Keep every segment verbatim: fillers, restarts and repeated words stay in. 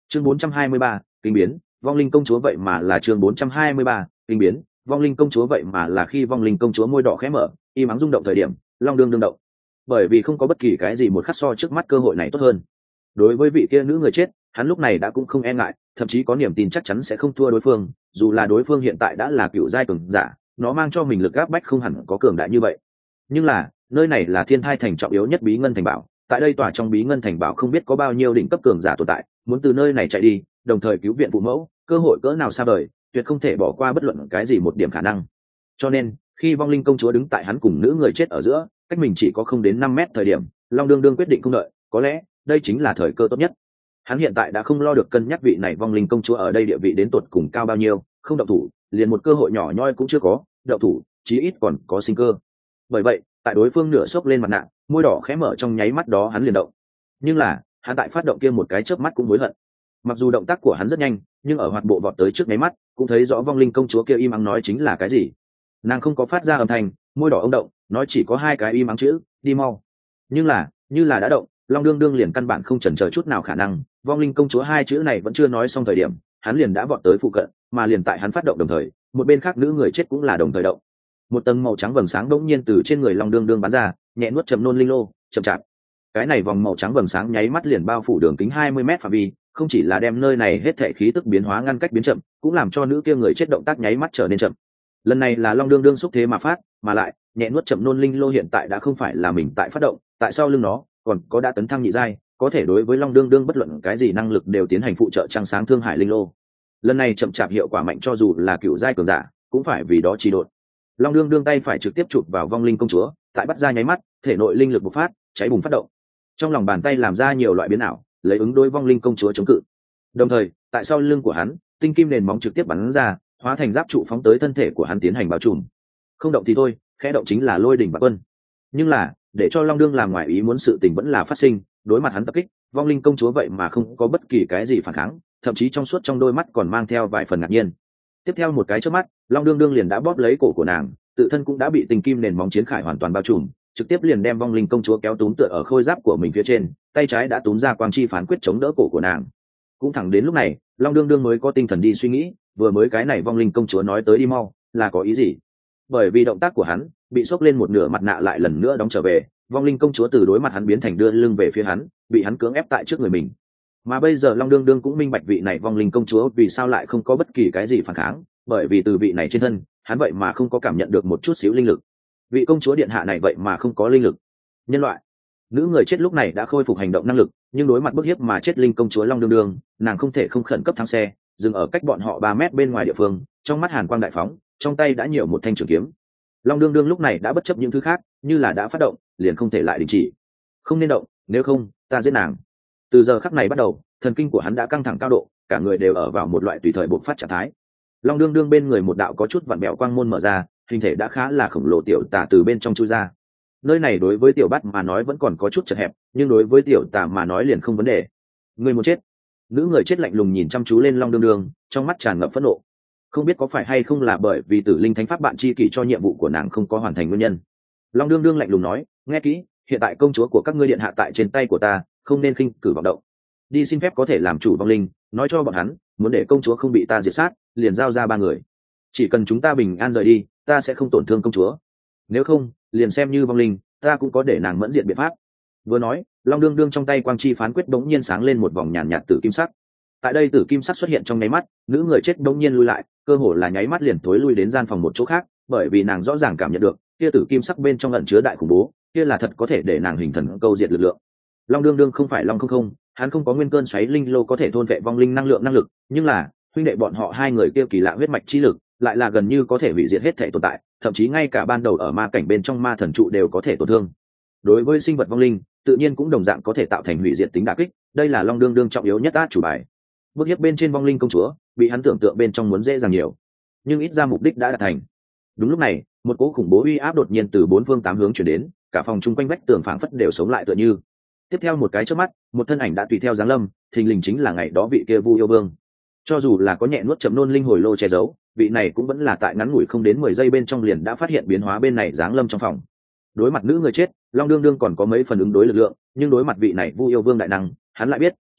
chương bốn trăm hai mươi ba, kinh biến vong linh công chúa vậy mà là chương bốn trăm hai mươi ba, kinh biến vong linh công chúa vậy mà là khi vong linh công chúa môi đỏ khẽ mở y mắng rung động thời điểm long đương đương động, bởi vì không có bất kỳ cái gì một khắc so trước mắt cơ hội này tốt hơn. Đối với vị kia nữ người chết, hắn lúc này đã cũng không e ngại, thậm chí có niềm tin chắc chắn sẽ không thua đối phương, dù là đối phương hiện tại đã là cựu giai cường giả, nó mang cho mình lực áp bách không hẳn có cường đại như vậy. Nhưng là nơi này là thiên thai thành trọng yếu nhất bí ngân thành bảo, tại đây tòa trong bí ngân thành bảo không biết có bao nhiêu đỉnh cấp cường giả tồn tại, muốn từ nơi này chạy đi đồng thời cứu viện phụ mẫu, cơ hội cỡ nào xa vời, tuyệt không thể bỏ qua bất luận cái gì một điểm khả năng. Cho nên khi vong linh công chúa đứng tại hắn cùng nữ người chết ở giữa, cách mình chỉ có không đến năm mét thời điểm, long đương đương quyết định không đợi, có lẽ đây chính là thời cơ tốt nhất. Hắn hiện tại đã không lo được cân nhắc vị này vong linh công chúa ở đây địa vị đến tột cùng cao bao nhiêu, không động thủ liền một cơ hội nhỏ nhoi cũng chưa có, động thủ chí ít còn có sinh cơ. Bởi vậy tại đối phương nửa xốc lên mặt nạ, môi đỏ khẽ mở trong nháy mắt đó hắn liền động. Nhưng là hắn tại phát động kia một cái chớp mắt cũng hối hận. Mặc dù động tác của hắn rất nhanh, nhưng ở hoạt bộ vọt tới trước nháy mắt cũng thấy rõ vong linh công chúa kia im ắng nói chính là cái gì. Nàng không có phát ra âm thanh, môi đỏ ông động nói chỉ có hai cái im ắng chữ, đi mau. Nhưng là như là đã động, long đương đương liền căn bản không chần chờ chút nào khả năng, vong linh công chúa hai chữ này vẫn chưa nói xong thời điểm, hắn liền đã vọt tới phụ cận, mà liền tại hắn phát động đồng thời, một bên khác nữ người chết cũng là đồng thời động. Một tầng màu trắng vầng sáng đột nhiên từ trên người long đương đương bắn ra, nhẹ nuốt chậm nôn linh lô, chậm chạp. Cái này vòng màu trắng vầng sáng nháy mắt liền bao phủ đường kính hai mươi mét phạm vi, không chỉ là đem nơi này hết thảy khí tức biến hóa ngăn cách biến chậm, cũng làm cho nữ kia người chết động tác nháy mắt trở nên chậm. Lần này là long đương đương xúc thế mà phát, mà lại nhẹ nuốt chậm nôn linh lô hiện tại đã không phải là mình tại phát động, tại sau lưng nó còn có đã tấn thăng nhị giai, có thể đối với long đương đương bất luận cái gì năng lực đều tiến hành phụ trợ trăng sáng thương hải linh lô. Lần này chậm chạp hiệu quả mạnh cho dù là cựu giai cường giả cũng phải vì đó trì độn. Long đương đương tay phải trực tiếp chụp vào vong linh công chúa, tại bắt ra nháy mắt thể nội linh lực bộc phát, cháy bùng phát động. Trong lòng bàn tay làm ra nhiều loại biến ảo, lấy ứng đối vong linh công chúa chống cự. Đồng thời tại sau lưng của hắn, tinh kim nền móng trực tiếp bắn ra, hóa thành giáp trụ phóng tới thân thể của hắn tiến hành bao trùm. Không động thì thôi, khẽ động chính là lôi đỉnh bạc quân. Nhưng là để cho long đương làm ngoài ý muốn sự tình vẫn là phát sinh, đối mặt hắn tập kích, vong linh công chúa vậy mà không có bất kỳ cái gì phản kháng, thậm chí trong suốt trong đôi mắt còn mang theo vài phần ngạc nhiên. Tiếp theo một cái chớp mắt, long đương đương liền đã bóp lấy cổ của nàng, tự thân cũng đã bị tình kim nền móng chiến khải hoàn toàn bao trùm, trực tiếp liền đem vong linh công chúa kéo túm tựa ở khôi giáp của mình phía trên, tay trái đã túm ra quang chi phán quyết chống đỡ cổ của nàng. Cũng thẳng đến lúc này, long đương đương mới có tinh thần đi suy nghĩ, vừa mới cái này vong linh công chúa nói tới đi mau là có ý gì. Bởi vì động tác của hắn bị xốc lên một nửa mặt nạ lại lần nữa đóng trở về, vong linh công chúa từ đối mặt hắn biến thành đưa lưng về phía hắn, bị hắn cưỡng ép tại trước người mình. Mà bây giờ long đương đương cũng minh bạch vị này vong linh công chúa vì sao lại không có bất kỳ cái gì phản kháng, bởi vì từ vị này trên thân hắn vậy mà không có cảm nhận được một chút xíu linh lực. Vị công chúa điện hạ này vậy mà không có linh lực. Nhân loại. Nữ người chết lúc này đã khôi phục hành động năng lực, nhưng đối mặt bức hiếp mà chết linh công chúa long đương đương, nàng không thể không khẩn cấp thắng xe, dừng ở cách bọn họ ba mét bên ngoài địa phương, trong mắt hàn quang đại phóng, trong tay đã nhiều một thanh trường kiếm. Long đương đương lúc này đã bất chấp những thứ khác, như là đã phát động liền không thể lại đình chỉ. Không nên động, nếu không ta giết nàng. Từ giờ khắc này bắt đầu, thần kinh của hắn đã căng thẳng cao độ, cả người đều ở vào một loại tùy thời bộc phát trạng thái. Long đương đương bên người một đạo có chút vặn bẹo quang môn mở ra, hình thể đã khá là khổng lồ tiểu tà từ bên trong chui ra. Nơi này đối với tiểu bát mà nói vẫn còn có chút chật hẹp, nhưng đối với tiểu tà mà nói liền không vấn đề. Người muốn chết. Nữ người chết lạnh lùng nhìn chăm chú lên long đương đương, trong mắt tràn ngập phẫn nộ. Không biết có phải hay không là bởi vì tử linh thánh pháp bạn chi kỷ cho nhiệm vụ của nàng không có hoàn thành nguyên nhân. Long đương đương lạnh lùng nói, nghe kỹ, hiện tại công chúa của các ngươi điện hạ tại trên tay của ta, không nên khinh cử vọng động. Đi xin phép có thể làm chủ vong linh, nói cho bọn hắn, muốn để công chúa không bị ta diệt sát, liền giao ra ba người. Chỉ cần chúng ta bình an rời đi, ta sẽ không tổn thương công chúa. Nếu không, liền xem như vong linh, ta cũng có để nàng mẫn diện biện pháp. Vừa nói, long đương đương trong tay quang chi phán quyết bỗng nhiên sáng lên một vòng nhàn nhạt tử kim sắc. Tại đây tử kim sắc xuất hiện trong nháy mắt, nữ người chết bỗng nhiên lui lại, cơ hồ là nháy mắt liền thối lui đến gian phòng một chỗ khác, bởi vì nàng rõ ràng cảm nhận được kia tử kim sắc bên trong ẩn chứa đại khủng bố, kia là thật có thể để nàng hình thần câu diệt lực lượng. Long đương đương không phải long không không, hắn không có nguyên cơn xoáy linh lô có thể thôn vệ vong linh năng lượng năng lực, nhưng là huynh đệ bọn họ hai người kia kỳ lạ huyết mạch chi lực lại là gần như có thể hủy diệt hết thể tồn tại, thậm chí ngay cả ban đầu ở ma cảnh bên trong ma thần trụ đều có thể tổn thương. Đối với sinh vật vong linh, tự nhiên cũng đồng dạng có thể tạo thành hủy diệt tính đả kích, đây là long đương đương trọng yếu nhất át chủ bài. Bước hiếp bên trên vong linh công chúa, bị hắn tưởng tượng bên trong muốn dễ dàng nhiều, nhưng ít ra mục đích đã đạt thành. Đúng lúc này, một cỗ khủng bố uy áp đột nhiên từ bốn phương tám hướng chuyển đến, cả phòng chung quanh vách tường phảng phất đều sống lại tựa như. Tiếp theo một cái chớp mắt, một thân ảnh đã tùy theo giáng lâm, thình lình chính là ngày đó vị kia Vu Yêu Vương. Cho dù là có nhẹ nuốt chậm nôn linh hồi lô che giấu, vị này cũng vẫn là tại ngắn ngủi không đến mười giây bên trong liền đã phát hiện biến hóa bên này giáng lâm trong phòng. Đối mặt nữ người chết, long đương đương còn có mấy phần ứng đối lực lượng, nhưng đối mặt vị này Vu Yêu Vương đại năng, hắn lại biết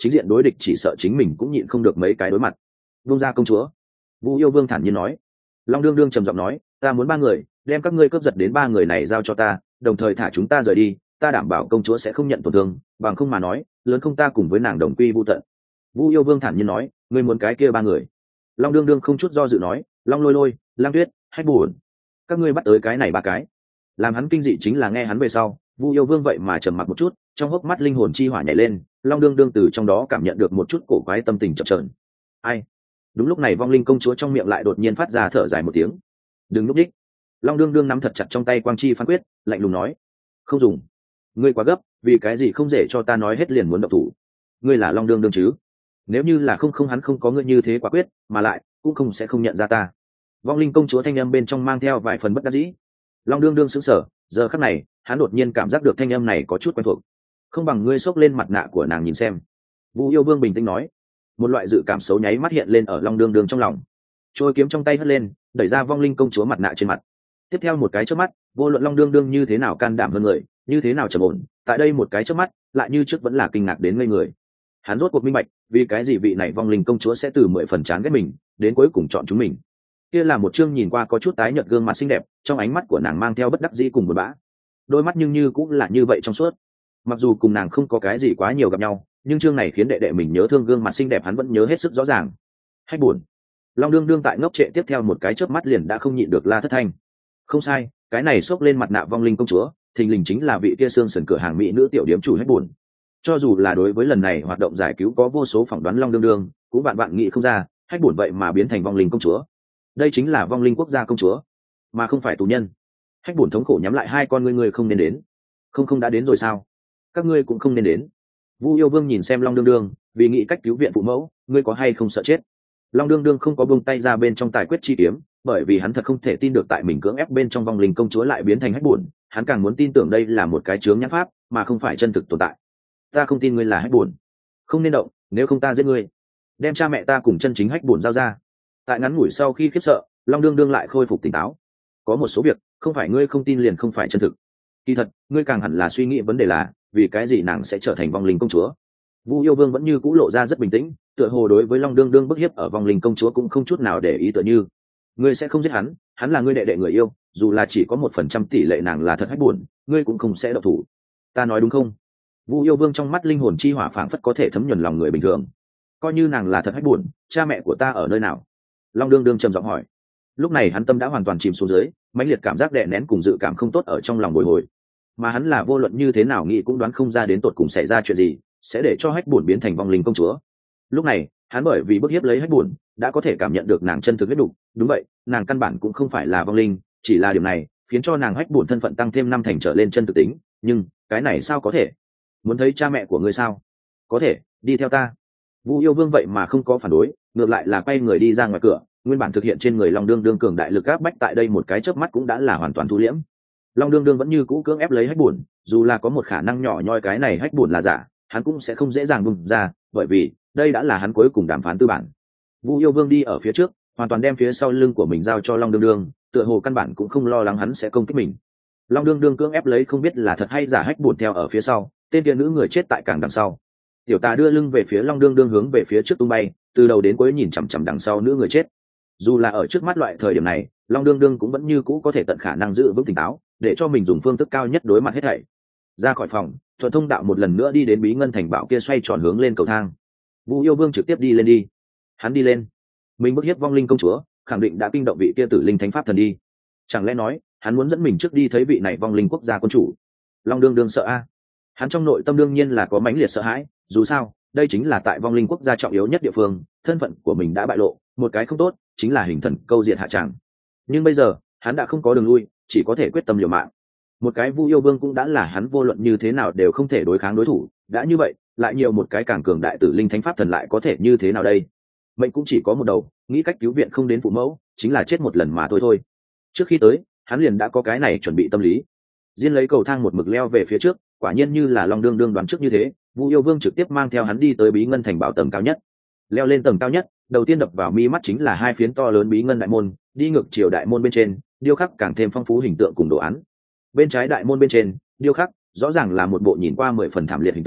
chính diện đối địch chỉ sợ chính mình cũng nhịn không được mấy cái đối mặt. Vung ra công chúa. Vu Yêu Vương thản nhiên nói. Long đương đương trầm giọng nói, ta muốn ba người, đem các ngươi cướp giật đến ba người này giao cho ta, đồng thời thả chúng ta rời đi, ta đảm bảo công chúa sẽ không nhận tổn thương, bằng không mà nói lớn không ta cùng với nàng đồng quy vu tận. Vu Yêu Vương thản nhiên nói, ngươi muốn cái kia ba người. Long đương đương không chút do dự nói, Long Lôi Lôi, Lang Tuyết, Hách Bùn, các ngươi bắt tới cái này ba cái. Làm hắn kinh dị chính là nghe hắn về sau, Vu Yêu Vương vậy mà trầm mặc một chút, trong hốc mắt linh hồn chi hỏa nhảy lên, Long đương đương từ trong đó cảm nhận được một chút cổ quái tâm tình chập chờn. Ai? Đúng lúc này vong linh công chúa trong miệng lại đột nhiên phát ra thở dài một tiếng. Đừng lúc đích. Long đương đương nắm thật chặt trong tay quang chi phán quyết, lạnh lùng nói, không dùng. Ngươi quá gấp, vì cái gì không dễ cho ta nói hết liền muốn động thủ? Ngươi là Long đương đương chứ? Nếu như là không không hắn không có ngươi như thế quả quyết, mà lại cũng không sẽ không nhận ra ta. Vong linh công chúa thanh âm bên trong mang theo vài phần bất đắc dĩ. Long đương đương sững sờ, giờ khắc này hắn đột nhiên cảm giác được thanh âm này có chút quen thuộc. Không bằng ngươi xốc lên mặt nạ của nàng nhìn xem. Vu Yêu Vương bình tĩnh nói. Một loại dự cảm xấu nháy mắt hiện lên ở Long đương đương trong lòng. Trôi kiếm trong tay hất lên, đẩy ra vong linh công chúa mặt nạ trên mặt. Tiếp theo một cái chớp mắt, vô luận Long đương đương như thế nào can đảm hơn người, như thế nào trầm ổn, tại đây một cái chớp mắt, lại như trước vẫn là kinh ngạc đến ngây người. Hắn rốt cuộc minh bạch, vì cái gì vị này vong linh công chúa sẽ từ mười phần chán ghét mình, đến cuối cùng chọn chúng mình. Kia là một chương nhìn qua có chút tái nhợt gương mặt xinh đẹp, trong ánh mắt của nàng mang theo bất đắc dĩ cùng buồn bã. Đôi mắt nhưng như cũng là như vậy trong suốt. Mặc dù cùng nàng không có cái gì quá nhiều gặp nhau, nhưng chương này khiến đệ đệ mình nhớ thương gương mặt xinh đẹp hắn vẫn nhớ hết sức rõ ràng. Hay buồn. Long đương đương tại ngốc trệ tiếp theo một cái chớp mắt liền đã không nhịn được la thất thanh. Không sai, cái này xốc lên mặt nạ vong linh công chúa, thình lình chính là vị kia xương sườn cửa hàng mỹ nữ tiểu điếm chủ Hách buồn. Cho dù là đối với lần này hoạt động giải cứu có vô số phỏng đoán Long đương đương, cũng bạn bạn nghĩ không ra, Hách buồn vậy mà biến thành vong linh công chúa. Đây chính là vong linh quốc gia công chúa, mà không phải tù nhân. Hách buồn thống khổ nhắm lại hai con ngươi, ngươi không nên đến. Không không đã đến rồi sao? Các ngươi cũng không nên đến. Vu Yêu Vương nhìn xem Long đương đương, vì nghĩ cách cứu viện phụ mẫu, ngươi có hay không sợ chết? Long đương đương không có buông tay ra bên trong tài quyết chi kiếm, bởi vì hắn thật không thể tin được tại mình cưỡng ép bên trong vong linh công chúa lại biến thành Hách buồn, hắn càng muốn tin tưởng đây là một cái chướng nhãn pháp, mà không phải chân thực tồn tại. Ta không tin ngươi là Hách buồn. Không nên động, nếu không ta giết ngươi. Đem cha mẹ ta cùng chân chính Hách buồn giao ra. Tại ngắn ngủi sau khi khiếp sợ, Long đương đương lại khôi phục tỉnh táo. Có một số việc, không phải ngươi không tin liền không phải chân thực. Kỳ thật, ngươi càng hẳn là suy nghĩ vấn đề là, vì cái gì nàng sẽ trở thành vong linh công chúa. Vu Yêu Vương vẫn như cũ lộ ra rất bình tĩnh, tựa hồ đối với Long đương đương bức hiếp ở vong linh công chúa cũng không chút nào để ý, tựa như ngươi sẽ không giết hắn, hắn là ngươi đệ đệ người yêu, dù là chỉ có một phần trăm tỷ lệ nàng là thật Hách buồn, ngươi cũng không sẽ độc thủ. Ta nói đúng không? Vu Yêu Vương trong mắt linh hồn chi hỏa phảng phất có thể thấm nhuần lòng người bình thường. Coi như nàng là thật Hách buồn, cha mẹ của ta ở nơi nào? Long đương đương trầm giọng hỏi. Lúc này hắn tâm đã hoàn toàn chìm xuống dưới, mãnh liệt cảm giác đè nén cùng dự cảm không tốt ở trong lòng bồi hồi, mà hắn là vô luận như thế nào nghĩ cũng đoán không ra đến tột cùng xảy ra chuyện gì sẽ để cho Hách buồn biến thành vong linh công chúa. Lúc này hắn bởi vì bức hiếp lấy Hách buồn đã có thể cảm nhận được nàng chân thực huyết đủ. Đúng vậy, nàng căn bản cũng không phải là vong linh, chỉ là điều này khiến cho nàng Hách buồn thân phận tăng thêm năm thành trở lên chân thực tính. Nhưng cái này sao có thể? Muốn thấy cha mẹ của ngươi sao? Có thể, đi theo ta. Vu Yêu Vương vậy mà không có phản đối, ngược lại là quay người đi ra ngoài cửa. Nguyên bản thực hiện trên người Long đương đương cường đại lực áp bách tại đây một cái chớp mắt cũng đã là hoàn toàn thu liễm. Long đương đương vẫn như cũ cưỡng ép lấy Hách buồn, dù là có một khả năng nhỏ nhoi cái này Hách buồn là giả, hắn cũng sẽ không dễ dàng buông ra, bởi vì đây đã là hắn cuối cùng đàm phán tư bản. Vu Yêu Vương đi ở phía trước, hoàn toàn đem phía sau lưng của mình giao cho Long đương đương, tựa hồ căn bản cũng không lo lắng hắn sẽ công kích mình. Long đương đương cưỡng ép lấy không biết là thật hay giả Hách buồn theo ở phía sau, tên kia nữ người chết tại càng đằng sau. Tiểu Tà đưa lưng về phía Long đương đương hướng về phía trước tung bay, từ đầu đến cuối nhìn chằm chằm đằng sau nữ người chết. Dù là ở trước mắt loại thời điểm này, Long đương đương cũng vẫn như cũ có thể tận khả năng giữ vững tỉnh táo, để cho mình dùng phương thức cao nhất đối mặt hết thảy. Ra khỏi phòng, thuận thông đạo một lần nữa đi đến bí ngân thành bảo kia xoay tròn hướng lên cầu thang. Vu Yêu Vương trực tiếp đi lên đi. Hắn đi lên, mình bức hiếp vong linh công chúa, khẳng định đã kinh động vị kia tử linh thánh pháp thần đi. Chẳng lẽ nói, hắn muốn dẫn mình trước đi thấy vị này vong linh quốc gia quân chủ? Long đương đương sợ a. Hắn trong nội tâm đương nhiên là có mãnh liệt sợ hãi, dù sao, đây chính là tại vong linh quốc gia trọng yếu nhất địa phương, thân phận của mình đã bại lộ, một cái không tốt, chính là hình thần câu diện hạ tràng. Nhưng bây giờ, hắn đã không có đường lui, chỉ có thể quyết tâm liều mạng. Một cái Vu Yêu Vương cũng đã là hắn vô luận như thế nào đều không thể đối kháng đối thủ, đã như vậy, lại nhiều một cái càng cường đại tử linh thánh pháp thần lại có thể như thế nào đây? Mệnh cũng chỉ có một đầu, nghĩ cách cứu viện không đến phụ mẫu, chính là chết một lần mà thôi thôi. Trước khi tới, hắn liền đã có cái này chuẩn bị tâm lý. Diên lấy cầu thang một mực leo về phía trước, quả nhiên như là Long đương đương đoán trước như thế, Vu Yêu Vương trực tiếp mang theo hắn đi tới bí ngân thành bảo tầng cao nhất. Leo lên tầng cao nhất, đầu tiên đập vào mi mắt chính là hai phiến to lớn bí ngân đại môn, đi ngược chiều đại môn bên trên, điêu khắc càng thêm phong phú hình tượng cùng đồ án. Bên trái đại môn bên trên, điêu khắc rõ ràng là một bộ nhìn qua mười phần thảm liệt hình tượng,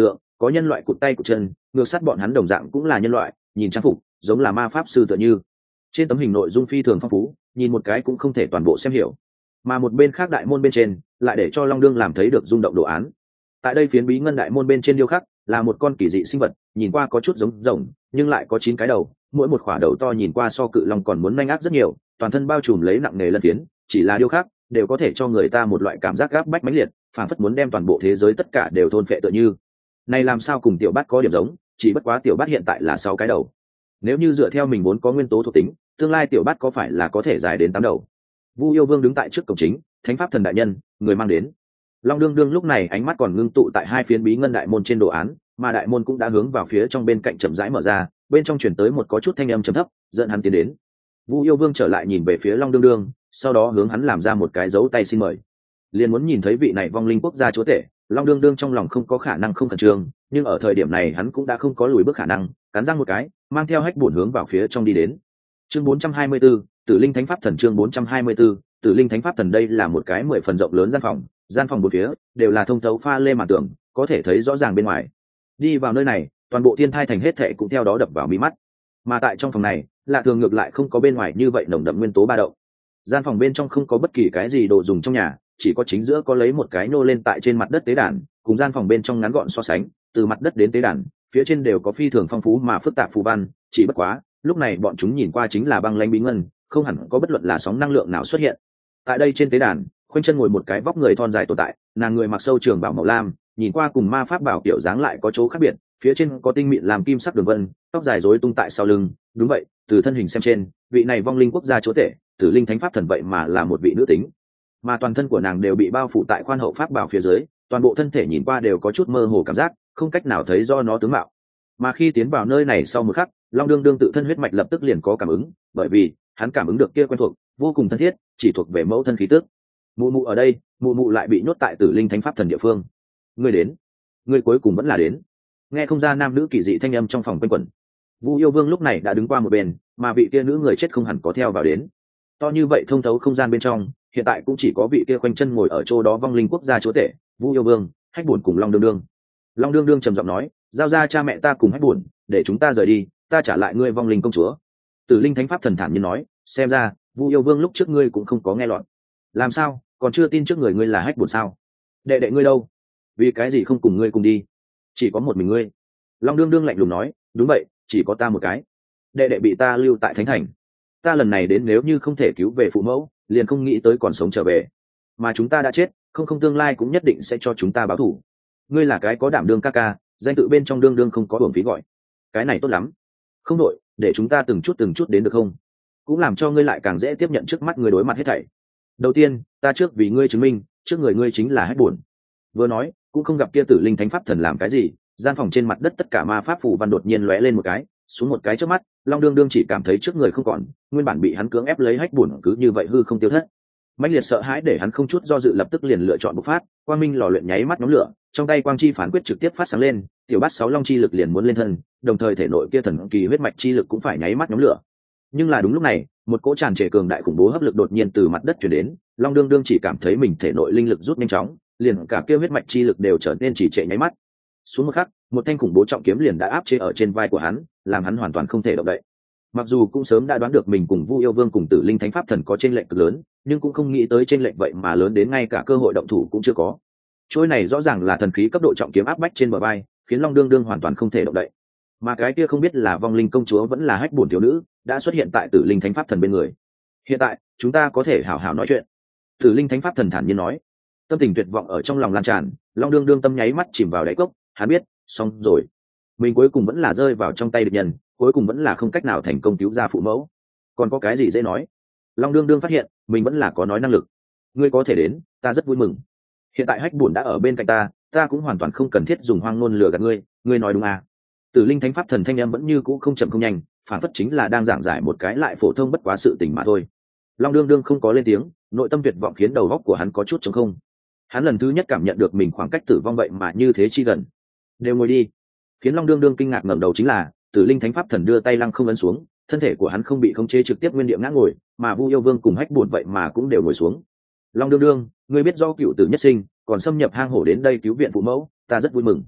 có nhân loại cụt tay cụt chân, ngược sát bọn hắn đồng dạng cũng là nhân loại, nhìn trang phục giống là ma pháp sư tựa như. Trên tấm hình nội dung phi thường phong phú, nhìn một cái cũng không thể toàn bộ xem hiểu. Mà một bên khác đại môn bên trên lại để cho Long Đương làm thấy được rung động đồ án. Tại đây phiến bí ngân đại môn bên trên điêu khắc là một con kỳ dị sinh vật, nhìn qua có chút giống rồng nhưng lại có chín cái đầu, mỗi một khỏa đầu to nhìn qua so cự long còn muốn nhanh ác rất nhiều, toàn thân bao trùm lấy nặng nề lân phiến, chỉ là điêu khắc đều có thể cho người ta một loại cảm giác gáp bách mãnh liệt, phảng phất muốn đem toàn bộ thế giới tất cả đều thôn phệ tựa như. Này làm sao cùng tiểu bát có điểm giống, chỉ bất quá tiểu bát hiện tại là sáu cái đầu. Nếu như dựa theo mình muốn có nguyên tố thuộc tính, tương lai tiểu bát có phải là có thể dài đến tám đầu. Vu Yêu Vương đứng tại trước cổng chính, thánh pháp thần đại nhân, người mang đến. Long đương đương lúc này ánh mắt còn ngưng tụ tại hai phiến bí ngân đại môn trên đồ án, mà đại môn cũng đã hướng vào phía trong bên cạnh chậm rãi mở ra, bên trong truyền tới một có chút thanh âm trầm thấp, dẫn hắn tiến đến. Vu Yêu Vương trở lại nhìn về phía Long đương đương, sau đó hướng hắn làm ra một cái dấu tay xin mời. Liền muốn nhìn thấy vị này vong linh quốc gia chúa tể, Long đương đương trong lòng không có khả năng không khẩn trương, nhưng ở thời điểm này hắn cũng đã không có lùi bước khả năng, cắn răng một cái, mang theo hách bổn hướng vào phía trong đi đến. Chương bốn trăm hai mươi 4, Tử Linh Thánh Pháp Thần chương bốn trăm hai mươi 4, Tử Linh Thánh Pháp Thần đây là một cái mười phần rộng lớn gian phòng, gian phòng bốn phía đều là thông thấu pha lê màn tường, có thể thấy rõ ràng bên ngoài. Đi vào nơi này, toàn bộ thiên thai thành hết thệ cũng theo đó đập vào mi mắt. Mà tại trong phòng này, lạ thường ngược lại không có bên ngoài như vậy nồng đậm nguyên tố ba động. Gian phòng bên trong không có bất kỳ cái gì đồ dùng trong nhà, chỉ có chính giữa có lấy một cái nô lên tại trên mặt đất tế đàn, cùng gian phòng bên trong ngắn gọn so sánh, từ mặt đất đến tế đàn, phía trên đều có phi thường phong phú mà phức tạp phù văn, chỉ bất quá, lúc này bọn chúng nhìn qua chính là băng lãnh bí ngân, không hẳn có bất luận là sóng năng lượng nào xuất hiện. Tại đây trên tế đàn, khoanh chân ngồi một cái vóc người thon dài tồn tại, nàng người mặc sâu trường bảo màu lam, nhìn qua cùng ma pháp bảo kiểu dáng lại có chỗ khác biệt, phía trên có tinh mịn làm kim sắc đường vân, tóc dài rối tung tại sau lưng, đúng vậy, từ thân hình xem trên, vị này vong linh quốc gia chúa tể, Tử Linh Thánh Pháp Thần vậy mà là một vị nữ tính. Mà toàn thân của nàng đều bị bao phủ tại khoan hậu pháp bảo phía dưới, toàn bộ thân thể nhìn qua đều có chút mơ hồ cảm giác, không cách nào thấy do nó tướng mạo. Mà khi tiến vào nơi này sau một khắc, Long đương đương tự thân huyết mạch lập tức liền có cảm ứng, bởi vì hắn cảm ứng được kia quen thuộc, vô cùng thân thiết, chỉ thuộc về mẫu thân khí tức. Mụ mụ ở đây, mụ mụ lại bị nhốt tại Tử Linh Thánh Pháp Thần địa phương. Ngươi đến, ngươi cuối cùng vẫn là đến. Nghe không ra nam nữ kỳ dị thanh âm trong phòng quanh quẩn. Vu Yêu Vương lúc này đã đứng qua một bên, mà vị kia nữ người chết không hẳn có theo vào đến. To như vậy thông thấu không gian bên trong, hiện tại cũng chỉ có vị kia quanh chân ngồi ở chỗ đó vong linh quốc gia chúa tể, Vu Yêu Vương, Hách Bổn cùng Long đương đương. Long đương đương trầm giọng nói, giao ra cha mẹ ta cùng Hách Bổn, để chúng ta rời đi, ta trả lại ngươi vong linh công chúa. Tử Linh Thánh Pháp Thần thản nhiên nói, xem ra Vu Yêu Vương lúc trước ngươi cũng không có nghe lọt. Làm sao, còn chưa tin trước người ngươi là Hách Bổn sao? Đệ đệ ngươi đâu? Vì cái gì không cùng ngươi cùng đi? Chỉ có một mình ngươi. Long đương đương lạnh lùng nói, đúng vậy, chỉ có ta một cái. Đệ đệ bị ta lưu tại Thánh Thành. Ta lần này đến nếu như không thể cứu về phụ mẫu, liền không nghĩ tới còn sống trở về. Mà chúng ta đã chết, không không tương lai cũng nhất định sẽ cho chúng ta báo thù. Ngươi là cái có đảm đương ca ca, danh tự bên trong đương đương không có uổng phí gọi. Cái này tốt lắm. Không đội, để chúng ta từng chút từng chút đến được không? Cũng làm cho ngươi lại càng dễ tiếp nhận trước mắt người đối mặt hết thảy. Đầu tiên, ta trước vì ngươi chứng minh, trước người ngươi chính là Hách Bổn. Vừa nói, cũng không gặp kia Tử Linh Thánh Pháp Thần làm cái gì, gian phòng trên mặt đất tất cả ma pháp phù văn đột nhiên lóe lên một cái, xuống một cái trước mắt, Long đương đương chỉ cảm thấy trước người không còn, nguyên bản bị hắn cưỡng ép lấy Hách Bổn cứ như vậy hư không tiêu thất. Mãnh liệt sợ hãi để hắn không chút do dự lập tức liền lựa chọn bộc phát, quang minh lò luyện nháy mắt nhóm lửa, trong tay quang chi phán quyết trực tiếp phát sáng lên, tiểu bát sáu long chi lực liền muốn lên thân, đồng thời thể nội kia thần kỳ huyết mạch chi lực cũng phải nháy mắt nhóm lửa. Nhưng là đúng lúc này, một cỗ tràn trề cường đại khủng bố hấp lực đột nhiên từ mặt đất truyền đến, Long đương đương chỉ cảm thấy mình thể nội linh lực rút nhanh chóng, liền cả kia huyết mạch chi lực đều trở nên chỉ trệ nháy mắt. Xuống một khắc, một thanh khủng bố trọng kiếm liền đã áp chế ở trên vai của hắn, làm hắn hoàn toàn không thể động đậy. Mặc dù cũng sớm đã đoán được mình cùng Vu Yêu Vương cùng Tử Linh Thánh Pháp Thần có chênh lệch cực lớn, nhưng cũng không nghĩ tới chênh lệch vậy mà lớn đến ngay cả cơ hội động thủ cũng chưa có. Trôi này rõ ràng là thần khí cấp độ trọng kiếm áp bách trên bờ vai, khiến Long đương đương hoàn toàn không thể động đậy. Mà cái kia không biết là vong linh công chúa vẫn là Hách Bổn thiếu nữ, đã xuất hiện tại Tử Linh Thánh Pháp Thần bên người. Hiện tại, chúng ta có thể hảo hảo nói chuyện. Tử Linh Thánh Pháp Thần thản nhiên nói. Tâm tình tuyệt vọng ở trong lòng lan tràn, Long đương đương tâm nháy mắt chìm vào đáy cốc, hắn biết, xong rồi. Mình cuối cùng vẫn là rơi vào trong tay địch nhân, cuối cùng vẫn là không cách nào thành công cứu ra phụ mẫu. Còn có cái gì dễ nói? Long đương đương phát hiện, mình vẫn là có nói năng lực. Ngươi có thể đến, ta rất vui mừng. Hiện tại Hách Bổn đã ở bên cạnh ta, ta cũng hoàn toàn không cần thiết dùng hoang ngôn lừa gạt ngươi, ngươi nói đúng à? Tử Linh Thánh Pháp Thần thanh em vẫn như cũ không chậm không nhanh, phản phất chính là đang giảng giải một cái lại phổ thông bất quá sự tình mà thôi. Long đương đương không có lên tiếng, nội tâm tuyệt vọng khiến đầu óc của hắn có chút trống không. Hắn lần thứ nhất cảm nhận được mình khoảng cách tử vong vậy mà như thế chi gần. Đều ngồi đi. Khiến Long đương đương kinh ngạc ngẩng đầu chính là, Tử Linh Thánh Pháp Thần đưa tay lăng không ấn xuống, thân thể của hắn không bị khống chế trực tiếp nguyên địa ngã ngồi, mà Vu Yêu Vương cùng Hách Bổn vậy mà cũng đều ngồi xuống. Long đương đương, ngươi biết do cựu tử nhất sinh, còn xâm nhập hang hổ đến đây cứu viện phụ mẫu, ta rất vui mừng.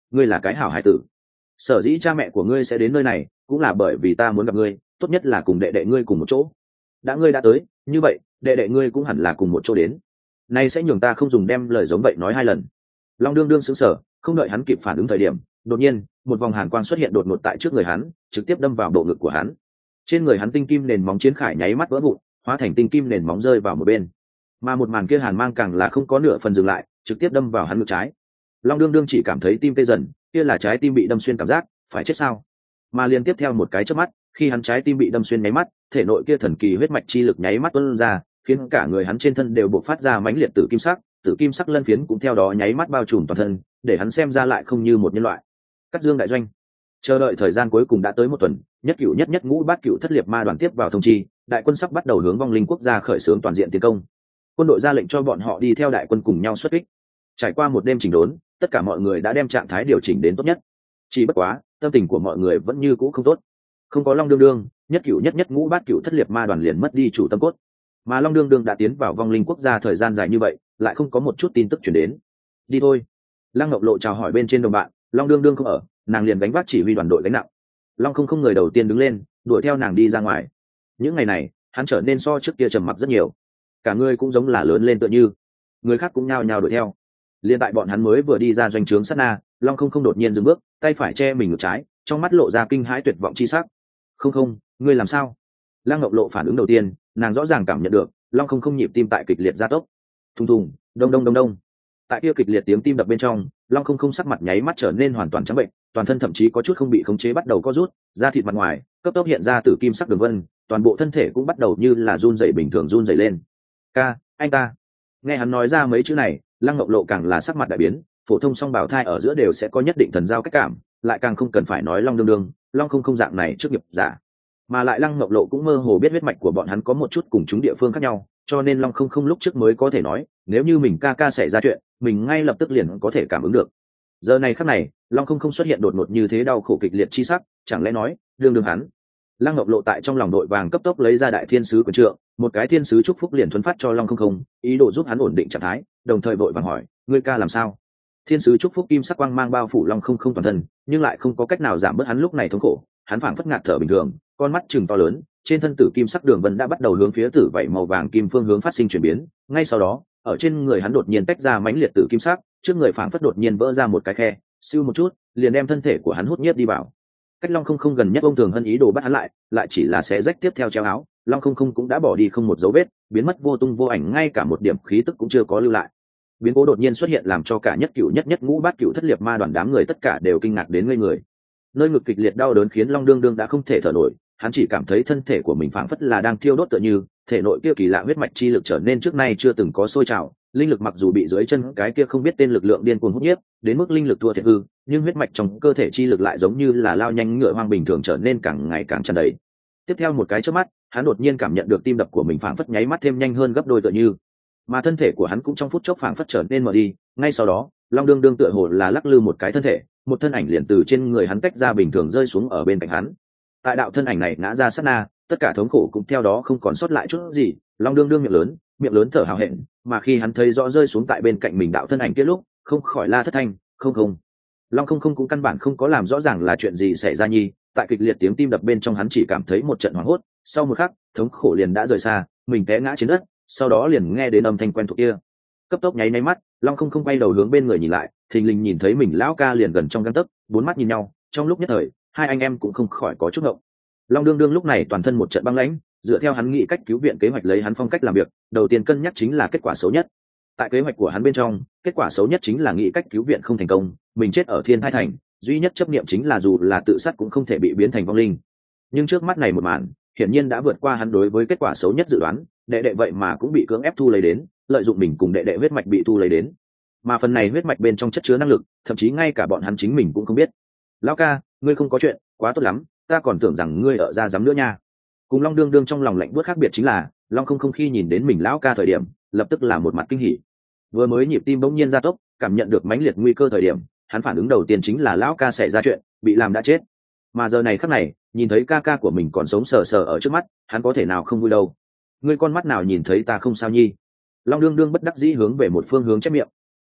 ngươi là cái hảo hải tử. Sở dĩ cha mẹ của ngươi sẽ đến nơi này cũng là bởi vì ta muốn gặp ngươi, tốt nhất là cùng đệ đệ ngươi cùng một chỗ. Đã ngươi đã tới, như vậy đệ đệ ngươi cũng hẳn là cùng một chỗ đến. Nay sẽ nhường ta không dùng đem lời giống vậy nói hai lần. Long đương đương sững sờ, không đợi hắn kịp phản ứng thời điểm, đột nhiên một vòng hàn quang xuất hiện đột ngột tại trước người hắn, trực tiếp đâm vào bộ ngực của hắn. Trên người hắn tinh kim nền móng chiến khải nháy mắt vỡ vụn, hóa thành tinh kim nền móng rơi vào một bên. Mà một màn kia hàn mang càng là không có nửa phần dừng lại, trực tiếp đâm vào hắn ngực trái. Long đương đương chỉ cảm thấy tim tê dần, kia là trái tim bị đâm xuyên cảm giác, phải chết sao? Mà liên tiếp theo một cái chớp mắt, khi hắn trái tim bị đâm xuyên nháy mắt, thể nội kia thần kỳ huyết mạch chi lực nháy mắt tuôn ra, khiến cả người hắn trên thân đều bộc phát ra mãnh liệt tử kim sắc, tử kim sắc lân phiến cũng theo đó nháy mắt bao trùm toàn thân, để hắn xem ra lại không như một nhân loại. Cắt Dương đại doanh, chờ đợi thời gian cuối cùng đã tới một tuần, nhất cửu nhất nhất ngũ bát cửu thất liệt ma đoàn tiếp vào thông chi, đại quân sắp bắt đầu hướng vong linh quốc gia khởi xướng toàn diện tiến công. Quân đội ra lệnh cho bọn họ đi theo đại quân cùng nhau xuất kích. Trải qua một đêm chỉnh đốn, tất cả mọi người đã đem trạng thái điều chỉnh đến tốt nhất. Chỉ bất quá, tâm tình của mọi người vẫn như cũ không tốt. Không có Long đương đương, nhất cửu nhất nhất ngũ bát cửu thất liệt ma đoàn liền mất đi chủ tâm cốt. Mà Long đương đương đã tiến vào vong linh quốc gia thời gian dài như vậy, lại không có một chút tin tức truyền đến. Đi thôi. Lăng Ngọc Lộ chào hỏi bên trên đồng bạn, Long đương đương không ở, nàng liền gánh vác chỉ huy đoàn đội gánh nặng. Long không không người đầu tiên đứng lên, đuổi theo nàng đi ra ngoài. Những ngày này, hắn trở nên so trước kia trầm mặc rất nhiều, cả người cũng giống là lớn lên tựa như. Người khác cũng nhao nhao đuổi theo. Liên tại bọn hắn mới vừa đi ra doanh trướng sát na, Long không không đột nhiên dừng bước, tay phải che mình ngực trái, trong mắt lộ ra kinh hãi tuyệt vọng chi sắc. Không không, ngươi làm sao? Lăng Ngọc Lộ phản ứng đầu tiên, nàng rõ ràng cảm nhận được Long không không nhịp tim tại kịch liệt gia tốc. Thùng thùng, đông đông đông đông. Tại kia kịch liệt tiếng tim đập bên trong, Long không không sắc mặt nháy mắt trở nên hoàn toàn trắng bệnh, toàn thân thậm chí có chút không bị khống chế bắt đầu co rút, da thịt mặt ngoài cấp tốc hiện ra tử kim sắc đường vân, toàn bộ thân thể cũng bắt đầu như là run rẩy bình thường run rẩy lên. Ca, anh ta. Nghe hắn nói ra mấy chữ này, Lăng Ngọc Lộ càng là sắc mặt đại biến, phổ thông song bảo thai ở giữa đều sẽ có nhất định thần giao cách cảm, lại càng không cần phải nói Long đương đương, Long không không dạng này trước nghiệp giả. Mà lại Lăng Ngọc Lộ cũng mơ hồ biết huyết mạch của bọn hắn có một chút cùng chúng địa phương khác nhau, cho nên Long không không lúc trước mới có thể nói, nếu như mình ca ca xảy ra chuyện, mình ngay lập tức liền có thể cảm ứng được. Giờ này khắc này, Long không không xuất hiện đột ngột như thế đau khổ kịch liệt chi sắc, chẳng lẽ nói, đương đương hắn. Lăng Ngọc Lộ tại trong lòng đội vàng cấp tốc lấy ra đại thiên sứ quyền trượng, một cái thiên sứ chúc phúc liền thuần phát cho Long không không, ý đồ giúp hắn ổn định trạng thái, đồng thời vội vàng hỏi, ngươi ca làm sao? Thiên sứ chúc phúc kim sắc quang mang bao phủ Long không không toàn thân, nhưng lại không có cách nào giảm bớt hắn lúc này thống khổ, hắn phảng phất ngạt thở bình thường, con mắt trừng to lớn, trên thân tử kim sắc đường vân đã bắt đầu hướng phía tử vảy màu vàng kim phương hướng phát sinh chuyển biến, ngay sau đó, ở trên người hắn đột nhiên tách ra mãnh liệt tử kim sắc, trước người phảng phất đột nhiên vỡ ra một cái khe, siêu một chút, liền đem thân thể của hắn hút nhiếp đi vào. Cách Long không không gần nhất ông thường hân ý đồ bắt hắn lại, lại chỉ là xé rách tiếp theo treo áo, Long không không cũng đã bỏ đi không một dấu vết, biến mất vô tung vô ảnh, ngay cả một điểm khí tức cũng chưa có lưu lại. Biến cố đột nhiên xuất hiện làm cho cả nhất cửu nhất nhất ngũ bát cửu thất liệt ma đoàn đám người tất cả đều kinh ngạc đến ngây người. Nơi ngực kịch liệt đau đớn khiến Long đương đương đã không thể thở nổi, hắn chỉ cảm thấy thân thể của mình phảng phất là đang thiêu đốt tựa như, thể nội kia kỳ lạ huyết mạch chi lực trở nên trước nay chưa từng có sôi trào, linh lực mặc dù bị dưới chân cái kia không biết tên lực lượng điên cuồng hút nhiếp, đến mức linh lực thua thiệt hư, nhưng huyết mạch trong cơ thể chi lực lại giống như là lao nhanh ngựa hoang bình thường trở nên càng ngày càng tràn đầy. Tiếp theo một cái chớp mắt, hắn đột nhiên cảm nhận được tim đập của mình phảng phất nháy mắt thêm nhanh hơn gấp đôi tựa như, mà thân thể của hắn cũng trong phút chốc phảng phất trở nên mờ đi, ngay sau đó, Long đương đương tựa hồ là lắc lư một cái thân thể, một thân ảnh liền từ trên người hắn tách ra bình thường rơi xuống ở bên cạnh hắn. Tại đạo thân ảnh này ngã ra sát na, tất cả thống khổ cũng theo đó không còn sót lại chút gì, Long đương đương miệng lớn, miệng lớn thở hào hẹn, mà khi hắn thấy rõ rơi xuống tại bên cạnh mình đạo thân ảnh kia lúc, không khỏi la thất thanh, không không. Long không không cũng căn bản không có làm rõ ràng là chuyện gì xảy ra nhi, tại kịch liệt tiếng tim đập bên trong hắn chỉ cảm thấy một trận hoảng hốt, sau một khắc, thống khổ liền đã rời xa, mình té ngã trên đất, sau đó liền nghe đến âm thanh quen thuộc kia. Cấp tốc nháy nháy mắt, Long không không quay đầu hướng bên người nhìn lại, thình lình nhìn thấy mình lão ca liền gần trong gang tấc, bốn mắt nhìn nhau, trong lúc nhất thời, hai anh em cũng không khỏi có chút ngộng. Long đương đương lúc này toàn thân một trận băng lãnh, dựa theo hắn nghĩ cách cứu viện kế hoạch lấy hắn phong cách làm việc, đầu tiên cân nhắc chính là kết quả xấu nhất. Tại kế hoạch của hắn bên trong, kết quả xấu nhất chính là nghĩ cách cứu viện không thành công, mình chết ở Thiên Thai Thành, duy nhất chấp niệm chính là dù là tự sát cũng không thể bị biến thành vong linh. Nhưng trước mắt này một màn, hiển nhiên đã vượt qua hắn đối với kết quả xấu nhất dự đoán, đệ đệ vậy mà cũng bị cưỡng ép thu lấy đến, lợi dụng mình cùng đệ đệ huyết mạch bị thu lấy đến. Mà phần này huyết mạch bên trong chất chứa năng lực, thậm chí ngay cả bọn hắn chính mình cũng không biết. Lão ca, ngươi không có chuyện, quá tốt lắm, ta còn tưởng rằng ngươi ở ra dám nữa nha. Cùng Long đương đương trong lòng lạnh buốt khác biệt chính là, Long không không khi nhìn đến mình lão ca thời điểm, lập tức là một mặt kinh hỉ. Vừa mới nhịp tim bỗng nhiên gia tốc, cảm nhận được mãnh liệt nguy cơ thời điểm, hắn phản ứng đầu tiên chính là lão ca xảy ra chuyện, bị làm đã chết. Mà giờ này khắc này, nhìn thấy ca ca của mình còn sống sờ sờ ở trước mắt, hắn có thể nào không vui đâu. Ngươi con mắt nào nhìn thấy ta không sao nhi? Long đương đương bất đắc dĩ hướng về một phương hướng chép miệng.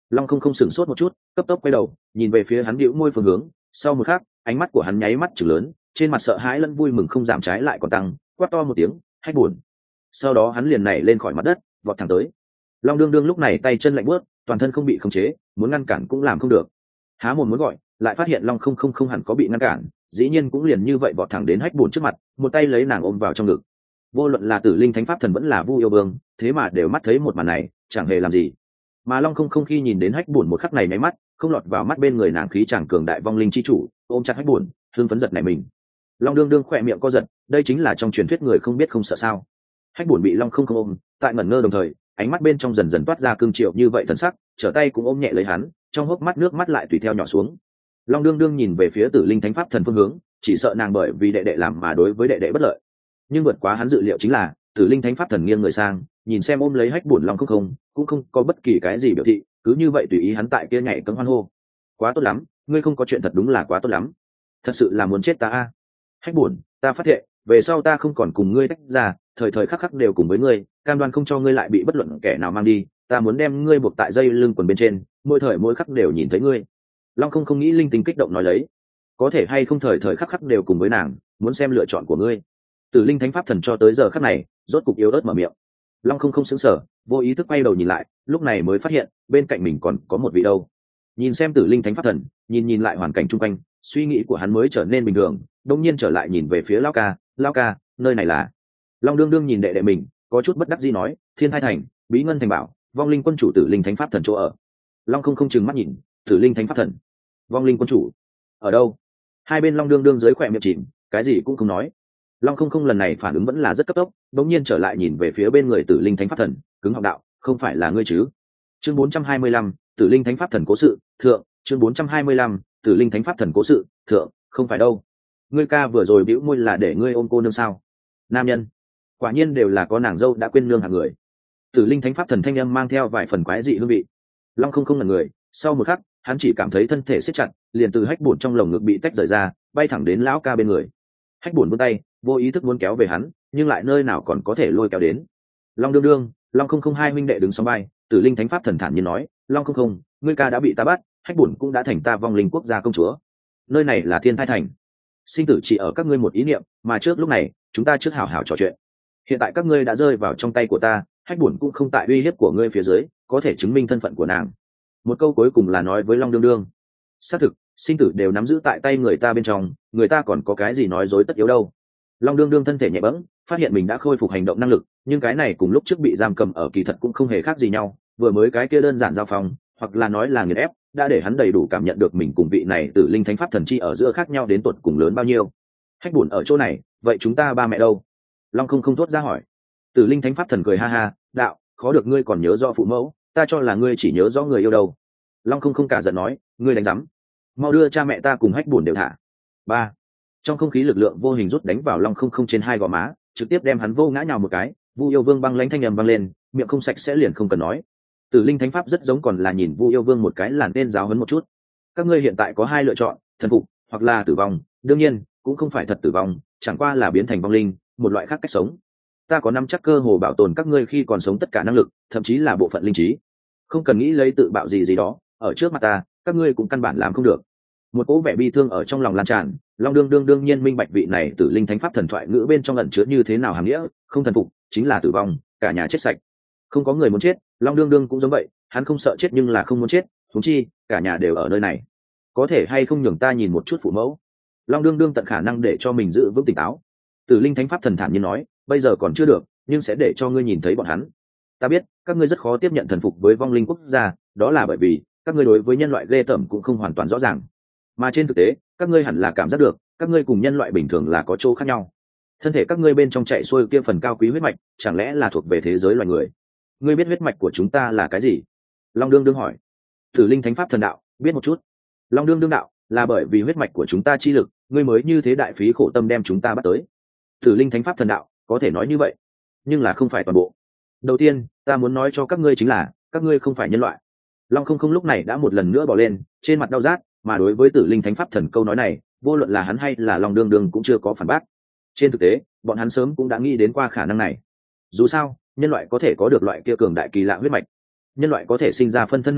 Long không không sửng sốt một chút, cấp tốc quay đầu nhìn về phía hắn bĩu môi phương hướng. Sau một khắc, ánh mắt của hắn nháy mắt chừng lớn, trên mặt sợ hãi lẫn vui mừng không giảm, trái lại còn tăng, quát to một tiếng, hách buồn. Sau đó hắn liền nảy lên khỏi mặt đất, vọt thẳng tới. Long đương đương lúc này tay chân lạnh buốt, toàn thân không bị khống chế, muốn ngăn cản cũng làm không được. Há mồm muốn gọi, lại phát hiện Long không không không hẳn có bị ngăn cản, dĩ nhiên cũng liền như vậy vọt thẳng đến hách buồn trước mặt, một tay lấy nàng ôm vào trong ngực. Vô luận là Tử Linh Thánh Pháp Thần vẫn là Vu Yêu Vương, thế mà đều mắt thấy một màn này, chẳng hề làm gì. Mà Long không không khi nhìn đến hách buồn một khắc này nháy mắt, không lọt vào mắt bên người nàng khí chàng cường đại vong linh chi chủ, ôm chặt hách buồn, hưng phấn giật nảy mình. Long đương đương khỏe miệng co giật, đây chính là trong truyền thuyết người không biết không sợ sao. Hách buồn bị Long không không ôm, tại ngẩn ngơ đồng thời, ánh mắt bên trong dần dần toát ra cương triệu như vậy thần sắc, trở tay cũng ôm nhẹ lấy hắn, trong hốc mắt nước mắt lại tùy theo nhỏ xuống. Long đương đương nhìn về phía Tử Linh Thánh Pháp Thần phương hướng, chỉ sợ nàng bởi vì đệ đệ làm mà đối với đệ đệ bất lợi. Nhưng vượt quá hắn dự liệu chính là, Tử Linh Thánh Pháp Thần nghiêng người sang, nhìn xem ôm lấy hách buồn Long không không, cũng không có bất kỳ cái gì biểu thị, cứ như vậy tùy ý hắn tại kia nhảy cẫng hoan hô. Quá tốt lắm, ngươi không có chuyện thật đúng là quá tốt lắm. Thật sự là muốn chết ta a. Hách buồn, ta phát thệ, về sau ta không còn cùng ngươi tách ra, thời thời khắc khắc đều cùng với ngươi, cam đoan không cho ngươi lại bị bất luận kẻ nào mang đi, ta muốn đem ngươi buộc tại dây lưng quần bên trên, mỗi thời mỗi khắc đều nhìn thấy ngươi. Long không không nghĩ linh tính kích động nói lấy, có thể hay không thời thời khắc khắc đều cùng với nàng, muốn xem lựa chọn của ngươi. Tử Linh Thánh Pháp Thần cho tới giờ khắc này, rốt cục yếu ớt mở miệng. Long không không sững sờ, vô ý thức quay đầu nhìn lại, lúc này mới phát hiện bên cạnh mình còn có một vị đâu. Nhìn xem Tử Linh Thánh Pháp Thần, nhìn nhìn lại hoàn cảnh chung quanh, suy nghĩ của hắn mới trở nên bình thường, đông nhiên trở lại nhìn về phía Lão ca, Lão ca, nơi này là? Long đương đương nhìn đệ đệ mình, có chút bất đắc dĩ nói, Thiên Thai Thành, Bí Ngân Thành Bảo, Vong Linh Quân Chủ Tử Linh Thánh Pháp Thần chỗ ở. Long không không chừng mắt nhìn, Tử Linh Thánh Pháp Thần, Vong Linh Quân Chủ, ở đâu? Hai bên Long đương đương dưới khỏe miệng chìm, cái gì cũng không nói. Long không không lần này phản ứng vẫn là rất cấp tốc, đống nhiên trở lại nhìn về phía bên người Tử Linh Thánh Pháp Thần, cứng họng đạo, không phải là ngươi chứ? Chương bốn trăm hai mươi lăm, Tử Linh Thánh Pháp Thần cố sự, thượng, chương bốn trăm hai mươi lăm, Tử Linh Thánh Pháp Thần cố sự, thượng, không phải đâu. Ngươi ca vừa rồi bĩu môi là để ngươi ôm cô nương sao? Nam nhân, quả nhiên đều là có nàng dâu đã quên nương hạng người. Tử Linh Thánh Pháp Thần thanh âm mang theo vài phần quái dị hương vị. Long không không là người, sau một khắc, hắn chỉ cảm thấy thân thể siết chặt, liền từ hách bổn trong lồng ngực bị tách rời ra, bay thẳng đến lão ca bên người. Hách bổn vươn tay, vô ý thức muốn kéo về hắn, nhưng lại nơi nào còn có thể lôi kéo đến. Long đương đương, Long không không hai huynh đệ đứng song bay, Tử Linh Thánh Pháp Thần thản nhiên nói, Long không không, ngươi ca đã bị ta bắt, hách bổn cũng đã thành ta vong linh quốc gia công chúa. Nơi này là Thiên Thai Thành, sinh tử chỉ ở các ngươi một ý niệm, mà trước lúc này, chúng ta trước hảo hảo trò chuyện. Hiện tại các ngươi đã rơi vào trong tay của ta, hách bổn cũng không tại uy hiếp của ngươi phía dưới, có thể chứng minh thân phận của nàng. Một câu cuối cùng là nói với Long đương đương, xác thực, sinh tử đều nắm giữ tại tay người ta bên trong, người ta còn có cái gì nói dối tất yếu đâu. Long đương đương thân thể nhẹ bẫng, phát hiện mình đã khôi phục hành động năng lực, nhưng cái này cùng lúc trước bị giam cầm ở kỳ thật cũng không hề khác gì nhau, vừa mới cái kia đơn giản giao phòng, hoặc là nói là nghiền ép, đã để hắn đầy đủ cảm nhận được mình cùng vị này Tử Linh Thánh Pháp Thần chi ở giữa khác nhau đến tột cùng lớn bao nhiêu. Hách bổn ở chỗ này, vậy chúng ta ba mẹ đâu? Long không không thốt ra hỏi. Tử Linh Thánh Pháp Thần cười ha ha, đạo, khó được ngươi còn nhớ rõ phụ mẫu, ta cho là ngươi chỉ nhớ rõ người yêu đâu. Long không không cả giận nói, ngươi đánh rắm, mau đưa cha mẹ ta cùng hách bổn đều thả. Ba. Trong không khí lực lượng vô hình rút đánh vào Long không không trên hai gò má, trực tiếp đem hắn vô ngã nhào một cái. Vu Yêu Vương băng lãnh thanh âm vang lên, miệng không sạch sẽ liền không cần nói. Tử Linh Thánh Pháp rất giống còn là nhìn Vu Yêu Vương một cái làn tên giáo huấn một chút. Các ngươi hiện tại có hai lựa chọn, thần phục hoặc là tử vong, đương nhiên cũng không phải thật tử vong, chẳng qua là biến thành vong linh, một loại khác cách sống. Ta có nắm chắc cơ hồ bảo tồn các ngươi khi còn sống tất cả năng lực, thậm chí là bộ phận linh trí. Không cần nghĩ lấy tự bạo gì gì đó, ở trước mặt ta, các ngươi cũng căn bản làm không được. Một cỗ vẻ bi thương ở trong lòng lan tràn, Long đương đương đương nhiên minh bạch vị này Tử Linh Thánh Pháp Thần thoại ngữ bên trong ẩn chứa như thế nào hàm nghĩa, không thần phục chính là tử vong, cả nhà chết sạch. Không có người muốn chết, Long đương đương cũng giống vậy, hắn không sợ chết nhưng là không muốn chết, huống chi cả nhà đều ở nơi này, có thể hay không nhường ta nhìn một chút phụ mẫu. Long đương đương tận khả năng để cho mình giữ vững tỉnh táo. Tử Linh Thánh Pháp Thần thản nhiên nói, bây giờ còn chưa được, nhưng sẽ để cho ngươi nhìn thấy bọn hắn. Ta biết các ngươi rất khó tiếp nhận thần phục với vong linh quốc gia, đó là bởi vì các ngươi đối với nhân loại ghê tởm cũng không hoàn toàn rõ ràng, mà trên thực tế các ngươi hẳn là cảm giác được các ngươi cùng nhân loại bình thường là có chỗ khác nhau. Thân thể các ngươi bên trong chạy xuôi kia phần cao quý huyết mạch chẳng lẽ là thuộc về thế giới loài người? Ngươi biết huyết mạch của chúng ta là cái gì? Long đương đương hỏi. Tử Linh Thánh Pháp Thần đạo, biết một chút. Long đương đương đạo, là bởi vì huyết mạch của chúng ta chi lực, ngươi mới như thế đại phí khổ tâm đem chúng ta bắt tới. Tử Linh Thánh Pháp Thần đạo, có thể nói như vậy, nhưng là không phải toàn bộ. Đầu tiên ta muốn nói cho các ngươi chính là các ngươi không phải nhân loại. Long không không lúc này đã một lần nữa bỏ lên, trên mặt đau rát, mà đối với Tử Linh Thánh Pháp Thần câu nói này, vô luận là hắn hay là Long đương đương cũng chưa có phản bác. Trên thực tế bọn hắn sớm cũng đã nghĩ đến qua khả năng này. Dù sao nhân loại có thể có được loại kia cường đại kỳ lạ huyết mạch, nhân loại có thể sinh ra phân thân năng lực,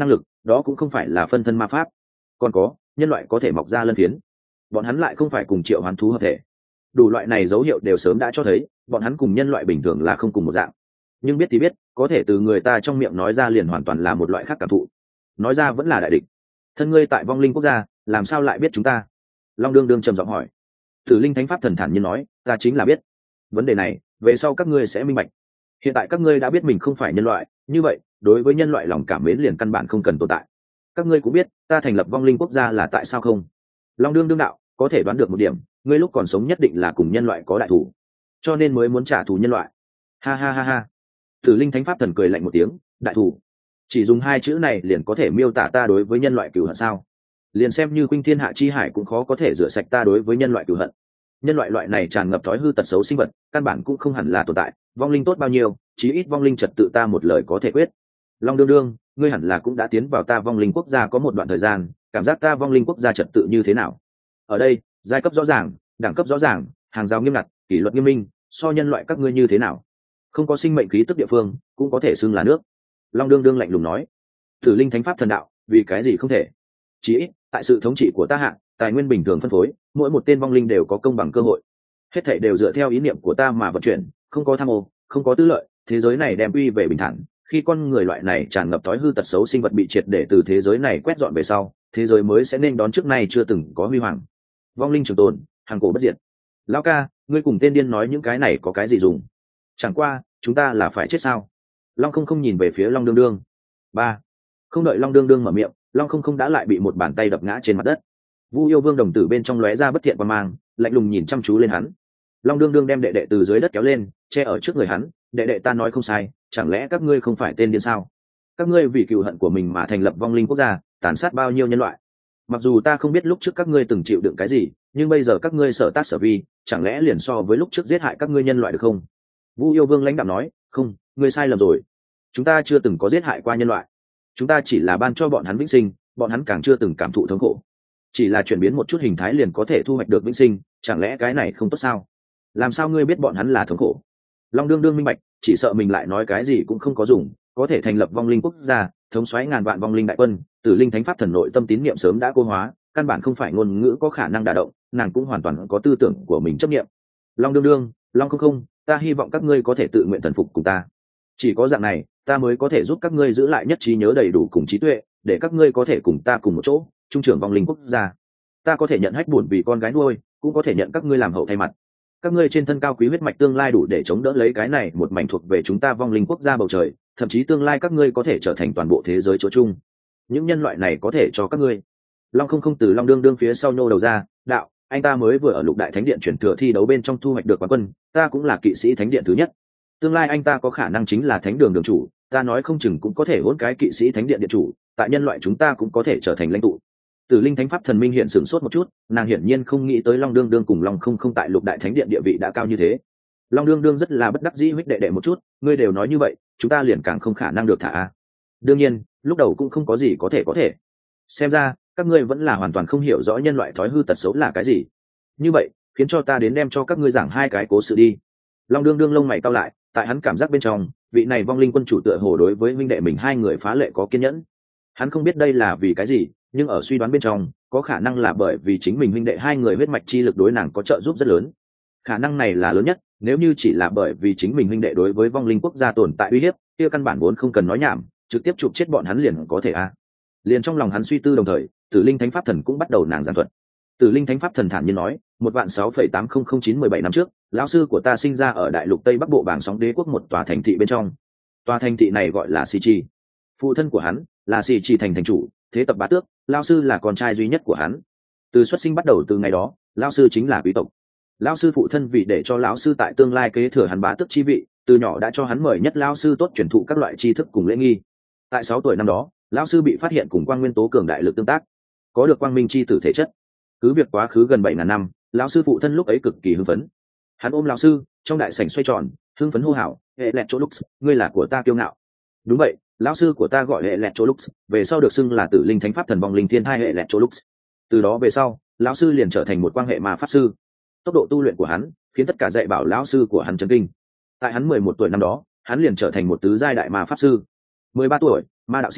đó cũng không phải là phân thân ma pháp. Còn có, nhân loại có thể mọc ra lân phiến, bọn hắn lại không phải cùng triệu hoán thú hợp thể. Đủ loại này dấu hiệu đều sớm đã cho thấy bọn hắn cùng nhân loại bình thường là không cùng một dạng. Nhưng biết thì biết, có thể từ người ta trong miệng nói ra liền hoàn toàn là một loại khác cảm thụ. Nói ra vẫn là đại địch. Thân ngươi tại vong linh quốc gia, làm sao lại biết chúng ta? Long đương đương trầm giọng hỏi. Tử linh thánh pháp thần thản nhiên nói, ta chính là biết. Vấn đề này về sau các ngươi sẽ minh bạch. Hiện tại các ngươi đã biết mình không phải nhân loại, như vậy đối với nhân loại lòng cảm mến liền căn bản không cần tồn tại. Các ngươi cũng biết ta thành lập vong linh quốc gia là tại sao không? Long đương đương đạo, có thể đoán được một điểm, ngươi lúc còn sống nhất định là cùng nhân loại có đại thù, cho nên mới muốn trả thù nhân loại. Ha ha ha ha. Tử linh thánh pháp thần cười lạnh một tiếng, đại thù? Chỉ dùng hai chữ này liền có thể miêu tả ta đối với nhân loại cừu hận sao? Liền xem như khuynh thiên hạ chi hải cũng khó có thể rửa sạch ta đối với nhân loại cừu hận. Nhân loại loại này tràn ngập thói hư tật xấu sinh vật, căn bản cũng không hẳn là tồn tại. Vong linh tốt bao nhiêu, chí ít vong linh trật tự ta một lời có thể quyết. Long đương đương, ngươi hẳn là cũng đã tiến vào ta vong linh quốc gia có một đoạn thời gian, cảm giác ta vong linh quốc gia trật tự như thế nào? Ở đây, giai cấp rõ ràng, đẳng cấp rõ ràng, hàng rào nghiêm ngặt, kỷ luật nghiêm minh, so nhân loại các ngươi như thế nào? Không có sinh mệnh khí tức địa phương, cũng có thể xưng là nước. Long đương đương lạnh lùng nói. Tử linh thánh pháp thần đạo, vì cái gì không thể? Chỉ ít, tại sự thống trị của ta hạ, tài nguyên bình thường phân phối, mỗi một tên vong linh đều có công bằng cơ hội. Hết thảy đều dựa theo ý niệm của ta mà vận chuyển, không có tham ô, không có tư lợi, thế giới này đem quy về bình thản. Khi con người loại này tràn ngập thói hư tật xấu sinh vật bị triệt để từ thế giới này quét dọn về sau, thế giới mới sẽ nên đón trước nay chưa từng có huy hoàng. Vong linh trường tồn, hàng cổ bất diệt. Lão ca, ngươi cùng tên điên nói những cái này có cái gì dùng? Chẳng qua, chúng ta là phải chết sao? Long không không nhìn về phía Long đương đương. Ba. Không đợi Long đương đương mở miệng, Long không không đã lại bị một bàn tay đập ngã trên mặt đất. Vu yêu vương đồng tử bên trong lóe ra bất thiện quan mang, lạnh lùng nhìn chăm chú lên hắn. Long đương đương đem đệ đệ từ dưới đất kéo lên, che ở trước người hắn. Đệ đệ ta nói không sai, chẳng lẽ các ngươi không phải tên điên sao? Các ngươi vì cừu hận của mình mà thành lập vong linh quốc gia, tàn sát bao nhiêu nhân loại? Mặc dù ta không biết lúc trước các ngươi từng chịu đựng cái gì, nhưng bây giờ các ngươi sở tác sở vi, chẳng lẽ liền so với lúc trước giết hại các ngươi nhân loại được không? Vu yêu vương lãnh đạm nói, không, ngươi sai lầm rồi. Chúng ta chưa từng có giết hại qua nhân loại, chúng ta chỉ là ban cho bọn hắn vĩnh sinh, bọn hắn càng chưa từng cảm thụ thống khổ. Chỉ là chuyển biến một chút hình thái liền có thể thu hoạch được vĩnh sinh, chẳng lẽ cái này không tốt sao? Làm sao ngươi biết bọn hắn là thống khổ? Long đương đương minh bạch, chỉ sợ mình lại nói cái gì cũng không có dùng, có thể thành lập vong linh quốc gia, thống soái ngàn vạn vong linh đại quân, tử linh thánh pháp thần nội tâm tín niệm sớm đã cô hóa, căn bản không phải ngôn ngữ có khả năng đả động, nàng cũng hoàn toàn có tư tưởng của mình chấp niệm. Long đương đương, Long không không, ta hy vọng các ngươi có thể tự nguyện thần phục cùng ta. Chỉ có dạng này, ta mới có thể giúp các ngươi giữ lại nhất trí nhớ đầy đủ cùng trí tuệ, để các ngươi có thể cùng ta cùng một chỗ, trung trưởng vong linh quốc gia. Ta có thể nhận hách buồn vì con gái nuôi, cũng có thể nhận các ngươi làm hậu thay mặt. Các ngươi trên thân cao quý huyết mạch tương lai đủ để chống đỡ lấy cái này một mảnh thuộc về chúng ta vong linh quốc gia bầu trời, thậm chí tương lai các ngươi có thể trở thành toàn bộ thế giới chỗ chung. Những nhân loại này có thể cho các ngươi. Long không không từ Long đương đương phía sau nhô đầu ra, đạo, anh ta mới vừa ở Lục Đại Thánh Điện chuyển thừa thi đấu bên trong thu hoạch được quán quân, ta cũng là kỵ sĩ thánh điện thứ nhất. Tương lai anh ta có khả năng chính là thánh đường đường chủ, ta nói không chừng cũng có thể hỗn cái kỵ sĩ thánh điện điện chủ, tại nhân loại chúng ta cũng có thể trở thành lãnh tụ. Tử linh thánh pháp thần minh hiện sửng sốt một chút, nàng hiển nhiên không nghĩ tới Long đương đương cùng Long không không tại Lục Đại Thánh Điện địa vị đã cao như thế. Long đương đương rất là bất đắc dĩ huých đệ đệ một chút, ngươi đều nói như vậy, chúng ta liền càng không khả năng được thả. Đương nhiên, lúc đầu cũng không có gì có thể có thể. Xem ra, các ngươi vẫn là hoàn toàn không hiểu rõ nhân loại thói hư tật xấu là cái gì. Như vậy, khiến cho ta đến đem cho các ngươi giảng hai cái cố sự đi. Long đương đương lông mày cau lại, tại hắn cảm giác bên trong, vị này vong linh quân chủ tựa hồ đối với huynh đệ mình hai người phá lệ có kiên nhẫn. Hắn không biết đây là vì cái gì, nhưng ở suy đoán bên trong, có khả năng là bởi vì chính mình huynh đệ hai người huyết mạch chi lực đối nàng có trợ giúp rất lớn. Khả năng này là lớn nhất, nếu như chỉ là bởi vì chính mình huynh đệ đối với vong linh quốc gia tồn tại uy hiếp, kia căn bản vốn không cần nói nhảm, trực tiếp chụp chết bọn hắn liền có thể a. À. Liền trong lòng hắn suy tư đồng thời, Tử Linh Thánh Pháp Thần cũng bắt đầu nàng giảng thuật. Tử Linh Thánh Pháp Thần thản nhiên nói, một vạn sáu phẩy tám không không chín mười bảy năm trước, lão sư của ta sinh ra ở đại lục Tây Bắc Bộ bảng sóng đế quốc một tòa thành thị bên trong. Tòa thành thị này gọi là Sichi. Phụ thân của hắn là Sichi thành thành chủ, thế tập bá tước, lão sư là con trai duy nhất của hắn. Từ xuất sinh bắt đầu từ ngày đó, lão sư chính là quý tộc. Lão sư phụ thân vì để cho lão sư tại tương lai kế thừa hắn bá tước chi vị, từ nhỏ đã cho hắn mời nhất lão sư tốt truyền thụ các loại tri thức cùng lễ nghi. Tại sáu tuổi năm đó, lão sư bị phát hiện cùng quang nguyên tố cường đại lực tương tác, có được quang minh chi tử thể chất. Cứ việc quá khứ gần bảy ngàn năm, lão sư phụ thân lúc ấy cực kỳ hưng phấn. Hắn ôm lão sư, trong đại sảnh xoay tròn, hưng phấn hô hào, "Hệ lẹt chỗ lux, ngươi là của ta kiêu ngạo." Đúng vậy, lão sư của ta gọi hệ lẹt chỗ lux, về sau được xưng là Tử Linh Thánh Pháp Thần vong linh thiên hai hệ lẹt chỗ lux. Từ đó về sau, lão sư liền trở thành một quan hệ ma pháp sư. Tốc độ tu luyện của hắn khiến tất cả dạy bảo lão sư của hắn chấn kinh. Tại hắn mười một tuổi năm đó, hắn liền trở thành một tứ giai đại ma pháp sư. mười ba tuổi, ma đạo sĩ,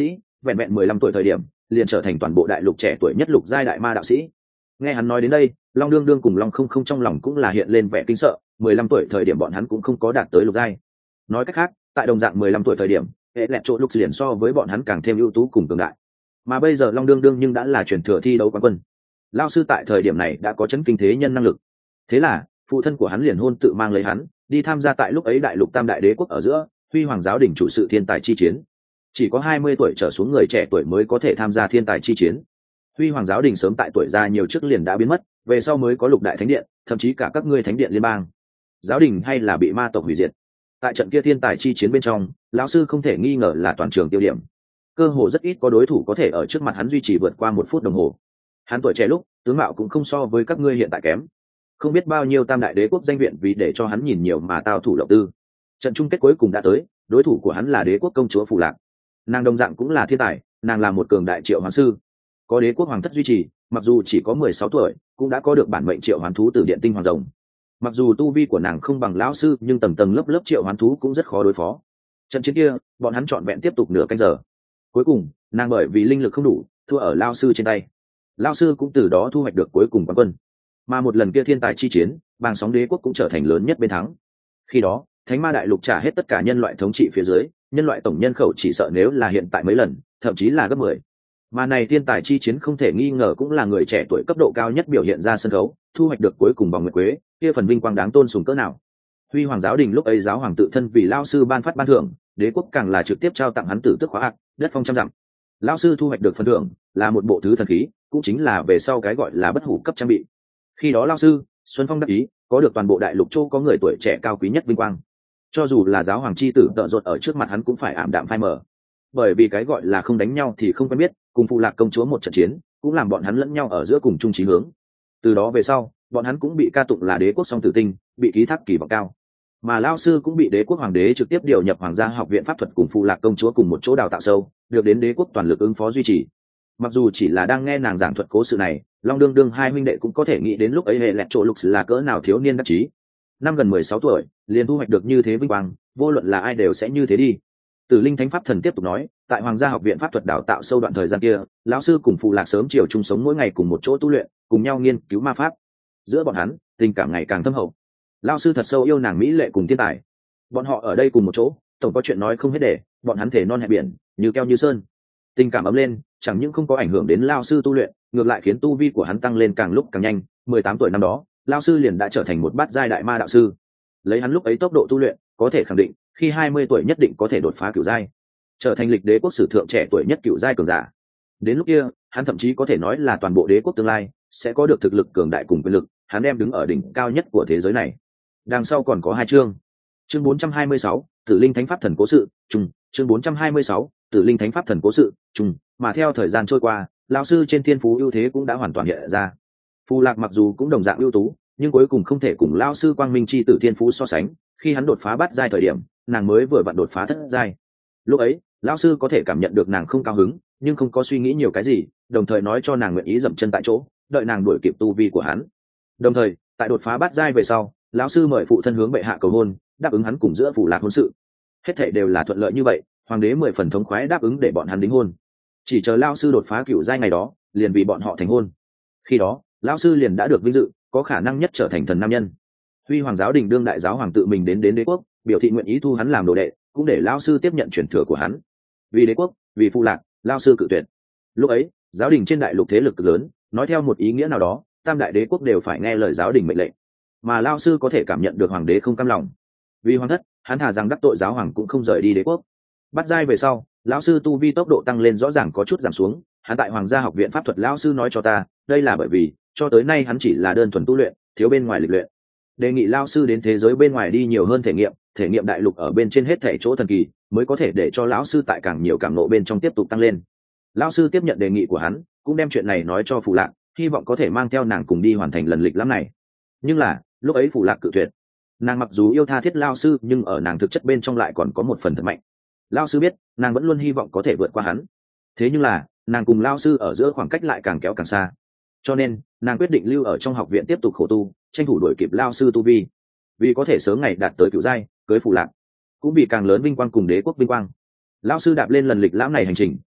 vẹn vẹn mười lăm tuổi thời điểm liền trở thành toàn bộ đại lục trẻ tuổi nhất lục giai đại ma đạo sĩ. Nghe hắn nói đến đây, Long đương đương cùng Long không không trong lòng cũng là hiện lên vẻ kinh sợ. Mười lăm tuổi thời điểm bọn hắn cũng không có đạt tới lục giai. Nói cách khác, tại đồng dạng mười lăm tuổi thời điểm, hệ lẹt chỗ lục liền so với bọn hắn càng thêm ưu tú cùng cường đại. Mà bây giờ Long đương đương nhưng đã là truyền thừa thi đấu quán quân. Lão sư tại thời điểm này đã có chấn kinh thế nhân năng lực. Thế là, phụ thân của hắn liền hôn tự mang lấy hắn, đi tham gia tại lúc ấy đại lục tam đại đế quốc ở giữa, Huy Hoàng giáo đình chủ sự thiên tài chi chiến. Chỉ có hai mươi tuổi trở xuống người trẻ tuổi mới có thể tham gia thiên tài chi chiến. Huy Hoàng giáo đình sớm tại tuổi già nhiều trước liền đã biến mất, về sau mới có lục đại thánh điện, thậm chí cả các ngươi thánh điện liên bang. Giáo đình hay là bị ma tộc hủy diệt. Tại trận kia thiên tài chi chiến bên trong, lão sư không thể nghi ngờ là toàn trường tiêu điểm. Cơ hồ rất ít có đối thủ có thể ở trước mặt hắn duy trì vượt qua một phút đồng hồ. Hắn tuổi trẻ lúc, tướng mạo cũng không so với các ngươi hiện tại kém. Không biết bao nhiêu tam đại đế quốc danh viện vì để cho hắn nhìn nhiều mà tao thủ động tư. Trận chung kết cuối cùng đã tới, đối thủ của hắn là đế quốc công chúa Phù Lạc. Nàng đồng dạng cũng là thiên tài, nàng là một cường đại triệu hoán sư, có đế quốc hoàng thất duy trì, mặc dù chỉ có mười sáu tuổi, cũng đã có được bản mệnh triệu hoán thú từ điện tinh hoàng rồng. Mặc dù tu vi của nàng không bằng lão sư, nhưng tầng tầng lớp lớp triệu hoán thú cũng rất khó đối phó. Trận chiến kia, bọn hắn chọn vẹn tiếp tục nửa canh giờ. Cuối cùng, nàng bởi vì linh lực không đủ, thua ở lão sư trên tay. Lão sư cũng từ đó thu hoạch được cuối cùng quán quân. Mà một lần kia thiên tài chi chiến, bàng sóng đế quốc cũng trở thành lớn nhất bên thắng. Khi đó, Thánh Ma đại lục trả hết tất cả nhân loại thống trị phía dưới, nhân loại tổng nhân khẩu chỉ sợ nếu là hiện tại mấy lần, thậm chí là gấp mười. Mà này thiên tài chi chiến không thể nghi ngờ cũng là người trẻ tuổi cấp độ cao nhất biểu hiện ra sân khấu, thu hoạch được cuối cùng vòng nguyệt quế, kia phần vinh quang đáng tôn sùng cỡ nào. Huy Hoàng giáo đình lúc ấy giáo hoàng tự thân vì lao sư ban phát ban thưởng, đế quốc càng là trực tiếp trao tặng hắn tử tước khóa hạt, đất phong trăm dặm. Lao sư thu hoạch được phần thưởng là một bộ thứ thần khí, cũng chính là về sau cái gọi là bất hủ cấp trang bị. Khi đó lao sư Xuân Phong đắc ý, có được toàn bộ đại lục châu có người tuổi trẻ cao quý nhất vinh quang. Cho dù là giáo hoàng chi tử tợ rột ở trước mặt hắn cũng phải ảm đạm phai mờ, bởi vì cái gọi là không đánh nhau thì không quen biết, cùng Phù Lạc công chúa một trận chiến cũng làm bọn hắn lẫn nhau ở giữa cùng chung chí hướng. Từ đó về sau, bọn hắn cũng bị ca tụng là đế quốc song tử tinh, bị ký thác kỳ vọng cao. Mà lao sư cũng bị đế quốc hoàng đế trực tiếp điều nhập hoàng gia học viện pháp thuật cùng Phù Lạc công chúa cùng một chỗ đào tạo sâu, được đến đế quốc toàn lực ứng phó duy trì. Mặc dù chỉ là đang nghe nàng giảng thuật cố sự này, Long đương đương hai huynh đệ cũng có thể nghĩ đến lúc ấy hệ lẹt chỗ lục là cỡ nào thiếu niên đắc chí. Năm gần mười sáu tuổi, liền thu hoạch được như thế vinh quang, vô luận là ai đều sẽ như thế đi. Tử Linh Thánh Pháp Thần tiếp tục nói, tại Hoàng gia học viện pháp thuật đào tạo sâu đoạn thời gian kia, lão sư cùng Phù Lạc sớm chiều chung sống mỗi ngày cùng một chỗ tu luyện, cùng nhau nghiên cứu ma pháp. Giữa bọn hắn, tình cảm ngày càng thâm hậu. Lão sư thật sâu yêu nàng mỹ lệ cùng thiên tài. Bọn họ ở đây cùng một chỗ, tổng có chuyện nói không hết để, bọn hắn thể non hẹn biển, như keo như sơn. Tình cảm ấm lên, chẳng những không có ảnh hưởng đến lão sư tu luyện, ngược lại khiến tu vi của hắn tăng lên càng lúc càng nhanh. Mười tám tuổi năm đó, lão sư liền đã trở thành một bát giai đại ma đạo sư. Lấy hắn lúc ấy tốc độ tu luyện, có thể khẳng định, khi hai mươi tuổi nhất định có thể đột phá cửu giai, trở thành lịch đế quốc sử thượng trẻ tuổi nhất cửu giai cường giả. Đến lúc kia, hắn thậm chí có thể nói là toàn bộ đế quốc tương lai sẽ có được thực lực cường đại cùng quyền lực, hắn đem đứng ở đỉnh cao nhất của thế giới này. Đằng sau còn có hai chương. Chương bốn trăm hai mươi sáu, Tử Linh Thánh Pháp Thần cố sự, trùng, chương bốn trăm hai mươi sáu, Tử Linh Thánh Pháp Thần cố sự, trùng, mà theo thời gian trôi qua, lão sư trên thiên phú ưu thế cũng đã hoàn toàn hiện ra. Phù Lạc mặc dù cũng đồng dạng ưu tú, nhưng cuối cùng không thể cùng lão sư Quang Minh chi tử thiên phú so sánh, khi hắn đột phá bát giai thời điểm, nàng mới vừa vặn đột phá thất giai. Lúc ấy, lão sư có thể cảm nhận được nàng không cao hứng, nhưng không có suy nghĩ nhiều cái gì, đồng thời nói cho nàng nguyện ý dậm chân tại chỗ, đợi nàng đuổi kịp tu vi của hắn. Đồng thời, tại đột phá bát giai về sau, lão sư mời phụ thân hướng bệ hạ cầu hôn, đáp ứng hắn cùng giữa Phù Lạc hôn sự. Hết thảy đều là thuận lợi như vậy, hoàng đế mười phần thống khoái đáp ứng để bọn hắn đính hôn. Chỉ chờ lão sư đột phá cửu giai ngày đó, liền vì bọn họ thành hôn. Khi đó, lão sư liền đã được vinh dự, có khả năng nhất trở thành thần nam nhân. Huy Hoàng giáo đình đương đại giáo hoàng tự mình đến đến đế quốc, biểu thị nguyện ý thu hắn làm đồ đệ, cũng để lão sư tiếp nhận truyền thừa của hắn. Vì đế quốc, vì Phù Lạc, lão sư cự tuyệt. Lúc ấy, giáo đình trên đại lục thế lực lớn, nói theo một ý nghĩa nào đó, tam đại đế quốc đều phải nghe lời giáo đình mệnh lệnh. Mà lão sư có thể cảm nhận được hoàng đế không cam lòng. Vì hoàng thất, hắn thà rằng đắc tội giáo hoàng cũng không rời đi đế quốc. Bắt giai về sau, lão sư tu vi tốc độ tăng lên rõ ràng có chút giảm xuống. Hắn tại Hoàng gia học viện pháp thuật lão sư nói cho ta, đây là bởi vì cho tới nay hắn chỉ là đơn thuần tu luyện, thiếu bên ngoài lịch luyện. Đề nghị lão sư đến thế giới bên ngoài đi nhiều hơn thể nghiệm, thể nghiệm đại lục ở bên trên hết thảy chỗ thần kỳ, mới có thể để cho lão sư tại càng nhiều cảm ngộ bên trong tiếp tục tăng lên. Lão sư tiếp nhận đề nghị của hắn, cũng đem chuyện này nói cho Phù Lạc, hy vọng có thể mang theo nàng cùng đi hoàn thành lần lịch lãm này. Nhưng là, lúc ấy Phù Lạc cự tuyệt. Nàng mặc dù yêu tha thiết lão sư, nhưng ở nàng thực chất bên trong lại còn có một phần thật mạnh. Lão sư biết, nàng vẫn luôn hy vọng có thể vượt qua hắn. Thế nhưng là, nàng cùng lão sư ở giữa khoảng cách lại càng kéo càng xa. Cho nên, nàng quyết định lưu ở trong học viện tiếp tục khổ tu, tranh thủ đuổi kịp lão sư tu vi, vì có thể sớm ngày đạt tới cửu giai, cưới Phù Lạc, cũng vì càng lớn vinh quang cùng đế quốc vinh quang. Lão sư đạp lên lần lịch lãm này hành trình,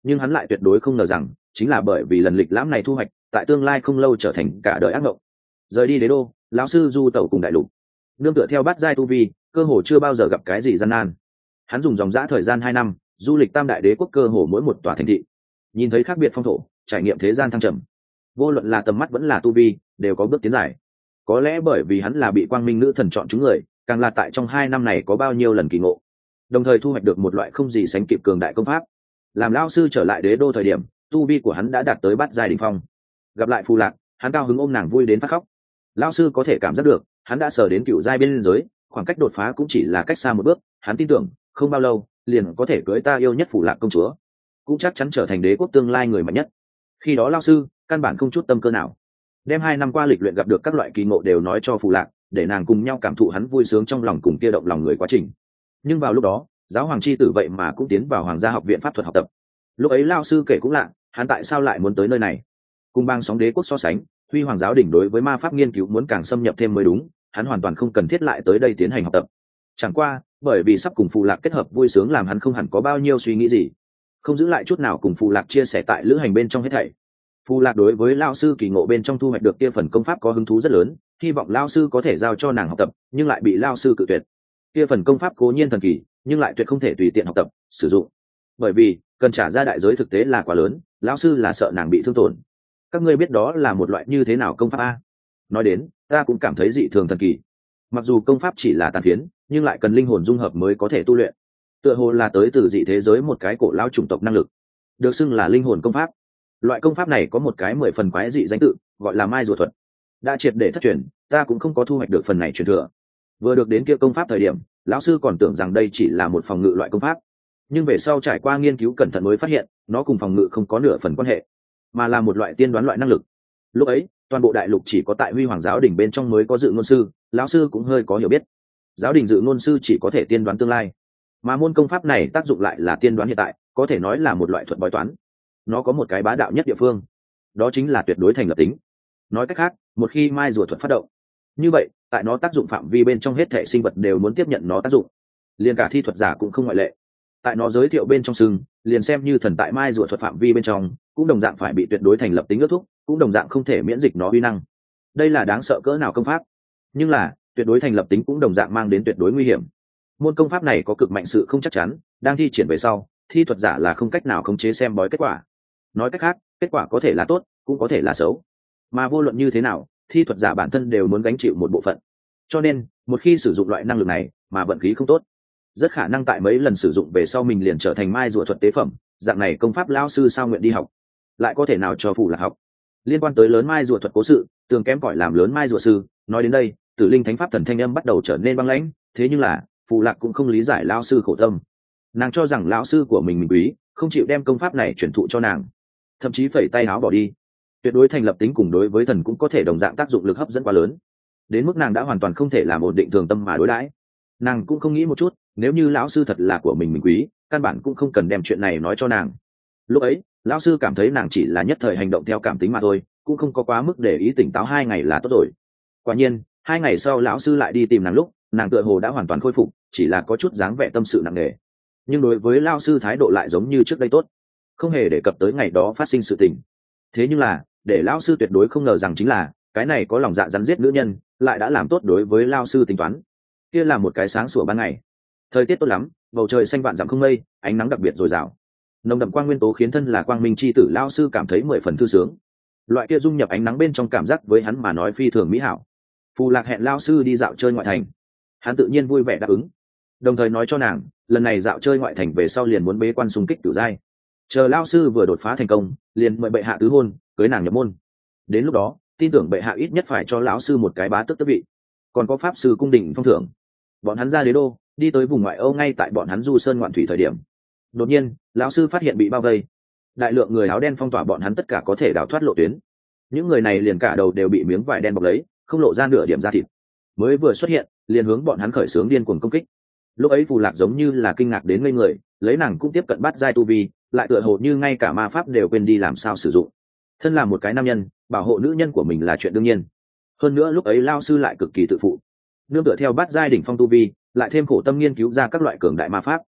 nhưng hắn lại tuyệt đối không ngờ rằng chính là bởi vì lần lịch lãm này thu hoạch tại tương lai không lâu trở thành cả đời ác mộng. Rời đi đế đô, lão sư du tẩu cùng đại lục, nương tựa theo bát giai tu vi, cơ hồ chưa bao giờ gặp cái gì gian nan. Hắn dùng dòng dã thời gian hai năm du lịch tam đại đế quốc, cơ hồ mỗi một tòa thành thị, nhìn thấy khác biệt phong thổ, trải nghiệm thế gian thăng trầm. Vô luận là tầm mắt vẫn là tu vi, đều có bước tiến dài. Có lẽ bởi vì hắn là bị quang minh nữ thần chọn chúng người, càng là tại trong hai năm này có bao nhiêu lần kỳ ngộ, đồng thời thu hoạch được một loại không gì sánh kịp cường đại công pháp. Làm lão sư trở lại đế đô thời điểm, tu vi của hắn đã đạt tới bát giai đỉnh phong. Gặp lại Phù Lạc, hắn cao hứng ôm nàng vui đến phát khóc. Lão sư có thể cảm giác được, hắn đã sở đến cựu giai biên giới, khoảng cách đột phá cũng chỉ là cách xa một bước. Hắn tin tưởng, không bao lâu, liền có thể cưới ta yêu nhất Phù Lạc công chúa, cũng chắc chắn trở thành đế quốc tương lai người mạnh nhất. Khi đó lão sư căn bản không chút tâm cơ nào, đem hai năm qua lịch luyện gặp được các loại kỳ ngộ đều nói cho Phù Lạc, để nàng cùng nhau cảm thụ hắn vui sướng trong lòng cùng kia động lòng người quá trình. Nhưng vào lúc đó, giáo hoàng chi tử vậy mà cũng tiến vào hoàng gia học viện pháp thuật học tập. Lúc ấy lão sư kể cũng lạ, hắn tại sao lại muốn tới nơi này? Cùng bang sóng đế quốc so sánh, huy hoàng giáo đỉnh đối với ma pháp nghiên cứu muốn càng xâm nhập thêm mới đúng, hắn hoàn toàn không cần thiết lại tới đây tiến hành học tập. Chẳng qua bởi vì sắp cùng Phù Lạc kết hợp vui sướng, làm hắn không hẳn có bao nhiêu suy nghĩ gì, không giữ lại chút nào cùng Phù Lạc chia sẻ tại lữ hành bên trong hết thảy. Phù Lạc đối với lão sư kỳ ngộ bên trong thu hoạch được kia phần công pháp có hứng thú rất lớn, hy vọng lão sư có thể giao cho nàng học tập, nhưng lại bị lão sư cự tuyệt. Kia phần công pháp cố nhiên thần kỳ, nhưng lại tuyệt không thể tùy tiện học tập sử dụng, bởi vì cần trả ra đại giới thực tế là quá lớn. Lão sư là sợ nàng bị thương tổn. Các ngươi biết đó là một loại như thế nào công pháp a? Nói đến, ta cũng cảm thấy dị thường thần kỳ. Mặc dù công pháp chỉ là tàn phiến, nhưng lại cần linh hồn dung hợp mới có thể tu luyện. Tựa hồ là tới từ dị thế giới một cái cổ lão chủng tộc năng lực, được xưng là linh hồn công pháp. Loại công pháp này có một cái mười phần quái dị danh tự, gọi là mai rùa thuật. Đã triệt để thất truyền, ta cũng không có thu hoạch được phần này truyền thừa. Vừa được đến kia công pháp thời điểm, lão sư còn tưởng rằng đây chỉ là một phòng ngự loại công pháp, nhưng về sau trải qua nghiên cứu cẩn thận mới phát hiện, nó cùng phòng ngự không có nửa phần quan hệ, mà là một loại tiên đoán loại năng lực. Lúc ấy, toàn bộ đại lục chỉ có tại huy hoàng giáo đình bên trong mới có dự ngôn sư, lão sư cũng hơi có hiểu biết. Giáo đình dự ngôn sư chỉ có thể tiên đoán tương lai, mà môn công pháp này tác dụng lại là tiên đoán hiện tại, có thể nói là một loại thuật bói toán. Nó có một cái bá đạo nhất địa phương, đó chính là tuyệt đối thành lập tính. Nói cách khác, một khi mai rùa thuật phát động, như vậy tại nó tác dụng phạm vi bên trong hết thể sinh vật đều muốn tiếp nhận nó tác dụng, liền cả thi thuật giả cũng không ngoại lệ. Tại nó giới thiệu bên trong sừng, liền xem như thần tại mai rùa thuật phạm vi bên trong, cũng đồng dạng phải bị tuyệt đối thành lập tính ước thúc, cũng đồng dạng không thể miễn dịch nó uy năng. Đây là đáng sợ cỡ nào công pháp, nhưng là tuyệt đối thành lập tính cũng đồng dạng mang đến tuyệt đối nguy hiểm. Môn công pháp này có cực mạnh sự không chắc chắn, đang thi triển về sau, thi thuật giả là không cách nào khống chế xem bói kết quả. Nói cách khác, kết quả có thể là tốt, cũng có thể là xấu, mà vô luận như thế nào, thi thuật giả bản thân đều muốn gánh chịu một bộ phận. Cho nên một khi sử dụng loại năng lực này mà vận khí không tốt, rất khả năng tại mấy lần sử dụng về sau mình liền trở thành mai rùa thuật tế phẩm. Dạng này công pháp lão sư sao nguyện đi học, lại có thể nào cho Phù Lạc học? Liên quan tới lớn mai rùa thuật cố sự, tường kém cỏi làm lớn mai rùa sư. Nói đến đây, Tử Linh Thánh Pháp thần thanh âm bắt đầu trở nên băng lãnh. Thế nhưng là Phù Lạc cũng không lý giải lão sư khổ tâm. Nàng cho rằng lão sư của mình mình quý, không chịu đem công pháp này truyền thụ cho nàng, thậm chí phẩy tay áo bỏ đi. Tuyệt đối thành lập tính cùng đối với thần cũng có thể đồng dạng tác dụng lực hấp dẫn quá lớn, đến mức nàng đã hoàn toàn không thể làm ổn định thường tâm mà đối đãi. Nàng cũng không nghĩ một chút, nếu như lão sư thật là của mình mình quý, căn bản cũng không cần đem chuyện này nói cho nàng. Lúc ấy lão sư cảm thấy nàng chỉ là nhất thời hành động theo cảm tính mà thôi, cũng không có quá mức để ý, tỉnh táo hai ngày là tốt rồi. Quả nhiên hai ngày sau lão sư lại đi tìm nàng lúc, nàng tựa hồ đã hoàn toàn khôi phục, chỉ là có chút dáng vẻ tâm sự nặng nề, nhưng đối với lão sư thái độ lại giống như trước đây tốt, không hề đề cập tới ngày đó phát sinh sự tình. Thế nhưng là để lão sư tuyệt đối không ngờ rằng chính là cái này có lòng dạ rắn giết nữ nhân lại đã làm tốt đối với lão sư tính toán. Kia là một cái sáng sủa ban ngày, thời tiết tốt lắm, bầu trời xanh vạn dặm không mây, ánh nắng đặc biệt dồi dào, nồng đậm quang nguyên tố khiến thân là quang minh chi tử lão sư cảm thấy mười phần thư sướng. Loại kia dung nhập ánh nắng bên trong cảm giác với hắn mà nói phi thường mỹ hảo. Phù Lạc hẹn lão sư đi dạo chơi ngoại thành, hắn tự nhiên vui vẻ đáp ứng, đồng thời nói cho nàng lần này dạo chơi ngoại thành về sau liền muốn bế quan xung kích cửu giai, chờ lão sư vừa đột phá thành công liền mời bệ hạ tứ hôn, cưới nàng nhập môn. Đến lúc đó tin tưởng bệ hạ ít nhất phải cho lão sư một cái bá tước tước vị, còn có pháp sư cung đình phong thưởng. Bọn hắn ra đế đô, đi tới vùng ngoại Âu. Ngay tại bọn hắn du sơn ngoạn thủy thời điểm, đột nhiên lão sư phát hiện bị bao vây, đại lượng người áo đen phong tỏa bọn hắn tất cả có thể đào thoát lộ tuyến. Những người này liền cả đầu đều bị miếng vải đen bọc lấy, không lộ ra nửa điểm da thịt, mới vừa xuất hiện liền hướng bọn hắn khởi xướng điên cuồng công kích. Lúc ấy Phù Lạc giống như là kinh ngạc đến ngây người, lấy nàng cũng tiếp cận bát giai tu vi, lại tựa hồ như ngay cả ma pháp đều quên đi làm sao sử dụng. Thân là một cái nam nhân, bảo hộ nữ nhân của mình là chuyện đương nhiên. Hơn nữa lúc ấy lao sư lại cực kỳ tự phụ, nương tựa theo bát giai đỉnh phong tu vi, lại thêm khổ tâm nghiên cứu ra các loại cường đại ma pháp.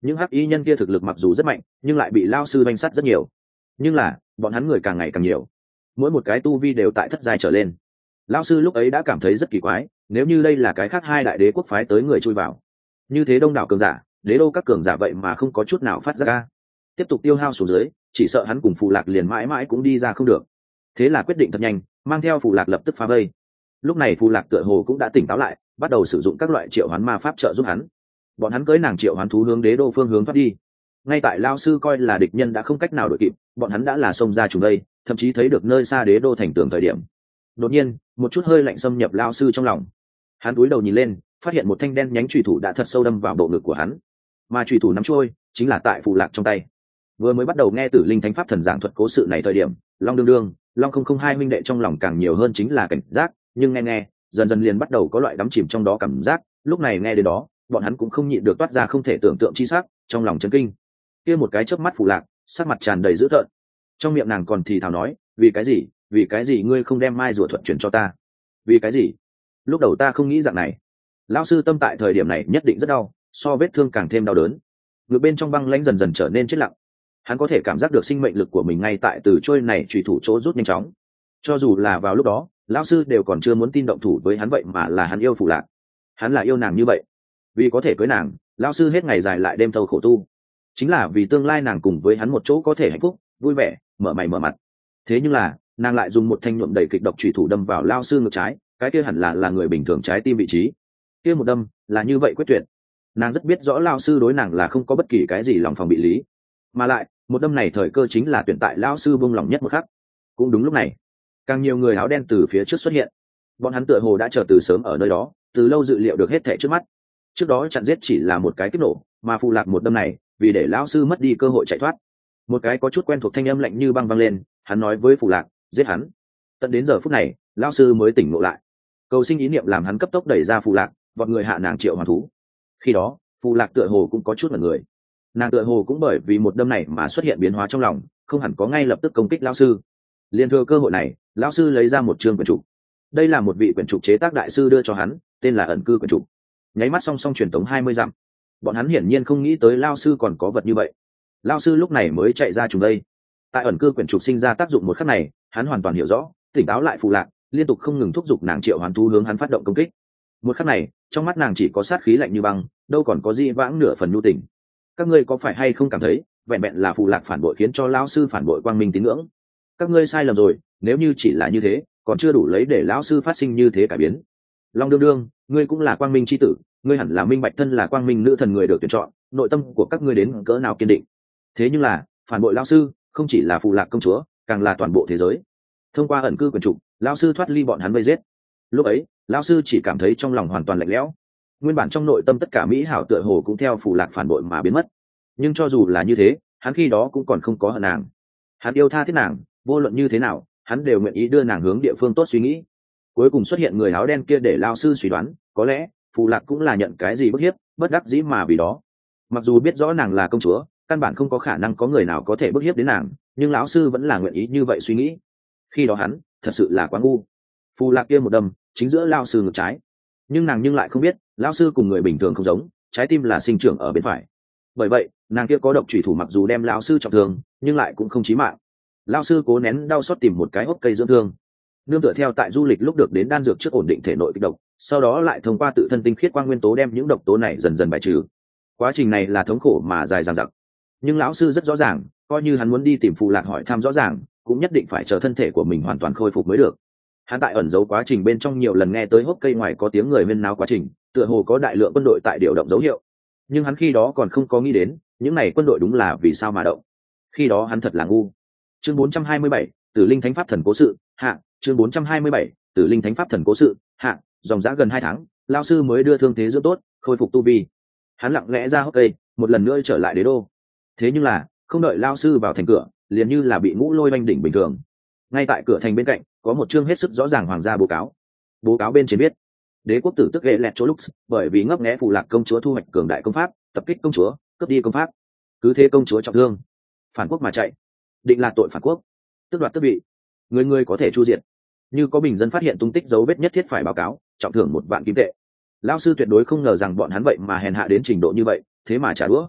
những hắc y nhân kia thực lực mặc dù rất mạnh nhưng lại bị lao sư banh sắt rất nhiều, nhưng là bọn hắn người càng ngày càng nhiều, mỗi một cái tu vi đều tại thất giai trở lên. Lao sư lúc ấy đã cảm thấy rất kỳ quái, nếu như đây là cái khác hai đại đế quốc phái tới người chui vào, như thế đông đảo cường giả, đế đô các cường giả vậy mà không có chút nào phát ra ca, tiếp tục tiêu hao xuống dưới chỉ sợ hắn cùng Phù Lạc liền mãi mãi cũng đi ra không được. Thế là quyết định thật nhanh, mang theo Phù Lạc lập tức phá vây. Lúc này Phù Lạc tựa hồ cũng đã tỉnh táo lại, bắt đầu sử dụng các loại triệu hoán ma pháp trợ giúp hắn. Bọn hắn cưỡi nàng triệu hoán thú hướng đế đô phương hướng thoát đi. Ngay tại Lao sư coi là địch nhân đã không cách nào đuổi kịp, bọn hắn đã là xông ra trùng đây, thậm chí thấy được nơi xa đế đô thành tường thời điểm. Đột nhiên, một chút hơi lạnh xâm nhập Lao sư trong lòng. Hắn cúi đầu nhìn lên, phát hiện một thanh đen nhánh chùy thủ đã thật sâu đâm vào bộ ngực của hắn, mà chùy thủ nắm trôi chính là tại Phù Lạc trong tay. Vừa mới bắt đầu nghe Tử Linh Thánh Pháp Thần giảng thuật cố sự này thời điểm, Long đương đương, Long không không hai minh đệ trong lòng càng nhiều hơn chính là cảnh giác, nhưng nghe nghe, dần dần liền bắt đầu có loại đắm chìm trong đó cảm giác. Lúc này nghe đến đó, bọn hắn cũng không nhịn được toát ra không thể tưởng tượng chi sắc, trong lòng chấn kinh. Kia một cái chớp mắt Phù Lạc, sắc mặt tràn đầy dữ tợn, trong miệng nàng còn thì thào nói, vì cái gì, vì cái gì ngươi không đem mai rùa thuận chuyển cho ta, vì cái gì? Lúc đầu ta không nghĩ dạng này. Lão sư tâm tại thời điểm này nhất định rất đau, so vết thương càng thêm đau đớn. Ngực bên trong băng lãnh dần dần trở nên chết lặng. Hắn có thể cảm giác được sinh mệnh lực của mình ngay tại từ trôi này chủy thủ chỗ rút nhanh chóng. Cho dù là vào lúc đó, lão sư đều còn chưa muốn tin động thủ với hắn, vậy mà là hắn yêu Phù Lạc. Hắn là yêu nàng như vậy. Vì có thể cưới nàng, lão sư hết ngày dài lại đêm thâu khổ tu. Chính là vì tương lai nàng cùng với hắn một chỗ có thể hạnh phúc, vui vẻ, mở mày mở mặt. Thế nhưng là, nàng lại dùng một thanh nhuộm đầy kịch độc chủy thủ đâm vào lão sư ngực trái, cái kia hẳn là là người bình thường trái tim vị trí. Kia một đâm, là như vậy quyết tuyệt. Nàng rất biết rõ lão sư đối nàng là không có bất kỳ cái gì lòng phòng bị lý, mà lại một đâm này thời cơ chính là tuyển tại lão sư buông lòng nhất một khắc. Cũng đúng lúc này, càng nhiều người áo đen từ phía trước xuất hiện. Bọn hắn tựa hồ đã chờ từ sớm ở nơi đó, từ lâu dự liệu được hết thảy trước mắt. Trước đó chặn giết chỉ là một cái kích nổ, mà Phù Lạc một đâm này, vì để lão sư mất đi cơ hội chạy thoát. Một cái có chút quen thuộc thanh âm lạnh như băng vang lên, hắn nói với Phù Lạc, giết hắn. Tận đến giờ phút này, lão sư mới tỉnh ngộ lại. Cầu sinh ý niệm làm hắn cấp tốc đẩy ra Phù Lạc, vọt người hạ nàng triệu hoàn thú. Khi đó, Phù Lạc tựa hồ cũng có chút là người. Nàng tựa hồ cũng bởi vì một đâm này mà xuất hiện biến hóa trong lòng, không hẳn có ngay lập tức công kích lão sư. Liên thừa cơ hội này, lão sư lấy ra một chương quyển trục. Đây là một vị quyển trục chế tác đại sư đưa cho hắn, tên là ẩn cư quyển trục. Nháy mắt song song truyền tống hai mươi dặm. Bọn hắn hiển nhiên không nghĩ tới lão sư còn có vật như vậy. Lão sư lúc này mới chạy ra trùng đây. Tại ẩn cư quyển trục sinh ra tác dụng một khắc này, hắn hoàn toàn hiểu rõ, tỉnh táo lại Phù Lạc, liên tục không ngừng thúc giục nàng triệu hoán thú hướng hắn phát động công kích. Một khắc này, trong mắt nàng chỉ có sát khí lạnh như băng, đâu còn có gì vãng nửa phần nhu tình. Các ngươi có phải hay không cảm thấy, vẹn vẹn là Phù Lạc phản bội khiến cho lão sư phản bội quang minh tín ngưỡng? Các ngươi sai lầm rồi, nếu như chỉ là như thế, còn chưa đủ lấy để lão sư phát sinh như thế cải biến. Long đương đương, ngươi cũng là quang minh chi tử, ngươi hẳn là minh bạch thân là quang minh nữ thần người được tuyển chọn, nội tâm của các ngươi đến cỡ nào kiên định. Thế nhưng là, phản bội lão sư, không chỉ là Phù Lạc công chúa, càng là toàn bộ thế giới. Thông qua ẩn cư quyển trục, lão sư thoát ly bọn hắn vây giết. Lúc ấy, lão sư chỉ cảm thấy trong lòng hoàn toàn lạnh lẽo. Nguyên bản trong nội tâm tất cả mỹ hảo tựa hồ cũng theo Phù Lạc phản bội mà biến mất. Nhưng cho dù là như thế, hắn khi đó cũng còn không có hận nàng. Hắn yêu tha thiết nàng, vô luận như thế nào, hắn đều nguyện ý đưa nàng hướng địa phương tốt suy nghĩ. Cuối cùng xuất hiện người áo đen kia để lão sư suy đoán, có lẽ Phù Lạc cũng là nhận cái gì bức hiếp, bất đắc dĩ mà vì đó. Mặc dù biết rõ nàng là công chúa, căn bản không có khả năng có người nào có thể bức hiếp đến nàng, nhưng lão sư vẫn là nguyện ý như vậy suy nghĩ. Khi đó hắn thật sự là quá ngu. Phù Lạc kia một đâm chính giữa lão sư ngực trái, nhưng nàng nhưng lại không biết, lão sư cùng người bình thường không giống, trái tim là sinh trưởng ở bên phải. Bởi vậy, nàng kia có độc chủy thủ mặc dù đem lão sư trọng thương, nhưng lại cũng không chí mạng. Lão sư cố nén đau xót tìm một cái hốc cây dưỡng thương, nương tựa theo tại du lịch lúc được đến đan dược trước ổn định thể nội kịch độc, sau đó lại thông qua tự thân tinh khiết quang nguyên tố đem những độc tố này dần dần bài trừ. Quá trình này là thống khổ mà dài dằng dặc, nhưng lão sư rất rõ ràng, coi như hắn muốn đi tìm Phù Lạc hỏi thăm rõ ràng, cũng nhất định phải chờ thân thể của mình hoàn toàn khôi phục mới được. Hắn tại ẩn giấu quá trình bên trong nhiều lần nghe tới hốc cây ngoài có tiếng người huyên náo quá trình, tựa hồ có đại lượng quân đội tại điều động dấu hiệu, nhưng hắn khi đó còn không có nghĩ đến những này quân đội đúng là vì sao mà động. Khi đó hắn thật là ngu. Chương bốn trăm hai mươi bảy, Tử Linh Thánh Pháp Thần Cố Sự hạ. Chương bốn trăm hai mươi bảy, Tử Linh Thánh Pháp Thần Cố Sự hạ. Dòng dã gần hai tháng, lão sư mới đưa thương thế dưỡng tốt, khôi phục tu vi. Hắn lặng lẽ ra hốc cây, một lần nữa trở lại đế đô. Thế nhưng là, không đợi lão sư vào thành cửa, liền như là bị ngũ lôi oanh đỉnh bình thường. Ngay tại cửa thành bên cạnh, có một chương hết sức rõ ràng hoàng gia bố cáo. Bố cáo bên trên viết: đế quốc tử tức ghệ lẹt chỗ lux bởi vì ngấp nghé Phù Lạc công chúa thu hoạch cường đại công pháp, tập kích công chúa, cướp đi công pháp, cứ thế công chúa trọng thương, phản quốc mà chạy, định là tội phản quốc, tước đoạt tước vị, người người có thể chu diệt. Như có bình dân phát hiện tung tích dấu vết nhất thiết phải báo cáo, trọng thưởng một vạn kim tệ. Lão sư tuyệt đối không ngờ rằng bọn hắn vậy mà hèn hạ đến trình độ như vậy, thế mà trả đũa.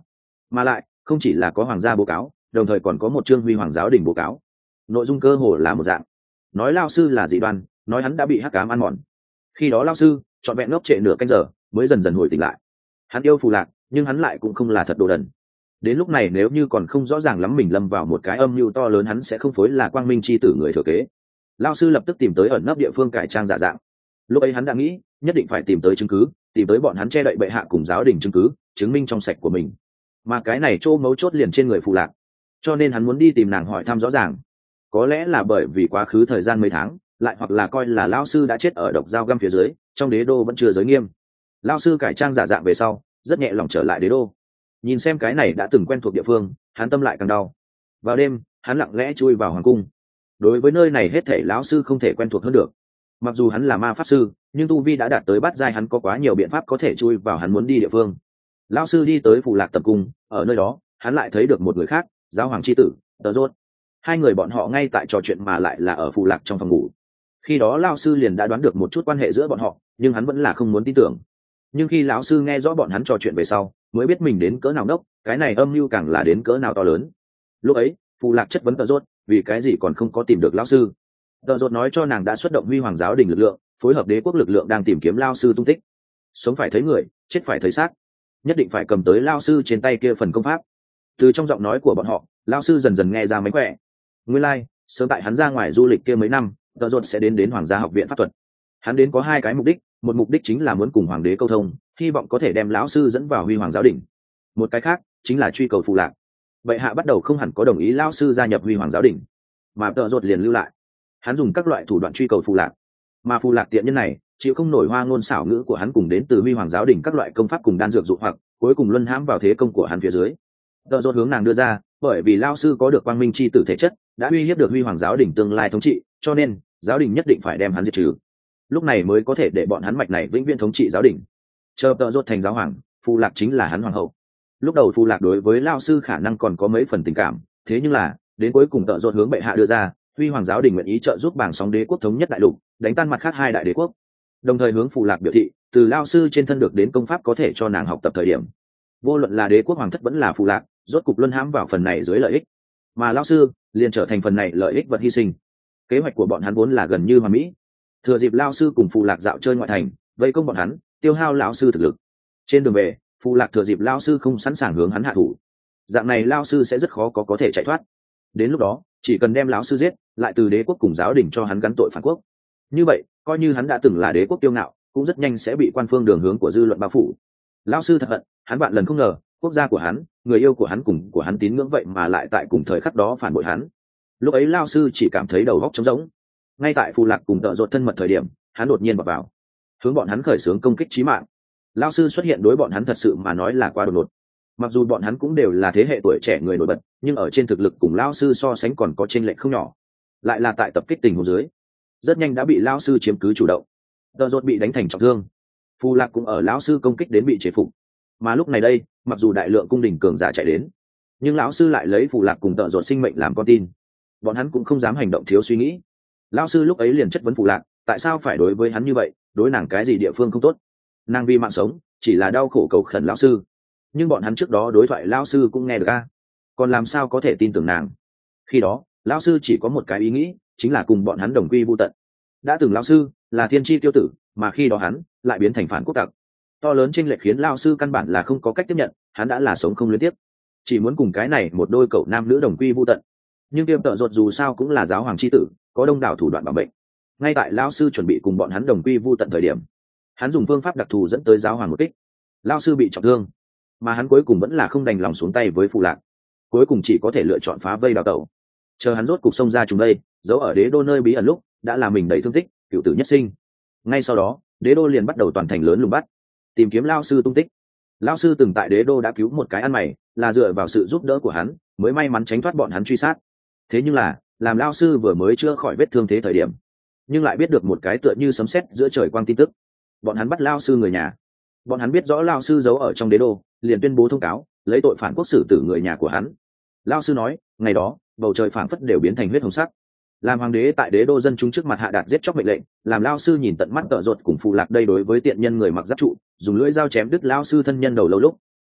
mà lại không chỉ là có hoàng gia báo cáo, đồng thời còn có một chương huy hoàng giáo đình báo cáo. Nội dung cơ hồ là một dạng, nói lao sư là dị đoan, nói hắn đã bị hắc ám ăn mòn. Khi đó lao sư trọn vẹn ngốc trệ nửa canh giờ mới dần dần hồi tỉnh lại. Hắn yêu Phù Lạc, nhưng hắn lại cũng không là thật đồ đần. Đến lúc này nếu như còn không rõ ràng lắm mình lâm vào một cái âm mưu to lớn, hắn sẽ không phối là quang minh chi tử người thừa kế. Lao sư lập tức tìm tới ẩn nấp địa phương cải trang giả dạng. Lúc ấy hắn đã nghĩ nhất định phải tìm tới chứng cứ, tìm tới bọn hắn che đậy bệ hạ cùng giáo đình chứng cứ, chứng minh trong sạch của mình. Mà cái này chỗ mấu chốt liền trên người Phù Lạc, cho nên hắn muốn đi tìm nàng hỏi thăm rõ ràng. Có lẽ là bởi vì quá khứ thời gian mấy tháng, lại hoặc là coi là lao sư đã chết ở độc dao găm phía dưới, trong đế đô vẫn chưa giới nghiêm. Lao sư cải trang giả dạng về sau rất nhẹ lòng trở lại đế đô, nhìn xem cái này đã từng quen thuộc địa phương, hắn tâm lại càng đau. Vào đêm hắn lặng lẽ chui vào hoàng cung. Đối với nơi này hết thảy lão sư không thể quen thuộc hơn được. Mặc dù hắn là ma pháp sư, nhưng tu vi đã đạt tới bát giai, hắn có quá nhiều biện pháp có thể chui vào hắn muốn đi địa phương. Lão sư đi tới Phù Lạc tập cung, ở nơi đó hắn lại thấy được một người khác, giáo hoàng chi tử Tờ Rốt. Hai người bọn họ ngay tại trò chuyện, mà lại là ở Phù Lạc trong phòng ngủ. Khi đó lão sư liền đã đoán được một chút quan hệ giữa bọn họ, nhưng hắn vẫn là không muốn tin tưởng. Nhưng khi lão sư nghe rõ bọn hắn trò chuyện về sau, mới biết mình đến cỡ nào đốc, cái này âm mưu càng là đến cỡ nào to lớn. Lúc ấy Phù Lạc chất vấn Tờ Rốt, vì cái gì còn không có tìm được lão sư. Tờ Rốt nói cho nàng đã xuất động huy hoàng giáo đình lực lượng, phối hợp đế quốc lực lượng đang tìm kiếm lão sư tung tích. Sống phải thấy người, chết phải thấy xác, nhất định phải cầm tới lão sư trên tay kia phần công pháp. Từ trong giọng nói của bọn họ, lão sư dần dần nghe ra mánh khỏe. Nguyên lai like, sớm tại hắn ra ngoài du lịch kia mấy năm, Tờ Rốt sẽ đến đến Hoàng gia học viện pháp thuật. Hắn đến có hai cái mục đích, một mục đích chính là muốn cùng hoàng đế câu thông, hy vọng có thể đem lão sư dẫn vào huy hoàng giáo đình. Một cái khác chính là truy cầu Phù Lạc. Bệ hạ bắt đầu không hẳn có đồng ý lão sư gia nhập huy hoàng giáo đình, mà Tờ Rốt liền lưu lại. Hắn dùng các loại thủ đoạn truy cầu Phù Lạc, mà Phù Lạc tiện nhân này chịu không nổi hoa ngôn xảo ngữ của hắn cùng đến từ huy hoàng giáo đình các loại công pháp cùng đan dược dụ hoặc, cuối cùng luân hãm vào thế công của hắn phía dưới. Tờ Rốt hướng nàng đưa ra, bởi vì lão sư có được quang minh chi tử thể chất, đã uy hiếp được huy hoàng giáo đình tương lai thống trị, cho nên giáo đình nhất định phải đem hắn diệt trừ. Lúc này mới có thể để bọn hắn mạch này vĩnh viễn thống trị giáo đình. Chờ Tờ Rốt thành giáo hoàng, Phù Lạc chính là hắn hoàng hậu. Lúc đầu Phù Lạc đối với lão sư khả năng còn có mấy phần tình cảm, thế nhưng là đến cuối cùng Tờ Rốt hướng bệ hạ đưa ra, huy hoàng giáo đình nguyện ý trợ giúp bảng sóng đế quốc thống nhất đại lục, đánh tan mặt khác hai đại đế quốc, đồng thời hướng Phù Lạc biểu thị từ lão sư trên thân được đến công pháp có thể cho nàng học tập thời điểm, vô luận là đế quốc hoàng thất vẫn là Phù Lạc, rốt cục luân hãm vào phần này dưới lợi ích, mà lão sư liền trở thành phần này lợi ích vật hy sinh. Kế hoạch của bọn hắn vốn là gần như hoàn mỹ. Thừa dịp lão sư cùng Phù Lạc dạo chơi ngoại thành, vây công bọn hắn, tiêu hao lão sư thực lực. Trên đường về, Phù Lạc thừa dịp lão sư không sẵn sàng hướng hắn hạ thủ, dạng này lão sư sẽ rất khó có có thể chạy thoát. Đến lúc đó chỉ cần đem lão sư giết, lại từ đế quốc cùng giáo đình cho hắn gắn tội phản quốc. Như vậy coi như hắn đã từng là đế quốc tiêu ngạo, cũng rất nhanh sẽ bị quan phương đường hướng của dư luận bao phủ. Lão sư thật hận, hắn vạn lần không ngờ quốc gia của hắn, người yêu của hắn cùng của hắn tín ngưỡng vậy mà lại tại cùng thời khắc đó phản bội hắn. Lúc ấy lão sư chỉ cảm thấy đầu óc trống rỗng. Ngay tại Phù Lạc cùng Tờ Rốt thân mật thời điểm, hắn đột nhiên vào vào, hướng bọn hắn khởi xướng công kích chí mạng. Lão sư xuất hiện đối bọn hắn thật sự mà nói là quá đột ngột. Mặc dù bọn hắn cũng đều là thế hệ tuổi trẻ người nổi bật, nhưng ở trên thực lực cùng lão sư so sánh còn có chênh lệch không nhỏ. Lại là tại tập kích tình huống dưới, rất nhanh đã bị lão sư chiếm cứ chủ động. Tờ Rốt bị đánh thành trọng thương, Phù Lạc cũng ở lão sư công kích đến bị chế phục. Mà lúc này đây, mặc dù đại lượng cung đình cường giả chạy đến, nhưng lão sư lại lấy Phù Lạc cùng Tờ Rốt sinh mệnh làm con tin. Bọn hắn cũng không dám hành động thiếu suy nghĩ. Lão sư lúc ấy liền chất vấn Phù Lạc, tại sao phải đối với hắn như vậy, đối nàng cái gì địa phương không tốt. Nàng vì mạng sống chỉ là đau khổ cầu khẩn lão sư, nhưng bọn hắn trước đó đối thoại lão sư cũng nghe được a, còn làm sao có thể tin tưởng nàng. Khi đó lão sư chỉ có một cái ý nghĩ, chính là cùng bọn hắn đồng quy vu tận. Đã từng lão sư là thiên chi tiêu tử, mà khi đó hắn lại biến thành phản quốc tặc. To lớn chênh lệch khiến lão sư căn bản là không có cách tiếp nhận, hắn đã là sống không liên tiếp, chỉ muốn cùng cái này một đôi cậu nam nữ đồng quy vu tận. Nhưng Tiêm Tợ Rốt dù sao cũng là giáo hoàng chi tử, có đông đảo thủ đoạn bảo mệnh. Ngay tại lão sư chuẩn bị cùng bọn hắn đồng quy vu tận thời điểm, hắn dùng phương pháp đặc thù dẫn tới giáo hoàng một kích. Lão sư bị trọng thương, mà hắn cuối cùng vẫn là không đành lòng xuống tay với Phù Lạc, cuối cùng chỉ có thể lựa chọn phá vây đào tẩu. Chờ hắn rốt cục xông ra chúng đây, giấu ở đế đô nơi bí ẩn lúc đã là mình đầy thương tích, cựu tử nhất sinh. Ngay sau đó đế đô liền bắt đầu toàn thành lớn lùng bắt, tìm kiếm lão sư tung tích. Lão sư từng tại đế đô đã cứu một cái ăn mày, là dựa vào sự giúp đỡ của hắn mới may mắn tránh thoát bọn hắn truy sát. Thế nhưng là làm lão sư vừa mới chữa khỏi vết thương thế thời điểm, nhưng lại biết được một cái tựa như sấm sét giữa trời quang tin tức. Bọn hắn bắt lão sư người nhà. Bọn hắn biết rõ lão sư giấu ở trong đế đô, liền tuyên bố thông cáo, lấy tội phản quốc xử tử người nhà của hắn. Lão sư nói, ngày đó bầu trời phảng phất đều biến thành huyết hồng sắc. Làm hoàng đế tại đế đô dân chúng trước mặt hạ đạt giết chóc mệnh lệnh, làm lão sư nhìn tận mắt Tợ Rốt cùng Phù Lạc đây đối với tiện nhân người mặc giáp trụ, dùng lưỡi dao chém đứt lão sư thân nhân đầu lâu lúc,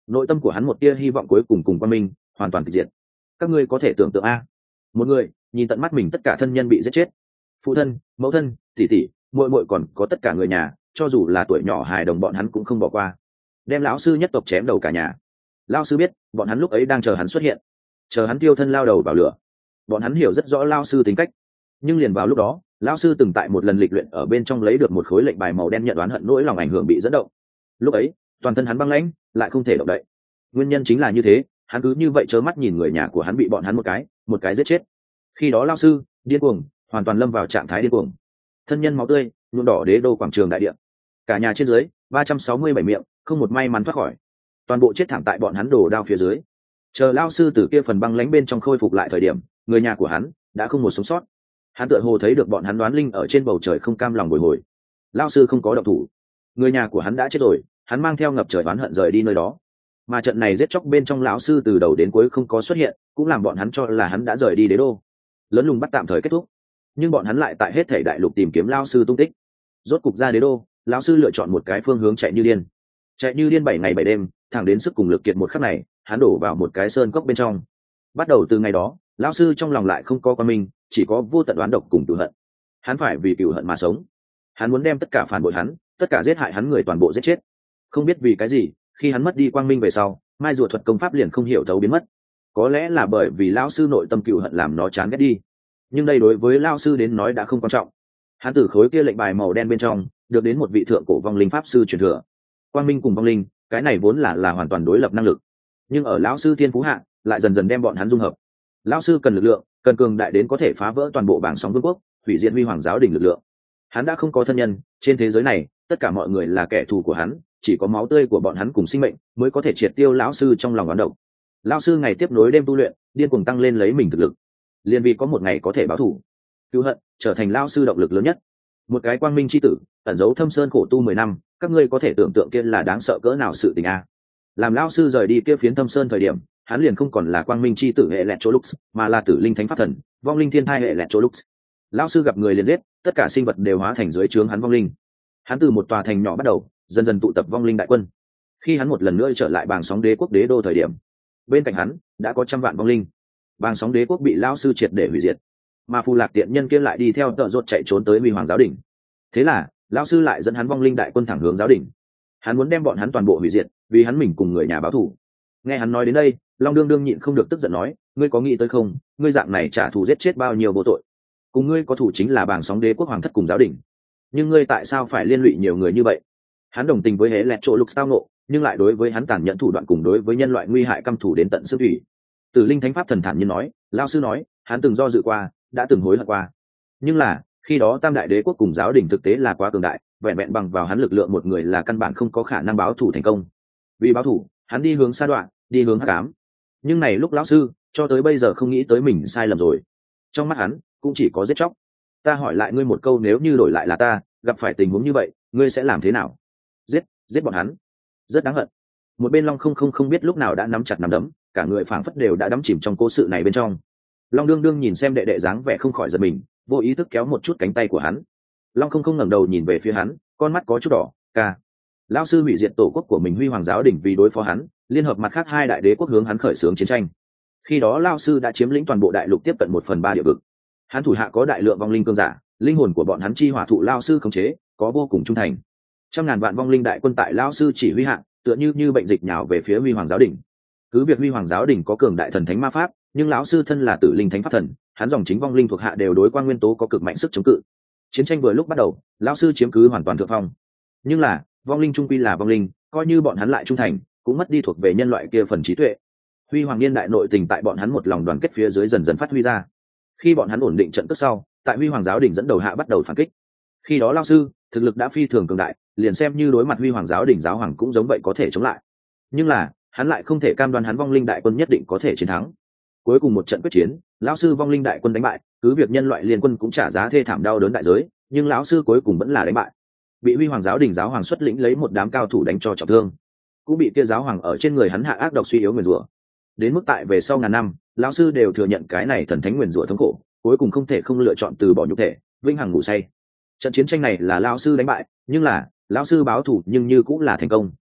nội tâm của hắn một tia hy vọng cuối cùng cùng qua mình hoàn toàn tịch diệt. Các ngươi có thể tưởng tượng a, một người nhìn tận mắt mình tất cả thân nhân bị giết chết, phụ thân, mẫu thân, tỷ tỷ, muội muội, còn có tất cả người nhà, cho dù là tuổi nhỏ hài đồng bọn hắn cũng không bỏ qua, đem lão sư nhất tộc chém đầu cả nhà. Lão sư biết bọn hắn lúc ấy đang chờ hắn xuất hiện, chờ hắn tiêu thân lao đầu vào lửa. Bọn hắn hiểu rất rõ lão sư tính cách, nhưng liền vào lúc đó, lão sư từng tại một lần lịch luyện ở bên trong lấy được một khối lệnh bài màu đen nhận đoán hận nỗi lòng ảnh hưởng bị dẫn động. Lúc ấy toàn thân hắn băng lãnh, lại không thể động đậy. Nguyên nhân chính là như thế, hắn cứ như vậy trơ mắt nhìn người nhà của hắn bị bọn hắn một cái một cái giết chết. Khi đó lão sư điên cuồng, hoàn toàn lâm vào trạng thái điên cuồng. Thân nhân máu tươi nhuộm đỏ đế đô quảng trường đại địa, cả nhà trên dưới ba trăm sáu mươi bảy miệng, không một may mắn thoát khỏi, toàn bộ chết thảm tại bọn hắn đổ đao phía dưới. Chờ lão sư từ kia phần băng lãnh bên trong khôi phục lại thời điểm, người nhà của hắn đã không một sống sót. Hắn tựa hồ thấy được bọn hắn đoán linh ở trên bầu trời không cam lòng bồi hồi. Lão sư không có động thủ, người nhà của hắn đã chết rồi, hắn mang theo ngập trời oán hận rời đi nơi đó. Mà trận này giết chóc bên trong lão sư từ đầu đến cuối không có xuất hiện, cũng làm bọn hắn cho là hắn đã rời đi đế đô. Lớn lùng bắt tạm thời kết thúc, nhưng bọn hắn lại tại hết thể đại lục tìm kiếm lão sư tung tích. Rốt cục ra đế đô, lão sư lựa chọn một cái phương hướng chạy như điên, chạy như điên bảy ngày bảy đêm, thẳng đến sức cùng lực kiệt một khắc này, hắn đổ vào một cái sơn cốc bên trong. Bắt đầu từ ngày đó, lão sư trong lòng lại không có quan minh, chỉ có vô tận oán độc cùng cửu hận. Hắn phải vì cửu hận mà sống, hắn muốn đem tất cả phản bội hắn, tất cả giết hại hắn người toàn bộ giết chết. Không biết vì cái gì, khi hắn mất đi quang minh về sau, mai rùa thuật công pháp liền không hiểu thấu biến mất. Có lẽ là bởi vì lão sư nội tâm cửu hận làm nó chán ghét đi, nhưng đây đối với lão sư đến nói đã không quan trọng. Hắn từ khối kia lệnh bài màu đen bên trong được đến một vị thượng cổ vong linh pháp sư truyền thừa. Quang minh cùng vong linh, cái này vốn là là hoàn toàn đối lập năng lực, nhưng ở lão sư thiên phú hạ lại dần dần đem bọn hắn dung hợp. Lão sư cần lực lượng, cần cường đại đến có thể phá vỡ toàn bộ bảng sóng vương quốc, hủy diệt huy hoàng giáo đình lực lượng. Hắn đã không có thân nhân, trên thế giới này tất cả mọi người là kẻ thù của hắn, chỉ có máu tươi của bọn hắn cùng sinh mệnh mới có thể triệt tiêu lão sư trong lòng oán độc. Lão sư ngày tiếp nối đêm tu luyện, điên cuồng tăng lên lấy mình thực lực, liền vì có một ngày có thể báo thù. Cứu hận trở thành lão sư động lực lớn nhất. Một cái quang minh chi tử ẩn giấu thâm sơn khổ tu mười năm, các ngươi có thể tưởng tượng kia là đáng sợ cỡ nào sự tình a. Làm lão sư rời đi kia phiến thâm sơn thời điểm, hắn liền không còn là quang minh chi tử hệ lẹt chỗ lux, mà là tử linh thánh pháp thần, vong linh thiên thai hệ lẹt chỗ lux. Lão sư gặp người liền giết, tất cả sinh vật đều hóa thành dưới trướng hắn vong linh. Hắn từ một tòa thành nhỏ bắt đầu, dần dần tụ tập vong linh đại quân. Khi hắn một lần nữa trở lại bàng sóng đế quốc đế đô thời điểm, bên cạnh hắn đã có trăm vạn vong linh. Bàng sóng đế quốc bị lão sư triệt để hủy diệt, mà phù lạc tiện nhân kia lại đi theo tợ rốt chạy trốn tới huy hoàng giáo đỉnh. Thế là lão sư lại dẫn hắn vong linh đại quân thẳng hướng giáo đỉnh. Hắn muốn đem bọn hắn toàn bộ hủy diệt, vì hắn mình cùng người nhà báo thù. Nghe hắn nói đến đây, Long đương đương nhịn không được tức giận nói, ngươi có nghĩ tới không, ngươi dạng này trả thù giết chết bao nhiêu vô tội, cùng ngươi có thủ chính là bàng sóng đế quốc hoàng thất cùng giáo đỉnh, nhưng ngươi tại sao phải liên lụy nhiều người như vậy? Hắn đồng tình với hễ lẹt chỗ lục tao nộ, nhưng lại đối với hắn tàn nhẫn thủ đoạn cùng đối với nhân loại nguy hại căm thù đến tận xương thủy. Tử linh thánh pháp thần thản nhiên nói, lao sư nói, hắn từng do dự qua, đã từng hối hận qua, nhưng là khi đó tam đại đế quốc cùng giáo đình thực tế là quá cường đại, vẹn vẹn bằng vào hắn lực lượng một người là căn bản không có khả năng báo thù thành công. Vì báo thù, hắn đi hướng sa đoạn, đi hướng hắc ám. Nhưng này lúc lão sư cho tới bây giờ không nghĩ tới mình sai lầm rồi. Trong mắt hắn cũng chỉ có giết chóc. Ta hỏi lại ngươi một câu, nếu như đổi lại là ta, gặp phải tình huống như vậy, ngươi sẽ làm thế nào? Giết, giết bọn hắn. Rất đáng hận. Một bên Long không không không biết lúc nào đã nắm chặt nắm đấm, cả người phảng phất đều đã đắm chìm trong cố sự này bên trong. Long đương đương nhìn xem đệ đệ dáng vẻ không khỏi giật mình, vô ý thức kéo một chút cánh tay của hắn. Long không không ngẩng đầu nhìn về phía hắn, con mắt có chút đỏ. Ca, lão sư hủy diệt tổ quốc của mình huy hoàng giáo đỉnh vì đối phó hắn, liên hợp mặt khác hai đại đế quốc hướng hắn khởi xướng chiến tranh. Khi đó lão sư đã chiếm lĩnh toàn bộ đại lục tiếp cận một phần ba địa vực. Hắn thủ hạ có đại lượng vong linh cương giả, linh hồn của bọn hắn chi hỏa thụ lão sư khống chế, có vô cùng trung thành. Trăm ngàn vạn vong linh đại quân tại lão sư chỉ huy hạ, tựa như như bệnh dịch nhào về phía huy hoàng giáo đỉnh. Cứ việc huy hoàng giáo đỉnh có cường đại thần thánh ma pháp, nhưng lão sư thân là tử linh thánh pháp thần, hắn dòng chính vong linh thuộc hạ đều đối quan nguyên tố có cực mạnh sức chống cự. Chiến tranh vừa lúc bắt đầu, lão sư chiếm cứ hoàn toàn thượng phong. Nhưng là vong linh trung quy là vong linh, coi như bọn hắn lại trung thành, cũng mất đi thuộc về nhân loại kia phần trí tuệ. Huy hoàng niên đại nội tình tại bọn hắn một lòng đoàn kết phía dưới dần dần phát huy ra. Khi bọn hắn ổn định trận cước sau, tại huy hoàng giáo đỉnh dẫn đầu hạ bắt đầu phản kích. Khi đó lão sư thực lực đã phi thường cường đại, liền xem như đối mặt huy hoàng giáo đỉnh giáo hoàng cũng giống vậy có thể chống lại. Nhưng là hắn lại không thể cam đoan hắn vong linh đại quân nhất định có thể chiến thắng. Cuối cùng một trận quyết chiến, lão sư vong linh đại quân đánh bại, cứ việc nhân loại liên quân cũng trả giá thê thảm đau đớn đại giới, nhưng lão sư cuối cùng vẫn là đánh bại, bị huy hoàng giáo đình giáo hoàng xuất lĩnh lấy một đám cao thủ đánh cho trọng thương, cũng bị kia giáo hoàng ở trên người hắn hạ ác độc suy yếu nguyền rủa. Đến mức tại về sau ngàn năm, lão sư đều thừa nhận cái này thần thánh nguyền rủa thống khổ, cuối cùng không thể không lựa chọn từ bỏ nhục thể, vĩnh hằng ngủ say. Trận chiến tranh này là lão sư đánh bại, nhưng là lão sư báo thù nhưng như cũng là thành công.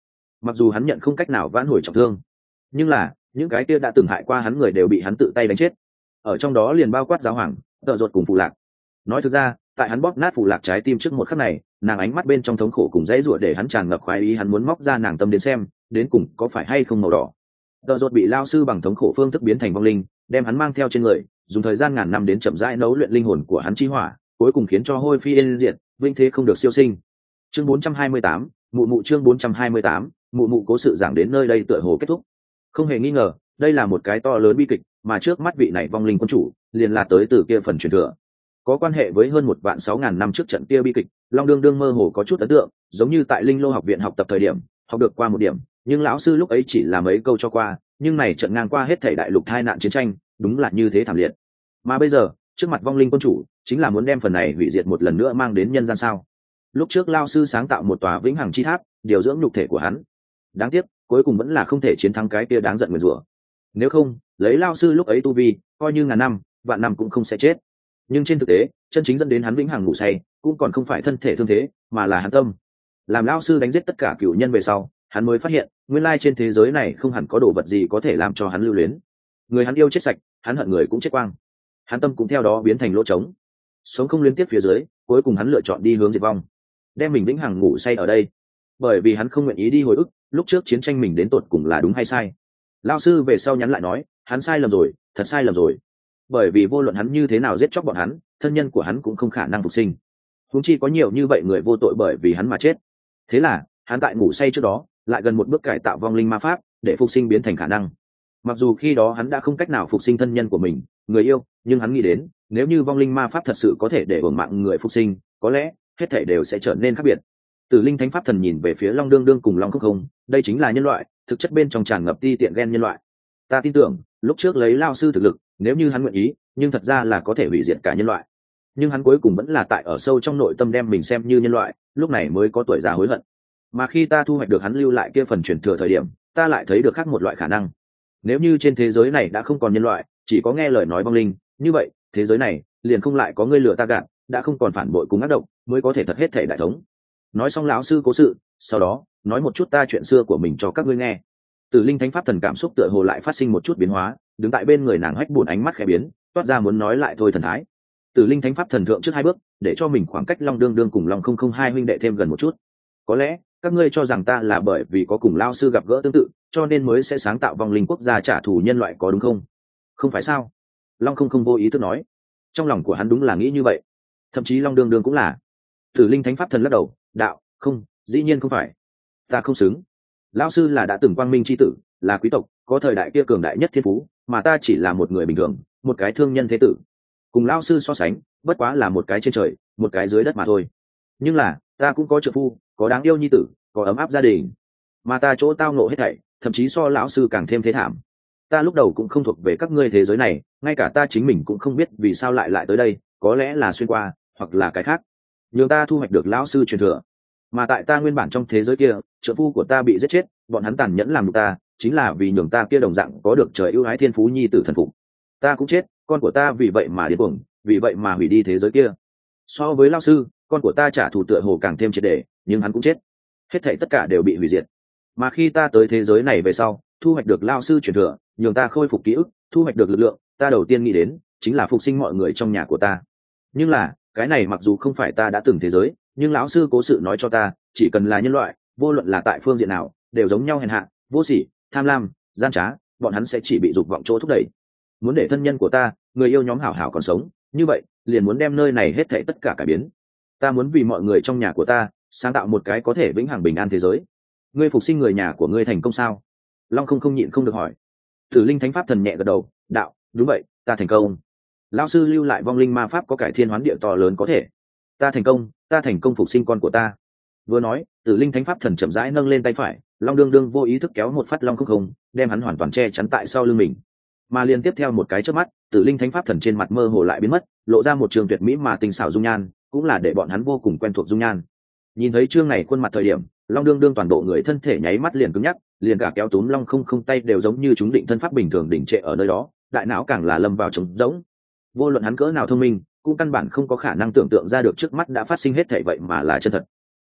mặc dù hắn nhận không cách nào vãn hồi trọng thương, nhưng là những cái kia đã từng hại qua hắn người đều bị hắn tự tay đánh chết, ở trong đó liền bao quát giáo hoàng tợ ruột cùng phù lạc. Nói thực ra, tại hắn bóp nát phù lạc trái tim trước một khắc này, nàng ánh mắt bên trong thống khổ cùng dãy ruột để hắn tràn ngập khoái ý, hắn muốn móc ra nàng tâm đến xem đến cùng có phải hay không màu đỏ. Tợ ruột bị lao sư bằng thống khổ phương thức biến thành vong linh, đem hắn mang theo trên người, dùng thời gian ngàn năm đến chậm rãi nấu luyện linh hồn của hắn chi hỏa, cuối cùng khiến cho hôi phi yên diệt, vinh thế không được siêu sinh. Chương bốn trăm hai mươi tám, mụ mụ chương bốn trăm hai mươi tám, mụ mụ cố sự giảng đến nơi đây tựa hồ kết thúc. Không hề nghi ngờ, đây là một cái to lớn bi kịch, mà trước mắt vị này vong linh quân chủ, liền là tới từ kia phần truyền thừa. Có quan hệ với hơn một vạn sáu ngàn năm trước trận kia bi kịch, Long đương đương mơ hồ có chút ấn tượng, giống như tại Linh Lô học viện học tập thời điểm, học được qua một điểm, nhưng lão sư lúc ấy chỉ là mấy câu cho qua, nhưng này trận ngang qua hết thảy đại lục tai nạn chiến tranh, đúng là như thế thảm liệt. Mà bây giờ, trước mặt vong linh quân chủ, chính là muốn đem phần này hủy diệt một lần nữa mang đến nhân gian sao? Lúc trước lão sư sáng tạo một tòa vĩnh hằng chi tháp, điều dưỡng nhục thể của hắn. Đáng tiếc, cuối cùng vẫn là không thể chiến thắng cái kia đáng giận nguyền rủa. Nếu không, lấy lão sư lúc ấy tu vi, coi như ngàn năm, vạn năm cũng không sẽ chết. Nhưng trên thực tế, chân chính dẫn đến hắn vĩnh hằng ngủ say, cũng còn không phải thân thể thương thế, mà là hắn tâm. Làm lão sư đánh giết tất cả cửu nhân về sau, hắn mới phát hiện, nguyên lai trên thế giới này không hẳn có đồ vật gì có thể làm cho hắn lưu luyến. Người hắn yêu chết sạch, hắn hận người cũng chết quang. Hắn tâm cũng theo đó biến thành lỗ trống. Sống không liên tiếp phía dưới, cuối cùng hắn lựa chọn đi hướng diệt vong. Đem mình vĩnh hằng ngủ say ở đây. Bởi vì hắn không nguyện ý đi hồi ức, lúc trước chiến tranh mình đến tột cùng là đúng hay sai. Lão sư về sau nhắn lại nói, hắn sai lầm rồi, thật sai lầm rồi. Bởi vì vô luận hắn như thế nào giết chóc bọn hắn, thân nhân của hắn cũng không khả năng phục sinh. Huống chi có nhiều như vậy người vô tội bởi vì hắn mà chết. Thế là, hắn tại ngủ say trước đó, lại gần một bước cải tạo vong linh ma pháp, để phục sinh biến thành khả năng. Mặc dù khi đó hắn đã không cách nào phục sinh thân nhân của mình, người yêu, nhưng hắn nghĩ đến, nếu như vong linh ma pháp thật sự có thể để hưởng mạng người phục sinh, có lẽ hết thảy đều sẽ trở nên khác biệt. Tử linh thánh pháp thần nhìn về phía Long đương đương cùng Long không không, đây chính là nhân loại, thực chất bên trong tràn ngập ti tiện ghen nhân loại. Ta tin tưởng, lúc trước lấy lao sư thực lực, nếu như hắn nguyện ý, nhưng thật ra là có thể hủy diệt cả nhân loại. Nhưng hắn cuối cùng vẫn là tại ở sâu trong nội tâm đem mình xem như nhân loại, lúc này mới có tuổi già hối hận. Mà khi ta thu hoạch được hắn lưu lại kia phần truyền thừa thời điểm, ta lại thấy được khác một loại khả năng. Nếu như trên thế giới này đã không còn nhân loại, chỉ có nghe lời nói vong linh, như vậy thế giới này liền không lại có ngươi lừa ta gạt, đã không còn phản bội cùng ác độc, mới có thể thật hết thể đại thống. Nói xong lão sư cố sự, sau đó nói một chút ta chuyện xưa của mình cho các ngươi nghe. Tử linh thánh pháp thần cảm xúc tựa hồ lại phát sinh một chút biến hóa, đứng tại bên người nàng hách buồn ánh mắt khẽ biến, toát ra muốn nói lại thôi thần thái. Tử linh thánh pháp thần thượng trước hai bước, để cho mình khoảng cách Long đương đương cùng Long không không hai huynh đệ thêm gần một chút. Có lẽ các ngươi cho rằng ta là bởi vì có cùng lao sư gặp gỡ tương tự, cho nên mới sẽ sáng tạo vong linh quốc gia trả thù nhân loại, có đúng không? Không phải sao? Long không không vô ý thức nói. Trong lòng của hắn đúng là nghĩ như vậy, thậm chí Long đương đương cũng là. Tử linh thánh pháp thần lắc đầu, đạo, không, dĩ nhiên không phải. Ta không xứng. Lão sư là đã từng quang minh chi tử, là quý tộc, có thời đại kia cường đại nhất thiên phú, mà ta chỉ là một người bình thường, một cái thương nhân thế tử. Cùng lão sư so sánh, bất quá là một cái trên trời, một cái dưới đất mà thôi. Nhưng là, ta cũng có trợ phu, có đáng yêu nhi tử, có ấm áp gia đình, mà ta chỗ tao ngộ hết thảy, thậm chí so lão sư càng thêm thế thảm. Ta lúc đầu cũng không thuộc về các ngươi thế giới này, ngay cả ta chính mình cũng không biết vì sao lại lại tới đây, có lẽ là xuyên qua, hoặc là cái khác. Nhưng ta thu hoạch được lão sư truyền thừa, mà tại ta nguyên bản trong thế giới kia, trợ phu của ta bị giết chết, bọn hắn tàn nhẫn làm nhục ta, chính là vì nhường ta kia đồng dạng có được trời ưu ái thiên phú nhi tử thần phục. Ta cũng chết, con của ta vì vậy mà điên cuồng, vì vậy mà hủy đi thế giới kia. So với lão sư, con của ta trả thù tựa hồ càng thêm triệt để, nhưng hắn cũng chết. Hết thảy tất cả đều bị hủy diệt. Mà khi ta tới thế giới này về sau, thu hoạch được lão sư truyền thừa, nhường ta khôi phục ký ức, thu hoạch được lực lượng, ta đầu tiên nghĩ đến chính là phục sinh mọi người trong nhà của ta. Nhưng là, cái này mặc dù không phải ta đã từng thế giới, nhưng lão sư cố sự nói cho ta, chỉ cần là nhân loại, vô luận là tại phương diện nào, đều giống nhau hèn hạ, vô sỉ, tham lam, gian trá, bọn hắn sẽ chỉ bị dục vọng chỗ thúc đẩy. Muốn để thân nhân của ta, người yêu nhóm hảo hảo còn sống, như vậy, liền muốn đem nơi này hết thảy tất cả cải biến. Ta muốn vì mọi người trong nhà của ta, sáng tạo một cái có thể vĩnh hằng bình an thế giới. Ngươi phục sinh người nhà của ngươi thành công sao? Long không không nhịn không được hỏi. Tử linh thánh pháp thần nhẹ gật đầu, đạo, đúng vậy, ta thành công. Lão sư lưu lại vong linh ma pháp có cải thiên hoán địa to lớn có thể. Ta thành công, ta thành công phục sinh con của ta. Vừa nói, Tử linh thánh pháp thần chậm rãi nâng lên tay phải, Long đương đương vô ý thức kéo một phát Long không không, đem hắn hoàn toàn che chắn tại sau lưng mình. Mà liên tiếp theo một cái chớp mắt, Tử linh thánh pháp thần trên mặt mơ hồ lại biến mất, lộ ra một trường tuyệt mỹ mà tinh xảo dung nhan, cũng là để bọn hắn vô cùng quen thuộc dung nhan. Nhìn thấy chương này khuôn mặt thời điểm, Long đương đương toàn bộ người thân thể nháy mắt liền cứng nhắc, liền cả kéo túm Long không không tay đều giống như chúng định thân pháp bình thường đỉnh trệ ở nơi đó, đại não càng là lâm vào trống rỗng. Vô luận hắn cỡ nào thông minh, cũng căn bản không có khả năng tưởng tượng ra được trước mắt đã phát sinh hết thảy vậy mà là chân thật.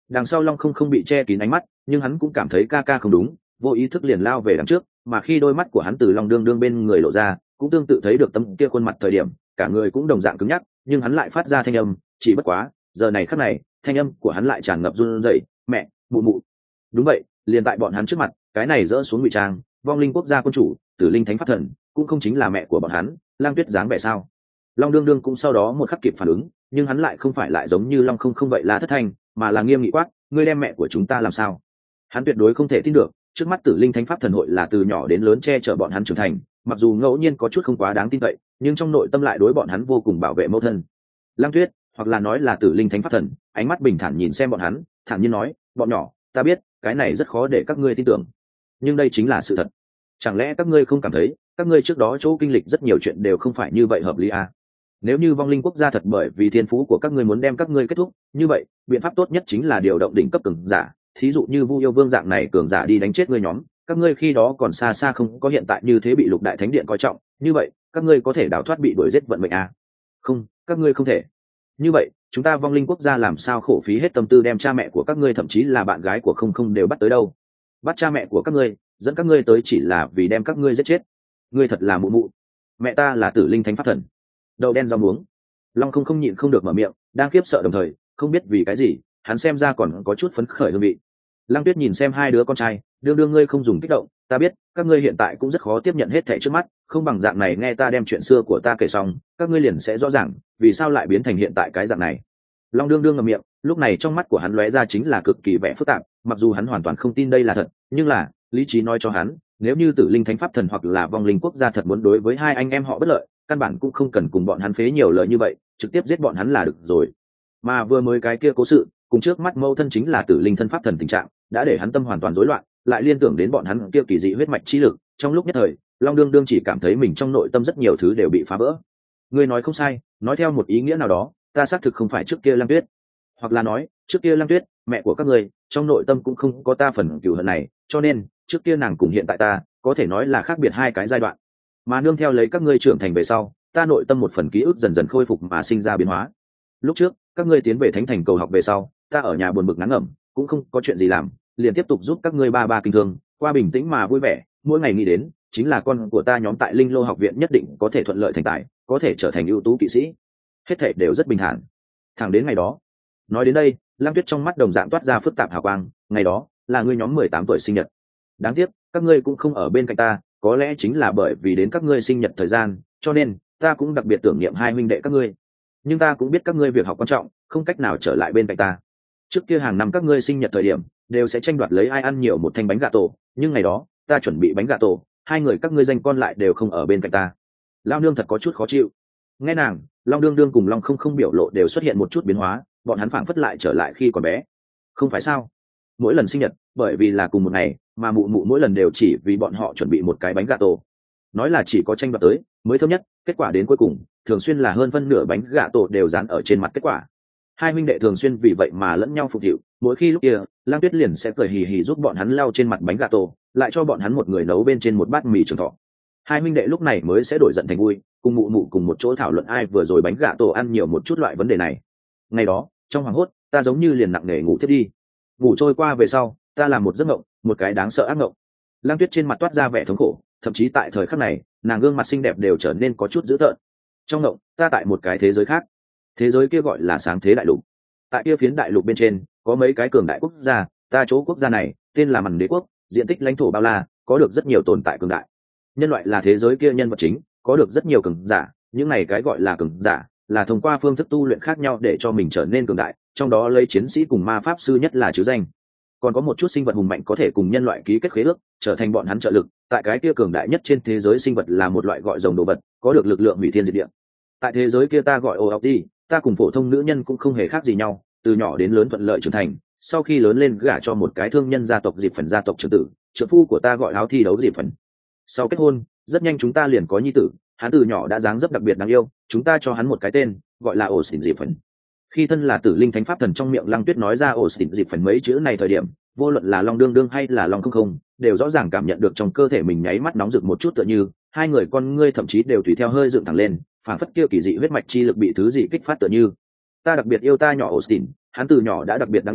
Đằng sau long không không bị che kín ánh mắt, nhưng hắn cũng cảm thấy ca ca không đúng, vô ý thức liền lao về đằng trước, mà khi đôi mắt của hắn từ long đương đương bên người lộ ra, cũng tương tự thấy được tấm kia khuôn mặt thời điểm, cả người cũng đồng dạng cứng nhắc, nhưng hắn lại phát ra thanh âm, chỉ bất quá giờ này khắc này thanh âm của hắn lại tràn ngập run rẩy. Mẹ, mụ mụ. Đúng vậy, liền tại bọn hắn trước mặt, cái này dỡ xuống ngụy trang vong linh quốc gia quân chủ tử linh thánh pháp thần cũng không chính là mẹ của bọn hắn. Lang Tuyết dáng vẻ sao? Long đương đương cũng sau đó một khắc kịp phản ứng, nhưng hắn lại không phải lại giống như long không không vậy là thất thanh, mà là nghiêm nghị quát, ngươi đem mẹ của chúng ta làm sao? Hắn tuyệt đối không thể tin được, trước mắt tử linh thánh pháp thần hội là từ nhỏ đến lớn che chở bọn hắn trưởng thành, mặc dù ngẫu nhiên có chút không quá đáng tin cậy, nhưng trong nội tâm lại đối bọn hắn vô cùng bảo vệ mẫu thân. Lang Tuyết, hoặc là nói là tử linh thánh pháp thần, ánh mắt bình thản nhìn xem bọn hắn, thản nhiên nói, bọn nhỏ, ta biết cái này rất khó để các ngươi tin tưởng, nhưng đây chính là sự thật. Chẳng lẽ các ngươi không cảm thấy các ngươi trước đó chỗ kinh lịch rất nhiều chuyện đều không phải như vậy hợp lý à? Nếu như vong linh quốc gia thật bởi vì thiên phú của các ngươi muốn đem các ngươi kết thúc, như vậy biện pháp tốt nhất chính là điều động đỉnh cấp cường giả, thí dụ như Vu Yêu Vương dạng này cường giả đi đánh chết ngươi nhóm, các ngươi khi đó còn xa xa không có hiện tại như thế bị Lục Đại Thánh Điện coi trọng, như vậy các ngươi có thể đào thoát bị đuổi giết vận mệnh à? Không, các ngươi không thể. Như vậy chúng ta vong linh quốc gia làm sao khổ phí hết tâm tư đem cha mẹ của các ngươi, thậm chí là bạn gái của không không đều bắt tới đâu? Bắt cha mẹ của các ngươi, dẫn các ngươi tới chỉ là vì đem các ngươi giết chết. Ngươi thật là mụ mụ. Mẹ ta là tử linh thánh pháp thần. Đậu đen rau muống. Long không không nhịn không được mở miệng, đang khiếp sợ đồng thời không biết vì cái gì hắn xem ra còn có chút phấn khởi hương vị. Lăng Tuyết nhìn xem hai đứa con trai, đương đương ngươi không dùng kích động, ta biết các ngươi hiện tại cũng rất khó tiếp nhận hết thảy trước mắt, không bằng dạng này nghe ta đem chuyện xưa của ta kể xong, các ngươi liền sẽ rõ ràng vì sao lại biến thành hiện tại cái dạng này. Long đương đương ngậm miệng, lúc này trong mắt của hắn lóe ra chính là cực kỳ vẻ phức tạp, mặc dù hắn hoàn toàn không tin đây là thật, nhưng là lý trí nói cho hắn, nếu như tử linh thánh pháp thần hoặc là vong linh quốc gia thật muốn đối với hai anh em họ bất lợi, căn bản cũng không cần cùng bọn hắn phế nhiều lời như vậy, trực tiếp giết bọn hắn là được rồi. Mà vừa mới cái kia cố sự cùng trước mắt mâu thân chính là tử linh thân pháp thần tình trạng, đã để hắn tâm hoàn toàn rối loạn, lại liên tưởng đến bọn hắn kia kỳ dị huyết mạch chi lực, trong lúc nhất thời Long đương đương chỉ cảm thấy mình trong nội tâm rất nhiều thứ đều bị phá vỡ. Ngươi nói không sai, nói theo một ý nghĩa nào đó, ta xác thực không phải trước kia Lăng Tuyết, hoặc là nói trước kia Lăng Tuyết mẹ của các ngươi trong nội tâm cũng không có ta phần cừu hận này, cho nên trước kia nàng cùng hiện tại ta có thể nói là khác biệt hai cái giai đoạn, mà nương theo lấy các ngươi trưởng thành về sau, ta nội tâm một phần ký ức dần dần khôi phục mà sinh ra biến hóa. Lúc trước các ngươi tiến về thánh thành cầu học về sau, ta ở nhà buồn bực ngán ngẩm, cũng không có chuyện gì làm, liền tiếp tục giúp các ngươi ba ba kinh thương, qua bình tĩnh mà vui vẻ, mỗi ngày nghĩ đến chính là con của ta nhóm tại Linh Lô học viện nhất định có thể thuận lợi thành tài, có thể trở thành ưu tú kỵ sĩ, hết thảy đều rất bình thản. Thẳng đến ngày đó. Nói đến đây, Lăng Tuyết trong mắt đồng dạng toát ra phức tạp hào quang, ngày đó là ngươi nhóm mười tám tuổi sinh nhật. Đáng tiếc các ngươi cũng không ở bên cạnh ta, có lẽ chính là bởi vì đến các ngươi sinh nhật thời gian, cho nên ta cũng đặc biệt tưởng niệm hai huynh đệ các ngươi. Nhưng ta cũng biết các ngươi việc học quan trọng, không cách nào trở lại bên cạnh ta. Trước kia hàng năm các ngươi sinh nhật thời điểm đều sẽ tranh đoạt lấy ai ăn nhiều một thanh bánh gà tổ, nhưng ngày đó ta chuẩn bị bánh gà tổ, hai người các ngươi danh con lại đều không ở bên cạnh ta. Lao nương thật có chút khó chịu. Nghe nàng, Long đương đương cùng Long không không biểu lộ đều xuất hiện một chút biến hóa, bọn hắn phảng phất lại trở lại khi còn bé. Không phải sao? Mỗi lần sinh nhật, bởi vì là cùng một ngày, mà mụ mụ mỗi lần đều chỉ vì bọn họ chuẩn bị một cái bánh gà tổ. Nói là chỉ có tranh đoạt tới mới thơm nhất, kết quả đến cuối cùng thường xuyên là hơn phân nửa bánh gà tổ đều dán ở trên mặt kết quả. Hai huynh đệ thường xuyên vì vậy mà lẫn nhau phục vụ, mỗi khi lúc kia Lam Tuyết liền sẽ cười hì hì giúp bọn hắn lau trên mặt bánh gà tổ, lại cho bọn hắn một người nấu bên trên một bát mì trường thọ. Hai huynh đệ lúc này mới sẽ đổi giận thành vui, cùng mụ mụ cùng một chỗ thảo luận ai vừa rồi bánh gà tổ ăn nhiều một chút loại vấn đề này. Ngày đó trong hoàng hốt, ta giống như liền nặng nề ngủ thiết đi. Ngủ trôi qua về sau, ta làm một giấc mộng, một cái đáng sợ ác mộng. Lam Tuyết trên mặt toát ra vẻ thống khổ, thậm chí tại thời khắc này nàng gương mặt xinh đẹp đều trở nên có chút dữ tợn. Trong mộng ta tại một cái thế giới khác, thế giới kia gọi là sáng thế đại lục. Tại kia phiến đại lục bên trên có mấy cái cường đại quốc gia, ta chỗ quốc gia này tên là Mằn Đế quốc, diện tích lãnh thổ bao la, có được rất nhiều tồn tại cường đại. Nhân loại là thế giới kia nhân vật chính, có được rất nhiều cường giả, những này cái gọi là cường giả là thông qua phương thức tu luyện khác nhau để cho mình trở nên cường đại, trong đó lấy chiến sĩ cùng ma pháp sư nhất là chứ danh. Còn có một chút sinh vật hùng mạnh có thể cùng nhân loại ký kết khế ước, trở thành bọn hắn trợ lực. Tại cái kia cường đại nhất trên thế giới sinh vật là một loại gọi rồng đồ vật, có được lực lượng hủy thiên diệt địa. Tại thế giới kia ta gọi ô ọc đi, ta cùng phổ thông nữ nhân cũng không hề khác gì nhau, từ nhỏ đến lớn thuận lợi trưởng thành. Sau khi lớn lên gả cho một cái thương nhân gia tộc dịp phần gia tộc trưởng tử, trưởng phu của ta gọi áo thi đấu dịp phần. Sau kết hôn, rất nhanh chúng ta liền có nhi tử, hắn từ nhỏ đã dáng dấp đặc biệt đáng yêu, chúng ta cho hắn một cái tên, gọi là ổ xỉn dịp phần. Khi thân là tử linh thánh pháp thần trong miệng Lăng Tuyết nói ra ổ xỉn dịp phần mấy chữ này thời điểm, vô luận là Long đương đương hay là Long không không đều rõ ràng cảm nhận được trong cơ thể mình nháy mắt nóng rực một chút, tựa như hai người con ngươi thậm chí đều tùy theo hơi dựng thẳng lên, phảng phất kia kỳ dị huyết mạch chi lực bị thứ gì kích phát tựa như. Ta đặc biệt yêu ta nhỏ Austin, hắn từ nhỏ đã đặc biệt đáng yêu,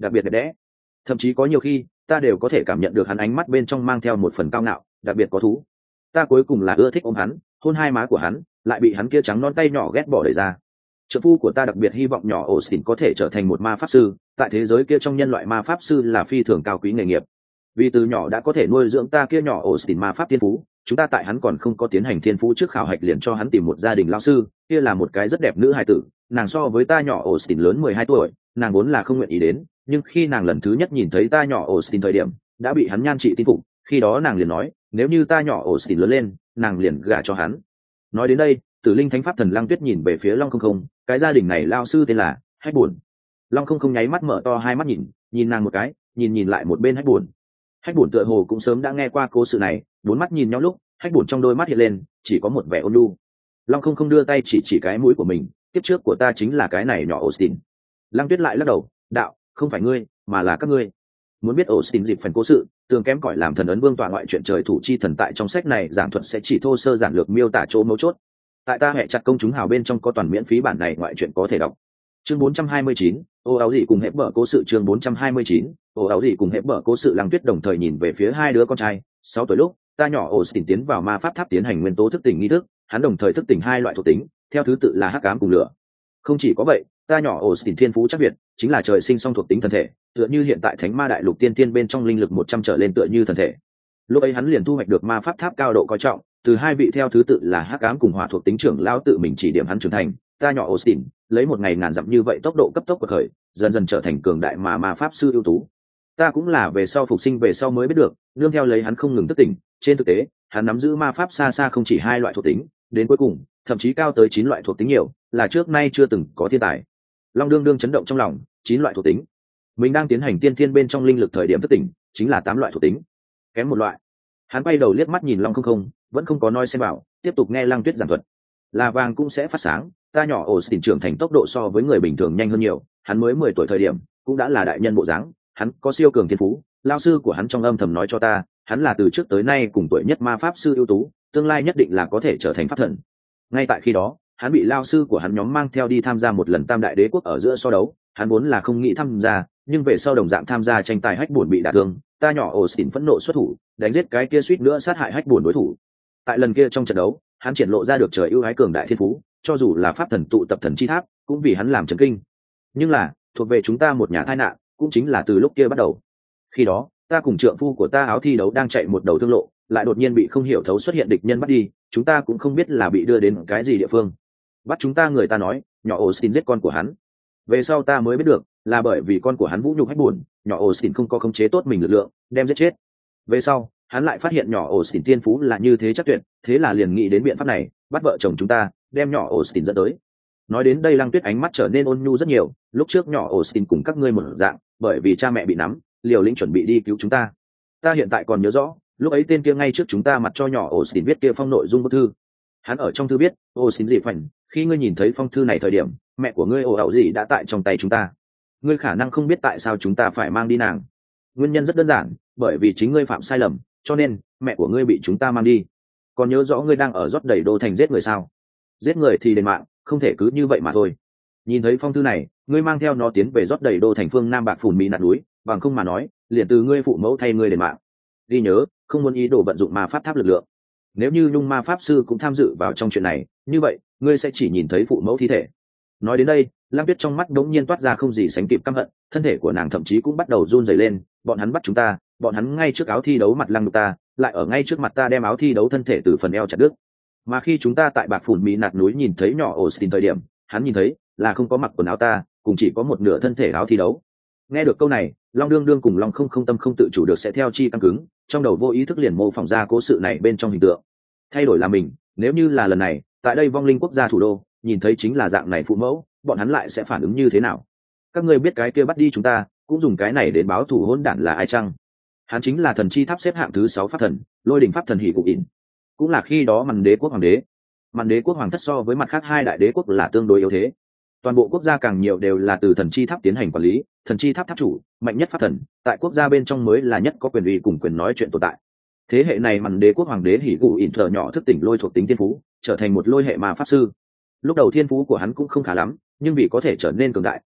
đặc biệt đẹp đẽ. Thậm chí có nhiều khi ta đều có thể cảm nhận được hắn ánh mắt bên trong mang theo một phần cao ngạo, đặc biệt có thú. Ta cuối cùng là ưa thích ôm hắn, hôn hai má của hắn, lại bị hắn kia trắng non tay nhỏ ghét bỏ đẩy ra. Trợ phu của ta đặc biệt hy vọng nhỏ Austin có thể trở thành một ma pháp sư, tại thế giới kia trong nhân loại ma pháp sư là phi thường cao quý nghề nghiệp. Vì từ nhỏ đã có thể nuôi dưỡng ta kia nhỏ Austin ma pháp thiên phú, chúng ta tại hắn còn không có tiến hành thiên phú trước khảo hạch liền cho hắn tìm một gia đình lão sư, kia là một cái rất đẹp nữ hài tử, nàng so với ta nhỏ Austin lớn mười hai tuổi, nàng vốn là không nguyện ý đến, nhưng khi nàng lần thứ nhất nhìn thấy ta nhỏ Austin thời điểm, đã bị hắn nhan trị tin phục, khi đó nàng liền nói, nếu như ta nhỏ Austin lớn lên, nàng liền gả cho hắn. Nói đến đây, Tử Linh Thánh Pháp Thần Lăng Tuyết nhìn về phía Long Không Không, cái gia đình này lao sư tên là Hách Buồn. Long Không Không nháy mắt mở to hai mắt nhìn, nhìn nàng một cái, nhìn nhìn lại một bên Hách Buồn. Hách Buồn tựa hồ cũng sớm đã nghe qua cố sự này, bốn mắt nhìn nhau lúc, Hách Buồn trong đôi mắt hiện lên, chỉ có một vẻ ôn nhu. Long Không Không đưa tay chỉ chỉ cái mũi của mình, tiếp trước của ta chính là cái này nhỏ Austin. Lăng Tuyết lại lắc đầu, đạo, không phải ngươi, mà là các ngươi. Muốn biết Austin dịp phần cố sự, tường kém cỏi làm thần ấn vương tọa ngoại truyện trời thủ chi thần tại trong sách này giảng thuật sẽ chỉ thô sơ giản lược miêu tả chỗ mấu chốt. Tại ta hệ chặt công chúng hào bên trong có toàn miễn phí bản này ngoại truyện có thể đọc. Chương bốn trăm hai mươi chín, ô áo gì cùng hẹp bở cố sự chương bốn trăm hai mươi chín, ô áo gì cùng hẹp bở cố sự Lăng Tuyết đồng thời nhìn về phía hai đứa con trai, sáu tuổi lúc, ta nhỏ Austin tiến vào ma pháp tháp tiến hành nguyên tố thức tỉnh nghi thức, hắn đồng thời thức tỉnh hai loại thuộc tính, theo thứ tự là hắc ám cùng lửa. Không chỉ có vậy, ta nhỏ Austin thiên phú chắc việt, chính là trời sinh song thuộc tính thần thể, tựa như hiện tại Thánh Ma Đại Lục tiên tiên bên trong linh lực một trăm trở lên tựa như thần thể. Lúc ấy hắn liền thu hoạch được ma pháp tháp cao độ coi trọng, từ hai vị theo thứ tự là hắc ám cùng hỏa thuộc tính trưởng lão tự mình chỉ điểm hắn trưởng thành, ta nhỏ Austin lấy một ngày ngàn dặm như vậy tốc độ cấp tốc của khởi, dần dần trở thành cường đại mà ma pháp sư ưu tú. Ta cũng là về sau phục sinh về sau mới biết được, nương theo lấy hắn không ngừng thức tỉnh, trên thực tế, hắn nắm giữ ma pháp xa xa không chỉ hai loại thuộc tính, đến cuối cùng, thậm chí cao tới chín loại thuộc tính nhiều, là trước nay chưa từng có thiên tài. Long đương đương chấn động trong lòng, chín loại thuộc tính. Mình đang tiến hành tiên thiên bên trong linh lực thời điểm thức tỉnh, chính là tám loại thuộc tính. Kém một loại. Hắn quay đầu liếc mắt nhìn Long Không Không, vẫn không có nói xem bảo, tiếp tục nghe Lăng Tuyết giảng thuật. Là vàng cũng sẽ phát sáng, ta nhỏ Austin trưởng thành tốc độ so với người bình thường nhanh hơn nhiều, hắn mới mười tuổi thời điểm, cũng đã là đại nhân bộ dáng, hắn có siêu cường thiên phú, lao sư của hắn trong âm thầm nói cho ta, hắn là từ trước tới nay cùng tuổi nhất ma pháp sư ưu tú, tương lai nhất định là có thể trở thành pháp thần. Ngay tại khi đó, hắn bị lao sư của hắn nhóm mang theo đi tham gia một lần Tam Đại Đế quốc ở giữa so đấu, hắn vốn là không nghĩ tham gia, nhưng về sau đồng dạng tham gia tranh tài Hách Buồn bị đả thương, ta nhỏ Austin phẫn nộ xuất thủ, đánh giết cái kia suýt nữa sát hại Hách Buồn đối thủ. Tại lần kia trong trận đấu, hắn triển lộ ra được trời ưu ái cường đại thiên phú, cho dù là pháp thần tụ tập thần chi tháp, cũng vì hắn làm chấn kinh. Nhưng là, thuộc về chúng ta một nhà tai nạn, cũng chính là từ lúc kia bắt đầu. Khi đó, ta cùng trượng phu của ta áo thi đấu đang chạy một đầu thương lộ, lại đột nhiên bị không hiểu thấu xuất hiện địch nhân bắt đi, chúng ta cũng không biết là bị đưa đến cái gì địa phương. Bắt chúng ta người ta nói, nhỏ Austin giết con của hắn. Về sau ta mới biết được, là bởi vì con của hắn vũ nhục Hách Buồn, nhỏ Austin không có khống chế tốt mình lực lượng, đem giết chết. Về sau, hắn lại phát hiện nhỏ Austin tiên phú là như thế chắc tuyệt, thế là liền nghĩ đến biện pháp này, bắt vợ chồng chúng ta, đem nhỏ Austin dẫn tới. Nói đến đây Lăng Tuyết ánh mắt trở nên ôn nhu rất nhiều, lúc trước nhỏ Austin cùng các ngươi một dạng, bởi vì cha mẹ bị nắm, liều lĩnh chuẩn bị đi cứu chúng ta. Ta hiện tại còn nhớ rõ, lúc ấy tên kia ngay trước chúng ta mặt cho nhỏ Austin viết kia phong nội dung bức thư. Hắn ở trong thư viết, Austin gì phảnh, khi ngươi nhìn thấy phong thư này thời điểm, mẹ của ngươi ồ ảo gì đã tại trong tay chúng ta. Ngươi khả năng không biết tại sao chúng ta phải mang đi nàng. Nguyên nhân rất đơn giản, bởi vì chính ngươi phạm sai lầm, cho nên mẹ của ngươi bị chúng ta mang đi. Còn nhớ rõ ngươi đang ở rót đầy đô thành giết người sao? Giết người thì đền mạng, không thể cứ như vậy mà thôi. Nhìn thấy phong thư này, ngươi mang theo nó tiến về rót đầy đô thành phương Nam Bạc Phùn Mỹ nạt núi, bằng không mà nói, liền từ ngươi phụ mẫu thay ngươi đền mạng. Ghi nhớ, không muốn ý đồ vận dụng ma pháp tháp lực lượng. Nếu như Nhung ma pháp sư cũng tham dự vào trong chuyện này, như vậy ngươi sẽ chỉ nhìn thấy phụ mẫu thi thể. Nói đến đây, Lam Tuyết trong mắt đống nhiên toát ra không gì sánh kịp căm hận, thân thể của nàng thậm chí cũng bắt đầu run rẩy lên. Bọn hắn bắt chúng ta, bọn hắn ngay trước áo thi đấu mặt lăng đục ta, lại ở ngay trước mặt ta đem áo thi đấu thân thể từ phần eo chặt đứt. Mà khi chúng ta tại Bạc Phùn Mỹ nạt núi nhìn thấy nhỏ Austin thời điểm, hắn nhìn thấy là không có mặc quần áo ta, cùng chỉ có một nửa thân thể áo thi đấu. Nghe được câu này, Long đương đương cùng Long không không tâm không tự chủ được sẽ theo chi căng cứng, trong đầu vô ý thức liền mô phỏng ra cố sự này bên trong hình tượng. Thay đổi là mình, nếu như là lần này, tại đây vong linh quốc gia thủ đô, nhìn thấy chính là dạng này phụ mẫu, bọn hắn lại sẽ phản ứng như thế nào? Các ngươi biết cái kia bắt đi chúng ta, cũng dùng cái này đến báo thù hỗn đản là ai chăng? Hắn chính là thần chi tháp xếp hạng thứ sáu pháp thần, Lôi đỉnh pháp thần Hỉ Cụ ỉn, cũng là khi đó Màn Đế quốc hoàng đế. Màn Đế quốc hoàng thất so với mặt khác hai đại đế quốc là tương đối yếu thế. Toàn bộ quốc gia càng nhiều đều là từ thần chi tháp tiến hành quản lý, thần chi tháp tháp chủ, mạnh nhất pháp thần, tại quốc gia bên trong mới là nhất có quyền uy cùng quyền nói chuyện tồn tại. Thế hệ này Màn Đế quốc hoàng đế Hỉ Cụ ỉn thở nhỏ thức tỉnh lôi thuộc tính thiên phú, trở thành một lôi hệ ma pháp sư. Lúc đầu thiên phú của hắn cũng không khá lắm, nhưng vì có thể trở nên cường đại,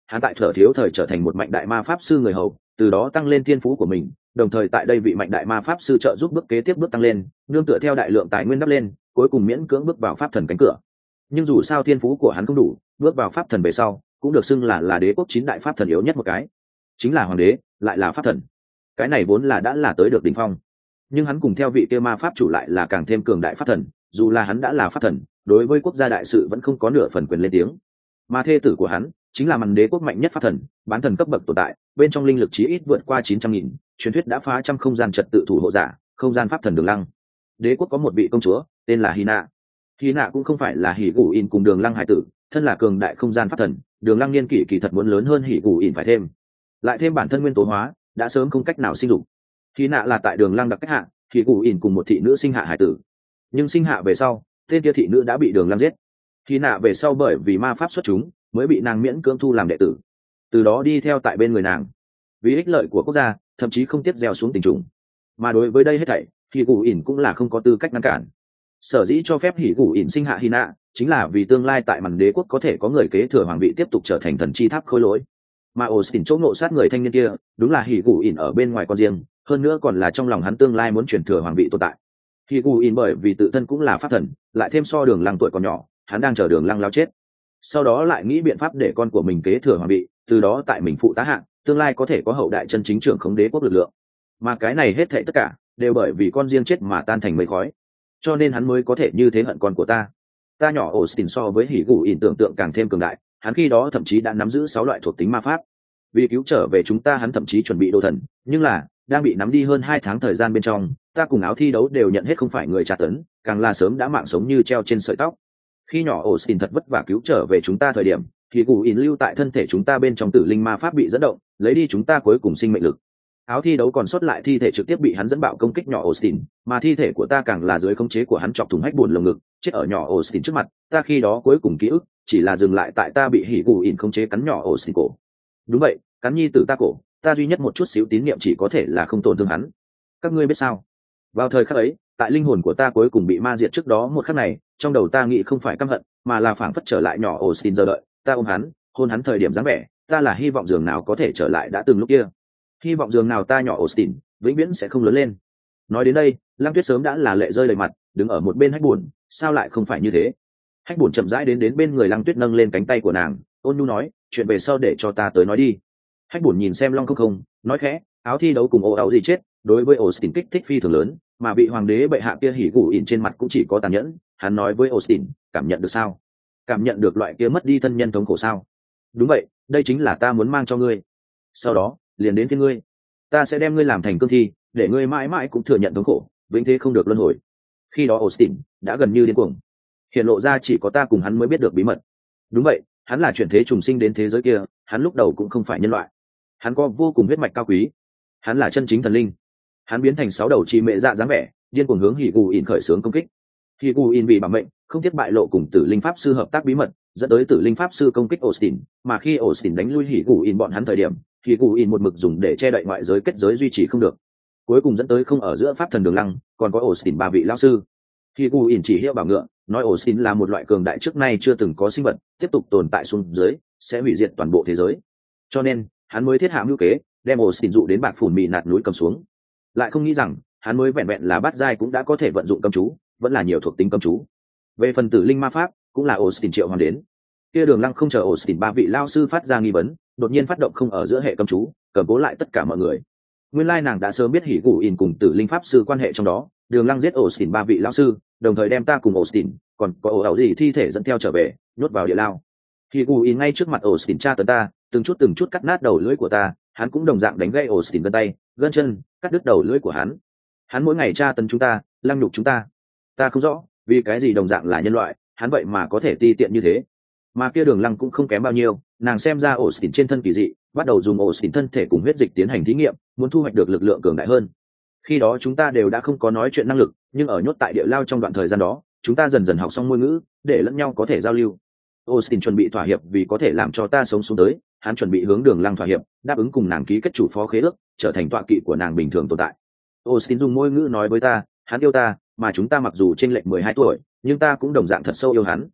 hắn tại thở thiếu thời trở thành một mạnh đại ma pháp sư người hầu, từ đó tăng lên thiên phú của mình, đồng thời tại đây vị mạnh đại ma pháp sư trợ giúp bước kế tiếp bước tăng lên, nương tựa theo đại lượng tài nguyên đắp lên, cuối cùng miễn cưỡng bước vào pháp thần cánh cửa. Nhưng dù sao thiên phú của hắn không đủ, bước vào pháp thần về sau cũng được xưng là là đế quốc chín đại pháp thần yếu nhất một cái, chính là hoàng đế lại là pháp thần. Cái này vốn là đã là tới được đỉnh phong, nhưng hắn cùng theo vị kia ma pháp chủ lại là càng thêm cường đại pháp thần, dù là hắn đã là pháp thần, đối với quốc gia đại sự vẫn không có nửa phần quyền lên tiếng. Mà thê tử của hắn chính là màn đế quốc mạnh nhất pháp thần, bán thần cấp bậc tồn tại, bên trong linh lực chí ít vượt qua chín trăm nghìn, truyền thuyết đã phá trăm không gian trật tự thủ hộ giả, không gian pháp thần Đường Lăng. Đế quốc có một vị công chúa tên là Hina. Hina cũng không phải là Hỉ Gù In cùng Đường Lăng hải tử, thân là cường đại không gian pháp thần, Đường Lăng niên kỷ kỳ thật muốn lớn hơn Hỉ Gù In phải thêm, lại thêm bản thân nguyên tố hóa, đã sớm không cách nào sinh dục. Hina là tại Đường Lăng đặc cách hạ, Hỉ Gù In cùng một thị nữ sinh hạ hải tử, nhưng sinh hạ về sau, tên kia thị nữ đã bị Đường Lăng giết. Hina về sau bởi vì ma pháp xuất chúng, mới bị nàng miễn cưỡng thu làm đệ tử, từ đó đi theo tại bên người nàng, vì ích lợi của quốc gia thậm chí không tiếc gieo xuống tình trùng. Mà đối với đây hết thảy thì Gù ỉn cũng là không có tư cách ngăn cản. Sở dĩ cho phép Hỉ Gù ỉn sinh hạ Hina chính là vì tương lai tại màn đế quốc có thể có người kế thừa hoàng vị tiếp tục trở thành thần chi tháp khôi lỗi. Mà Austin chỗ ngộ sát người thanh niên kia đúng là Hỉ Gù ỉn ở bên ngoài con riêng, hơn nữa còn là trong lòng hắn tương lai muốn truyền thừa hoàng vị tồn tại. Hỉ Gù ỉn bởi vì tự thân cũng là pháp thần, lại thêm so Đường Lăng tuổi còn nhỏ, hắn đang chờ Đường Lăng lao chết, sau đó lại nghĩ biện pháp để con của mình kế thừa hoàng vị, từ đó tại mình phụ tá hạng, tương lai có thể có hậu đại chân chính trưởng khống đế quốc lực lượng. Mà cái này hết thảy tất cả đều bởi vì con riêng chết mà tan thành mây khói, cho nên hắn mới có thể như thế hận con của ta. Ta nhỏ Austin so với Hỉ Gù ỉn tưởng tượng càng thêm cường đại, hắn khi đó thậm chí đã nắm giữ sáu loại thuộc tính ma pháp. Vì cứu trở về chúng ta, hắn thậm chí chuẩn bị đồ thần, nhưng là đang bị nắm đi hơn hai tháng thời gian bên trong, ta cùng áo thi đấu đều nhận hết không phải người tra tấn, càng là sớm đã mạng sống như treo trên sợi tóc. Khi nhỏ Austin thật vất vả cứu trở về chúng ta thời điểm, thì Gù ỉn lưu tại thân thể chúng ta bên trong tử linh ma pháp bị dẫn động, lấy đi chúng ta cuối cùng sinh mệnh lực. Áo thi đấu còn sót lại thi thể trực tiếp bị hắn dẫn bạo công kích nhỏ Austin, mà thi thể của ta càng là dưới khống chế của hắn chọc thủng hách buồn lồng ngực, chết ở nhỏ Austin trước mặt. Ta khi đó cuối cùng ký ức chỉ là dừng lại tại ta bị Hỉ Gù ỉn khống chế cắn nhỏ Austin cổ. Đúng vậy, cắn nhi tử ta cổ, ta duy nhất một chút xíu tín niệm chỉ có thể là không tổn thương hắn. Các ngươi biết sao? Vào thời khắc ấy, tại linh hồn của ta cuối cùng bị ma diệt trước đó một khắc này, trong đầu ta nghĩ không phải căm hận, mà là phảng phất trở lại nhỏ Austin giờ đợi, ta ôm hắn, hôn hắn thời điểm dáng vẻ, ta là hy vọng giường nào có thể trở lại đã từng lúc kia. Hy vọng giường nào ta nhỏ Austin vĩnh viễn sẽ không lớn lên. Nói đến đây, Lăng Tuyết sớm đã là lệ rơi đầy mặt, đứng ở một bên Hách Buồn, sao lại không phải như thế? Hách Buồn chậm rãi đến đến bên người Lăng Tuyết, nâng lên cánh tay của nàng, ôn nhu nói, chuyện về sau để cho ta tới nói đi. Hách Buồn nhìn xem Long không không, nói khẽ, áo thi đấu cùng ô áo gì chết, đối với Austin kích thích phi thường lớn, mà bị hoàng đế bệ hạ kia Hỉ Gù ỉn trên mặt cũng chỉ có tàn nhẫn. Hắn nói với Austin, cảm nhận được sao? Cảm nhận được loại kia mất đi thân nhân thống khổ sao? Đúng vậy, đây chính là ta muốn mang cho ngươi. Sau đó liền đến phía ngươi, ta sẽ đem ngươi làm thành cương thi, để ngươi mãi mãi cũng thừa nhận thống khổ, vĩnh thế không được luân hồi. Khi đó Austin đã gần như điên cuồng, hiện lộ ra chỉ có ta cùng hắn mới biết được bí mật. Đúng vậy, hắn là chuyển thế trùng sinh đến thế giới kia, hắn lúc đầu cũng không phải nhân loại, hắn có vô cùng huyết mạch cao quý, hắn là chân chính thần linh. Hắn biến thành sáu đầu chi mẹ dạ dáng vẻ, điên cuồng hướng Hỉ Gù ỉn khởi xướng công kích. Hỉ Gù ỉn vì bảo mệnh, không tiếc bại lộ cùng Tử Linh pháp sư hợp tác bí mật, dẫn tới Tử Linh pháp sư công kích Austin, mà khi Austin đánh lui Hỉ Gù ỉn bọn hắn thời điểm, Hỉ Gù ỉn một mực dùng để che đậy ngoại giới kết giới duy trì không được, cuối cùng dẫn tới không ở giữa pháp thần Đường Lăng, còn có Austin ba vị lão sư. Hỉ Gù ỉn chỉ hiệu bảo ngựa, nói Austin là một loại cường đại trước nay chưa từng có sinh vật, tiếp tục tồn tại xuống dưới sẽ hủy diệt toàn bộ thế giới. Cho nên, hắn mới thiết hạ mưu kế, đem Austin dụ đến bạc phủn mì nạt núi cầm xuống. Lại không nghĩ rằng, hắn mới vẹn vẹn là bát giai cũng đã có thể vận dụng cấm chú, vẫn là nhiều thuộc tính cấm chú. Về phần tử linh ma pháp, cũng là Austin triệu hoàn đến. Kia Đường Lăng không chờ Austin ba vị lao sư phát ra nghi vấn, đột nhiên phát động không ở giữa hệ cấm chú, cầm cố lại tất cả mọi người. Nguyên lai nàng đã sớm biết Hỉ Gù ỉn cùng tử linh pháp sư quan hệ trong đó, Đường Lăng giết Austin ba vị lao sư, đồng thời đem ta cùng Austin, còn có ổ ảo gì thi thể dẫn theo trở về, nhốt vào địa lao. Hỉ Gù ỉn ngay trước mặt Austin tra tấn ta, từng chút từng chút cắt nát đầu lưỡi của ta, hắn cũng đồng dạng đánh gãy Austin gân tay, gân chân, cắt đứt đầu lưỡi của hắn. Hắn mỗi ngày tra tấn chúng ta, lăng nhục chúng ta. Ta không rõ vì cái gì đồng dạng là nhân loại, hắn vậy mà có thể ti tiện như thế. Mà kia Đường Lăng cũng không kém bao nhiêu, nàng xem ra Austin trên thân kỳ dị, bắt đầu dùng Austin thân thể cùng huyết dịch tiến hành thí nghiệm, muốn thu hoạch được lực lượng cường đại hơn. Khi đó chúng ta đều đã không có nói chuyện năng lực, nhưng ở nhốt tại địa lao trong đoạn thời gian đó, chúng ta dần dần học xong ngôn ngữ, để lẫn nhau có thể giao lưu. Austin chuẩn bị thỏa hiệp vì có thể làm cho ta sống xuống tới, hắn chuẩn bị hướng Đường Lăng thỏa hiệp, đáp ứng cùng nàng ký kết chủ phó khế ước, trở thành tọa kỵ của nàng bình thường tồn tại. Austin dùng ngôn ngữ nói với ta, hắn yêu ta, mà chúng ta mặc dù chênh lệch mười hai tuổi, nhưng ta cũng đồng dạng thật sâu yêu hắn.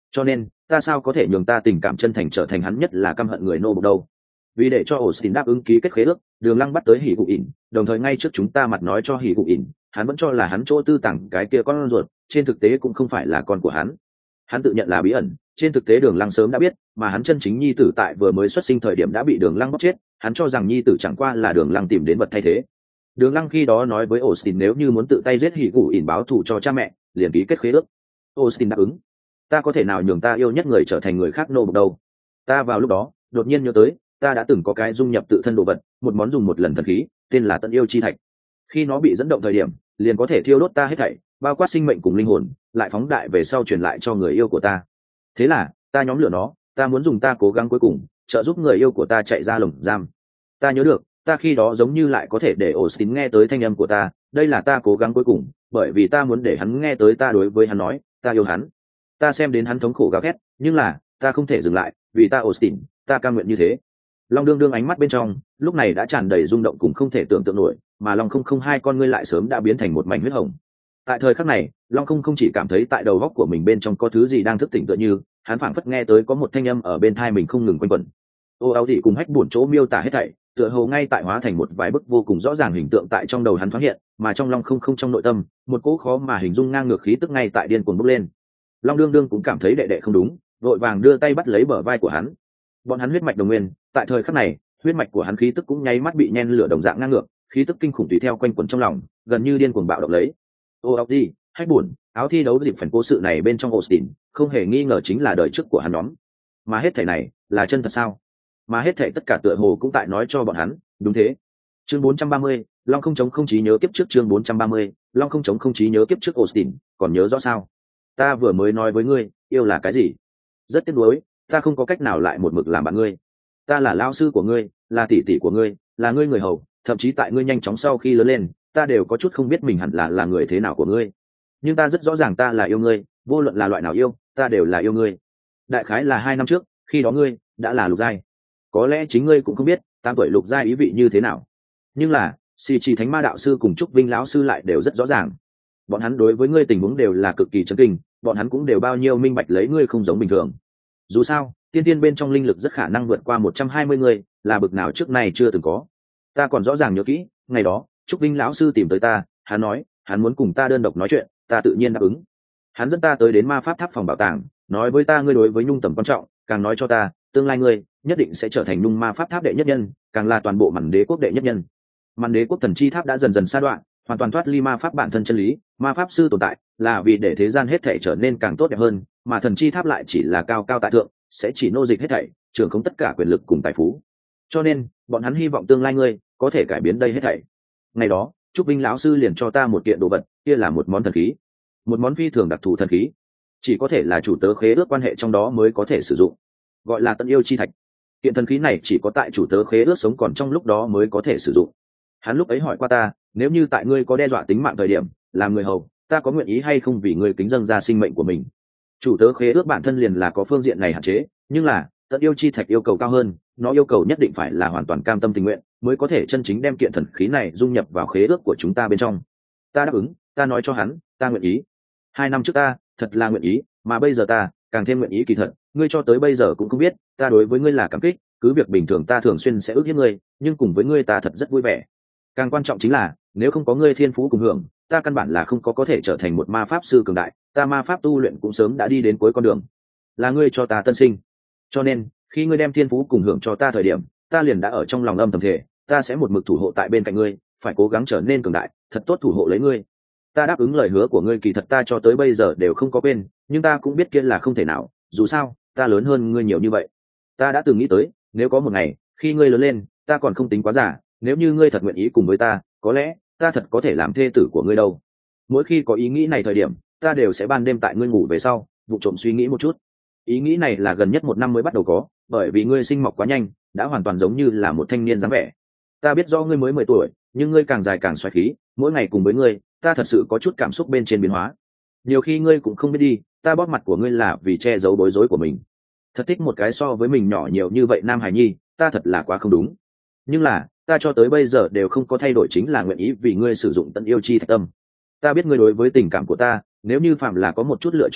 cho nên ta sao có thể nhường ta tình cảm chân thành trở thành hắn nhất là căm hận người nô bộc đâu. Vì để cho Austin đáp ứng ký kết khế ước, Đường Lăng bắt tới Hỉ Cụ ỉn, đồng thời ngay trước chúng ta mặt nói cho Hỉ Cụ ỉn, hắn vẫn cho là hắn chỗ tư tàng cái kia con ruột, trên thực tế cũng không phải là con của hắn. Hắn tự nhận là bí ẩn, trên thực tế Đường Lăng sớm đã biết, mà hắn chân chính nhi tử tại vừa mới xuất sinh thời điểm đã bị Đường Lăng bóp chết, hắn cho rằng nhi tử chẳng qua là Đường Lăng tìm đến vật thay thế. Đường Lăng khi đó nói với Austin nếu như muốn tự tay giết Hỉ Cụ ỉn báo thù cho cha mẹ, liền ký kết khế ước. Austin đáp ứng. Ta có thể nào nhường ta yêu nhất người trở thành người khác nô bộc đâu. Ta vào lúc đó đột nhiên nhớ tới, ta đã từng có cái dung nhập tự thân đồ vật, một món dùng một lần thần khí, tên là Tận Yêu Chi Thạch. Khi nó bị dẫn động thời điểm, liền có thể thiêu đốt ta hết thảy, bao quát sinh mệnh cùng linh hồn, lại phóng đại về sau truyền lại cho người yêu của ta. Thế là, ta nhóm lửa nó, ta muốn dùng ta cố gắng cuối cùng, trợ giúp người yêu của ta chạy ra lồng giam. Ta nhớ được, ta khi đó giống như lại có thể để Austin nghe tới thanh âm của ta, đây là ta cố gắng cuối cùng, bởi vì ta muốn để hắn nghe tới ta đối với hắn nói, ta yêu hắn. Ta xem đến hắn thống khổ gào thét, nhưng là, ta không thể dừng lại, vì ta Austin, ta cam nguyện như thế. Long đương đương ánh mắt bên trong lúc này đã tràn đầy rung động cùng không thể tưởng tượng nổi, mà Long không không hai con ngươi lại sớm đã biến thành một mảnh huyết hồng. Tại thời khắc này, Long không không chỉ cảm thấy tại đầu góc của mình bên trong có thứ gì đang thức tỉnh, tựa như hắn phảng phất nghe tới có một thanh âm ở bên tai mình không ngừng quanh quẩn. Ô áo gì cùng hách buồn chỗ miêu tả hết thảy, tựa hồ ngay tại hóa thành một vài bức vô cùng rõ ràng hình tượng tại trong đầu hắn thoáng hiện, mà trong Long không không trong nội tâm, một cỗ khó mà hình dung ngang ngược khí tức ngay tại điên cuồng bốc lên. Long đương đương cũng cảm thấy đệ đệ không đúng, vội vàng đưa tay bắt lấy bờ vai của hắn. Bọn hắn huyết mạch đồng nguyên, tại thời khắc này, huyết mạch của hắn khí tức cũng nháy mắt bị nhen lửa đồng dạng ngang ngược, khí tức kinh khủng tùy theo quanh quẩn trong lòng, gần như điên cuồng bạo động lấy. Ô áo gì, hách buồn, áo thi đấu dịp phần cố sự này bên trong Austin, không hề nghi ngờ chính là đời trước của hắn nhóm. Mà hết thảy này, là chân thật sao? Mà hết thảy tất cả tựa hồ cũng tại nói cho bọn hắn, đúng thế. Chương bốn trăm ba mươi, Long không chống không trí nhớ kiếp trước chương bốn trăm ba mươi, Long không chống không trí nhớ kiếp trước Austin, còn nhớ rõ sao? Ta vừa mới nói với ngươi, yêu là cái gì? Rất tiếc nuối, ta không có cách nào lại một mực làm bạn ngươi. Ta là lao sư của ngươi, là tỷ tỷ của ngươi, là ngươi người hầu, thậm chí tại ngươi nhanh chóng sau khi lớn lên, ta đều có chút không biết mình hẳn là là người thế nào của ngươi. Nhưng ta rất rõ ràng ta là yêu ngươi, vô luận là loại nào yêu, ta đều là yêu ngươi. Đại khái là hai năm trước, khi đó ngươi đã là lục giai. Có lẽ chính ngươi cũng không biết, tám tuổi lục giai ý vị như thế nào. Nhưng là, Xì Chỉ Thánh Ma đạo sư cùng Trúc Vinh lão sư lại đều rất rõ ràng. Bọn hắn đối với ngươi tình huống đều là cực kỳ chấn kinh, bọn hắn cũng đều bao nhiêu minh bạch lấy ngươi không giống bình thường. Dù sao, tiên tiên bên trong linh lực rất khả năng vượt qua một trăm hai mươi người, là bực nào trước nay chưa từng có. Ta còn rõ ràng nhớ kỹ, ngày đó, Trúc Vinh lão sư tìm tới ta, hắn nói, hắn muốn cùng ta đơn độc nói chuyện, ta tự nhiên đáp ứng. Hắn dẫn ta tới đến ma pháp tháp phòng bảo tàng, nói với ta ngươi đối với nhung tầm quan trọng, càng nói cho ta, tương lai ngươi nhất định sẽ trở thành nhung ma pháp tháp đệ nhất nhân, càng là toàn bộ Màn Đế quốc đệ nhất nhân. Màn Đế quốc thần chi tháp đã dần dần sa đoạn, hoàn toàn thoát ly ma pháp bản thân chân lý, ma pháp sư tồn tại là vì để thế gian hết thảy trở nên càng tốt đẹp hơn, mà thần chi tháp lại chỉ là cao cao tại thượng, sẽ chỉ nô dịch hết thảy, trưởng khống tất cả quyền lực cùng tài phú. Cho nên, bọn hắn hy vọng tương lai ngươi có thể cải biến đây hết thảy. Ngày đó, Trúc Vinh lão sư liền cho ta một kiện đồ vật, kia là một món thần khí, một món phi thường đặc thù thần khí, chỉ có thể là chủ tớ khế ước quan hệ trong đó mới có thể sử dụng, gọi là Tận Yêu Chi Thạch. Kiện thần khí này chỉ có tại chủ tớ khế ước sống còn trong lúc đó mới có thể sử dụng. Hắn lúc ấy hỏi qua ta, nếu như tại ngươi có đe dọa tính mạng thời điểm, làm người hầu, ta có nguyện ý hay không vì ngươi kính dâng ra sinh mệnh của mình. Chủ tớ khế ước bản thân liền là có phương diện này hạn chế, nhưng là Tận Yêu Chi Thạch yêu cầu cao hơn, nó yêu cầu nhất định phải là hoàn toàn cam tâm tình nguyện, mới có thể chân chính đem kiện thần khí này dung nhập vào khế ước của chúng ta bên trong. Ta đáp ứng, ta nói cho hắn, ta nguyện ý. Hai năm trước ta thật là nguyện ý, mà bây giờ ta càng thêm nguyện ý. Kỳ thật, ngươi cho tới bây giờ cũng không biết, ta đối với ngươi là cảm kích, cứ việc bình thường ta thường xuyên sẽ ước hiếp ngươi, nhưng cùng với ngươi ta thật rất vui vẻ. Càng quan trọng chính là, nếu không có ngươi thiên phú cùng hưởng, ta căn bản là không có có thể trở thành một ma pháp sư cường đại, ta ma pháp tu luyện cũng sớm đã đi đến cuối con đường. Là ngươi cho ta tân sinh. Cho nên, khi ngươi đem thiên phú cùng hưởng cho ta thời điểm, ta liền đã ở trong lòng âm thầm thể, ta sẽ một mực thủ hộ tại bên cạnh ngươi, phải cố gắng trở nên cường đại, thật tốt thủ hộ lấy ngươi. Ta đáp ứng lời hứa của ngươi, kỳ thật ta cho tới bây giờ đều không có quên, nhưng ta cũng biết kia là không thể nào, dù sao, ta lớn hơn ngươi nhiều như vậy. Ta đã từng nghĩ tới, nếu có một ngày, khi ngươi lớn lên, ta còn không tính quá già, nếu như ngươi thật nguyện ý cùng với ta, có lẽ ta thật có thể làm thê tử của ngươi đâu. Mỗi khi có ý nghĩ này thời điểm, ta đều sẽ ban đêm tại ngươi ngủ về sau, vụ trộm suy nghĩ một chút. Ý nghĩ này là gần nhất một năm mới bắt đầu có, bởi vì ngươi sinh mọc quá nhanh, đã hoàn toàn giống như là một thanh niên dáng vẻ. Ta biết do ngươi mới mười tuổi, nhưng ngươi càng dài càng xoáy khí, mỗi ngày cùng với ngươi, ta thật sự có chút cảm xúc bên trên biến hóa. Nhiều khi ngươi cũng không biết đi, ta bóp mặt của ngươi là vì che giấu bối rối của mình. Thật thích một cái so với mình nhỏ nhiều như vậy nam hải nhi, ta thật là quá không đúng. Nhưng là, ta cho tới bây giờ đều không có thay đổi, chính là nguyện ý vì ngươi sử dụng Tận Yêu Chi Thạch tâm. Ta biết ngươi đối với tình cảm của ta, nếu như phạm là có một chút lựa chọn khác,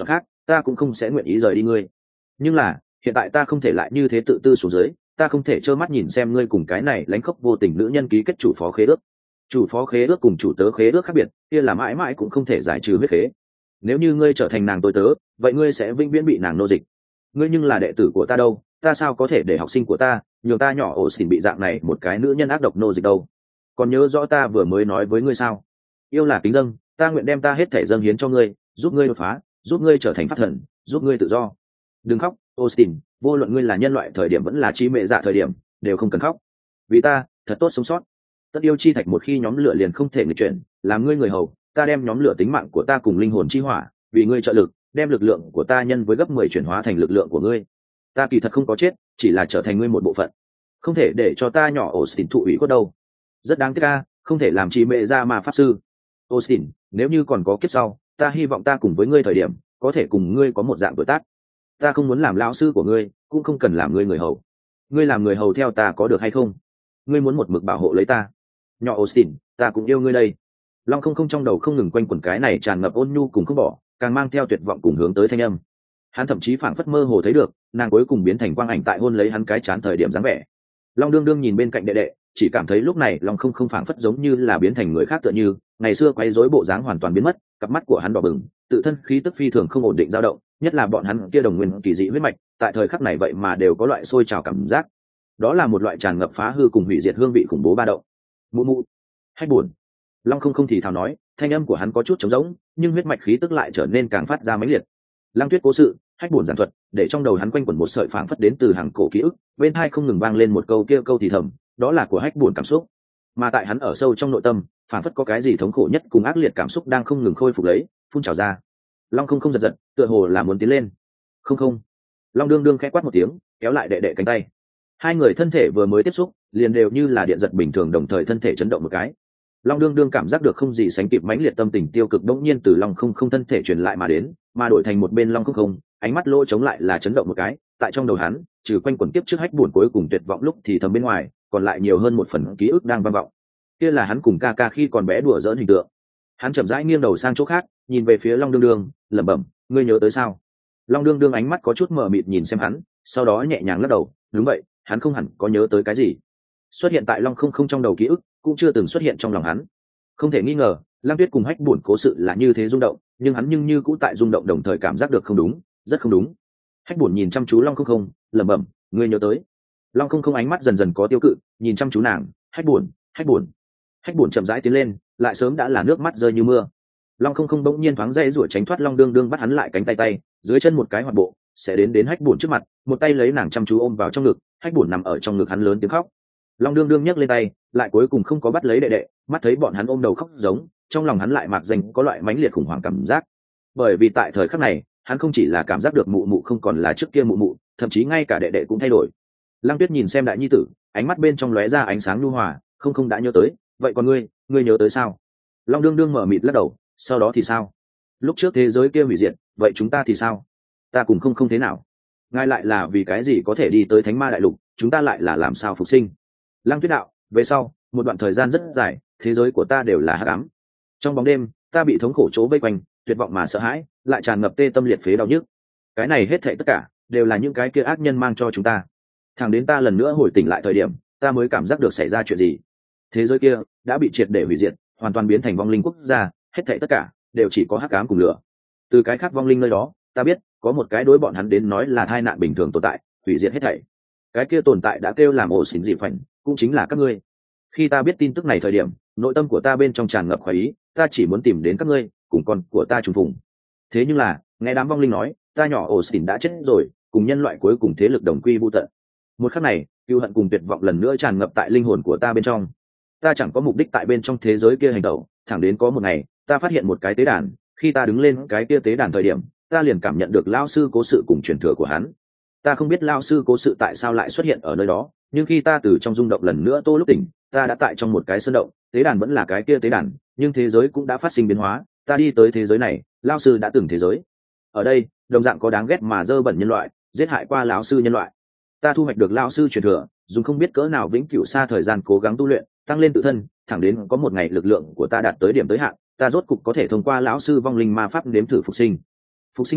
ta cũng không sẽ nguyện ý rời đi ngươi. Nhưng là hiện tại ta không thể lại như thế tự tư xuống dưới, ta không thể trơ mắt nhìn xem ngươi cùng cái này lánh khóc vô tình nữ nhân ký kết chủ phó khế ước. Chủ phó khế ước cùng chủ tớ khế ước khác biệt, kia là mãi mãi cũng không thể giải trừ huyết khế. Nếu như ngươi trở thành nàng tôi tớ, vậy ngươi sẽ vĩnh viễn bị nàng nô dịch. Ngươi nhưng là đệ tử của ta đâu, ta sao có thể để học sinh của ta nhường ta nhỏ ổ xỉn bị dạng này một cái nữ nhân ác độc nô dịch đâu. Còn nhớ rõ ta vừa mới nói với ngươi sao? Yêu là kính dâng, ta nguyện đem ta hết thể dâng hiến cho ngươi, giúp ngươi đột phá, giúp ngươi trở thành pháp thần, giúp ngươi tự do. Đừng khóc, Austin, vô luận ngươi là nhân loại thời điểm vẫn là trí mẹ dạ thời điểm, đều không cần khóc. Vì ta, thật tốt sống sót. Tất yêu chi thạch một khi nhóm lửa liền không thể nghịch chuyển, làm ngươi người hầu, ta đem nhóm lửa tính mạng của ta cùng linh hồn chi hỏa, vì ngươi trợ lực, đem lực lượng của ta nhân với gấp mười chuyển hóa thành lực lượng của ngươi. Ta kỳ thật không có chết, chỉ là trở thành ngươi một bộ phận. Không thể để cho ta nhỏ Austin thụ ủy có đâu. Rất đáng tiếc ca, không thể làm trí mẹ dạ mà pháp sư. Austin, nếu như còn có kiếp sau, ta hy vọng ta cùng với ngươi thời điểm, có thể cùng ngươi có một dạng tuổi tác. Ta không muốn làm lão sư của ngươi, cũng không cần làm ngươi người hầu. Ngươi làm người hầu theo ta có được hay không? Ngươi muốn một mực bảo hộ lấy ta. Nhỏ Austin, ta cũng yêu ngươi đây. Long không không trong đầu không ngừng quanh quẩn cái này tràn ngập ôn nhu cùng không bỏ, càng mang theo tuyệt vọng cùng hướng tới thanh âm. Hắn thậm chí phảng phất mơ hồ thấy được, nàng cuối cùng biến thành quang ảnh tại hôn lấy hắn cái chán thời điểm dáng vẻ. Long đương đương nhìn bên cạnh đệ đệ, chỉ cảm thấy lúc này Long không không phảng phất giống như là biến thành người khác tựa như, ngày xưa quấy rối bộ dáng hoàn toàn biến mất, cặp mắt của hắn đỏ bừng, tự thân khí tức phi thường không ổn định dao động, nhất là bọn hắn kia đồng nguyên kỳ dị huyết mạch, tại thời khắc này vậy mà đều có loại sôi trào cảm giác. Đó là một loại tràn ngập phá hư cùng hủy diệt hương vị khủng bố ba động. Mụ mụ, hay buồn. Long không không thì thào nói, thanh âm của hắn có chút trống rỗng, nhưng huyết mạch khí tức lại trở nên càng phát ra mãnh liệt. Lăng Tuyết cố sự, hách buồn giảng thuật, để trong đầu hắn quanh quẩn một sợi phảng phất đến từ hàng cổ ký ức, bên tai không ngừng vang lên một câu kia câu thì thầm, đó là của hách buồn cảm xúc. Mà tại hắn ở sâu trong nội tâm, phảng phất có cái gì thống khổ nhất cùng ác liệt cảm xúc đang không ngừng khôi phục lấy, phun trào ra. Long không không giật giật, tựa hồ là muốn tiến lên. Không không. Long đương đương khẽ quát một tiếng, kéo lại đệ đệ cánh tay. Hai người thân thể vừa mới tiếp xúc, liền đều như là điện giật bình thường đồng thời thân thể chấn động một cái. Long đương đương cảm giác được không gì sánh kịp mãnh liệt tâm tình tiêu cực đống nhiên từ Long không không thân thể truyền lại mà đến, mà đổi thành một bên Long không không, ánh mắt lỗ chống lại là chấn động một cái, tại trong đầu hắn, trừ quanh quẩn kiếp trước hách buồn cuối cùng tuyệt vọng lúc thì thầm bên ngoài, còn lại nhiều hơn một phần ký ức đang vang vọng. Kia là hắn cùng ca ca khi còn bé đùa giỡn hình tượng. Hắn chậm rãi nghiêng đầu sang chỗ khác, nhìn về phía Long đương đương, lẩm bẩm, ngươi nhớ tới sao? Long đương đương ánh mắt có chút mờ mịt nhìn xem hắn, sau đó nhẹ nhàng lắc đầu, đúng vậy, hắn không hẳn có nhớ tới cái gì. Xuất hiện tại Long không không trong đầu ký ức, cũng chưa từng xuất hiện trong lòng hắn. Không thể nghi ngờ, Lăng Tuyết cùng hách buồn cố sự là như thế rung động, nhưng hắn nhưng như cũng tại rung động đồng thời cảm giác được không đúng, rất không đúng. Hách buồn nhìn chăm chú Long không không, lẩm bẩm, ngươi nhớ tới. Long không không ánh mắt dần dần có tiêu cự, nhìn chăm chú nàng, hách buồn, hách buồn. Hách buồn chậm rãi tiến lên, lại sớm đã là nước mắt rơi như mưa. Long không không bỗng nhiên thoáng dây rủa tránh thoát Long đương đương bắt hắn lại cánh tay tay, dưới chân một cái hoạt bộ, sẽ đến đến hách buồn trước mặt, một tay lấy nàng chăm chú ôm vào trong ngực, hách buồn nằm ở trong ngực hắn lớn tiếng khóc. Long đương đương nhấc lên tay, lại cuối cùng không có bắt lấy đệ đệ, mắt thấy bọn hắn ôm đầu khóc giống, trong lòng hắn lại mạc danh có loại mãnh liệt khủng hoảng cảm giác. Bởi vì tại thời khắc này, hắn không chỉ là cảm giác được mụ mụ không còn là trước kia mụ mụ, thậm chí ngay cả đệ đệ cũng thay đổi. Lăng Tuyết nhìn xem đại nhi tử, ánh mắt bên trong lóe ra ánh sáng nhu hòa, không không đã nhớ tới, vậy còn ngươi, ngươi nhớ tới sao? Long đương đương mở mịt lắc đầu, sau đó thì sao? Lúc trước thế giới kia hủy diệt, vậy chúng ta thì sao? Ta cùng không không thế nào? Ngài lại là vì cái gì có thể đi tới Thánh Ma Đại Lục, chúng ta lại là làm sao phục sinh? Lăng Tuyết đạo, về sau, một đoạn thời gian rất dài, thế giới của ta đều là hắc ám. Trong bóng đêm, ta bị thống khổ chỗ vây quanh, tuyệt vọng mà sợ hãi, lại tràn ngập tê tâm liệt phế đau nhức. Cái này hết thảy tất cả, đều là những cái kia ác nhân mang cho chúng ta. Thẳng đến ta lần nữa hồi tỉnh lại thời điểm, ta mới cảm giác được xảy ra chuyện gì. Thế giới kia đã bị triệt để hủy diệt, hoàn toàn biến thành vong linh quốc gia, hết thảy tất cả đều chỉ có hắc ám cùng lửa. Từ cái khác vong linh nơi đó, ta biết, có một cái đối bọn hắn đến nói là tai nạn bình thường tồn tại, hủy diệt hết thảy. Cái kia tồn tại đã kêu làm ổ xỉn dị phảnh, cũng chính là các ngươi. Khi ta biết tin tức này thời điểm, nội tâm của ta bên trong tràn ngập khoái ý, ta chỉ muốn tìm đến các ngươi, cùng con của ta trùng phùng. Thế nhưng là, nghe đám vong linh nói, ta nhỏ Austin đã chết rồi, cùng nhân loại cuối cùng thế lực đồng quy vu tận. Một khắc này, cừu hận cùng tuyệt vọng lần nữa tràn ngập tại linh hồn của ta bên trong. Ta chẳng có mục đích tại bên trong thế giới kia hành động, thẳng đến có một ngày, ta phát hiện một cái tế đàn, khi ta đứng lên cái kia tế đàn thời điểm, ta liền cảm nhận được lão sư cố sự cùng truyền thừa của hắn. Ta không biết lão sư cố sự tại sao lại xuất hiện ở nơi đó, nhưng khi ta từ trong rung động lần nữa tô lúc tỉnh, ta đã tại trong một cái sơn động, tế đàn vẫn là cái kia tế đàn, nhưng thế giới cũng đã phát sinh biến hóa, ta đi tới thế giới này, lão sư đã từng thế giới. Ở đây, đồng dạng có đáng ghét mà dơ bẩn nhân loại, giết hại qua lão sư nhân loại. Ta thu hoạch được lão sư truyền thừa, dùng không biết cỡ nào vĩnh cửu xa thời gian cố gắng tu luyện, tăng lên tự thân, thẳng đến có một ngày lực lượng của ta đạt tới điểm tới hạn, ta rốt cục có thể thông qua lão sư vong linh ma pháp nếm thử phục sinh. Phục sinh mình,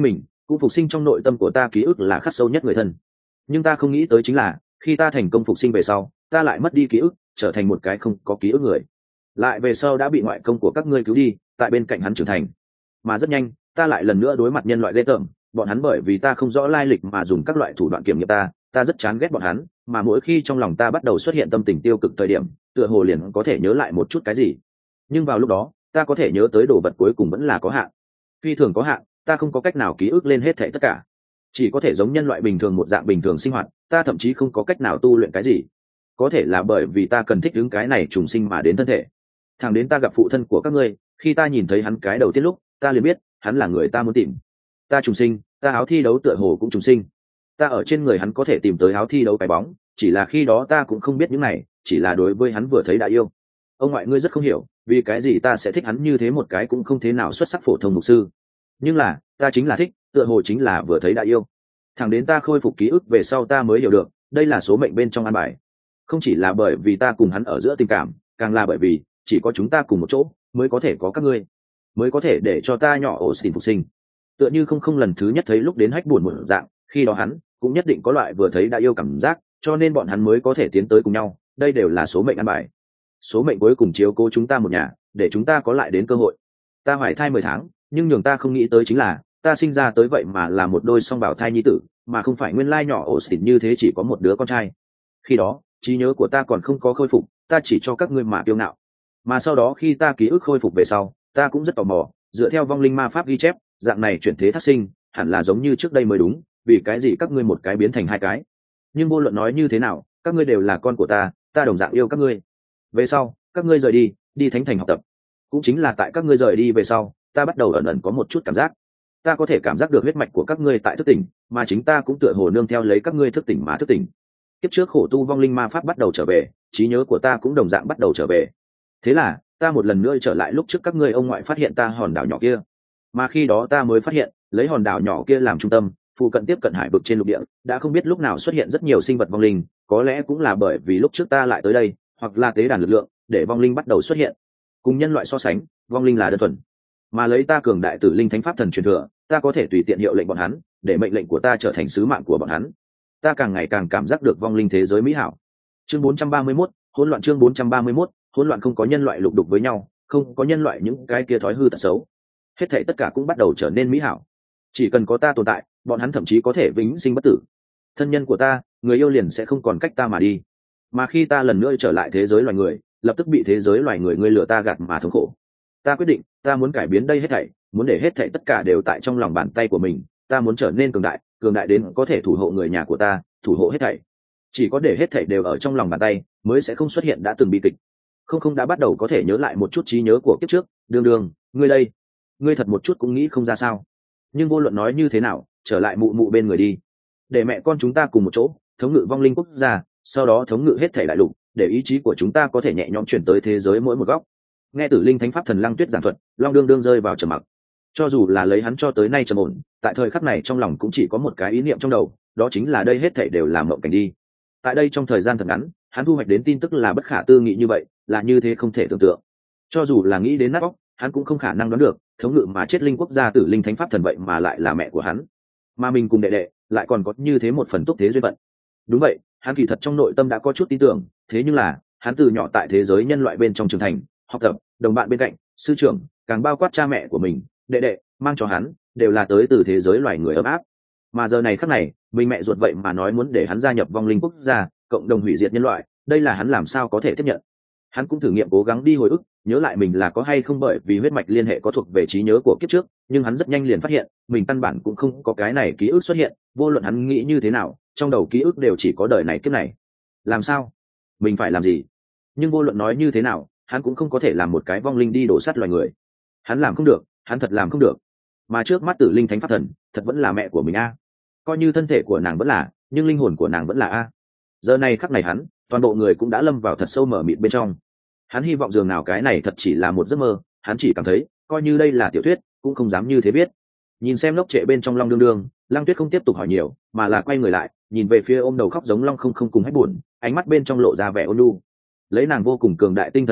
cũng phục sinh trong nội tâm của ta ký ức là khắc sâu nhất người thân. Nhưng ta không nghĩ tới chính là khi ta thành công phục sinh về sau, ta lại mất đi ký ức, trở thành một cái không có ký ức người. Lại về sau đã bị ngoại công của các ngươi cứu đi, tại bên cạnh hắn trưởng thành. Mà rất nhanh, ta lại lần nữa đối mặt nhân loại ghê tởm, bọn hắn bởi vì ta không rõ lai lịch mà dùng các loại thủ đoạn kiểm nghiệm ta, ta rất chán ghét bọn hắn, mà mỗi khi trong lòng ta bắt đầu xuất hiện tâm tình tiêu cực thời điểm, tựa hồ liền có thể nhớ lại một chút cái gì. Nhưng vào lúc đó, ta có thể nhớ tới đồ vật cuối cùng vẫn là có hạn. Phi thường có hạn, ta không có cách nào ký ức lên hết thảy tất cả. Chỉ có thể giống nhân loại bình thường một dạng bình thường sinh hoạt, ta thậm chí không có cách nào tu luyện cái gì. Có thể là bởi vì ta cần thích ứng cái này trùng sinh mà đến thân thể. Thẳng đến ta gặp phụ thân của các ngươi, khi ta nhìn thấy hắn cái đầu tiên lúc, ta liền biết, hắn là người ta muốn tìm. Ta trùng sinh, ta áo thi đấu tựa hồ cũng trùng sinh. Ta ở trên người hắn có thể tìm tới áo thi đấu cái bóng, chỉ là khi đó ta cũng không biết những này, chỉ là đối với hắn vừa thấy đã yêu. Ông ngoại ngươi rất không hiểu, vì cái gì ta sẽ thích hắn như thế một cái cũng không thế nào xuất sắc phổ thông mục sư. Nhưng là, ta chính là thích, tựa hồ chính là vừa thấy đã yêu. Thẳng đến ta khôi phục ký ức về sau ta mới hiểu được, đây là số mệnh bên trong an bài. Không chỉ là bởi vì ta cùng hắn ở giữa tình cảm, càng là bởi vì chỉ có chúng ta cùng một chỗ mới có thể có các ngươi, mới có thể để cho ta nhỏ Austin phục sinh. Tựa như không không lần thứ nhất thấy lúc đến hách buồn một dạng, khi đó hắn cũng nhất định có loại vừa thấy đã yêu cảm giác, cho nên bọn hắn mới có thể tiến tới cùng nhau. Đây đều là số mệnh an bài. Số mệnh cuối cùng chiếu cố chúng ta một nhà, để chúng ta có lại đến cơ hội. Ta hoài thai mười tháng, nhưng nhường ta không nghĩ tới chính là ta sinh ra tới vậy mà là một đôi song bào thai nhi tử, mà không phải nguyên lai nhỏ Austin như thế chỉ có một đứa con trai. Khi đó trí nhớ của ta còn không có khôi phục, ta chỉ cho các ngươi mà kiêu ngạo. Mà sau đó khi ta ký ức khôi phục về sau, ta cũng rất tò mò, dựa theo vong linh ma pháp ghi chép, dạng này chuyển thế thác sinh hẳn là giống như trước đây mới đúng, vì cái gì các ngươi một cái biến thành hai cái. Nhưng vô luận nói như thế nào, các ngươi đều là con của ta, ta đồng dạng yêu các ngươi. Về sau các ngươi rời đi đi thánh thành học tập, cũng chính là tại các ngươi rời đi về sau, ta bắt đầu ẩn ẩn có một chút cảm giác, ta có thể cảm giác được huyết mạch của các ngươi tại thức tỉnh, mà chính ta cũng tựa hồ nương theo lấy các ngươi thức tỉnh mà thức tỉnh. Kiếp trước khổ tu vong linh ma pháp bắt đầu trở về, trí nhớ của ta cũng đồng dạng bắt đầu trở về. Thế là ta một lần nữa trở lại lúc trước các ngươi ông ngoại phát hiện ta hòn đảo nhỏ kia, mà khi đó ta mới phát hiện, lấy hòn đảo nhỏ kia làm trung tâm, phụ cận tiếp cận hải vực trên lục địa đã không biết lúc nào xuất hiện rất nhiều sinh vật vong linh, có lẽ cũng là bởi vì lúc trước ta lại tới đây, hoặc là tế đàn lực lượng để vong linh bắt đầu xuất hiện. Cùng nhân loại so sánh, vong linh là đơn thuần, mà lấy ta cường đại tử linh thánh pháp thần truyền thừa, ta có thể tùy tiện hiệu lệnh bọn hắn, để mệnh lệnh của ta trở thành sứ mạng của bọn hắn. Ta càng ngày càng cảm giác được vong linh thế giới mỹ hảo. Chương bốn trăm ba mươi mốt, hỗn loạn. Chương bốn trăm ba mươi mốt, hỗn loạn. Không có nhân loại lục đục với nhau, không có nhân loại những cái kia thói hư tật xấu, hết thảy tất cả cũng bắt đầu trở nên mỹ hảo. Chỉ cần có ta tồn tại, bọn hắn thậm chí có thể vĩnh sinh bất tử. Thân nhân của ta, người yêu liền sẽ không còn cách ta mà đi. Mà khi ta lần nữa trở lại thế giới loài người, lập tức bị thế giới loài người ngươi lừa ta gạt mà thống khổ. Ta quyết định, ta muốn cải biến đây hết thảy, muốn để hết thảy tất cả đều tại trong lòng bàn tay của mình. Ta muốn trở nên cường đại, cường đại đến có thể thủ hộ người nhà của ta, thủ hộ hết thảy. Chỉ có để hết thảy đều ở trong lòng bàn tay, mới sẽ không xuất hiện đã từng bi kịch. Không không đã bắt đầu có thể nhớ lại một chút trí nhớ của kiếp trước. Đường đường, ngươi đây, ngươi thật một chút cũng nghĩ không ra sao? Nhưng vô luận nói như thế nào, trở lại mụ mụ bên người đi, để mẹ con chúng ta cùng một chỗ thống ngự vong linh quốc gia, sau đó thống ngự hết thảy đại lục, để ý chí của chúng ta có thể nhẹ nhõm chuyển tới thế giới mỗi một góc. Nghe tử linh thánh pháp thần Lăng Tuyết giảng thuật, Long đương đương rơi vào trầm mặc. Cho dù là lấy hắn cho tới nay trầm ổn, tại thời khắc này trong lòng cũng chỉ có một cái ý niệm trong đầu, đó chính là đây hết thảy đều là mộng cảnh đi. Tại đây trong thời gian thật ngắn, hắn thu hoạch đến tin tức là bất khả tư nghị như vậy, là như thế không thể tưởng tượng. Cho dù là nghĩ đến nát óc, hắn cũng không khả năng đoán được, thống ngự mà chết linh quốc gia tử linh thánh pháp thần vậy mà lại là mẹ của hắn, mà mình cùng đệ đệ lại còn có như thế một phần túc thế duyên phận. Đúng vậy, hắn kỳ thật trong nội tâm đã có chút tin tưởng, thế nhưng là hắn từ nhỏ tại thế giới nhân loại bên trong trưởng thành, học tập, đồng bạn bên cạnh, sư trưởng, càng bao quát cha mẹ của mình, đệ đệ mang cho hắn, đều là tới từ thế giới loài người ấm áp. Mà giờ này khắc này, mình mẹ ruột vậy mà nói muốn để hắn gia nhập vong linh quốc gia, cộng đồng hủy diệt nhân loại, đây là hắn làm sao có thể tiếp nhận. Hắn cũng thử nghiệm cố gắng đi hồi ức, nhớ lại mình là có hay không bởi vì huyết mạch liên hệ có thuộc về trí nhớ của kiếp trước, nhưng hắn rất nhanh liền phát hiện, mình căn bản cũng không có cái này ký ức xuất hiện, vô luận hắn nghĩ như thế nào, trong đầu ký ức đều chỉ có đời này kiếp này. Làm sao? Mình phải làm gì? Nhưng vô luận nói như thế nào, hắn cũng không có thể làm một cái vong linh đi đổ sát loài người. Hắn làm không được, hắn thật làm không được. Mà trước mắt tử linh thánh pháp thần, thật vẫn là mẹ của mình a. Coi như thân thể của nàng vẫn là, nhưng linh hồn của nàng vẫn là a. Giờ này khắc này hắn, toàn bộ người cũng đã lâm vào thật sâu mở mịt bên trong. Hắn hy vọng dường nào cái này thật chỉ là một giấc mơ, hắn chỉ cảm thấy coi như đây là tiểu thuyết cũng không dám như thế biết. Nhìn xem lốc trệ bên trong Long đương đương, Lăng Tuyết không tiếp tục hỏi nhiều, mà là quay người lại nhìn về phía ôm đầu khóc giống Long không không cùng hết buồn, ánh mắt bên trong lộ ra vẻ ôn nhu. Lấy nàng vô cùng cường đại tinh thần lực,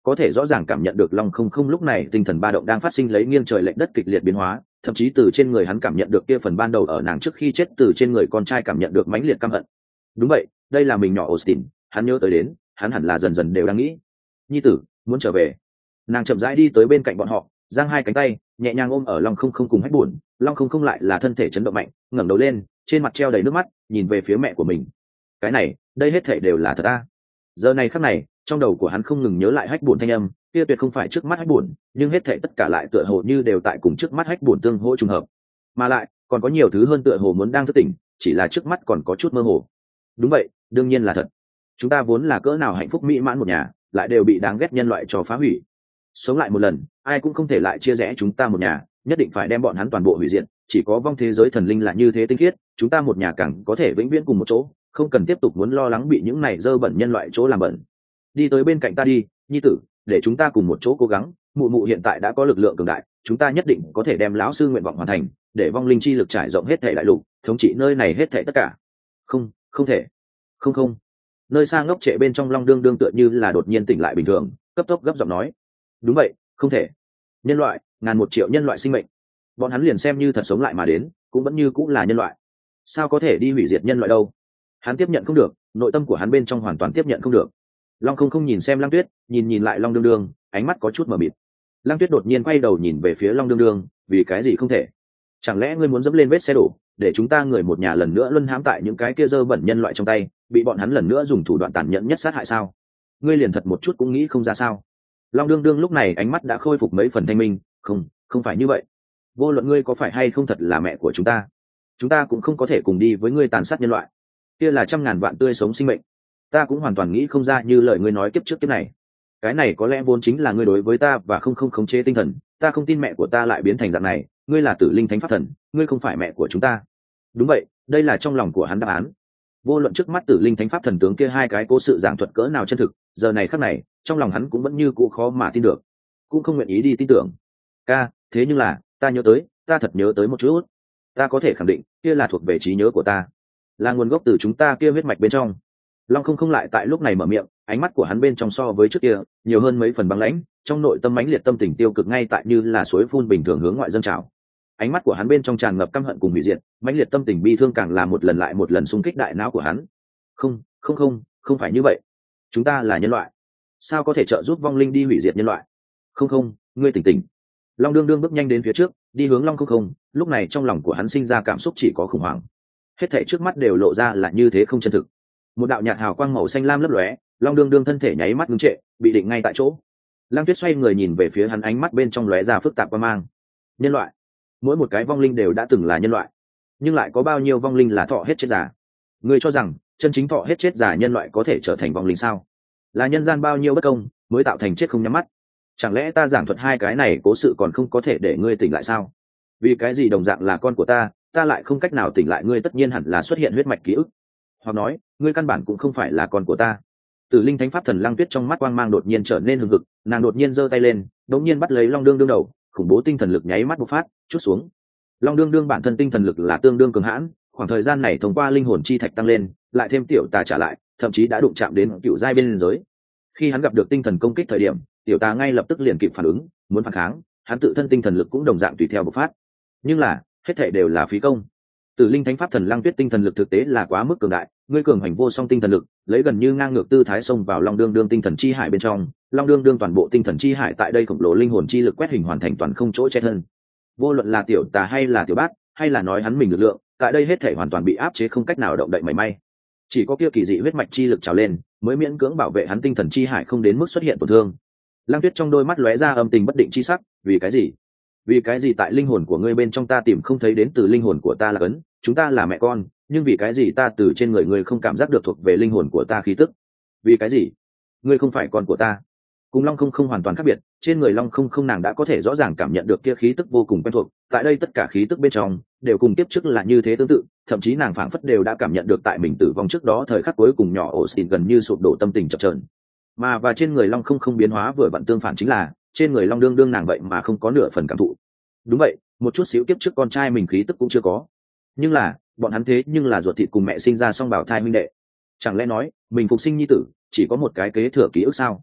có thể rõ ràng cảm nhận được long không không lúc này tinh thần ba động đang phát sinh lấy nghiêng trời lệch đất kịch liệt biến hóa, thậm chí từ trên người hắn cảm nhận được kia phần ban đầu ở nàng trước khi chết từ trên người con trai cảm nhận được mãnh liệt căm hận. Đúng vậy, đây là mình nhỏ Austin, hắn nhớ tới đến, hắn hẳn là dần dần đều đang nghĩ, nhi tử muốn trở về. Nàng chậm rãi đi tới bên cạnh bọn họ, giang hai cánh tay nhẹ nhàng ôm ở long không không cùng hách buồn. Long không không lại là thân thể chấn động mạnh, ngẩng đầu lên, trên mặt treo đầy nước mắt, nhìn về phía mẹ của mình. Cái này, đây hết thảy đều là thật à? Giờ này khắc này, trong đầu của hắn không ngừng nhớ lại hách buồn thanh âm, kia tuyệt không phải trước mắt hách buồn, nhưng hết thảy tất cả lại tựa hồ như đều tại cùng trước mắt hách buồn tương hỗ trùng hợp, mà lại còn có nhiều thứ hơn tựa hồ muốn đang thức tỉnh, chỉ là trước mắt còn có chút mơ hồ. Đúng vậy, đương nhiên là thật. Chúng ta vốn là cỡ nào hạnh phúc mỹ mãn một nhà, lại đều bị đáng ghét nhân loại cho phá hủy. Sống lại một lần, ai cũng không thể lại chia rẽ chúng ta một nhà, nhất định phải đem bọn hắn toàn bộ hủy diệt. Chỉ có vong thế giới thần linh là như thế tinh khiết, chúng ta một nhà càng có thể vĩnh viễn cùng một chỗ, không cần tiếp tục muốn lo lắng bị những này dơ bẩn nhân loại chỗ làm bẩn. Đi tới bên cạnh ta đi, nhi tử, để chúng ta cùng một chỗ cố gắng. Mụ mụ hiện tại đã có lực lượng cường đại, chúng ta nhất định có thể đem lão sư nguyện vọng hoàn thành, để vong linh chi lực trải rộng hết thảy đại lục, thống trị nơi này hết thảy tất cả. Không, không thể. Không không. Nơi xa ngốc trệ bên trong long đương đương tựa như là đột nhiên tỉnh lại bình thường, cấp tốc gấp giọng nói. Đúng vậy, không thể. Nhân loại, ngàn một triệu nhân loại sinh mệnh, bọn hắn liền xem như thật sống lại mà đến, cũng vẫn như cũng là nhân loại. Sao có thể đi hủy diệt nhân loại đâu? Hắn tiếp nhận không được, nội tâm của hắn bên trong hoàn toàn tiếp nhận không được. Long không không nhìn xem Lăng Tuyết, nhìn nhìn lại Long đương đương, ánh mắt có chút mờ mịt. Lăng Tuyết đột nhiên quay đầu nhìn về phía Long đương đương, vì cái gì không thể? Chẳng lẽ ngươi muốn dẫm lên vết xe đổ, để chúng ta người một nhà lần nữa luân hãm tại những cái kia dơ bẩn nhân loại trong tay, bị bọn hắn lần nữa dùng thủ đoạn tàn nhẫn nhất sát hại sao? Ngươi liền thật một chút cũng nghĩ không ra sao? Long đương đương lúc này ánh mắt đã khôi phục mấy phần thanh minh. Không, không phải như vậy. Vô luận ngươi có phải hay không thật là mẹ của chúng ta, chúng ta cũng không có thể cùng đi với ngươi tàn sát nhân loại. Kia là trăm ngàn vạn tươi sống sinh mệnh, ta cũng hoàn toàn nghĩ không ra như lời ngươi nói kiếp trước kiếp này. Cái này có lẽ vốn chính là ngươi đối với ta và không không khống chế tinh thần. Ta không tin mẹ của ta lại biến thành dạng này. Ngươi là tử linh thánh pháp thần, ngươi không phải mẹ của chúng ta. Đúng vậy, đây là trong lòng của hắn đáp án. Vô luận trước mắt tử linh thánh pháp thần tướng kia hai cái cố sự giảng thuật cỡ nào chân thực, giờ này khắc này trong lòng hắn cũng vẫn như cũ khó mà tin được, cũng không nguyện ý đi tin tưởng. Ca, thế nhưng là ta nhớ tới, ta thật nhớ tới một chút. Ta có thể khẳng định kia là thuộc về trí nhớ của ta, là nguồn gốc từ chúng ta kia huyết mạch bên trong. Long không không lại tại lúc này mở miệng, ánh mắt của hắn bên trong so với trước kia nhiều hơn mấy phần băng lãnh, trong nội tâm mãnh liệt tâm tình tiêu cực ngay tại như là suối phun bình thường hướng ngoại dâng trào. Ánh mắt của hắn bên trong tràn ngập căm hận cùng hủy diệt, mãnh liệt tâm tình bi thương càng là một lần lại một lần xung kích đại não của hắn. Không, không không, không phải như vậy. Chúng ta là nhân loại, sao có thể trợ giúp vong linh đi hủy diệt nhân loại? Không không, ngươi tỉnh tỉnh. Long đương đương bước nhanh đến phía trước, đi hướng Long không không. Lúc này trong lòng của hắn sinh ra cảm xúc chỉ có khủng hoảng. Hết thảy trước mắt đều lộ ra là như thế không chân thực. Một đạo nhạt hào quang màu xanh lam lấp lóe, Long đương đương thân thể nháy mắt ngưng trệ, bị định ngay tại chỗ. Lăng Tuyết xoay người nhìn về phía hắn, ánh mắt bên trong lóe ra phức tạp qua mang. Nhân loại, mỗi một cái vong linh đều đã từng là nhân loại, nhưng lại có bao nhiêu vong linh là thọ hết chết già? Ngươi cho rằng chân chính thọ hết chết già nhân loại có thể trở thành vong linh sao? Là nhân gian bao nhiêu bất công mới tạo thành chết không nhắm mắt? Chẳng lẽ ta giảng thuật hai cái này cố sự còn không có thể để ngươi tỉnh lại sao? Vì cái gì đồng dạng là con của ta, ta lại không cách nào tỉnh lại ngươi? Tất nhiên hẳn là xuất hiện huyết mạch ký ức, hoặc nói ngươi căn bản cũng không phải là con của ta. Tử linh thánh pháp thần Lăng Tuyết trong mắt quang mang đột nhiên trở nên hừng hực, nàng đột nhiên giơ tay lên, đột nhiên bắt lấy Long đương đương đầu, khủng bố tinh thần lực nháy mắt bộc phát, chút xuống. Long đương đương bản thân tinh thần lực là tương đương cường hãn, khoảng thời gian này thông qua linh hồn chi thạch tăng lên, lại thêm tiểu tà trả lại, thậm chí đã đụng chạm đến cựu giai bên giới. Khi hắn gặp được tinh thần công kích thời điểm, tiểu tà ngay lập tức liền kịp phản ứng, muốn phản kháng, hắn tự thân tinh thần lực cũng đồng dạng tùy theo bộc phát. Nhưng là, hết thảy đều là phí công. Tử linh thánh pháp thần Lăng Tuyết tinh thần lực thực tế là quá mức cường đại, ngươi cường hành vô song tinh thần lực, lấy gần như ngang ngược tư thái xông vào Long đương đương tinh thần chi hải bên trong. Long đương đương toàn bộ tinh thần chi hải tại đây khổng lồ linh hồn chi lực quét hình hoàn thành toàn không chỗ che thân. Vô luận là tiểu tà hay là tiểu bát, hay là nói hắn mình lực lượng, tại đây hết thể hoàn toàn bị áp chế, không cách nào động đậy mảy may. Chỉ có kia kỳ dị huyết mạch chi lực trào lên, mới miễn cưỡng bảo vệ hắn tinh thần chi hải không đến mức xuất hiện tổn thương. Lăng Tuyết trong đôi mắt lóe ra âm tình bất định chi sắc, vì cái gì? Vì cái gì tại linh hồn của ngươi bên trong ta tìm không thấy đến từ linh hồn của ta là ấn, chúng ta là mẹ con, nhưng vì cái gì ta từ trên người ngươi không cảm giác được thuộc về linh hồn của ta khí tức? Vì cái gì? Ngươi không phải con của ta. Cùng Long không không hoàn toàn khác biệt, trên người Long không không nàng đã có thể rõ ràng cảm nhận được kia khí tức vô cùng quen thuộc, tại đây tất cả khí tức bên trong đều cùng tiếp trước là như thế tương tự, thậm chí nàng phảng phất đều đã cảm nhận được tại mình tử vong trước đó thời khắc cuối cùng nhỏ Austin gần như sụp đổ tâm tình chập chờn. Mà và trên người Long không không biến hóa vừa vặn tương phản, chính là trên người Long đương đương nàng vậy mà không có nửa phần cảm thụ. Đúng vậy, một chút xíu kiếp trước con trai mình khí tức cũng chưa có. Nhưng là, bọn hắn thế nhưng là ruột thịt cùng mẹ sinh ra song bào thai minh đệ. Chẳng lẽ nói, mình phục sinh nhi tử, chỉ có một cái kế thừa ký ức sao?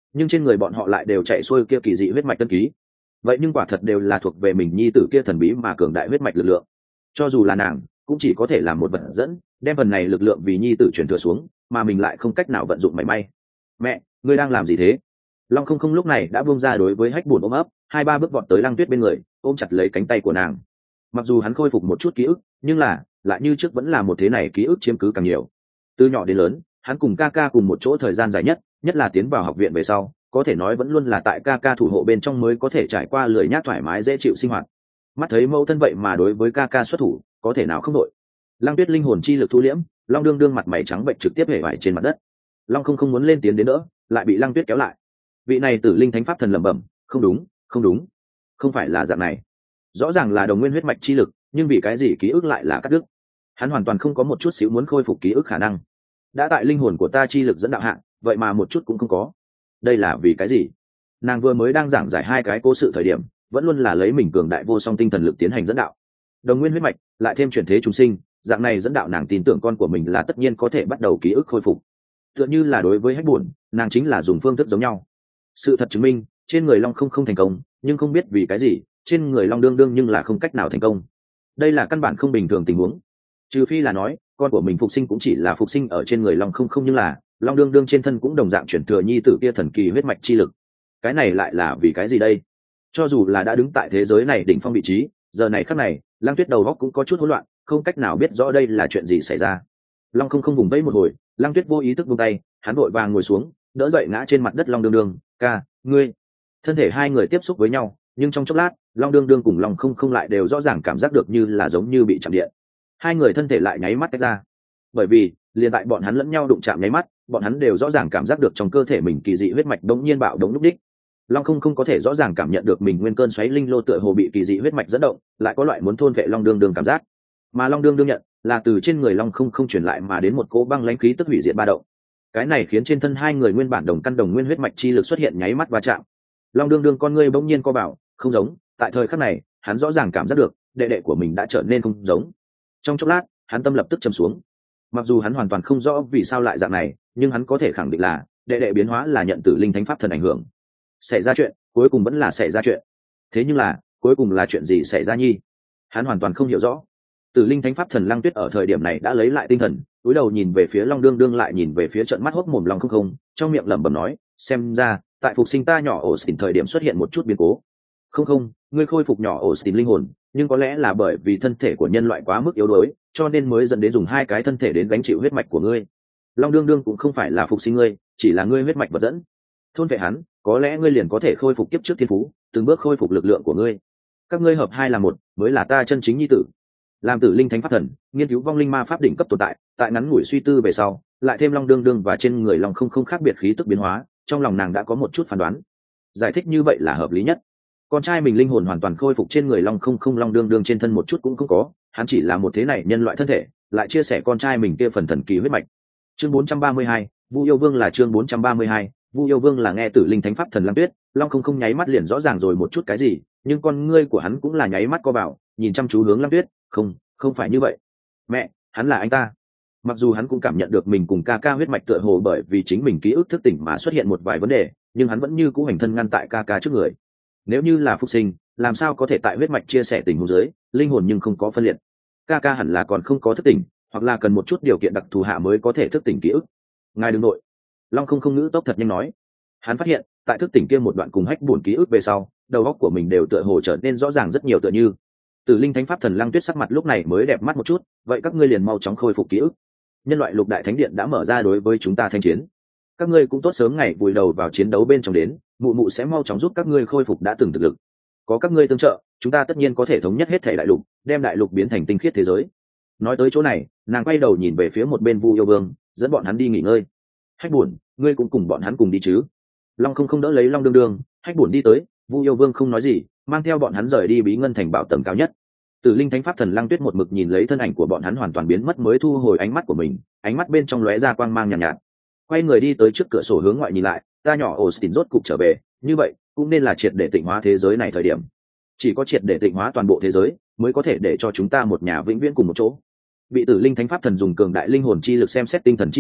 nhưng trên người bọn họ lại đều chạy xuôi kia kỳ dị huyết mạch tân ký. Vậy nhưng quả thật đều là thuộc về mình nhi tử kia thần bí mà cường đại huyết mạch lực lượng. Cho dù là nàng cũng chỉ có thể làm một vật dẫn, đem phần này lực lượng vì nhi tử truyền thừa xuống, mà mình lại không cách nào vận dụng mảy may. Mẹ, ngươi đang làm gì thế? Long không không lúc này đã buông ra đối với Hách Bùn ôm ấp, hai ba bước vọt tới Lăng Tuyết bên người, ôm chặt lấy cánh tay của nàng. Mặc dù hắn khôi phục một chút ký ức, nhưng là lại như trước vẫn là một thế này ký ức chiếm cứ càng nhiều. Từ nhỏ đến lớn, hắn cùng ca ca cùng một chỗ thời gian dài nhất, nhất là tiến vào học viện về sau, có thể nói vẫn luôn là tại ca ca thủ hộ bên trong mới có thể trải qua lười nhác thoải mái dễ chịu sinh hoạt. Mắt thấy mẫu thân vậy mà đối với ca ca xuất thủ, có thể nào không đội. Lăng Tuyết linh hồn chi lực thu liễm, Long đương đương mặt mày trắng bệnh trực tiếp hể vải trên mặt đất. Long không không muốn lên tiến đến đỡ, lại bị Lăng Tuyết kéo lại. Vị này Tử Linh Thánh Pháp Thần lẩm bẩm, không đúng, không đúng, không phải là dạng này. Rõ ràng là đồng nguyên huyết mạch chi lực, nhưng vì cái gì ký ức lại là cắt đứt? Hắn hoàn toàn không có một chút xíu muốn khôi phục ký ức khả năng. Đã tại linh hồn của ta chi lực dẫn đạo hạng, vậy mà một chút cũng không có. Đây là vì cái gì? Nàng vừa mới đang giảng giải hai cái cố sự thời điểm, vẫn luôn là lấy mình cường đại vô song tinh thần lực tiến hành dẫn đạo. Đồng nguyên huyết mạch, lại thêm chuyển thế chúng sinh, dạng này dẫn đạo nàng tin tưởng con của mình là tất nhiên có thể bắt đầu ký ức khôi phục. Tựa như là đối với Hách Buồn, nàng chính là dùng phương thức giống nhau. Sự thật chứng minh, trên người Long không không thành công, nhưng không biết vì cái gì, trên người Long đương đương nhưng là không cách nào thành công. Đây là căn bản không bình thường tình huống. Trừ phi là nói, con của mình phục sinh cũng chỉ là phục sinh ở trên người Long không không, nhưng là Long đương đương trên thân cũng đồng dạng chuyển thừa nhi tử kia thần kỳ huyết mạch chi lực. Cái này lại là vì cái gì đây? Cho dù là đã đứng tại thế giới này đỉnh phong vị trí, giờ này khắc này, Lăng Tuyết đầu óc cũng có chút hỗn loạn, không cách nào biết rõ đây là chuyện gì xảy ra. Long không không vùng vẫy một hồi, Lăng Tuyết vô ý thức buông tay, hắn vội vàng ngồi xuống, đỡ dậy ngã trên mặt đất Long đương đương, "Ca, ngươi." Thân thể hai người tiếp xúc với nhau, nhưng trong chốc lát, Long đương đương cùng Long không không lại đều rõ ràng cảm giác được như là giống như bị chạm điện. Hai người thân thể lại nháy mắt tách ra. Bởi vì, liền tại bọn hắn lẫn nhau đụng chạm nháy mắt, bọn hắn đều rõ ràng cảm giác được trong cơ thể mình kỳ dị huyết mạch đống nhiên bạo đống lúc đích. Long không không có thể rõ ràng cảm nhận được mình nguyên cơn xoáy linh lô tựa hồ bị kỳ dị huyết mạch dẫn động, lại có loại muốn thôn vệ Long đương đương cảm giác. Mà Long đương đương nhận là từ trên người Long không không truyền lại mà đến một cỗ băng lãnh khí tức hủy diệt ba động. Cái này khiến trên thân hai người nguyên bản đồng căn đồng nguyên huyết mạch chi lực xuất hiện nháy mắt va chạm. Long đương đương con ngươi bỗng nhiên co bảo, không giống, tại thời khắc này, hắn rõ ràng cảm giác được, đệ đệ của mình đã trở nên không giống. Trong chốc lát, hắn tâm lập tức trầm xuống. Mặc dù hắn hoàn toàn không rõ vì sao lại dạng này, nhưng hắn có thể khẳng định là đệ đệ biến hóa là nhận Tử Linh Thánh Pháp Thần ảnh hưởng. Xảy ra chuyện, cuối cùng vẫn là xảy ra chuyện. Thế nhưng là, cuối cùng là chuyện gì xảy ra nhi? Hắn hoàn toàn không hiểu rõ. Tử Linh Thánh Pháp Thần Lăng Tuyết ở thời điểm này đã lấy lại tinh thần, cúi đầu nhìn về phía Long đương đương, lại nhìn về phía trận mắt hốc mồm Long không không, trong miệng lẩm bẩm nói, xem ra, tại phục sinh ta nhỏ Austin thời điểm xuất hiện một chút biến cố. Không không, ngươi khôi phục nhỏ Austin linh hồn, nhưng có lẽ là bởi vì thân thể của nhân loại quá mức yếu đuối, cho nên mới dẫn đến dùng hai cái thân thể đến gánh chịu huyết mạch của ngươi. Long đương đương cũng không phải là phục sinh ngươi, chỉ là ngươi huyết mạch vật dẫn. Thôn vệ hắn, có lẽ ngươi liền có thể khôi phục kiếp trước thiên phú, từng bước khôi phục lực lượng của ngươi. Các ngươi hợp hai là một, mới là ta chân chính nhi tử. Làm Tử Linh Thánh Pháp Thần, nghiên cứu vong linh ma pháp đỉnh cấp tồn tại, tại ngắn ngủi suy tư về sau, lại thêm Long đương đương và trên người Long không không khác biệt khí tức biến hóa, trong lòng nàng đã có một chút phán đoán. Giải thích như vậy là hợp lý nhất. Con trai mình linh hồn hoàn toàn khôi phục trên người Long không không, Long đương đương trên thân một chút cũng không có, hắn chỉ là một thế này nhân loại thân thể, lại chia sẻ con trai mình kia phần thần kỳ huyết mạch. Chương bốn trăm ba mươi hai, Vu Yêu Vương là chương bốn trăm ba mươi hai, Vu Yêu Vương là nghe Tử Linh Thánh Pháp Thần Lăng Tuyết, Long không không nháy mắt liền rõ ràng rồi một chút cái gì, nhưng con ngươi của hắn cũng là nháy mắt co vào, nhìn chăm chú hướng Lăng Tuyết, "Không, không phải như vậy. Mẹ, hắn là anh ta." Mặc dù hắn cũng cảm nhận được mình cùng ca ca huyết mạch tựa hồ bởi vì chính mình ký ức thức tỉnh mà xuất hiện một vài vấn đề, nhưng hắn vẫn như cũ hành thân ngăn tại ca ca trước người. Nếu như là phục sinh, làm sao có thể tại huyết mạch chia sẻ tình huống dưới, linh hồn nhưng không có phân liệt. Ca ca hẳn là còn không có thức tỉnh, hoặc là cần một chút điều kiện đặc thù hạ mới có thể thức tỉnh ký ức. Ngài đừng nội. Long không không ngữ tốc thật nhanh nói. Hắn phát hiện, tại thức tỉnh kia một đoạn cùng Hách Buồn ký ức về sau, đầu óc của mình đều tựa hồ trở nên rõ ràng rất nhiều, tựa như Tử Linh Thánh Pháp Thần Lăng Tuyết sắc mặt lúc này mới đẹp mắt một chút, "Vậy các ngươi liền mau chóng khôi phục ký ức. Nhân loại Lục Đại Thánh Điện đã mở ra đối với chúng ta thanh chiến. Các ngươi cũng tốt sớm ngày vùi đầu vào chiến đấu bên trong đến, mụ mụ sẽ mau chóng giúp các ngươi khôi phục đã từng thực lực. Có các ngươi tương trợ, chúng ta tất nhiên có thể thống nhất hết thể đại lục, đem đại lục biến thành tinh khiết thế giới." Nói tới chỗ này, nàng quay đầu nhìn về phía một bên Vu Yêu Vương, dẫn bọn hắn đi nghỉ ngơi. "Hách Buồn, ngươi cũng cùng bọn hắn cùng đi chứ?" Long không không đỡ lấy Long đương đương, Hách Buồn đi tới, Vu Yêu Vương không nói gì, mang theo bọn hắn rời đi Bí Ngân Thành bảo tầng cao nhất. Tử Linh Thánh Pháp Thần Lăng Tuyết một mực nhìn lấy thân ảnh của bọn hắn hoàn toàn biến mất mới thu hồi ánh mắt của mình, ánh mắt bên trong lóe ra quang mang nhàn nhạt, nhạt. Quay người đi tới trước cửa sổ hướng ngoại nhìn lại, "Ta nhỏ Austin rốt cục trở về, như vậy cũng nên là triệt để tịnh hóa thế giới này thời điểm. Chỉ có triệt để tịnh hóa toàn bộ thế giới, mới có thể để cho chúng ta một nhà vĩnh viễn cùng một chỗ." Bị Tử Linh Thánh Pháp Thần dùng cường đại linh hồn chi lực xem xét tinh thần chi hải,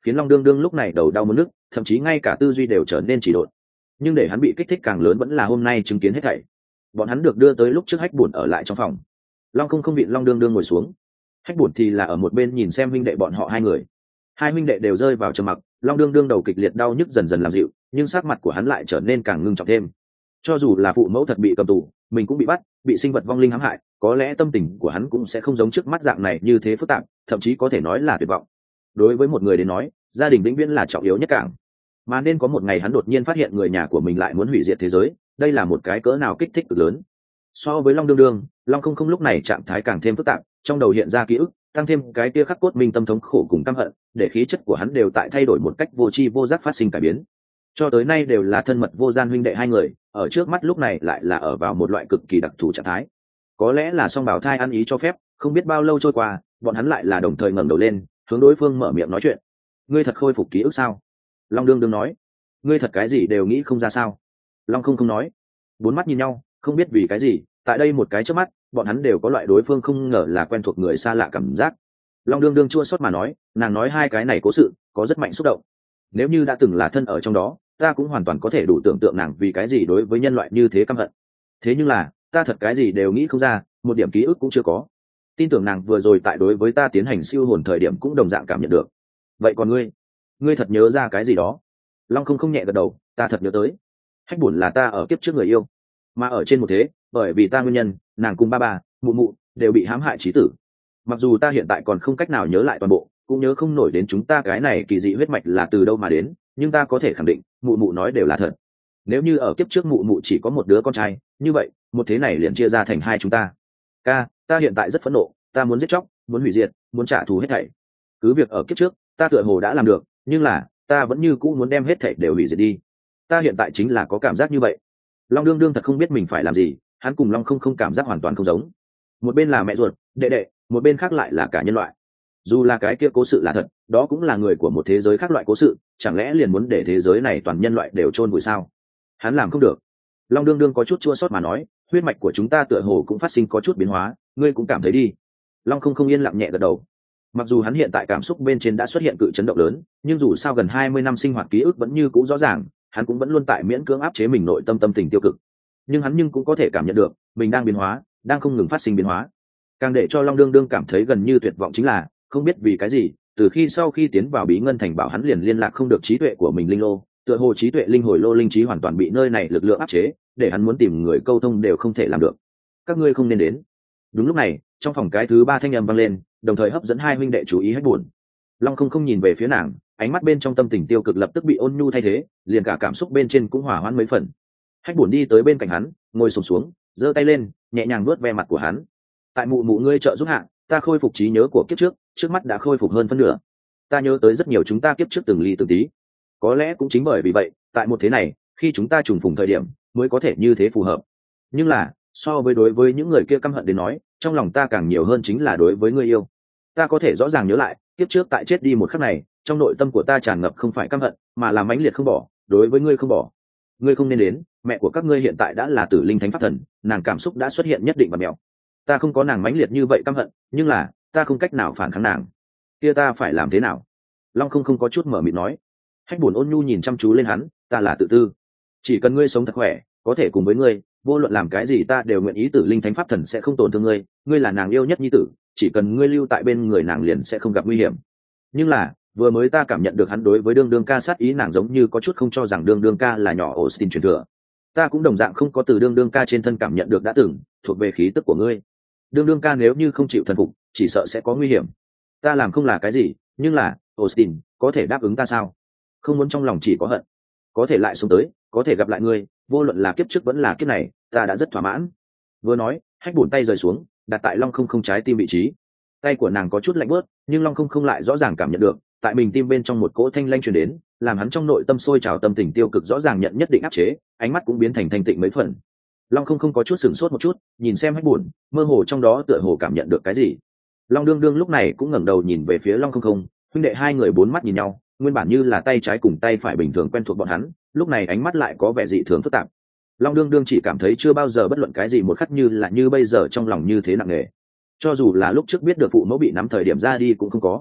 khiến long đương đương lúc này đầu đau muốn nức, thậm chí ngay cả tư duy đều trở nên chỉ độn. Nhưng để hắn bị kích thích càng lớn vẫn là hôm nay chứng kiến hết thảy. Bọn hắn được đưa tới lúc trước Hách Bổn ở lại trong phòng. Long không không bị long đương đương ngồi xuống, Hách Bổn thì là ở một bên nhìn xem huynh đệ bọn họ hai người. Hai huynh đệ đều rơi vào trầm mặc, long đương đương đầu kịch liệt đau nhức dần dần làm dịu, nhưng sắc mặt của hắn lại trở nên càng ngưng trọng thêm. Cho dù là phụ mẫu thật bị cầm tù, mình cũng bị bắt, bị sinh vật vong linh hãm hại, có lẽ tâm tình của hắn cũng sẽ không giống trước mắt dạng này như thế phức tạp, thậm chí có thể nói là tuyệt vọng. Đối với một người đến nói, gia đình vĩnh viễn là trọng yếu nhất cảng. Mà nên có một ngày hắn đột nhiên phát hiện người nhà của mình lại muốn hủy diệt thế giới, đây là một cái cỡ nào kích thích cực lớn. So với long đương đương, long không không lúc này trạng thái càng thêm phức tạp, trong đầu hiện ra ký ức, tăng thêm cái kia khắc cốt minh tâm thống khổ cùng căm hận, để khí chất của hắn đều tại thay đổi một cách vô tri vô giác phát sinh cải biến. Cho tới nay đều là thân mật vô gian huynh đệ hai người, ở trước mắt lúc này lại là ở vào một loại cực kỳ đặc thù trạng thái. Có lẽ là song bảo thai ăn ý cho phép, không biết bao lâu trôi qua, bọn hắn lại là đồng thời ngẩng đầu lên, hướng đối phương mở miệng nói chuyện. Ngươi thật khôi phục ký ức sao? Long đương đương nói. Ngươi thật cái gì đều nghĩ không ra sao? Long không không nói. Bốn mắt nhìn nhau, không biết vì cái gì, tại đây một cái trước mắt, bọn hắn đều có loại đối phương không ngờ là quen thuộc người xa lạ cảm giác. Long đương đương chua xót mà nói, nàng nói hai cái này cố sự, có rất mạnh xúc động. Nếu như đã từng là thân ở trong đó, ta cũng hoàn toàn có thể đủ tưởng tượng nàng vì cái gì đối với nhân loại như thế căm hận. Thế nhưng là, ta thật cái gì đều nghĩ không ra, một điểm ký ức cũng chưa có. Tin tưởng nàng vừa rồi tại đối với ta tiến hành siêu hồn thời điểm cũng đồng dạng cảm nhận được. Vậy còn ngươi, ngươi thật nhớ ra cái gì đó? Long không không nhẹ gật đầu, ta thật nhớ tới. Hách Bổn là ta ở kiếp trước người yêu, mà ở trên một thế, bởi vì ta nguyên nhân, nàng cùng ba ba, mụ mụ đều bị hãm hại chí tử. Mặc dù ta hiện tại còn không cách nào nhớ lại toàn bộ, cũng nhớ không nổi đến chúng ta cái này kỳ dị huyết mạch là từ đâu mà đến, nhưng ta có thể khẳng định, mụ mụ nói đều là thật. Nếu như ở kiếp trước mụ mụ chỉ có một đứa con trai, như vậy, một thế này liền chia ra thành hai chúng ta. Ca, ta hiện tại rất phẫn nộ, ta muốn giết chóc, muốn hủy diệt, muốn trả thù hết thảy. Cứ việc ở kiếp trước, ta tựa hồ đã làm được, nhưng là, ta vẫn như cũ muốn đem hết thảy đều hủy diệt đi. Ta hiện tại chính là có cảm giác như vậy. Long đương đương thật không biết mình phải làm gì, hắn cùng Long không không cảm giác hoàn toàn không giống. Một bên là mẹ ruột, đệ đệ, một bên khác lại là cả nhân loại. Dù là cái kia cố sự là thật, đó cũng là người của một thế giới khác loại cố sự, chẳng lẽ liền muốn để thế giới này toàn nhân loại đều chôn vùi sao? Hắn làm không được. Long đương đương có chút chua xót mà nói, huyết mạch của chúng ta tựa hồ cũng phát sinh có chút biến hóa, ngươi cũng cảm thấy đi. Long không không yên lặng nhẹ gật đầu. Mặc dù hắn hiện tại cảm xúc bên trên đã xuất hiện cự chấn động lớn, nhưng dù sao gần hai mươi năm sinh hoạt ký ức vẫn như cũ rõ ràng, hắn cũng vẫn luôn tại miễn cưỡng áp chế mình nội tâm tâm tình tiêu cực. Nhưng hắn nhưng cũng có thể cảm nhận được, mình đang biến hóa, đang không ngừng phát sinh biến hóa. Càng để cho Long đương đương cảm thấy gần như tuyệt vọng chính là, không biết vì cái gì, từ khi sau khi tiến vào Bí Ngân Thành bảo hắn liền liên lạc không được trí tuệ của mình linh lô, tựa hồ trí tuệ linh hồi lô linh trí hoàn toàn bị nơi này lực lượng áp chế, để hắn muốn tìm người câu thông đều không thể làm được. Các ngươi không nên đến. Đúng lúc này, trong phòng cái thứ ba thanh âm vang lên, đồng thời hấp dẫn hai huynh đệ chú ý hết buồn. Long không không nhìn về phía nàng, ánh mắt bên trong tâm tình tiêu cực lập tức bị ôn nhu thay thế, liền cả cảm xúc bên trên cũng hòa hoãn mấy phần. Hách Bổn đi tới bên cạnh hắn, ngồi xổm xuống, giơ tay lên, nhẹ nhàng vuốt ve mặt của hắn. Tại mụ mụ ngươi trợ giúp hạ, ta khôi phục trí nhớ của kiếp trước, trước mắt đã khôi phục hơn phân nửa. Ta nhớ tới rất nhiều chúng ta kiếp trước từng ly từng tí. Có lẽ cũng chính bởi vì vậy, tại một thế này, khi chúng ta trùng phùng thời điểm, mới có thể như thế phù hợp. Nhưng là, so với đối với những người kia căm hận đến nói, trong lòng ta càng nhiều hơn chính là đối với ngươi yêu. Ta có thể rõ ràng nhớ lại, kiếp trước tại chết đi một khắc này, trong nội tâm của ta tràn ngập không phải căm hận, mà là mãnh liệt không bỏ, đối với ngươi không bỏ. Ngươi không nên đến, mẹ của các ngươi hiện tại đã là tử linh thánh pháp thần, nàng cảm xúc đã xuất hiện nhất định và mèo. Ta không có nàng mãnh liệt như vậy căm hận, nhưng là, ta không cách nào phản kháng nàng. Kia ta phải làm thế nào? Long không không có chút mở miệng nói. Hách Bổn ôn nhu nhìn chăm chú lên hắn, ta là tự tư. Chỉ cần ngươi sống thật khỏe, có thể cùng với ngươi, vô luận làm cái gì ta đều nguyện ý tử linh thánh pháp thần sẽ không tổn thương ngươi, ngươi là nàng yêu nhất nhi tử, chỉ cần ngươi lưu tại bên người nàng liền sẽ không gặp nguy hiểm. Nhưng là, vừa mới ta cảm nhận được hắn đối với đương đương ca sát ý nàng giống như có chút không cho rằng đương đương ca là nhỏ Austin truyền thừa. Ta cũng đồng dạng không có từ đương đương ca trên thân cảm nhận được đã từng thuộc về khí tức của ngươi. Đương đương ca nếu như không chịu thần phục, chỉ sợ sẽ có nguy hiểm. Ta làm không là cái gì, nhưng là, Austin, có thể đáp ứng ta sao? Không muốn trong lòng chỉ có hận, có thể lại xuống tới, có thể gặp lại ngươi, vô luận là kiếp trước vẫn là kiếp này, ta đã rất thỏa mãn. Vừa nói, Hách Bổn tay rời xuống, đặt tại Long không không trái tim vị trí. Tay của nàng có chút lạnh bớt, nhưng Long không không lại rõ ràng cảm nhận được, tại mình tim bên trong một cỗ thanh lanh truyền đến, làm hắn trong nội tâm sôi trào tâm tình tiêu cực rõ ràng nhận nhất định áp chế, ánh mắt cũng biến thành thanh tịnh mấy phần. Long không không có chút sửng sốt một chút, nhìn xem Hách Bổn, mơ hồ trong đó tựa hồ cảm nhận được cái gì. Long đương đương lúc này cũng ngẩng đầu nhìn về phía Long không không, huynh đệ hai người bốn mắt nhìn nhau, nguyên bản như là tay trái cùng tay phải bình thường quen thuộc bọn hắn, lúc này ánh mắt lại có vẻ dị thường phức tạp. Long đương đương chỉ cảm thấy chưa bao giờ bất luận cái gì một khắc như là như bây giờ trong lòng như thế nặng nề. Cho dù là lúc trước biết được phụ mẫu bị nắm thời điểm ra đi cũng không có.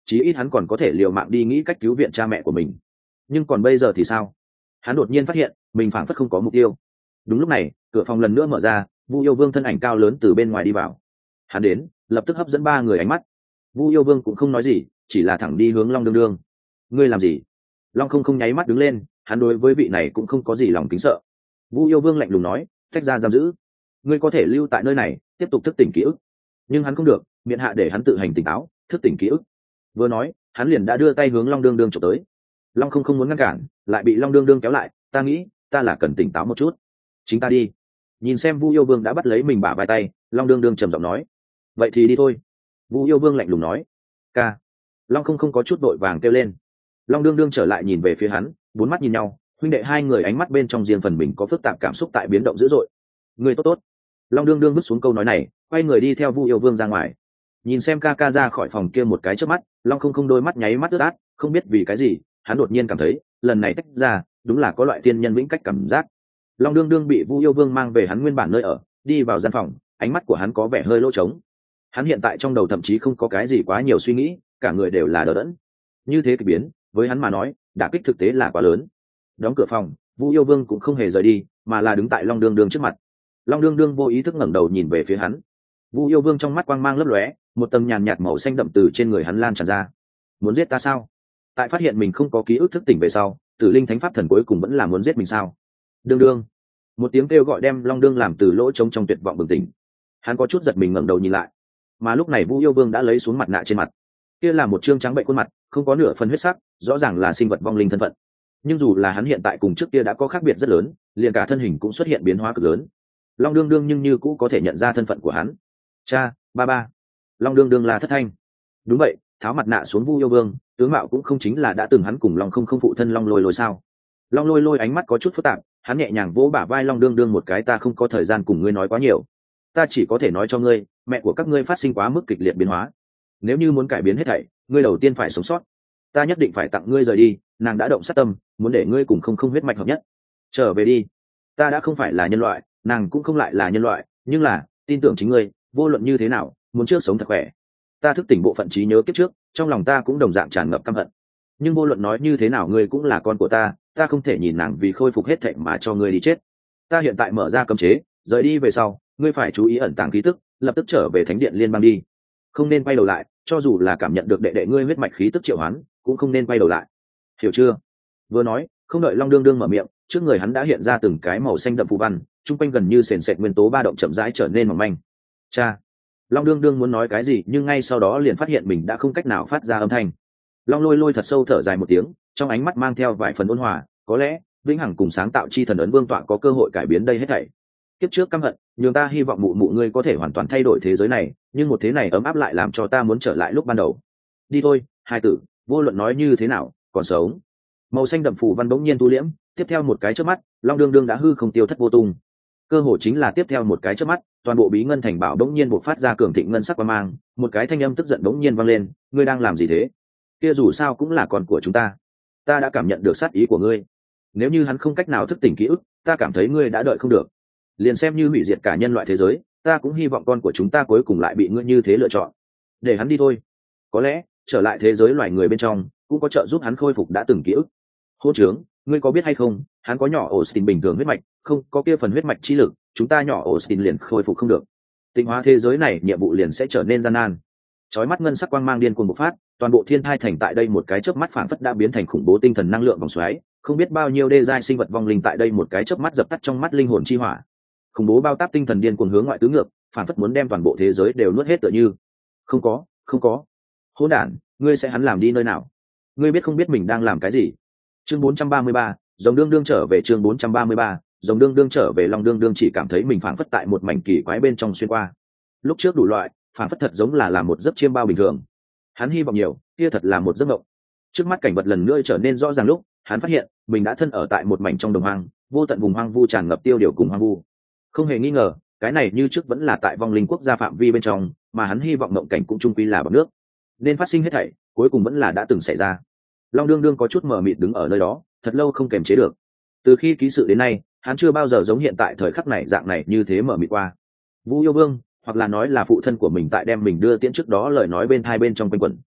chí ít hắn còn có thể liều mạng đi nghĩ cách cứu viện cha mẹ của mình. Nhưng còn bây giờ thì sao? Hắn đột nhiên phát hiện mình phảng phất không có mục tiêu. Đúng lúc này, cửa phòng lần nữa mở ra, Vu Yêu Vương thân ảnh cao lớn từ bên ngoài đi vào. Hắn đến, lập tức hấp dẫn ba người ánh mắt. Vu Yêu Vương cũng không nói gì, chỉ là thẳng đi hướng Long Đương Đương. Ngươi làm gì? Long không không nháy mắt đứng lên, hắn đối với vị này cũng không có gì lòng kính sợ. Vu Yêu Vương lạnh lùng nói, tách ra giam giữ. Ngươi có thể lưu tại nơi này, tiếp tục thức tỉnh ký ức. Nhưng hắn không được, miễn hạ để hắn tự hành tỉnh táo, thức tỉnh ký ức. Vừa nói, hắn liền đã đưa tay hướng Long Đương Đương chụp tới. Long không không muốn ngăn cản, lại bị Long Đương Đương kéo lại. Ta nghĩ, ta là cần tỉnh táo một chút. Chính ta đi. Nhìn xem Vu Yêu Vương đã bắt lấy mình bả vai tay, Long Đương Đương trầm giọng nói, vậy thì đi thôi. Vu Yêu Vương lạnh lùng nói, ca. Long không không có chút đội vàng kêu lên. Long Đương Đương trở lại nhìn về phía hắn, bốn mắt nhìn nhau, huynh đệ hai người ánh mắt bên trong riêng phần mình có phức tạp cảm xúc tại biến động dữ dội. Người tốt tốt. Long Đương Đương bước xuống câu nói này, quay người đi theo Vu Yêu Vương ra ngoài. Nhìn xem ca ca ra khỏi phòng kia một cái chớp mắt, Long không không đôi mắt nháy mắt ướt át, không biết vì cái gì, hắn đột nhiên cảm thấy, lần này tách ra, đúng là có loại tiên nhân vĩnh cách cảm giác. Long Đương Đương bị Vu Yêu Vương mang về hắn nguyên bản nơi ở, đi vào gian phòng, ánh mắt của hắn có vẻ hơi lỗ trống. Hắn hiện tại trong đầu thậm chí không có cái gì quá nhiều suy nghĩ, cả người đều là đờ đẫn. Như thế kỳ biến, với hắn mà nói, đả kích thực tế là quá lớn. Đóng cửa phòng, Vu Yêu Vương cũng không hề rời đi, mà là đứng tại Long Đương Đương trước mặt. Long Đương Đương vô ý thức ngẩng đầu nhìn về phía hắn. Vu Yêu Vương trong mắt quang mang lấp lóe, một tầng nhàn nhạt màu xanh đậm từ trên người hắn lan tràn ra. Muốn giết ta sao? Tại phát hiện mình không có ký ức thức tỉnh về sau, Tử Linh Thánh Pháp Thần cuối cùng vẫn là muốn giết mình sao? Đương Đương. Một tiếng kêu gọi đem Long Đương làm từ lỗ trống trong tuyệt vọng bừng tỉnh. Hắn có chút giật mình ngẩng đầu nhìn lại, mà lúc này Vu Yêu Vương đã lấy xuống mặt nạ trên mặt. Kia là một trương trắng bệnh khuôn mặt, không có nửa phần huyết sắc, rõ ràng là sinh vật vong linh thân phận. Nhưng dù là hắn hiện tại cùng trước kia đã có khác biệt rất lớn, liền cả thân hình cũng xuất hiện biến hóa cực lớn. Long Đương Đương nhưng như cũ có thể nhận ra thân phận của hắn. Cha, ba ba. Long Đương Đương là thất thanh. Đúng vậy, tháo mặt nạ xuống Vu Yêu Vương, tướng mạo cũng không chính là đã từng hắn cùng Long không không phụ thân Long Lôi Lôi sao? Long Lôi Lôi ánh mắt có chút phức tạp, hắn nhẹ nhàng vỗ bả vai Long Đương Đương một cái, ta không có thời gian cùng ngươi nói quá nhiều, ta chỉ có thể nói cho ngươi, mẹ của các ngươi phát sinh quá mức kịch liệt biến hóa. Nếu như muốn cải biến hết thảy, ngươi đầu tiên phải sống sót. Ta nhất định phải tặng ngươi rời đi, nàng đã động sát tâm, muốn để ngươi cùng không không huyết mạch hợp nhất. Trở về đi. Ta đã không phải là nhân loại, nàng cũng không lại là nhân loại, nhưng là, tin tưởng chính ngươi, vô luận như thế nào, muốn trước sống thật khỏe. Ta thức tỉnh bộ phận trí nhớ kiếp trước, trong lòng ta cũng đồng dạng tràn ngập căm hận. Nhưng vô luận nói như thế nào, ngươi cũng là con của ta, ta không thể nhìn nàng vì khôi phục hết thảy mà cho ngươi đi chết. Ta hiện tại mở ra cấm chế, rời đi về sau, ngươi phải chú ý ẩn tàng khí tức, lập tức trở về thánh điện liên bang đi, không nên quay đầu lại, cho dù là cảm nhận được đệ đệ ngươi huyết mạch khí tức triệu hoán, cũng không nên quay đầu lại, hiểu chưa? Vừa nói, không đợi Long Đương Đương mở miệng, trước người hắn đã hiện ra từng cái màu xanh đậm phù văn, trung quanh gần như sền sệt nguyên tố ba động chậm rãi trở nên mỏng manh. Cha. Long Đương Đương muốn nói cái gì, nhưng ngay sau đó liền phát hiện mình đã không cách nào phát ra âm thanh. Long Lôi Lôi thật sâu thở dài một tiếng, trong ánh mắt mang theo vài phần ôn hòa, có lẽ vĩnh hằng cùng sáng tạo chi thần ấn vương tọa có cơ hội cải biến đây hết thảy. Kiếp trước căm hận, nhường ta hy vọng mụ mụ ngươi có thể hoàn toàn thay đổi thế giới này, nhưng một thế này ấm áp lại làm cho ta muốn trở lại lúc ban đầu. Đi thôi, hai tử, vô luận nói như thế nào, còn sống. Màu xanh đậm phù văn bỗng nhiên tu liễm, tiếp theo một cái chớp mắt, Long Đương Đương đã hư không tiêu thất vô tung. Cơ hội chính là tiếp theo một cái chớp mắt, toàn bộ bí ngân thành bảo bỗng nhiên bộc phát ra cường thịnh ngân sắc quang mang, một cái thanh âm tức giận bỗng nhiên vang lên, ngươi đang làm gì thế? Kia dù sao cũng là con của chúng ta, ta đã cảm nhận được sát ý của ngươi. Nếu như hắn không cách nào thức tỉnh ký ức, ta cảm thấy ngươi đã đợi không được. Liền xem như hủy diệt cả nhân loại thế giới, ta cũng hy vọng con của chúng ta cuối cùng lại bị ngươi như thế lựa chọn. Để hắn đi thôi. Có lẽ trở lại thế giới loài người bên trong cũng có trợ giúp hắn khôi phục đã từng ký ức. Hôn trướng, ngươi có biết hay không, hắn có nhỏ Austin bình thường huyết mạch, không có kia phần huyết mạch chi lực, chúng ta nhỏ Austin liền khôi phục không được. Tịnh hóa thế giới này nhiệm vụ liền sẽ trở nên gian nan. Chói mắt ngân sắc quang mang điên cuồng bộc phát, toàn bộ thiên thai thành tại đây một cái chớp mắt phảng phất đã biến thành khủng bố tinh thần năng lượng vòng xoáy, không biết bao nhiêu đê giai sinh vật vong linh tại đây một cái chớp mắt dập tắt trong mắt linh hồn chi hỏa. Khủng bố bao táp tinh thần điên cuồng hướng ngoại tứ ngược, phản phất muốn đem toàn bộ thế giới đều nuốt hết tựa như. Không có, không có. Hỗn đản, ngươi sẽ hắn làm đi nơi nào? Ngươi biết không biết mình đang làm cái gì? Chương bốn trăm ba mươi ba, Rồng Đương Đương trở về. Chương bốn trăm ba mươi ba, Rồng Đương Đương trở về. Long Đương Đương chỉ cảm thấy mình phản phất tại một mảnh kỳ quái bên trong xuyên qua. Lúc trước đủ loại, phản phất thật giống là làm một giấc chiêm bao bình thường. Hắn hy vọng nhiều, kia thật là một giấc mộng. Trước mắt cảnh vật lần nữa trở nên rõ ràng lúc, hắn phát hiện mình đã thân ở tại một mảnh trong đồng hoang, vô tận vùng hoang vu tràn ngập tiêu điều cùng hoang vu. Không hề nghi ngờ, cái này như trước vẫn là tại vong linh quốc gia phạm vi bên trong, mà hắn hy vọng mộng cảnh cũng chung quy là bằng nước. Nên phát sinh hết thảy, cuối cùng vẫn là đã từng xảy ra. Long Đương Đương có chút mờ mịt đứng ở nơi đó, thật lâu không kềm chế được. Từ khi ký sự đến nay, hắn chưa bao giờ giống hiện tại thời khắc này dạng này như thế mờ mịt qua. Vu Yêu Vương, hoặc là nói là phụ thân của mình tại đem mình đưa tiễn trước đó lời nói bên thai bên trong quanh quẩn.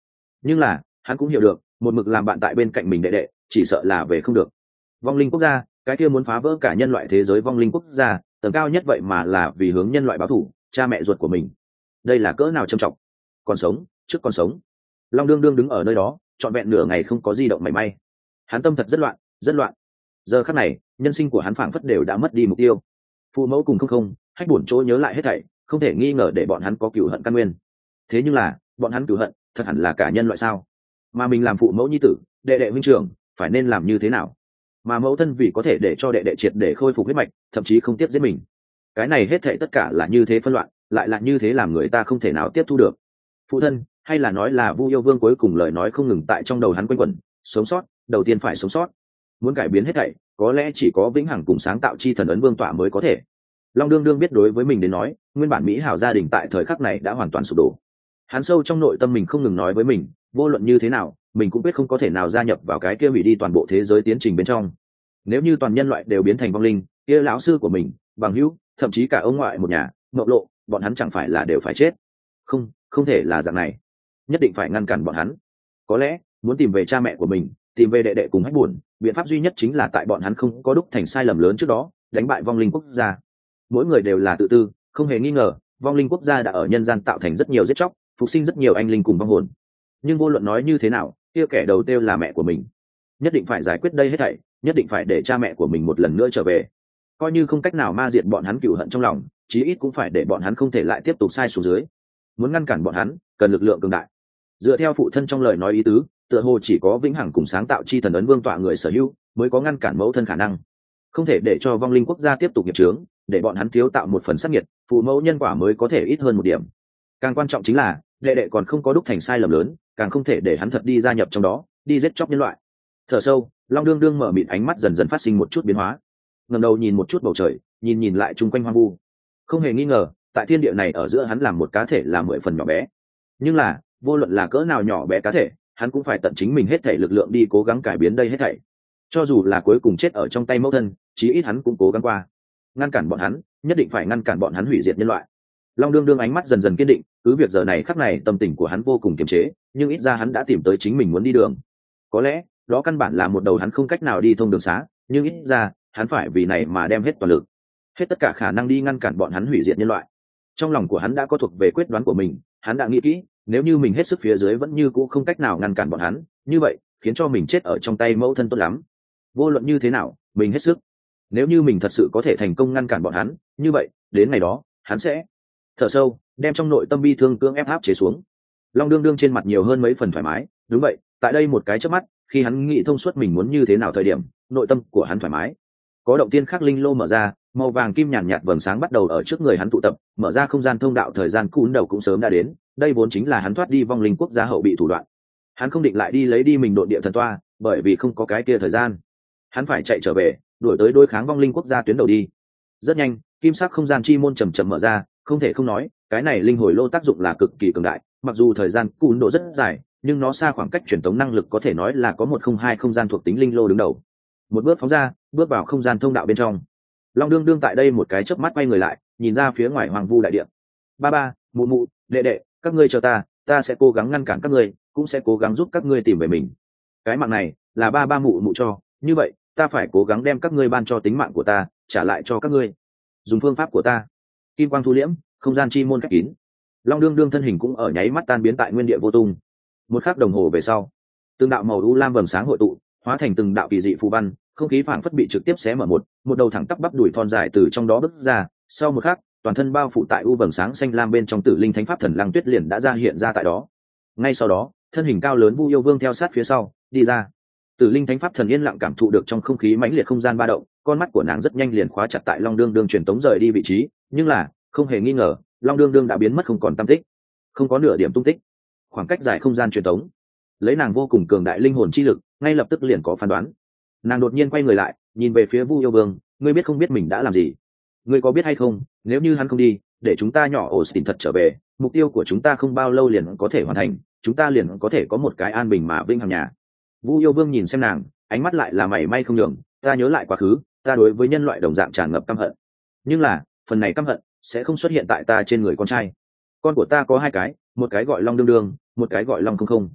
nhưng là hắn cũng hiểu được một mực làm bạn tại bên cạnh mình đệ đệ chỉ sợ là về không được. Vong linh quốc gia, cái kia muốn phá vỡ cả nhân loại thế giới vong linh quốc gia, tầng cao nhất vậy mà là vì hướng nhân loại báo thù cha mẹ ruột của mình. Đây là cỡ nào trầm trọng. Còn sống trước còn sống. Long đương đương đứng ở nơi đó trọn vẹn nửa ngày không có di động mảy may. Hắn tâm thật rất loạn, rất loạn. Giờ khắc này nhân sinh của hắn phảng phất đều đã mất đi mục tiêu. Phụ mẫu cùng không không hách buồn chỗ nhớ lại hết thảy, không thể nghi ngờ để bọn hắn có cừu hận căn nguyên. Thế nhưng là bọn hắn cừu hận thật hẳn là cả nhân loại sao? Mà mình làm phụ mẫu nhi tử, đệ đệ huynh trưởng phải nên làm như thế nào? Mà mẫu thân vì có thể để cho đệ đệ triệt để khôi phục huyết mạch, thậm chí không tiếp giết mình. Cái này hết thảy tất cả là như thế phân loạn, lại là như thế làm người ta không thể nào tiếp thu được. Phụ thân, hay là nói là Vu Yêu Vương cuối cùng lời nói không ngừng tại trong đầu hắn quanh quẩn, sống sót, đầu tiên phải sống sót. Muốn cải biến hết thảy, có lẽ chỉ có vĩnh hằng cùng sáng tạo chi thần ấn vương tọa mới có thể. Long đương đương biết đối với mình đến nói, nguyên bản mỹ hảo gia đình tại thời khắc này đã hoàn toàn sụp đổ. Hắn sâu trong nội tâm mình không ngừng nói với mình, vô luận như thế nào, mình cũng biết không có thể nào gia nhập vào cái kia hủy đi toàn bộ thế giới tiến trình bên trong. Nếu như toàn nhân loại đều biến thành vong linh, kia lão sư của mình, bằng hữu, thậm chí cả ông ngoại một nhà, Mộng Lộ, bọn hắn chẳng phải là đều phải chết? Không, không thể là dạng này. Nhất định phải ngăn cản bọn hắn. Có lẽ, muốn tìm về cha mẹ của mình, tìm về đệ đệ cùng hách buồn, biện pháp duy nhất chính là tại bọn hắn không có đúc thành sai lầm lớn trước đó, đánh bại vong linh quốc gia. Mỗi người đều là tự tư, không hề nghi ngờ, vong linh quốc gia đã ở nhân gian tạo thành rất nhiều giết chóc, phục sinh rất nhiều anh linh cùng vong hồn. Nhưng vô luận nói như thế nào, kia kẻ đầu tiên là mẹ của mình. Nhất định phải giải quyết đây hết thảy, nhất định phải để cha mẹ của mình một lần nữa trở về. Coi như không cách nào ma diệt bọn hắn cừu hận trong lòng, chí ít cũng phải để bọn hắn không thể lại tiếp tục sai xuống dưới. Muốn ngăn cản bọn hắn, cần lực lượng cường đại. Dựa theo phụ thân trong lời nói ý tứ, tựa hồ chỉ có vĩnh hằng cùng sáng tạo chi thần ấn vương tọa người sở hữu mới có ngăn cản mẫu thân khả năng. Không thể để cho vong linh quốc gia tiếp tục nghiệp chướng, để bọn hắn thiếu tạo một phần sát nhiệt, phụ mẫu nhân quả mới có thể ít hơn một điểm. Càng quan trọng chính là đệ đệ còn không có đúc thành sai lầm lớn, càng không thể để hắn thật đi gia nhập trong đó, đi giết chóc nhân loại. Thở sâu, Long đương đương mở mịt, ánh mắt dần dần phát sinh một chút biến hóa. Ngẩng đầu nhìn một chút bầu trời, nhìn nhìn lại chung quanh hoang vu. Không hề nghi ngờ, tại thiên địa này ở giữa hắn làm một cá thể là mười phần nhỏ bé. Nhưng là, vô luận là cỡ nào nhỏ bé cá thể, hắn cũng phải tận chính mình hết thảy lực lượng đi cố gắng cải biến đây hết thảy. Cho dù là cuối cùng chết ở trong tay mẫu thân, chí ít hắn cũng cố gắng qua. Ngăn cản bọn hắn, nhất định phải ngăn cản bọn hắn hủy diệt nhân loại. Long đương đương ánh mắt dần dần kiên định, cứ việc giờ này khắc này tâm tình của hắn vô cùng kiềm chế, nhưng ít ra hắn đã tìm tới chính mình muốn đi đường. Có lẽ, đó căn bản là một đầu hắn không cách nào đi thông đường xá, nhưng ít ra, hắn phải vì này mà đem hết toàn lực, hết tất cả khả năng đi ngăn cản bọn hắn hủy diệt nhân loại. Trong lòng của hắn đã có thuộc về quyết đoán của mình, hắn đã nghĩ kỹ, nếu như mình hết sức phía dưới vẫn như cũ không cách nào ngăn cản bọn hắn, như vậy, khiến cho mình chết ở trong tay mẫu thân tốt lắm. Vô luận như thế nào, mình hết sức. Nếu như mình thật sự có thể thành công ngăn cản bọn hắn, như vậy, đến ngày đó, hắn sẽ thở sâu, đem trong nội tâm bi thương cưỡng ép áp chế xuống. Long đương đương trên mặt nhiều hơn mấy phần thoải mái, đúng vậy, tại đây một cái chớp mắt, khi hắn nghĩ thông suốt mình muốn như thế nào thời điểm, nội tâm của hắn thoải mái. Có động tiên khắc linh lô mở ra, màu vàng kim nhàn nhạt vầng sáng bắt đầu ở trước người hắn tụ tập, mở ra không gian thông đạo, thời gian cún đầu cũng sớm đã đến, đây vốn chính là hắn thoát đi vong linh quốc gia hậu bị thủ đoạn. Hắn không định lại đi lấy đi mình độn địa thần toa, bởi vì không có cái kia thời gian. Hắn phải chạy trở về, đuổi tới đối kháng vong linh quốc gia tuyến đầu đi. Rất nhanh, kim sắc không gian chi môn chậm chậm mở ra, không thể không nói, cái này linh hồi lô tác dụng là cực kỳ cường đại, mặc dù thời gian cún độ rất dài, nhưng nó xa khoảng cách truyền tống năng lực có thể nói là có một không hai không gian thuộc tính linh lô đứng đầu. Một bước phóng ra, bước vào không gian thông đạo bên trong. Long đương đương tại đây một cái chớp mắt quay người lại, nhìn ra phía ngoài hoàng vu đại địa. Ba ba, mụ mụ, đệ đệ, các ngươi chờ ta, ta sẽ cố gắng ngăn cản các ngươi, cũng sẽ cố gắng giúp các ngươi tìm về mình. Cái mạng này là ba ba mụ mụ cho, như vậy, ta phải cố gắng đem các ngươi ban cho tính mạng của ta, trả lại cho các ngươi. Dùng phương pháp của ta. Kim quang thu liễm, không gian chi môn khép kín. Long đương đương thân hình cũng ở nháy mắt tan biến tại nguyên địa vô tung. Một khắc đồng hồ về sau, từng đạo màu u lam vầng sáng hội tụ, hóa thành từng đạo kỳ dị phù văn, không khí phảng phất bị trực tiếp xé mở một, một đầu thẳng tắp bắp đùi thon dài từ trong đó bứt ra, sau một khắc, toàn thân bao phủ tại u vầng sáng xanh lam bên trong Tử Linh Thánh Pháp Thần Lăng Tuyết liền đã ra hiện ra tại đó. Ngay sau đó, thân hình cao lớn Vu Yêu Vương theo sát phía sau, đi ra. Tử Linh Thánh Pháp Thần yên lặng cảm thụ được trong không khí mãnh liệt không gian ba động, con mắt của nàng rất nhanh liền khóa chặt tại Long đương đương truyền tống rời đi vị trí, nhưng là, không hề nghi ngờ, Long đương đương đã biến mất không còn tăm tích, không có nửa điểm tung tích. Khoảng cách dài không gian truyền tống, lấy nàng vô cùng cường đại linh hồn chi lực, ngay lập tức liền có phán đoán. Nàng đột nhiên quay người lại, nhìn về phía Vu Yêu Vương, ngươi biết không biết mình đã làm gì? Ngươi có biết hay không, nếu như hắn không đi, để chúng ta nhỏ Austin thật trở về, mục tiêu của chúng ta không bao lâu liền có thể hoàn thành, chúng ta liền có thể có một cái an bình mà vinh hằng nhà. Vu Yêu Vương nhìn xem nàng, ánh mắt lại là mảy may không nhường, ta nhớ lại quá khứ, ta đối với nhân loại đồng dạng tràn ngập căm hận. Nhưng là, phần này căm hận sẽ không xuất hiện tại ta trên người con trai. Con của ta có hai cái, một cái gọi Long đương đương, một cái gọi Long không không.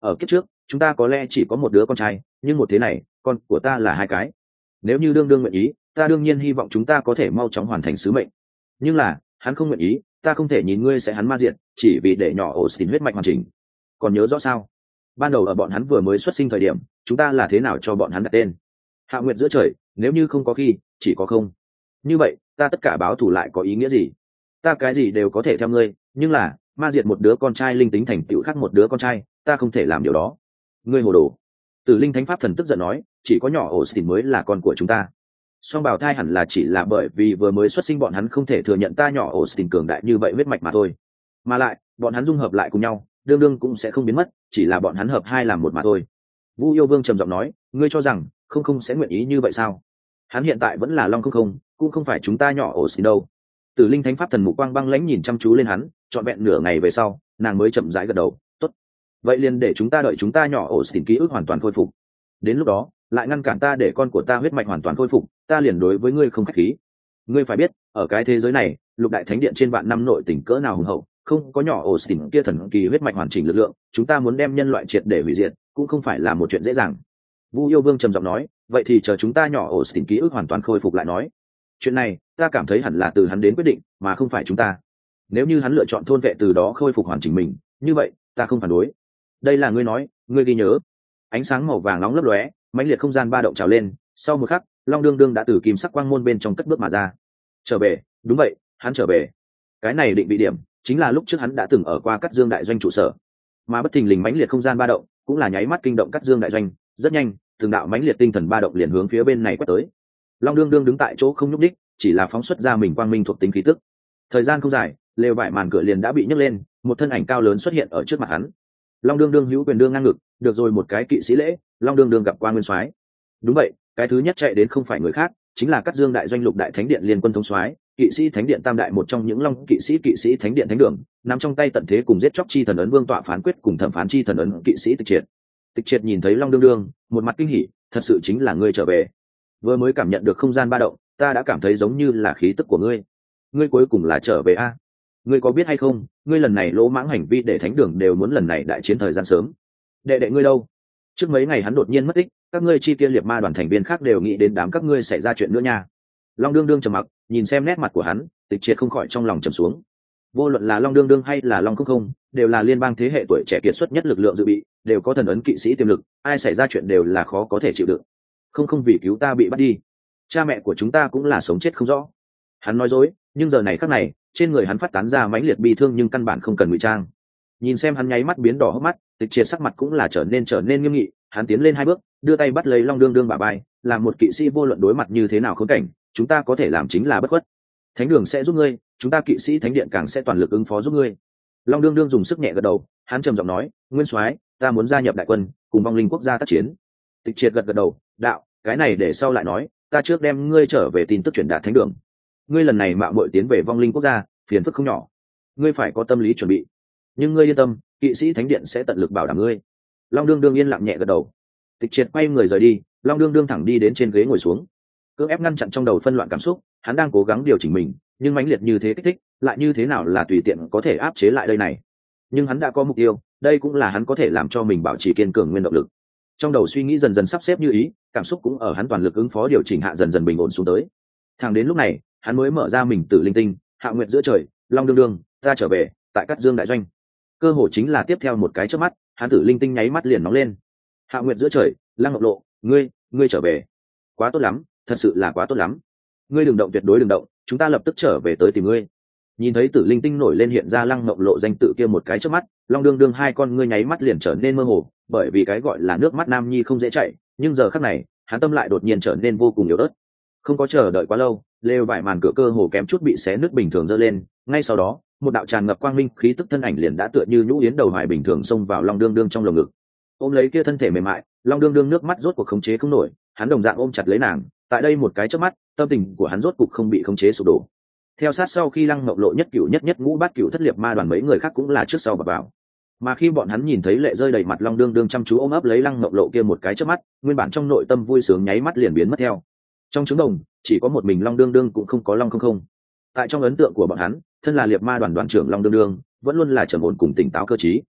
ở kiếp trước chúng ta có lẽ chỉ có một đứa con trai, nhưng một thế này con của ta là hai cái. Nếu như đương đương nguyện ý, ta đương nhiên hy vọng chúng ta có thể mau chóng hoàn thành sứ mệnh, nhưng là hắn không nguyện ý, ta không thể nhìn ngươi sẽ hắn ma diệt chỉ vì để nhỏ Austin huyết mạch hoàn chỉnh. Còn nhớ rõ sao, ban đầu ở bọn hắn vừa mới xuất sinh thời điểm chúng ta là thế nào cho bọn hắn đặt tên? Hạ Nguyệt giữa trời, nếu như không có khi chỉ có không, như vậy ta tất cả báo thù lại có ý nghĩa gì? Ta cái gì đều có thể theo ngươi, nhưng là ma diệt một đứa con trai linh tính thành tựu khác một đứa con trai, ta không thể làm điều đó. Ngươi hồ đồ. Tử linh thánh pháp thần tức giận nói, chỉ có nhỏ Austin mới là con của chúng ta. Song bào thai hẳn là chỉ là bởi vì vừa mới xuất sinh bọn hắn không thể thừa nhận ta nhỏ Austin cường đại như vậy huyết mạch mà thôi. Mà lại bọn hắn dung hợp lại cùng nhau đương đương cũng sẽ không biến mất, chỉ là bọn hắn hợp hai làm một mà thôi. Vu Yêu Vương trầm giọng nói, ngươi cho rằng không không sẽ nguyện ý như vậy sao? Hắn hiện tại vẫn là long không không, cũng không phải chúng ta nhỏ Austin đâu. Tử linh thánh pháp thần mục quang băng lãnh nhìn chăm chú lên hắn, trọn vẹn nửa ngày về sau nàng mới chậm rãi gật đầu, tốt, vậy liền để chúng ta đợi chúng ta nhỏ Austin ký ức hoàn toàn khôi phục, đến lúc đó lại ngăn cản ta để con của ta huyết mạch hoàn toàn khôi phục, ta liền đối với ngươi không khách khí. Ngươi phải biết, ở cái thế giới này lục đại thánh điện trên vạn năm nội tình cỡ nào hùng hậu, không có nhỏ Austin kia thần kỳ huyết mạch hoàn chỉnh lực lượng, chúng ta muốn đem nhân loại triệt để hủy diệt cũng không phải là một chuyện dễ dàng. Vu Yêu Vương trầm giọng nói, vậy thì chờ chúng ta nhỏ Austin ký ức hoàn toàn khôi phục lại nói. Chuyện này ta cảm thấy hẳn là từ hắn đến quyết định mà không phải chúng ta. Nếu như hắn lựa chọn thôn vệ từ đó khôi phục hoàn chỉnh mình, như vậy ta không phản đối. Đây là ngươi nói, ngươi ghi nhớ. Ánh sáng màu vàng nóng lấp lóe, mãnh liệt không gian ba động trào lên, sau một khắc long đương đương đã từ kim sắc quang môn bên trong cất bước mà ra. Trở về, đúng vậy, hắn trở về. Cái này định vị điểm chính là lúc trước hắn đã từng ở qua Cát Dương đại doanh trụ sở, mà bất thình lình mãnh liệt không gian ba động cũng là nháy mắt kinh động Cát Dương đại doanh. Rất nhanh từng đạo mãnh liệt tinh thần ba động liền hướng phía bên này quét tới. Long đương đương đứng tại chỗ không nhúc đích, chỉ là phóng xuất ra mình quang minh thuộc tính khí tức. Thời gian không dài, lều vải màn cửa liền đã bị nhấc lên, một thân ảnh cao lớn xuất hiện ở trước mặt hắn. Long đương đương hữu quyền đương ngang ngực, được rồi một cái kỵ sĩ lễ. Long đương đương gặp qua nguyên soái. Đúng vậy, cái thứ nhất chạy đến không phải người khác, chính là Cát Dương đại doanh lục đại thánh điện liên quân thống soái, kỵ sĩ thánh điện tam đại một trong những long kỵ sĩ kỵ sĩ thánh điện thánh đường, nắm trong tay tận thế cùng giết chóc chi thần ấn vương tọa phán quyết cùng thẩm phán chi thần ấn kỵ sĩ Tịch Triệt. Tịch Triệt nhìn thấy Long đương đương, một mặt kinh hỉ, thật sự chính là ngươi trở về. Vừa mới cảm nhận được không gian ba động, ta đã cảm thấy giống như là khí tức của ngươi. Ngươi cuối cùng là trở về a? Ngươi có biết hay không, ngươi lần này lỗ mãng hành vi để thánh đường đều muốn lần này đại chiến thời gian sớm. Đệ đệ ngươi đâu? Trước mấy ngày hắn đột nhiên mất tích, các ngươi chi kia liệt ma đoàn thành viên khác đều nghĩ đến đám các ngươi xảy ra chuyện nữa nha. Long đương đương trầm mặc, nhìn xem nét mặt của hắn, Tịch Triệt không khỏi trong lòng trầm xuống. Vô luận là Long đương đương hay là Long không không, đều là liên bang thế hệ tuổi trẻ kiệt xuất nhất lực lượng dự bị, đều có thần ấn kỵ sĩ tiềm lực, ai xảy ra chuyện đều là khó có thể chịu đựng. Không không vì cứu ta bị bắt đi, cha mẹ của chúng ta cũng là sống chết không rõ. Hắn nói dối, nhưng giờ này khắc này trên người hắn phát tán ra mãnh liệt bi thương, nhưng căn bản không cần ngụy trang. Nhìn xem hắn nháy mắt biến đỏ hốc mắt, Tịch Triệt sắc mặt cũng là trở nên trở nên nghiêm nghị. Hắn tiến lên hai bước, đưa tay bắt lấy Long đương đương bả vai, làm một kỵ sĩ vô luận đối mặt như thế nào khốn cảnh, chúng ta có thể làm chính là bất khuất. Thánh đường sẽ giúp ngươi, chúng ta kỵ sĩ thánh điện càng sẽ toàn lực ứng phó giúp ngươi. Long đương đương dùng sức nhẹ gật đầu, hắn trầm giọng nói, nguyên soái, ta muốn gia nhập đại quân, cùng vong linh quốc gia tác chiến. Tịch Triệt gật gật đầu, đạo, cái này để sau lại nói, ta trước đem ngươi trở về tin tức truyền đạt thánh đường. Ngươi lần này mạo muội tiến về vong linh quốc gia, phiền phức không nhỏ, ngươi phải có tâm lý chuẩn bị. Nhưng ngươi yên tâm, kỵ sĩ thánh điện sẽ tận lực bảo đảm ngươi. Long đương đương yên lặng nhẹ gật đầu. Tịch Triệt quay người rời đi, Long đương đương thẳng đi đến trên ghế ngồi xuống, cưỡng ép ngăn chặn trong đầu phân loạn cảm xúc. Hắn đang cố gắng điều chỉnh mình, nhưng mãnh liệt như thế kích thích lại như thế nào là tùy tiện có thể áp chế lại đây này. Nhưng hắn đã có mục tiêu, đây cũng là hắn có thể làm cho mình bảo trì kiên cường nguyên động lực. Trong đầu suy nghĩ dần dần sắp xếp như ý, cảm xúc cũng ở hắn toàn lực ứng phó điều chỉnh hạ dần dần bình ổn xuống tới. Thẳng đến lúc này hắn mới mở ra mình Tử linh tinh, Hạ Nguyệt giữa trời, Long đương đương, ta trở về. Tại Cát Dương đại doanh, cơ hội chính là tiếp theo một cái chớp mắt, hắn Tử linh tinh nháy mắt liền nóng lên. Hạ Nguyệt giữa trời, Lăng Ngọc Lộ, ngươi ngươi trở về, quá tốt lắm, thật sự là quá tốt lắm. Ngươi đừng động, tuyệt đối đừng động, chúng ta lập tức trở về tới tìm ngươi. Nhìn thấy Tử linh tinh nổi lên hiện ra Lăng Ngọc Lộ danh tự kia một cái chớp mắt, Long đương đương hai con ngươi nháy mắt liền trở nên mơ hồ, bởi vì cái gọi là nước mắt nam nhi không dễ chảy, nhưng giờ khắc này hắn tâm lại đột nhiên trở nên vô cùng yếu ớt. Không có chờ đợi quá lâu, lều vải màn cửa cơ hồ kém chút bị xé nứt bình thường giơ lên, ngay sau đó một đạo tràn ngập quang minh khí tức thân ảnh liền đã tựa như nhũ yến đầu hoài bình thường xông vào Long đương đương trong lồng ngực. Ôm lấy kia thân thể mềm mại, Long đương đương nước mắt rốt cuộc khống chế không nổi, hắn đồng dạng ôm chặt lấy nàng. Tại đây một cái chớp mắt, tâm tình của hắn rốt cuộc không bị khống chế sụp đổ. Theo sát sau khi Lăng Ngọc Lộ nhất cửu nhất nhất ngũ bát cửu thất liệt ma đoàn mấy người khác cũng là trước sau vào vào. Mà khi bọn hắn nhìn thấy lệ rơi đầy mặt Long đương đương chăm chú ôm ấp lấy Lăng Ngọc Lộ kia một cái chớp mắt, nguyên bản trong nội tâm vui sướng nháy mắt liền biến mất theo. Trong trứng đồng chỉ có một mình Long đương đương, cũng không có Long không không. Tại trong ấn tượng của bọn hắn, thân là liệt ma đoàn đoàn trưởng Long đương đương vẫn luôn là trầm ổn cùng tỉnh táo cơ trí.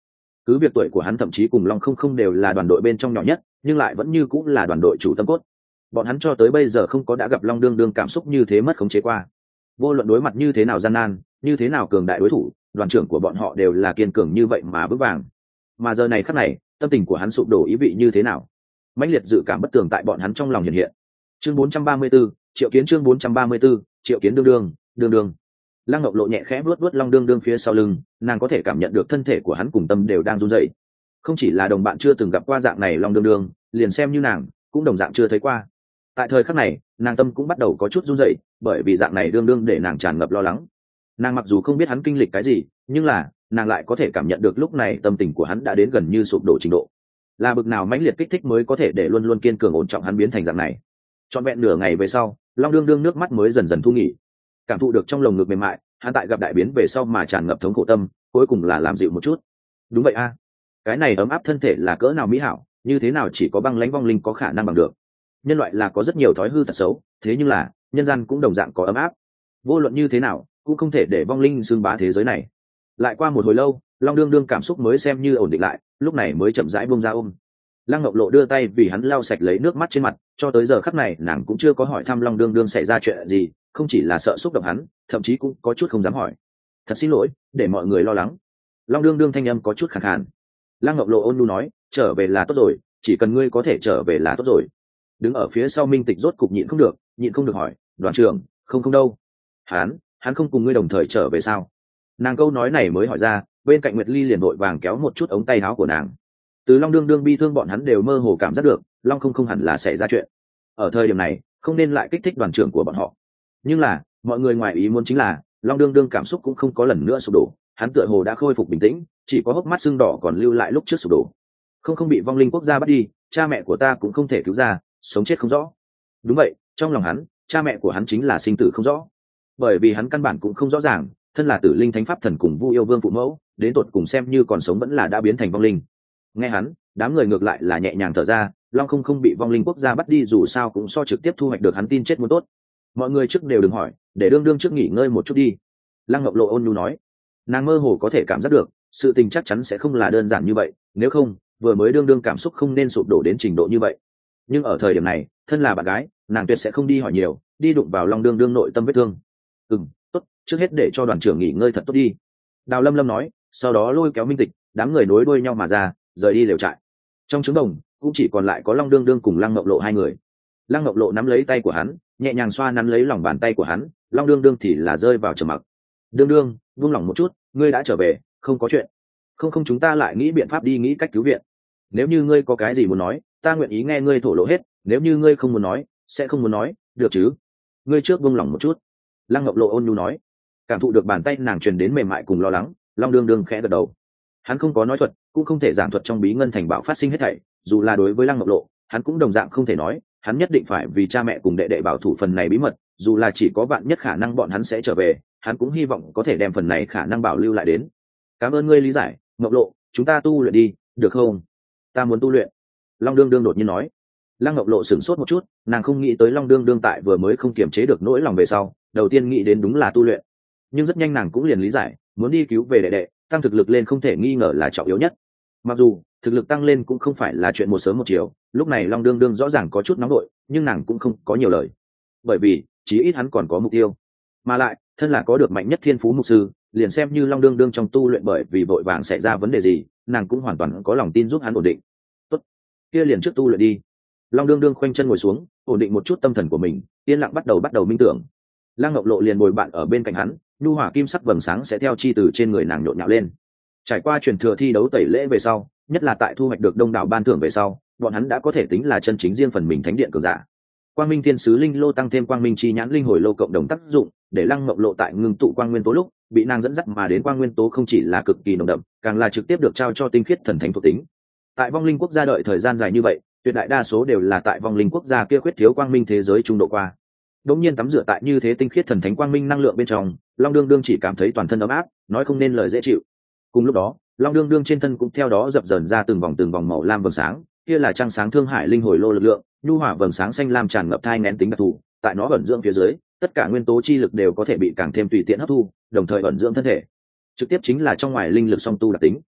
cứ việc tuổi của hắn thậm chí cùng long không không đều là đoàn đội bên trong nhỏ nhất, nhưng lại vẫn như cũng là đoàn đội chủ tâm cốt. Bọn hắn cho tới bây giờ không có đã gặp long đương đương cảm xúc như thế mất khống chế qua. Vô luận đối mặt như thế nào gian nan, như thế nào cường đại đối thủ, đoàn trưởng của bọn họ đều là kiên cường như vậy mà vững vàng. Mà giờ này khắc này, tâm tình của hắn sụp đổ ý vị như thế nào? Mãnh liệt dự cảm bất tường tại bọn hắn trong lòng hiện hiện. Chương bốn trăm ba mươi 4, Triệu Kiến chương bốn trăm ba mươi 4, Triệu Kiến đương đương, đương đương. Lăng Ngọc Lộ nhẹ khẽ vuốt vuốt long đương đương phía sau lưng, nàng có thể cảm nhận được thân thể của hắn cùng tâm đều đang run rẩy. Không chỉ là đồng bạn chưa từng gặp qua dạng này long đương đương, liền xem như nàng cũng đồng dạng chưa thấy qua. Tại thời khắc này, nàng tâm cũng bắt đầu có chút run rẩy, bởi vì dạng này đương đương để nàng tràn ngập lo lắng. Nàng mặc dù không biết hắn kinh lịch cái gì, nhưng là nàng lại có thể cảm nhận được lúc này tâm tình của hắn đã đến gần như sụp đổ trình độ. Là bực nào mãnh liệt kích thích mới có thể để luôn luôn kiên cường ổn trọng hắn biến thành dạng này. Trọn vẹn nửa ngày về sau, long đương đương nước mắt mới dần dần thu nghỉ. Cảm thụ được trong lồng ngực mềm mại, hắn tại gặp đại biến về sau mà tràn ngập thống khổ tâm, cuối cùng là làm dịu một chút. Đúng vậy a, cái này ấm áp thân thể là cỡ nào mỹ hảo, như thế nào chỉ có băng lãnh vong linh có khả năng bằng được. Nhân loại là có rất nhiều thói hư tật xấu, thế nhưng là nhân gian cũng đồng dạng có ấm áp. Vô luận như thế nào cũng không thể để vong linh xưng bá thế giới này. Lại qua một hồi lâu, long đương đương cảm xúc mới xem như ổn định lại, lúc này mới chậm rãi buông ra ôm. Lăng Ngọc Lộ đưa tay vì hắn lau sạch lấy nước mắt trên mặt, cho tới giờ khắc này nàng cũng chưa có hỏi thăm long đương đương xảy ra chuyện gì, không chỉ là sợ xúc động hắn, thậm chí cũng có chút không dám hỏi. Thật xin lỗi, để mọi người lo lắng. Long đương đương thanh âm có chút khàn khàn. Lăng Ngọc Lộ ôn nhu nói, trở về là tốt rồi, chỉ cần ngươi có thể trở về là tốt rồi. Đứng ở phía sau Minh Tịch rốt cục nhịn không được, nhịn không được hỏi, đoàn trưởng, không không đâu. Hắn, hắn không cùng ngươi đồng thời trở về sao? Nàng câu nói này mới hỏi ra, bên cạnh Nguyệt Ly liền vội vàng kéo một chút ống tay áo của nàng. Từ long đương đương bi thương bọn hắn đều mơ hồ cảm giác được long không không hẳn là xảy ra chuyện. Ở thời điểm này không nên lại kích thích đoàn trưởng của bọn họ. Nhưng là mọi người ngoài ý muốn chính là long đương đương cảm xúc cũng không có lần nữa sụp đổ, hắn tựa hồ đã khôi phục bình tĩnh, chỉ có hốc mắt sưng đỏ còn lưu lại lúc trước sụp đổ. Không không bị vong linh quốc gia bắt đi, cha mẹ của ta cũng không thể cứu ra, sống chết không rõ. Đúng vậy, trong lòng hắn cha mẹ của hắn chính là sinh tử không rõ, bởi vì hắn căn bản cũng không rõ ràng thân là tử linh thánh pháp thần cùng vu yêu vương phụ mẫu đến tột cùng xem như còn sống vẫn là đã biến thành vong linh. Nghe hắn, đám người ngược lại là nhẹ nhàng thở ra, long không không bị vong linh quốc gia bắt đi dù sao cũng so trực tiếp thu hoạch được hắn tin chết muốn tốt. Mọi người trước đều đừng hỏi, để đương đương trước nghỉ ngơi một chút đi. Lăng Ngọc Lộ ôn nhu nói. Nàng mơ hồ có thể cảm giác được sự tình chắc chắn sẽ không là đơn giản như vậy, nếu không vừa mới đương đương cảm xúc không nên sụp đổ đến trình độ như vậy. Nhưng ở thời điểm này thân là bạn gái, nàng tuyệt sẽ không đi hỏi nhiều, đi đụng vào long đương đương nội tâm vết thương. Ừ, tốt, trước hết để cho đoàn trưởng nghỉ ngơi thật tốt đi. Đào Lâm Lâm nói, sau đó lôi kéo Minh Tịch, đám người nối đuôi nhau mà ra, rời đi lều trại. Trong trứng đồng cũng chỉ còn lại có long đương đương cùng Lăng Ngọc Lộ hai người. Lăng Ngọc Lộ nắm lấy tay của hắn, nhẹ nhàng xoa nắn lấy lòng bàn tay của hắn, long đương đương thì là rơi vào trầm mặc. Đương đương, buông lòng một chút, ngươi đã trở về, không có chuyện. Không không chúng ta lại nghĩ biện pháp đi nghĩ cách cứu viện. Nếu như ngươi có cái gì muốn nói, ta nguyện ý nghe ngươi thổ lộ hết, nếu như ngươi không muốn nói, sẽ không muốn nói, được chứ? Ngươi trước buông lòng một chút. Lăng Ngọc Lộ ôn nhu nói. Cảm thụ được bàn tay nàng truyền đến mềm mại cùng lo lắng, long đương đương khẽ gật đầu. Hắn không có nói thuật, cũng không thể giảng thuật trong bí ngân thành bạo phát sinh hết thảy, dù là đối với Lăng Ngọc Lộ, hắn cũng đồng dạng không thể nói, hắn nhất định phải vì cha mẹ cùng đệ đệ bảo thủ phần này bí mật, dù là chỉ có vạn nhất khả năng bọn hắn sẽ trở về, hắn cũng hy vọng có thể đem phần này khả năng bảo lưu lại đến. Cảm ơn ngươi lý giải, Ngọc Lộ, chúng ta tu luyện đi, được không? Ta muốn tu luyện. Long đương đương đột nhiên nói. Lăng Ngọc Lộ sửng sốt một chút, nàng không nghĩ tới Long đương đương tại vừa mới không kiềm chế được nỗi lòng về sau, đầu tiên nghĩ đến đúng là tu luyện. Nhưng rất nhanh nàng cũng liền lý giải, muốn đi cứu về đệ đệ, tăng thực lực lên không thể nghi ngờ là trọng yếu nhất. Mặc dù thực lực tăng lên cũng không phải là chuyện một sớm một chiều, lúc này Long đương đương rõ ràng có chút nóng nội, nhưng nàng cũng không có nhiều lời, bởi vì chí ít hắn còn có mục tiêu, mà lại thân là có được mạnh nhất thiên phú mục sư, liền xem như Long đương đương trong tu luyện bởi vì vội vàng xảy ra vấn đề gì, nàng cũng hoàn toàn có lòng tin giúp hắn ổn định. Tốt, kia liền trước tu luyện đi. Long đương đương khoanh chân ngồi xuống, ổn định một chút tâm thần của mình, yên lặng bắt đầu bắt đầu minh tưởng. Lăng Ngọc Lộ liền bồi bạn ở bên cạnh hắn, nhu hỏa kim sắc vầng sáng sẽ theo chi từ trên người nàng nhộn nhạo lên. Trải qua truyền thừa thi đấu tẩy lễ về sau, nhất là tại thu hoạch được đông đảo ban thưởng về sau, bọn hắn đã có thể tính là chân chính riêng phần mình thánh điện cường giả. Quang Minh Thiên Sứ Linh Lô tăng thêm Quang Minh Chi Nhãn Linh Hồi Lô cộng đồng tác dụng, để Lăng Ngọc Lộ tại ngưng tụ quang nguyên tố lúc, bị nàng dẫn dắt mà đến quang nguyên tố không chỉ là cực kỳ nồng đậm, càng là trực tiếp được trao cho tinh khiết thần thánh thuộc tính. Tại vong linh quốc gia đợi thời gian dài như vậy, tuyệt đại đa số đều là tại vong linh quốc gia kia khuyết thiếu quang minh thế giới trung độ qua. Đống nhiên tắm rửa tại như thế tinh khiết thần thánh quang minh năng lượng bên trong, Long đương đương chỉ cảm thấy toàn thân ấm áp, nói không nên lời dễ chịu. Cùng lúc đó, Long đương đương trên thân cũng theo đó dập dờn ra từng vòng từng vòng màu lam vầng sáng, kia là trăng sáng thương hải linh hồi lô lực lượng, nhu hỏa vầng sáng xanh lam tràn ngập thai nén tính đặc thù, tại nó ẩn dưỡng phía dưới, tất cả nguyên tố chi lực đều có thể bị càng thêm tùy tiện hấp thu, đồng thời ẩn dưỡng thân thể. Trực tiếp chính là trong ngoài linh lực song tu đặc tính.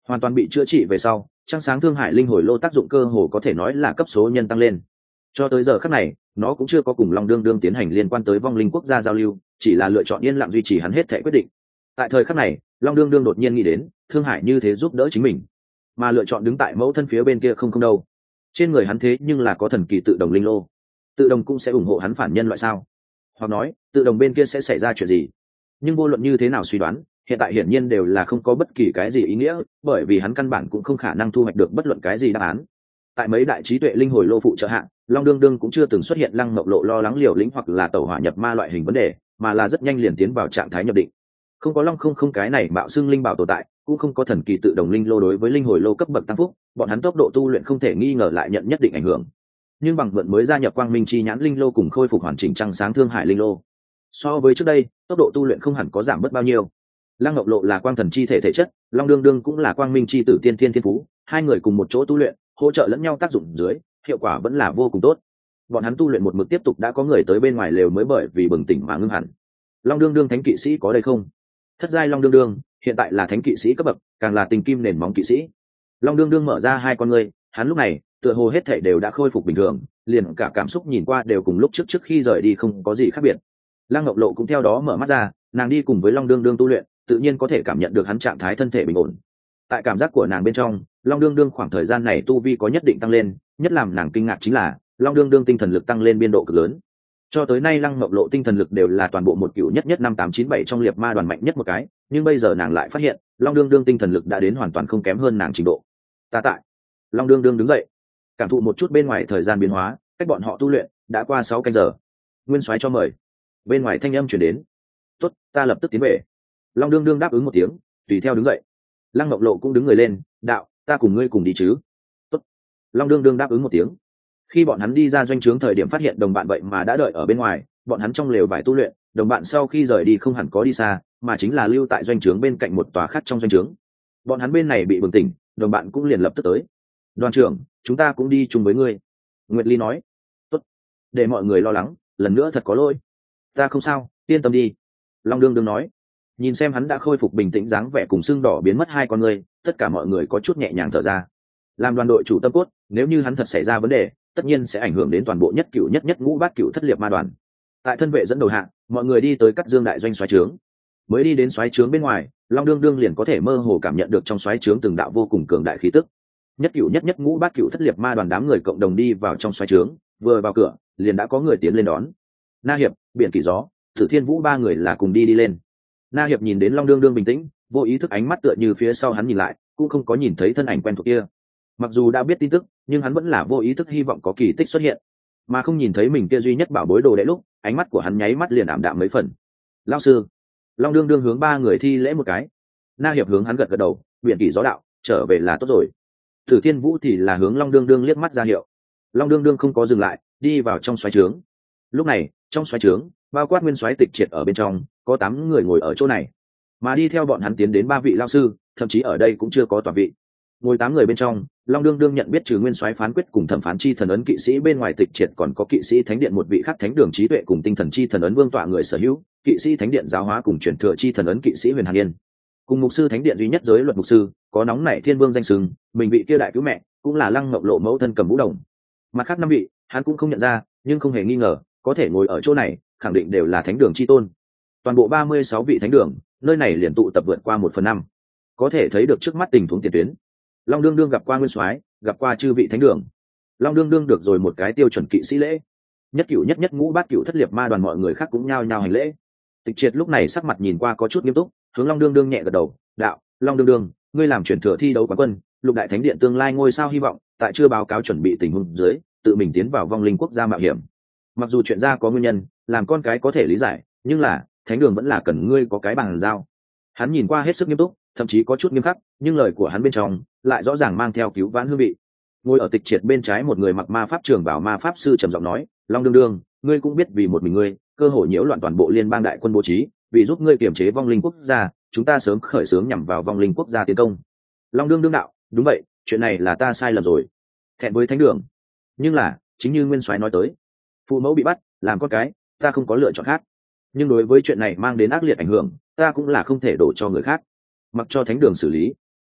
hoàn toàn bị chữa trị về sau, trăng sáng thương hải linh hồi lô tác dụng cơ hồ có thể nói là cấp số nhân tăng lên. Cho tới giờ khắc này, nó cũng chưa có cùng Long Đương Đương tiến hành liên quan tới vong linh quốc gia giao lưu, chỉ là lựa chọn yên lặng duy trì hắn hết thể quyết định. Tại thời khắc này, Long Đương Đương đột nhiên nghĩ đến, thương hải như thế giúp đỡ chính mình, mà lựa chọn đứng tại mẫu thân phía bên kia không không đâu. Trên người hắn thế nhưng là có thần kỳ tự đồng linh lô, tự đồng cũng sẽ ủng hộ hắn phản nhân loại sao? Hoặc nói, tự đồng bên kia sẽ xảy ra chuyện gì? Nhưng vô luận như thế nào suy đoán, hiện tại hiển nhiên đều là không có bất kỳ cái gì ý nghĩa, bởi vì hắn căn bản cũng không khả năng thu hoạch được bất luận cái gì đáp án. Tại mấy đại trí tuệ linh hồi lô phụ trợ hạng, Long Đương Đương cũng chưa từng xuất hiện Lăng Mộng Lộ lo lắng liều lĩnh hoặc là tẩu hỏa nhập ma loại hình vấn đề, mà là rất nhanh liền tiến vào trạng thái nhập định. Không có Long không không cái này mạo xưng linh bảo tồn tại, cũng không có thần kỳ tự đồng linh lô đối với linh hồi lô cấp bậc tăng phúc, bọn hắn tốc độ tu luyện không thể nghi ngờ lại nhận nhất định ảnh hưởng. Nhưng bằng mượn mới gia nhập Quang Minh chi nhãn linh lô cùng khôi phục hoàn chỉnh trăng sáng thương hải linh lô, so với trước đây, tốc độ tu luyện không hẳn có giảm bớt bao nhiêu. Lăng Ngọc Lộ là quang thần chi thể thể chất, Long Đương Đương cũng là quang minh chi tử tiên thiên thiên phú, hai người cùng một chỗ tu luyện, hỗ trợ lẫn nhau tác dụng dưới, hiệu quả vẫn là vô cùng tốt. Bọn hắn tu luyện một mực tiếp tục đã có người tới bên ngoài lều mới bởi vì bừng tỉnh mà ngưng hẳn. Long Đương Đương thánh kỵ sĩ có đây không? Thất giai Long Đương Đương, hiện tại là thánh kỵ sĩ cấp bậc, càng là tình kim nền móng kỵ sĩ. Long Đương Đương mở ra hai con ngươi, hắn lúc này, tựa hồ hết thảy đều đã khôi phục bình thường, liền cả cảm xúc nhìn qua đều cùng lúc trước trước khi rời đi không có gì khác biệt. Lăng Ngọc Lộ cũng theo đó mở mắt ra, nàng đi cùng với Long Đương Đương tu luyện, tự nhiên có thể cảm nhận được hắn trạng thái thân thể bình ổn. Tại cảm giác của nàng bên trong, Long Đương Đương khoảng thời gian này tu vi có nhất định tăng lên, nhất làm nàng kinh ngạc chính là Long Đương Đương tinh thần lực tăng lên biên độ cực lớn. Cho tới nay Lăng Ngọc Lộ tinh thần lực đều là toàn bộ một cựu nhất nhất năm tám chín bảy trong liệt ma đoàn mạnh nhất một cái, nhưng bây giờ nàng lại phát hiện, Long Đương Đương tinh thần lực đã đến hoàn toàn không kém hơn nàng trình độ. Ta tại. Long Đương Đương đứng dậy, cảm thụ một chút bên ngoài thời gian biến hóa, cách bọn họ tu luyện đã qua sáu canh giờ. Nguyên soái cho mời. Bên ngoài thanh âm truyền đến. Tốt, ta lập tức tiến về. Long Đương Đương đáp ứng một tiếng, tùy theo đứng dậy. Lăng Ngọc Lộ cũng đứng người lên, đạo, ta cùng ngươi cùng đi chứ? Tốt. Long Đương Đương đáp ứng một tiếng. Khi bọn hắn đi ra doanh trướng thời điểm phát hiện đồng bạn vậy mà đã đợi ở bên ngoài, bọn hắn trong lều vải tu luyện, đồng bạn sau khi rời đi không hẳn có đi xa, mà chính là lưu tại doanh trướng bên cạnh một tòa khác trong doanh trướng. Bọn hắn bên này bị bừng tỉnh, đồng bạn cũng liền lập tức tới. Đoàn trưởng, chúng ta cũng đi chung với ngươi. Nguyệt Ly nói. Tốt. Để mọi người lo lắng, lần nữa thật có lỗi. Ta không sao, yên tâm đi. Long Đương Đương nói. Nhìn xem hắn đã khôi phục bình tĩnh dáng vẻ cùng sưng đỏ biến mất hai con người, tất cả mọi người có chút nhẹ nhàng thở ra. Làm đoàn đội chủ tâm cốt, nếu như hắn thật xảy ra vấn đề, tất nhiên sẽ ảnh hưởng đến toàn bộ nhất cửu nhất nhất ngũ bát cửu thất liệt ma đoàn. Tại thân vệ dẫn đầu hạng, mọi người đi tới Cắt Dương đại doanh xoáy trướng. Mới đi đến xoáy trướng bên ngoài, Long Đương Đương liền có thể mơ hồ cảm nhận được trong xoáy trướng từng đạo vô cùng cường đại khí tức. Nhất cửu nhất nhất ngũ bát cửu thất liệt ma đoàn đám người cộng đồng đi vào trong xoáy trướng, vừa vào cửa, liền đã có người tiến lên đón. Na Hiệp, Biển Kỷ Gió, Tử Thiên Vũ ba người là cùng đi đi lên. Na Hiệp nhìn đến Long Đương Đương bình tĩnh, vô ý thức ánh mắt tựa như phía sau hắn nhìn lại, cũng không có nhìn thấy thân ảnh quen thuộc kia. Mặc dù đã biết tin tức, nhưng hắn vẫn là vô ý thức hy vọng có kỳ tích xuất hiện, mà không nhìn thấy mình kia duy nhất bảo bối đồ đệ lúc, ánh mắt của hắn nháy mắt liền ảm đạm mấy phần. Lão sư. Long Đương Đương hướng ba người thi lễ một cái. Na Hiệp hướng hắn gật gật đầu, Biển Kỷ Gió đạo, trở về là tốt rồi. Tử Thiên Vũ thì là hướng Long Đương Đương liếc mắt ra hiệu. Long Đương Đương không có dừng lại, đi vào trong xoáy trướng. Lúc này, trong xoáy trướng, bao quát nguyên soái Tịch Triệt ở bên trong, có tám người ngồi ở chỗ này, mà đi theo bọn hắn tiến đến ba vị lão sư, thậm chí ở đây cũng chưa có toàn vị. Ngồi tám người bên trong, Long Đương Đương nhận biết trừ nguyên soái phán quyết cùng thẩm phán chi thần ấn kỵ sĩ bên ngoài Tịch Triệt còn có kỵ sĩ thánh điện một vị khác thánh đường trí tuệ cùng tinh thần chi thần ấn vương tọa người sở hữu, kỵ sĩ thánh điện giáo hóa cùng truyền thừa chi thần ấn kỵ sĩ Huyền Hàn Yên, cùng mục sư thánh điện duy nhất giới luật mục sư, có nóng nảy thiên vương danh sừng, mình vị kia đại cứu mẹ, cũng là Lăng Ngọc Lộ mẫu thân Cầm Vũ Đồng. Mặt khác năm vị, hắn cũng không nhận ra, nhưng không hề nghi ngờ, có thể ngồi ở chỗ này, khẳng định đều là thánh đường chi tôn. Toàn bộ ba mươi sáu vị thánh đường, nơi này liền tụ tập vượt qua một phần năm, có thể thấy được trước mắt tình huống tiền tuyến. Long Đương Đương gặp qua nguyên soái, gặp qua chư vị thánh đường. Long Đương Đương được rồi một cái tiêu chuẩn kỵ sĩ lễ. Nhất cửu nhất nhất ngũ bát cửu thất liệt ma đoàn mọi người khác cũng nhao nhao hành lễ. Tịch Triệt lúc này sắc mặt nhìn qua có chút nghiêm túc, hướng Long Đương Đương nhẹ gật đầu, đạo, Long Đương Đương, ngươi làm truyền thừa thi đấu quán quân, lục đại thánh điện tương lai ngôi sao hy vọng, tại chưa báo cáo chuẩn bị tình huống dưới, tự mình tiến vào vong linh quốc gia mạo hiểm. Mặc dù chuyện ra có nguyên nhân, làm con cái có thể lý giải, nhưng là thánh đường vẫn là cần ngươi có cái bàn giao. Hắn nhìn qua hết sức nghiêm túc, thậm chí có chút nghiêm khắc, nhưng lời của hắn bên trong lại rõ ràng mang theo cứu vãn hương vị. Ngồi ở Tịch Triệt bên trái một người mặc ma pháp trường bảo ma pháp sư trầm giọng nói, Long Đương Đương, ngươi cũng biết vì một mình ngươi, cơ hội nhiễu loạn toàn bộ liên bang đại quân bố trí, vì giúp ngươi kiềm chế vong linh quốc gia, chúng ta sớm khởi xướng nhằm vào vong linh quốc gia tiến công. Long Đương Đương đạo, đúng vậy, chuyện này là ta sai lầm rồi, thẹn với thánh đường. Nhưng là, chính như nguyên soái nói tới, phụ mẫu bị bắt, làm con cái, ta không có lựa chọn khác. Nhưng đối với chuyện này mang đến ác liệt ảnh hưởng, ta cũng là không thể đổ cho người khác, mặc cho thánh đường xử lý.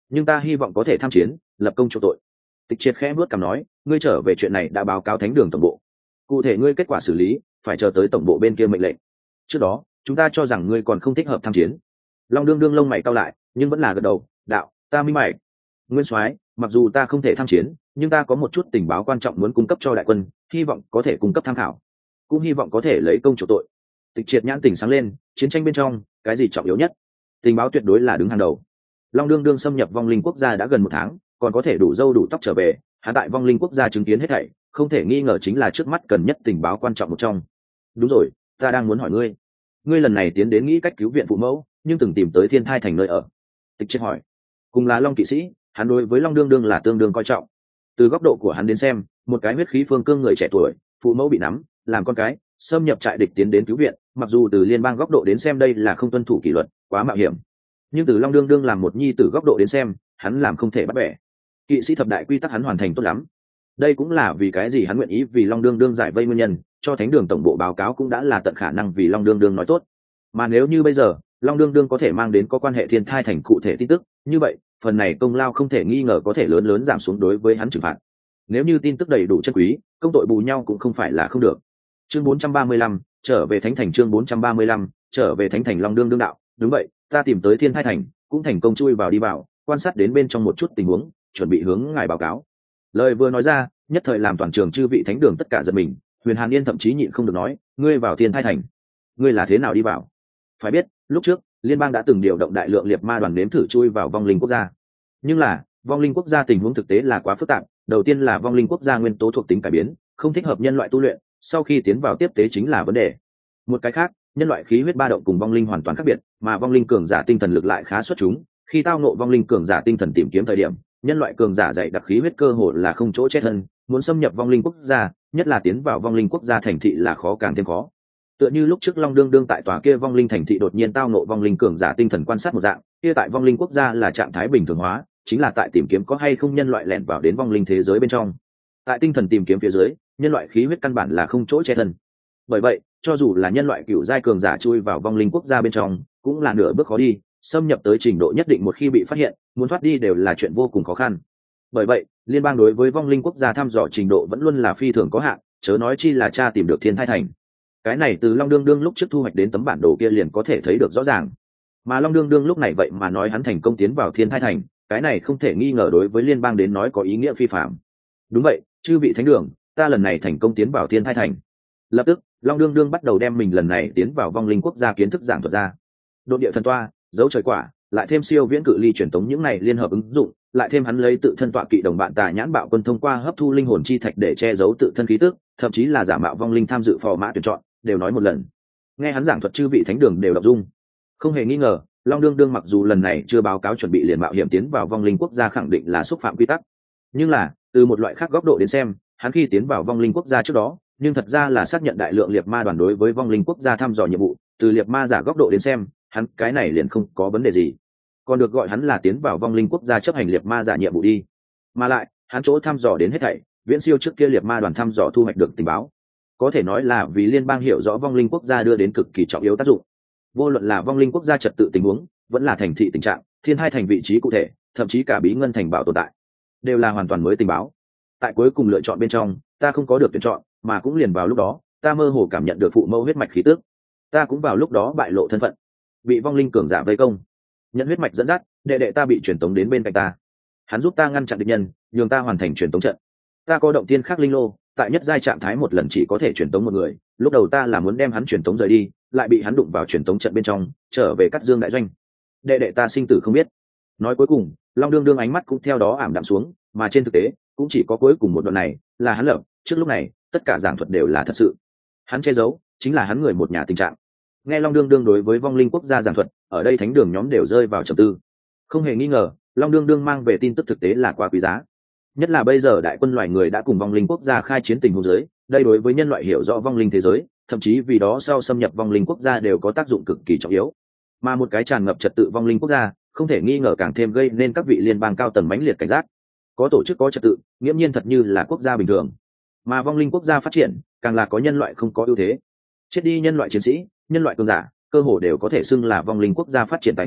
nhưng ta hy vọng có thể tham chiến, lập công chỗ tội. Tịch Triệt khẽ bước cằm nói, ngươi trở về chuyện này đã báo cáo thánh đường tổng bộ, cụ thể ngươi kết quả xử lý phải chờ tới tổng bộ bên kia mệnh lệnh. Trước đó chúng ta cho rằng ngươi còn không thích hợp tham chiến. Long đương đương lông mày cau lại, nhưng vẫn là gật đầu, đạo, ta minh bạch. Nguyên soái, mặc dù ta không thể tham chiến, nhưng ta có một chút tình báo quan trọng muốn cung cấp cho đại quân, hy vọng có thể cung cấp tham khảo, cũng hy vọng có thể lấy công chủ tội. Tịch Triệt nhãn tỉnh sáng lên, chiến tranh bên trong cái gì trọng yếu nhất? Tình báo tuyệt đối là đứng hàng đầu. Long đương đương xâm nhập vong linh quốc gia đã gần một tháng, còn có thể đủ râu đủ tóc trở về, hạ tại vong linh quốc gia chứng kiến hết thảy, không thể nghi ngờ chính là trước mắt cần nhất tình báo quan trọng một trong. Đúng rồi, ta đang muốn hỏi ngươi, ngươi lần này tiến đến nghĩ cách cứu viện phụ mẫu, nhưng từng tìm tới Thiên Thai thành nơi ở. Tịch Triệt hỏi. Cùng là Long kỵ sĩ, hắn đối với Long đương đương là tương đương coi trọng. Từ góc độ của hắn đến xem, một cái huyết khí phương cương người trẻ tuổi, phụ mẫu bị nắm làm con cái, xâm nhập trại địch tiến đến cứu viện, mặc dù từ liên bang góc độ đến xem đây là không tuân thủ kỷ luật, quá mạo hiểm, nhưng từ Long đương đương làm một nhi từ góc độ đến xem, hắn làm không thể bắt bẻ. Kỵ sĩ thập đại quy tắc hắn hoàn thành tốt lắm. Đây cũng là vì cái gì hắn nguyện ý vì Long đương đương giải vây nguyên nhân, cho thánh đường tổng bộ báo cáo cũng đã là tận khả năng vì Long đương đương nói tốt. Mà nếu như bây giờ Long đương đương có thể mang đến có quan hệ Thiên Thai thành cụ thể tin tức, như vậy phần này công lao không thể nghi ngờ có thể lớn lớn giảm xuống đối với hắn trừng phạt. Nếu như tin tức đầy đủ chân quý, công tội bù nhau cũng không phải là không được. Chương bốn trăm ba mươi lăm, trở về thánh thành. Chương bốn trăm ba mươi lăm, trở về thánh thành. Long đương đương đạo, đúng vậy, ta tìm tới Thiên Thai thành, cũng thành công chui vào đi vào, quan sát đến bên trong một chút tình huống, chuẩn bị hướng ngài báo cáo. Lời vừa nói ra, nhất thời làm toàn trường chư vị thánh đường tất cả giật mình. Huyền Hàn Yên thậm chí nhịn không được nói, ngươi vào Thiên Thai thành, ngươi là thế nào đi vào? Phải biết, lúc trước liên bang đã từng điều động đại lượng liệt ma đoàn nếm thử chui vào vong linh quốc gia, nhưng là vong linh quốc gia tình huống thực tế là quá phức tạp. Đầu tiên là vong linh quốc gia nguyên tố thuộc tính cải biến, không thích hợp nhân loại tu luyện, sau khi tiến vào tiếp tế chính là vấn đề. Một cái khác, nhân loại khí huyết ba động cùng vong linh hoàn toàn khác biệt, mà vong linh cường giả tinh thần lực lại khá xuất chúng. Khi tao ngộ vong linh cường giả tinh thần tìm kiếm thời điểm, nhân loại cường giả dạy đặc khí huyết cơ hồ là không chỗ chết thân, muốn xâm nhập vong linh quốc gia, nhất là tiến vào vong linh quốc gia thành thị là khó càng thêm khó. Tựa như lúc trước Long đương đương tại tòa kia vong linh thành thị đột nhiên tao ngộ vong linh cường giả tinh thần quan sát một dạng, kia tại vong linh quốc gia là trạng thái bình thường hóa, chính là tại tìm kiếm có hay không nhân loại lẻn vào đến vong linh thế giới bên trong. Tại tinh thần tìm kiếm phía dưới, nhân loại khí huyết căn bản là không chỗ che thân. Bởi vậy, cho dù là nhân loại cựu giai cường giả chui vào vong linh quốc gia bên trong, cũng là nửa bước khó đi, xâm nhập tới trình độ nhất định một khi bị phát hiện, muốn thoát đi đều là chuyện vô cùng khó khăn. Bởi vậy, liên bang đối với vong linh quốc gia thăm dò trình độ vẫn luôn là phi thường có hạn, chớ nói chi là cha tìm được Thiên Thai thành. Cái này từ Long đương đương lúc trước thu hoạch đến tấm bản đồ kia liền có thể thấy được rõ ràng. Mà Long đương đương lúc này vậy mà nói hắn thành công tiến vào Thiên Thai thành, cái này không thể nghi ngờ đối với liên bang đến nói có ý nghĩa phi phạm. Đúng vậy, chư vị thánh đường, ta lần này thành công tiến vào Thiên Thai thành. Lập tức, Long đương đương bắt đầu đem mình lần này tiến vào vong linh quốc gia kiến thức giảng thuật ra. Độn địa thần toa, dấu trời quả, lại thêm siêu viễn cự ly truyền tống những này liên hợp ứng dụng, lại thêm hắn lấy tự thân tọa kỵ đồng bạn Tà Nhãn Bạo Quân thông qua hấp thu linh hồn chi thạch để che giấu tự thân khí tức, thậm chí là giả mạo vong linh tham dự phò mã tuyển chọn, đều nói một lần. Nghe hắn giảng thuật chư vị thánh đường đều đọc dung. Không hề nghi ngờ, Long đương đương mặc dù lần này chưa báo cáo chuẩn bị liền mạo hiểm tiến vào vong linh quốc gia khẳng định là xúc phạm quy tắc, nhưng là từ một loại khác góc độ đến xem, hắn khi tiến vào vong linh quốc gia trước đó, nhưng thật ra là xác nhận đại lượng liệt ma đoàn đối với vong linh quốc gia thăm dò nhiệm vụ. Từ liệt ma giả góc độ đến xem, hắn cái này liền không có vấn đề gì, còn được gọi hắn là tiến vào vong linh quốc gia chấp hành liệt ma giả nhiệm vụ đi. Mà lại hắn chỗ thăm dò đến hết thảy viễn siêu trước kia liệt ma đoàn thăm dò thu hoạch được tình báo, có thể nói là vì liên bang hiểu rõ vong linh quốc gia đưa đến cực kỳ trọng yếu tác dụng. Vô luận là vong linh quốc gia trật tự tình huống, vẫn là thành thị tình trạng, Thiên Hai thành vị trí cụ thể, thậm chí cả bí ngân thành bảo tồn tại, đều là hoàn toàn mới tình báo. Tại cuối cùng lựa chọn bên trong, ta không có được tuyển chọn, mà cũng liền vào lúc đó, ta mơ hồ cảm nhận được phụ mẫu huyết mạch khí tức. Ta cũng vào lúc đó bại lộ thân phận, bị vong linh cường giả vây công, nhận huyết mạch dẫn dắt, đệ đệ ta bị truyền tống đến bên cạnh ta. Hắn giúp ta ngăn chặn địch nhân, nhường ta hoàn thành truyền tống trận. Ta có động tiên khắc linh lô, tại nhất giai trạng thái một lần chỉ có thể truyền tống một người. Lúc đầu ta là muốn đem hắn truyền tống rời đi, lại bị hắn đụng vào truyền tống trận bên trong, trở về cắt dương đại doanh. Đệ đệ ta sinh tử không biết. Nói cuối cùng, Long đương đương ánh mắt cũng theo đó ảm đạm xuống, mà trên thực tế cũng chỉ có cuối cùng một đoạn này là hắn lập. Trước lúc này, tất cả giảng thuật đều là thật sự. Hắn che giấu chính là hắn người một nhà tình trạng. Nghe Long đương đương đối với vong linh quốc gia giảng thuật, ở đây thánh đường nhóm đều rơi vào trầm tư. Không hề nghi ngờ, Long đương đương mang về tin tức thực tế là quá quý giá. Nhất là bây giờ đại quân loài người đã cùng vong linh quốc gia khai chiến tình huống giới, đây đối với nhân loại hiểu rõ vong linh thế giới, thậm chí vì đó sau xâm nhập vong linh quốc gia đều có tác dụng cực kỳ trọng yếu. Mà một cái tràn ngập trật tự vong linh quốc gia, không thể nghi ngờ càng thêm gây nên các vị liên bang cao tầng mãnh liệt cảnh giác. Có tổ chức có trật tự, nghiễm nhiên thật như là quốc gia bình thường. Mà vong linh quốc gia phát triển, càng là có nhân loại không có ưu thế. Chết đi nhân loại chiến sĩ, nhân loại cường giả, cơ hồ đều có thể xưng là vong linh quốc gia phát triển tài nguyên,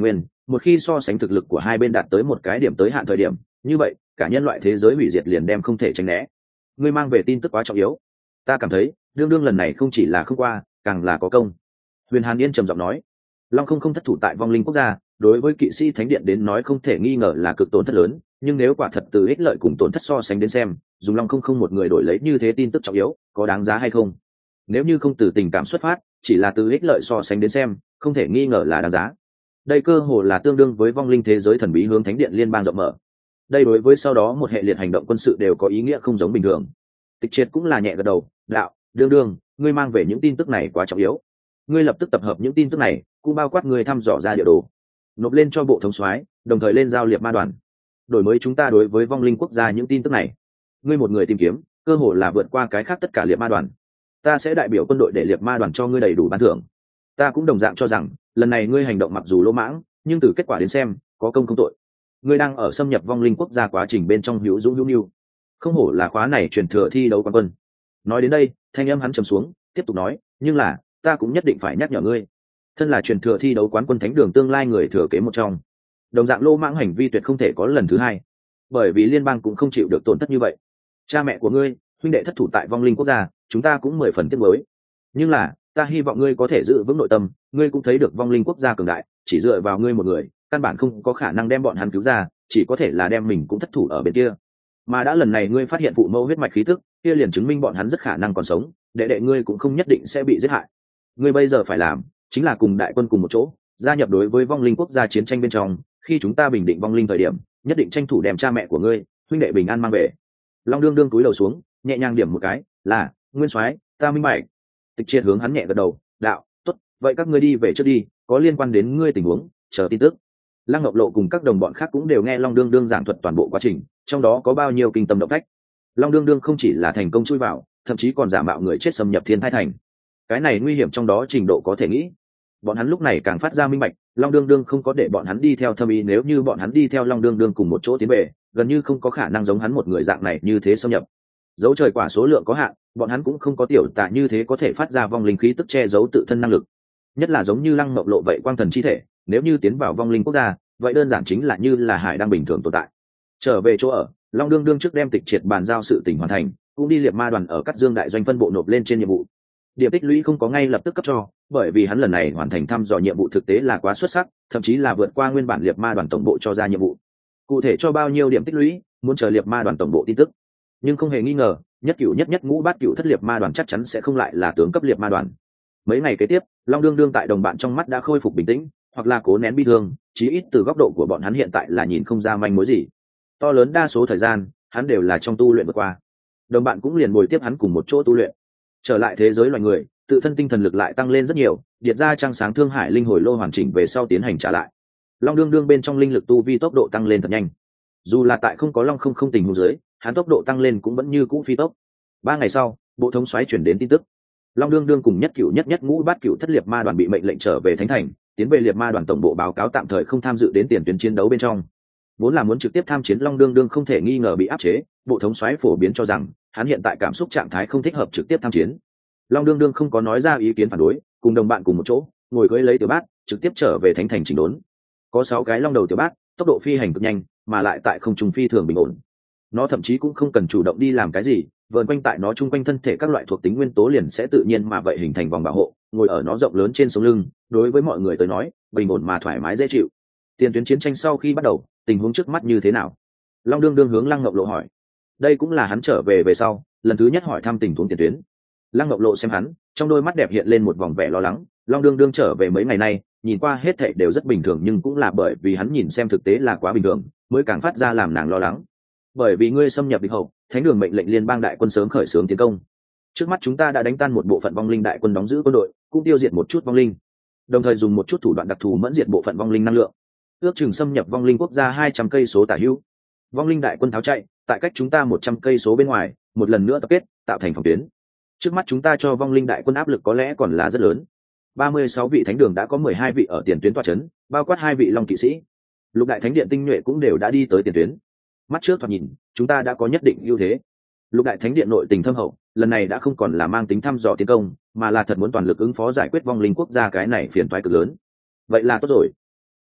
một khi so sánh thực lực của hai bên đạt tới một cái điểm tới hạn thời điểm, như vậy cả nhân loại thế giới hủy diệt liền đem không thể tránh né. Ngươi mang về tin tức quá trọng yếu, ta cảm thấy đương đương lần này không chỉ là không qua, càng là có công. Huyền Hàn Yên trầm giọng nói. Long không không thất thủ tại vong linh quốc gia, đối với kỵ sĩ thánh điện đến nói không thể nghi ngờ là cực tổn thất lớn, nhưng nếu quả thật từ ích lợi cùng tổn thất so sánh đến xem, dùng Long không không một người đổi lấy như thế tin tức trọng yếu, có đáng giá hay không? Nếu như không từ tình cảm xuất phát, chỉ là từ ích lợi so sánh đến xem, không thể nghi ngờ là đáng giá. Đây cơ hồ là tương đương với vong linh thế giới thần bí hướng thánh điện liên bang rộng mở. Đây đối với sau đó một hệ liệt hành động quân sự đều có ý nghĩa không giống bình thường. Tịch Triệt cũng là nhẹ gật đầu, đạo, đương đương, ngươi mang về những tin tức này quá trọng yếu. Ngươi lập tức tập hợp những tin tức này, cũng bao quát ngươi thăm dò ra địa đồ, nộp lên cho bộ thống soái, đồng thời lên giao liệp ma đoàn, đổi mới chúng ta đối với vong linh quốc gia những tin tức này. Ngươi một người tìm kiếm, cơ hồ là vượt qua cái khác tất cả liệp ma đoàn. Ta sẽ đại biểu quân đội để liệp ma đoàn cho ngươi đầy đủ ban thưởng. Ta cũng đồng dạng cho rằng, lần này ngươi hành động mặc dù lỗ mãng, nhưng từ kết quả đến xem, có công không tội. Ngươi đang ở xâm nhập vong linh quốc gia quá trình bên trong hữu dũng hữu nhu, không hổ là khóa này truyền thừa thi đấu quán quân. Nói đến đây, thanh âm hắn trầm xuống, tiếp tục nói, nhưng là ta cũng nhất định phải nhắc nhở ngươi, thân là truyền thừa thi đấu quán quân thánh đường tương lai người thừa kế một trong, đồng dạng lô mãng hành vi tuyệt không thể có lần thứ hai, bởi vì liên bang cũng không chịu được tổn thất như vậy. Cha mẹ của ngươi, huynh đệ thất thủ tại vong linh quốc gia, chúng ta cũng mười phần tiếc nuối, nhưng là ta hy vọng ngươi có thể giữ vững nội tâm. Ngươi cũng thấy được vong linh quốc gia cường đại, chỉ dựa vào ngươi một người căn bản không có khả năng đem bọn hắn cứu ra, chỉ có thể là đem mình cũng thất thủ ở bên kia. Mà đã lần này ngươi phát hiện phụ mẫu huyết mạch khí tức, kia liền chứng minh bọn hắn rất khả năng còn sống, đệ đệ ngươi cũng không nhất định sẽ bị giết hại. Ngươi bây giờ phải làm chính là cùng đại quân cùng một chỗ, gia nhập đối với vong linh quốc gia chiến tranh bên trong. Khi chúng ta bình định vong linh thời điểm, nhất định tranh thủ đem cha mẹ của ngươi, huynh đệ bình an mang về. Long đương đương cúi đầu xuống, nhẹ nhàng điểm một cái, là nguyên soái, ta minh bạch. Tịch Triệt hướng hắn nhẹ gật đầu, đạo, tốt, vậy các ngươi đi về trước đi, có liên quan đến ngươi tình huống, chờ tin tức. Lăng Ngọc Lộ cùng các đồng bọn khác cũng đều nghe Long đương đương giảng thuật toàn bộ quá trình, trong đó có bao nhiêu kinh tâm động phách. Long đương đương không chỉ là thành công chui vào, thậm chí còn giả mạo người chết xâm nhập Thiên Thai Thành. Cái này nguy hiểm trong đó trình độ có thể nghĩ. Bọn hắn lúc này càng phát ra minh bạch, Long đương đương không có để bọn hắn đi theo thâm ý, nếu như bọn hắn đi theo Long đương đương cùng một chỗ tiến về, gần như không có khả năng giống hắn một người dạng này như thế xâm nhập. Dấu trời quả số lượng có hạn, bọn hắn cũng không có tiểu tạ như thế có thể phát ra vong linh khí tức che giấu tự thân năng lực. Nhất là giống như Lăng Mộng Lộ vậy quang thần chi thể, nếu như tiến vào vong linh quốc gia, vậy đơn giản chính là như là hải đang bình thường tồn tại. Trở về chỗ ở, Long đương đương trước đem Tịch Triệt bàn giao sự tình hoàn thành, cũng đi liệp ma đoàn ở Cát Dương đại doanh phân bộ nộp lên trên nhiệm vụ. Điểm tích lũy không có ngay lập tức cấp cho, bởi vì hắn lần này hoàn thành thăm dò nhiệm vụ thực tế là quá xuất sắc, thậm chí là vượt qua nguyên bản liệp ma đoàn tổng bộ cho ra nhiệm vụ. Cụ thể cho bao nhiêu điểm tích lũy, muốn chờ liệp ma đoàn tổng bộ tin tức. Nhưng không hề nghi ngờ, nhất cửu nhất nhất ngũ bát cửu thất liệp ma đoàn chắc chắn sẽ không lại là tướng cấp liệp ma đoàn. Mấy ngày kế tiếp, Long đương đương tại đồng bạn trong mắt đã khôi phục bình tĩnh, hoặc là cố nén bi thương, chí ít từ góc độ của bọn hắn hiện tại là nhìn không ra manh mối gì. To lớn đa số thời gian, hắn đều là trong tu luyện vượt qua. Đồng bạn cũng liền bồi tiếp hắn cùng một chỗ tu luyện. Trở lại thế giới loài người, tự thân tinh thần lực lại tăng lên rất nhiều, điệt ra trăng sáng thương hải linh hồi lô hoàn chỉnh về sau tiến hành trả lại. Long đương đương bên trong linh lực tu vi tốc độ tăng lên thật nhanh. Dù là tại không có Long không không tình huống dưới, hắn tốc độ tăng lên cũng vẫn như cũ phi tốc. Ba ngày sau, bộ thống soái chuyển đến tin tức, Long đương đương cùng nhất cửu nhất nhất ngũ bát cửu thất liệt ma đoàn bị mệnh lệnh trở về thánh thành, tiến về liệt ma đoàn tổng bộ báo cáo tạm thời không tham dự đến tiền tuyến chiến đấu bên trong. Vốn là muốn trực tiếp tham chiến Long đương đương không thể nghi ngờ bị áp chế, bộ thống soái phổ biến cho rằng hắn hiện tại cảm xúc trạng thái không thích hợp trực tiếp tham chiến. Long đương đương không có nói ra ý kiến phản đối, cùng đồng bạn cùng một chỗ ngồi cưỡi lấy tiểu bát trực tiếp trở về thánh thành chỉnh đốn. Có sáu cái long đầu tiểu bát, tốc độ phi hành cực nhanh, mà lại tại không trung phi thường bình ổn. Nó thậm chí cũng không cần chủ động đi làm cái gì, vờn quanh tại nó chung quanh thân thể các loại thuộc tính nguyên tố liền sẽ tự nhiên mà vậy hình thành vòng bảo hộ, ngồi ở nó rộng lớn trên sống lưng, đối với mọi người tới nói, bình ổn mà thoải mái dễ chịu. Tiền tuyến chiến tranh sau khi bắt đầu, tình huống trước mắt như thế nào? Long đương đương hướng Lăng Ngọc Lộ hỏi. Đây cũng là hắn trở về về sau, lần thứ nhất hỏi thăm tình huống tiền tuyến. Lăng Ngọc Lộ xem hắn, trong đôi mắt đẹp hiện lên một vòng vẻ lo lắng. Long đương đương trở về mấy ngày nay, nhìn qua hết thảy đều rất bình thường, nhưng cũng là bởi vì hắn nhìn xem thực tế là quá bình thường, mới càng phát ra làm nàng lo lắng. Bởi vì ngươi xâm nhập địch hậu, thánh đường mệnh lệnh liên bang đại quân sớm khởi xướng tiến công. Trước mắt chúng ta đã đánh tan một bộ phận vong linh đại quân đóng giữ quân đội, cũng tiêu diệt một chút vong linh, đồng thời dùng một chút thủ đoạn đặc thù mẫn diệt bộ phận vong linh năng lượng. Ước chừng xâm nhập vong linh quốc gia hai trăm cây số tả hữu. Vong linh đại quân tháo chạy, tại cách chúng ta một trăm cây số bên ngoài, một lần nữa tập kết, tạo thành phòng tuyến. Trước mắt chúng ta cho vong linh đại quân áp lực có lẽ còn là rất lớn. ba mươi sáu vị thánh đường đã có mười hai vị ở tiền tuyến tọa trấn, bao quát hai vị long kỵ sĩ. Lục đại thánh điện tinh nhuệ cũng đều đã đi tới tiền tuyến. Mắt trước thoạt nhìn, chúng ta đã có nhất định ưu thế. Lục đại thánh điện nội tình thâm hậu, lần này đã không còn là mang tính thăm dò tiến công, mà là thật muốn toàn lực ứng phó giải quyết vong linh quốc gia cái này phiền toái cực lớn. Vậy là tốt rồi.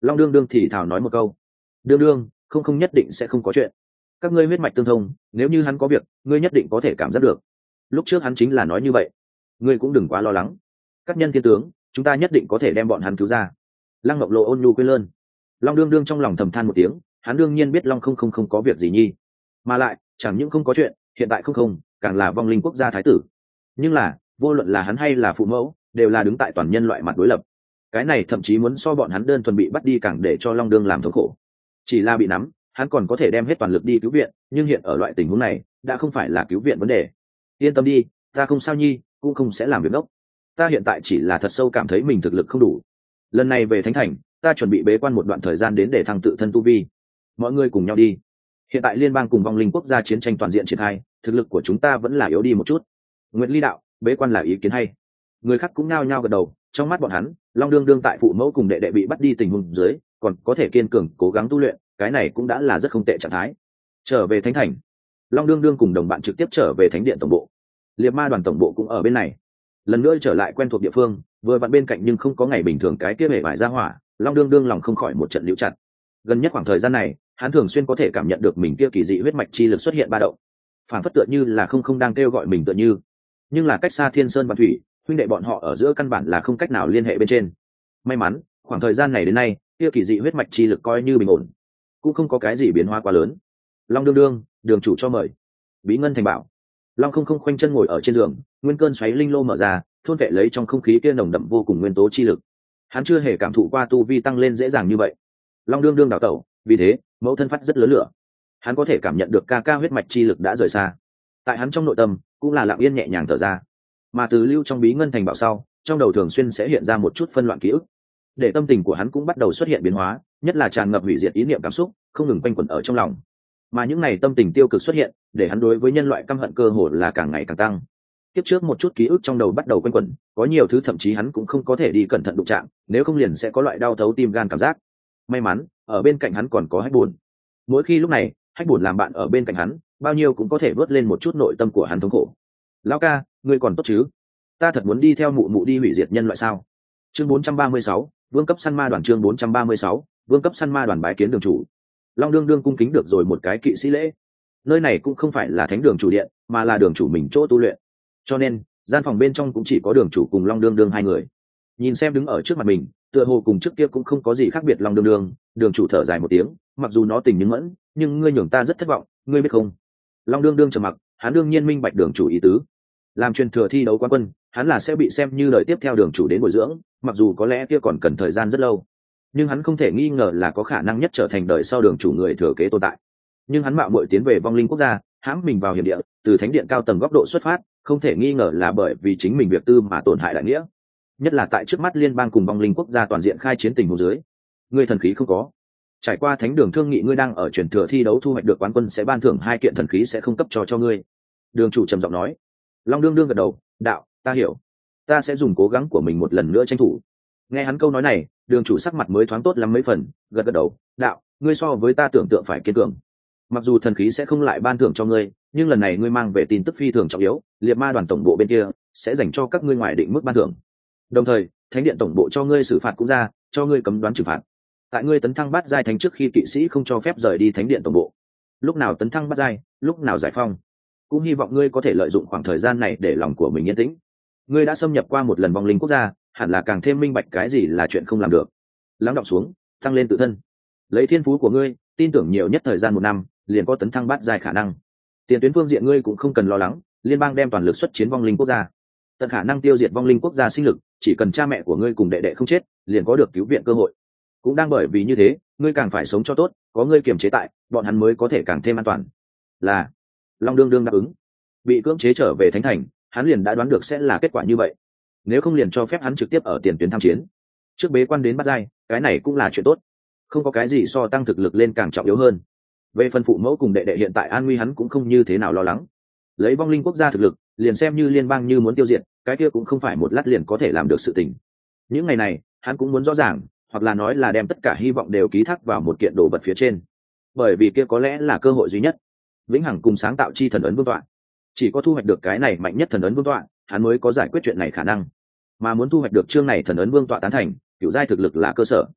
Long đương đương thì thào nói một câu. Đương đương, không không nhất định sẽ không có chuyện. Các ngươi huyết mạch tương thông, nếu như hắn có việc, ngươi nhất định có thể cảm giác được. Lúc trước hắn chính là nói như vậy. Ngươi cũng đừng quá lo lắng. Các nhân thiên tướng, chúng ta nhất định có thể đem bọn hắn cứu ra. Lăng Ngọc Lộ ôn nhu quên lơn. Long đương đương trong lòng thầm than một tiếng, hắn đương nhiên biết Long không không không có việc gì nhi, mà lại chẳng những không có chuyện, hiện tại không không càng là vong linh quốc gia thái tử. Nhưng là vô luận là hắn hay là phụ mẫu, đều là đứng tại toàn nhân loại mặt đối lập. Cái này thậm chí muốn so bọn hắn đơn thuần bị bắt đi càng để cho Long đương làm thống khổ. Chỉ là bị nắm, hắn còn có thể đem hết toàn lực đi cứu viện, nhưng hiện ở loại tình huống này đã không phải là cứu viện vấn đề. Yên tâm đi, ta không sao nhi, cũng không sẽ làm việc ngốc. Ta hiện tại chỉ là thật sâu cảm thấy mình thực lực không đủ. Lần này về Thánh Thành, ta chuẩn bị bế quan một đoạn thời gian đến để thăng tự thân tu vi. Mọi người cùng nhau đi. Hiện tại liên bang cùng vong linh quốc gia chiến tranh toàn diện triển khai, thực lực của chúng ta vẫn là yếu đi một chút. Nguyệt Ly đạo, bế quan là ý kiến hay. Người khác cũng nao nhao gật đầu. Trong mắt bọn hắn, Long đương đương tại phụ mẫu cùng đệ đệ bị bắt đi tình huống dưới, còn có thể kiên cường cố gắng tu luyện, cái này cũng đã là rất không tệ trạng thái. Trở về Thánh Thành, Long đương đương cùng đồng bạn trực tiếp trở về Thánh Điện tổng bộ. Liệt Ma đoàn tổng bộ cũng ở bên này. Lần nữa trở lại quen thuộc địa phương, vừa vặn bên cạnh nhưng không có ngày bình thường cái kia bể bại ra hỏa, Long đương đương lòng không khỏi một trận liễu chặt. Gần nhất khoảng thời gian này, hắn thường xuyên có thể cảm nhận được mình kia kỳ dị huyết mạch chi lực xuất hiện ba động, phản phất tựa như là không không đang kêu gọi mình tựa như. Nhưng là cách xa Thiên Sơn và Thủy, huynh đệ bọn họ ở giữa căn bản là không cách nào liên hệ bên trên. May mắn, khoảng thời gian này đến nay, kia kỳ dị huyết mạch chi lực coi như bình ổn, cũng không có cái gì biến hóa quá lớn. Long đương đương, đường chủ cho mời. Bí ngân thành bảo. Long không không khoanh chân ngồi ở trên giường, nguyên cơn xoáy linh lô mở ra, thôn vệ lấy trong không khí kia nồng đậm vô cùng nguyên tố chi lực. Hắn chưa hề cảm thụ qua tu vi tăng lên dễ dàng như vậy. Long đương đương đào tẩu, vì thế mẫu thân phát rất lớn lửa. Hắn có thể cảm nhận được ca ca huyết mạch chi lực đã rời xa. Tại hắn trong nội tâm cũng là lặng yên nhẹ nhàng thở ra. Mà từ lưu trong bí ngân thành bảo sau, trong đầu thường xuyên sẽ hiện ra một chút phân loạn ký ức, để tâm tình của hắn cũng bắt đầu xuất hiện biến hóa, nhất là tràn ngập hủy diệt ý niệm cảm xúc không ngừng quanh quẩn ở trong lòng. Mà những ngày tâm tình tiêu cực xuất hiện, để hắn đối với nhân loại căm hận cơ hồ là càng ngày càng tăng. Tiếp trước một chút ký ức trong đầu bắt đầu quanh quẩn, có nhiều thứ thậm chí hắn cũng không có thể đi cẩn thận đụng chạm, nếu không liền sẽ có loại đau thấu tim gan cảm giác. May mắn ở bên cạnh hắn còn có Hách Buồn. Mỗi khi lúc này Hách Buồn làm bạn ở bên cạnh hắn, bao nhiêu cũng có thể vớt lên một chút nội tâm của hắn thống khổ. Lão ca, ngươi còn tốt chứ? Ta thật muốn đi theo mụ mụ đi hủy diệt nhân loại sao? Chương bốn trăm ba mươi sáu, vương cấp săn ma đoàn. Chương bốn trăm ba mươi sáu, vương cấp săn ma đoàn bái kiến đường chủ. Long đương đương cung kính được rồi một cái kỵ sĩ lễ. Nơi này cũng không phải là thánh đường chủ điện, mà là đường chủ mình chỗ tu luyện, cho nên gian phòng bên trong cũng chỉ có đường chủ cùng Long đương đương hai người. Nhìn xem đứng ở trước mặt mình, tựa hồ cùng trước kia cũng không có gì khác biệt Long đương đương, đường chủ thở dài một tiếng, mặc dù nó tình nhưng mẫn, nhưng ngươi nhường ta rất thất vọng, ngươi biết không? Long đương đương trầm mặc, hắn đương nhiên minh bạch đường chủ ý tứ. Làm truyền thừa thi đấu quán quân, hắn là sẽ bị xem như lời tiếp theo đường chủ đến bồi dưỡng, mặc dù có lẽ kia còn cần thời gian rất lâu, nhưng hắn không thể nghi ngờ là có khả năng nhất trở thành đời sau đường chủ người thừa kế tồn tại. Nhưng hắn mạo muội tiến về vong linh quốc gia, hãm mình vào hiểm địa, từ thánh điện cao tầng góc độ xuất phát, không thể nghi ngờ là bởi vì chính mình việc tư mà tổn hại đại nghĩa. Nhất là tại trước mắt liên bang cùng vong linh quốc gia toàn diện khai chiến tình huống dưới, ngươi thần khí không có. Trải qua thánh đường thương nghị, ngươi đang ở truyền thừa thi đấu thu hoạch được quán quân sẽ ban thưởng hai kiện thần khí sẽ không cấp cho cho ngươi. Đường chủ trầm giọng nói. Long đương đương gật đầu, đạo, ta hiểu, ta sẽ dùng cố gắng của mình một lần nữa tranh thủ. Nghe hắn câu nói này, đường chủ sắc mặt mới thoáng tốt lắm mấy phần, gật gật đầu, đạo, ngươi so với ta tưởng tượng phải kiên cường. Mặc dù thần khí sẽ không lại ban thưởng cho ngươi, nhưng lần này ngươi mang về tin tức phi thường trọng yếu, liệt ma đoàn tổng bộ bên kia sẽ dành cho các ngươi ngoài định mức ban thưởng. Đồng thời thánh điện tổng bộ cho ngươi xử phạt cũng ra, cho ngươi cấm đoán trừng phạt. Tại ngươi tấn thăng bát giai thánh trước khi kỵ sĩ không cho phép rời đi thánh điện tổng bộ. Lúc nào tấn thăng bát giai, lúc nào giải phong. Cũng hy vọng ngươi có thể lợi dụng khoảng thời gian này để lòng của mình yên tĩnh. Ngươi đã xâm nhập qua một lần vong linh quốc gia, hẳn là càng thêm minh bạch cái gì là chuyện không làm được. Lắng đọng xuống, tăng lên tự thân. Lấy thiên phú của ngươi, tin tưởng nhiều nhất thời gian một năm liền có tấn thăng bát giai khả năng. Tiền tuyến phương diện ngươi cũng không cần lo lắng, liên bang đem toàn lực xuất chiến vong linh quốc gia, tận khả năng tiêu diệt vong linh quốc gia sinh lực, chỉ cần cha mẹ của ngươi cùng đệ đệ không chết, liền có được cứu viện cơ hội. Cũng đang bởi vì như thế, ngươi càng phải sống cho tốt, có ngươi kiềm chế tại, bọn hắn mới có thể càng thêm an toàn. Là Long đương đương đáp ứng. Bị cưỡng chế trở về thánh thành, hắn liền đã đoán được sẽ là kết quả như vậy. Nếu không liền cho phép hắn trực tiếp ở tiền tuyến tham chiến. Trước bế quan đến bát giai, cái này cũng là chuyện tốt. Không có cái gì so tăng thực lực lên càng trọng yếu hơn. Về phần phụ mẫu cùng đệ đệ hiện tại an nguy hắn cũng không như thế nào lo lắng. Lấy vong linh quốc gia thực lực, liền xem như liên bang như muốn tiêu diệt, cái kia cũng không phải một lát liền có thể làm được sự tình. Những ngày này, hắn cũng muốn rõ ràng, hoặc là nói là đem tất cả hy vọng đều ký thác vào một kiện đồ vật phía trên. Bởi vì kia có lẽ là cơ hội duy nhất. Vĩnh hằng cùng sáng tạo chi thần ấn vương tọa. Chỉ có thu hoạch được cái này mạnh nhất thần ấn vương tọa, hắn mới có giải quyết chuyện này khả năng. Mà muốn thu hoạch được chương này thần ấn vương tọa tán thành, cửu giai thực lực là cơ sở.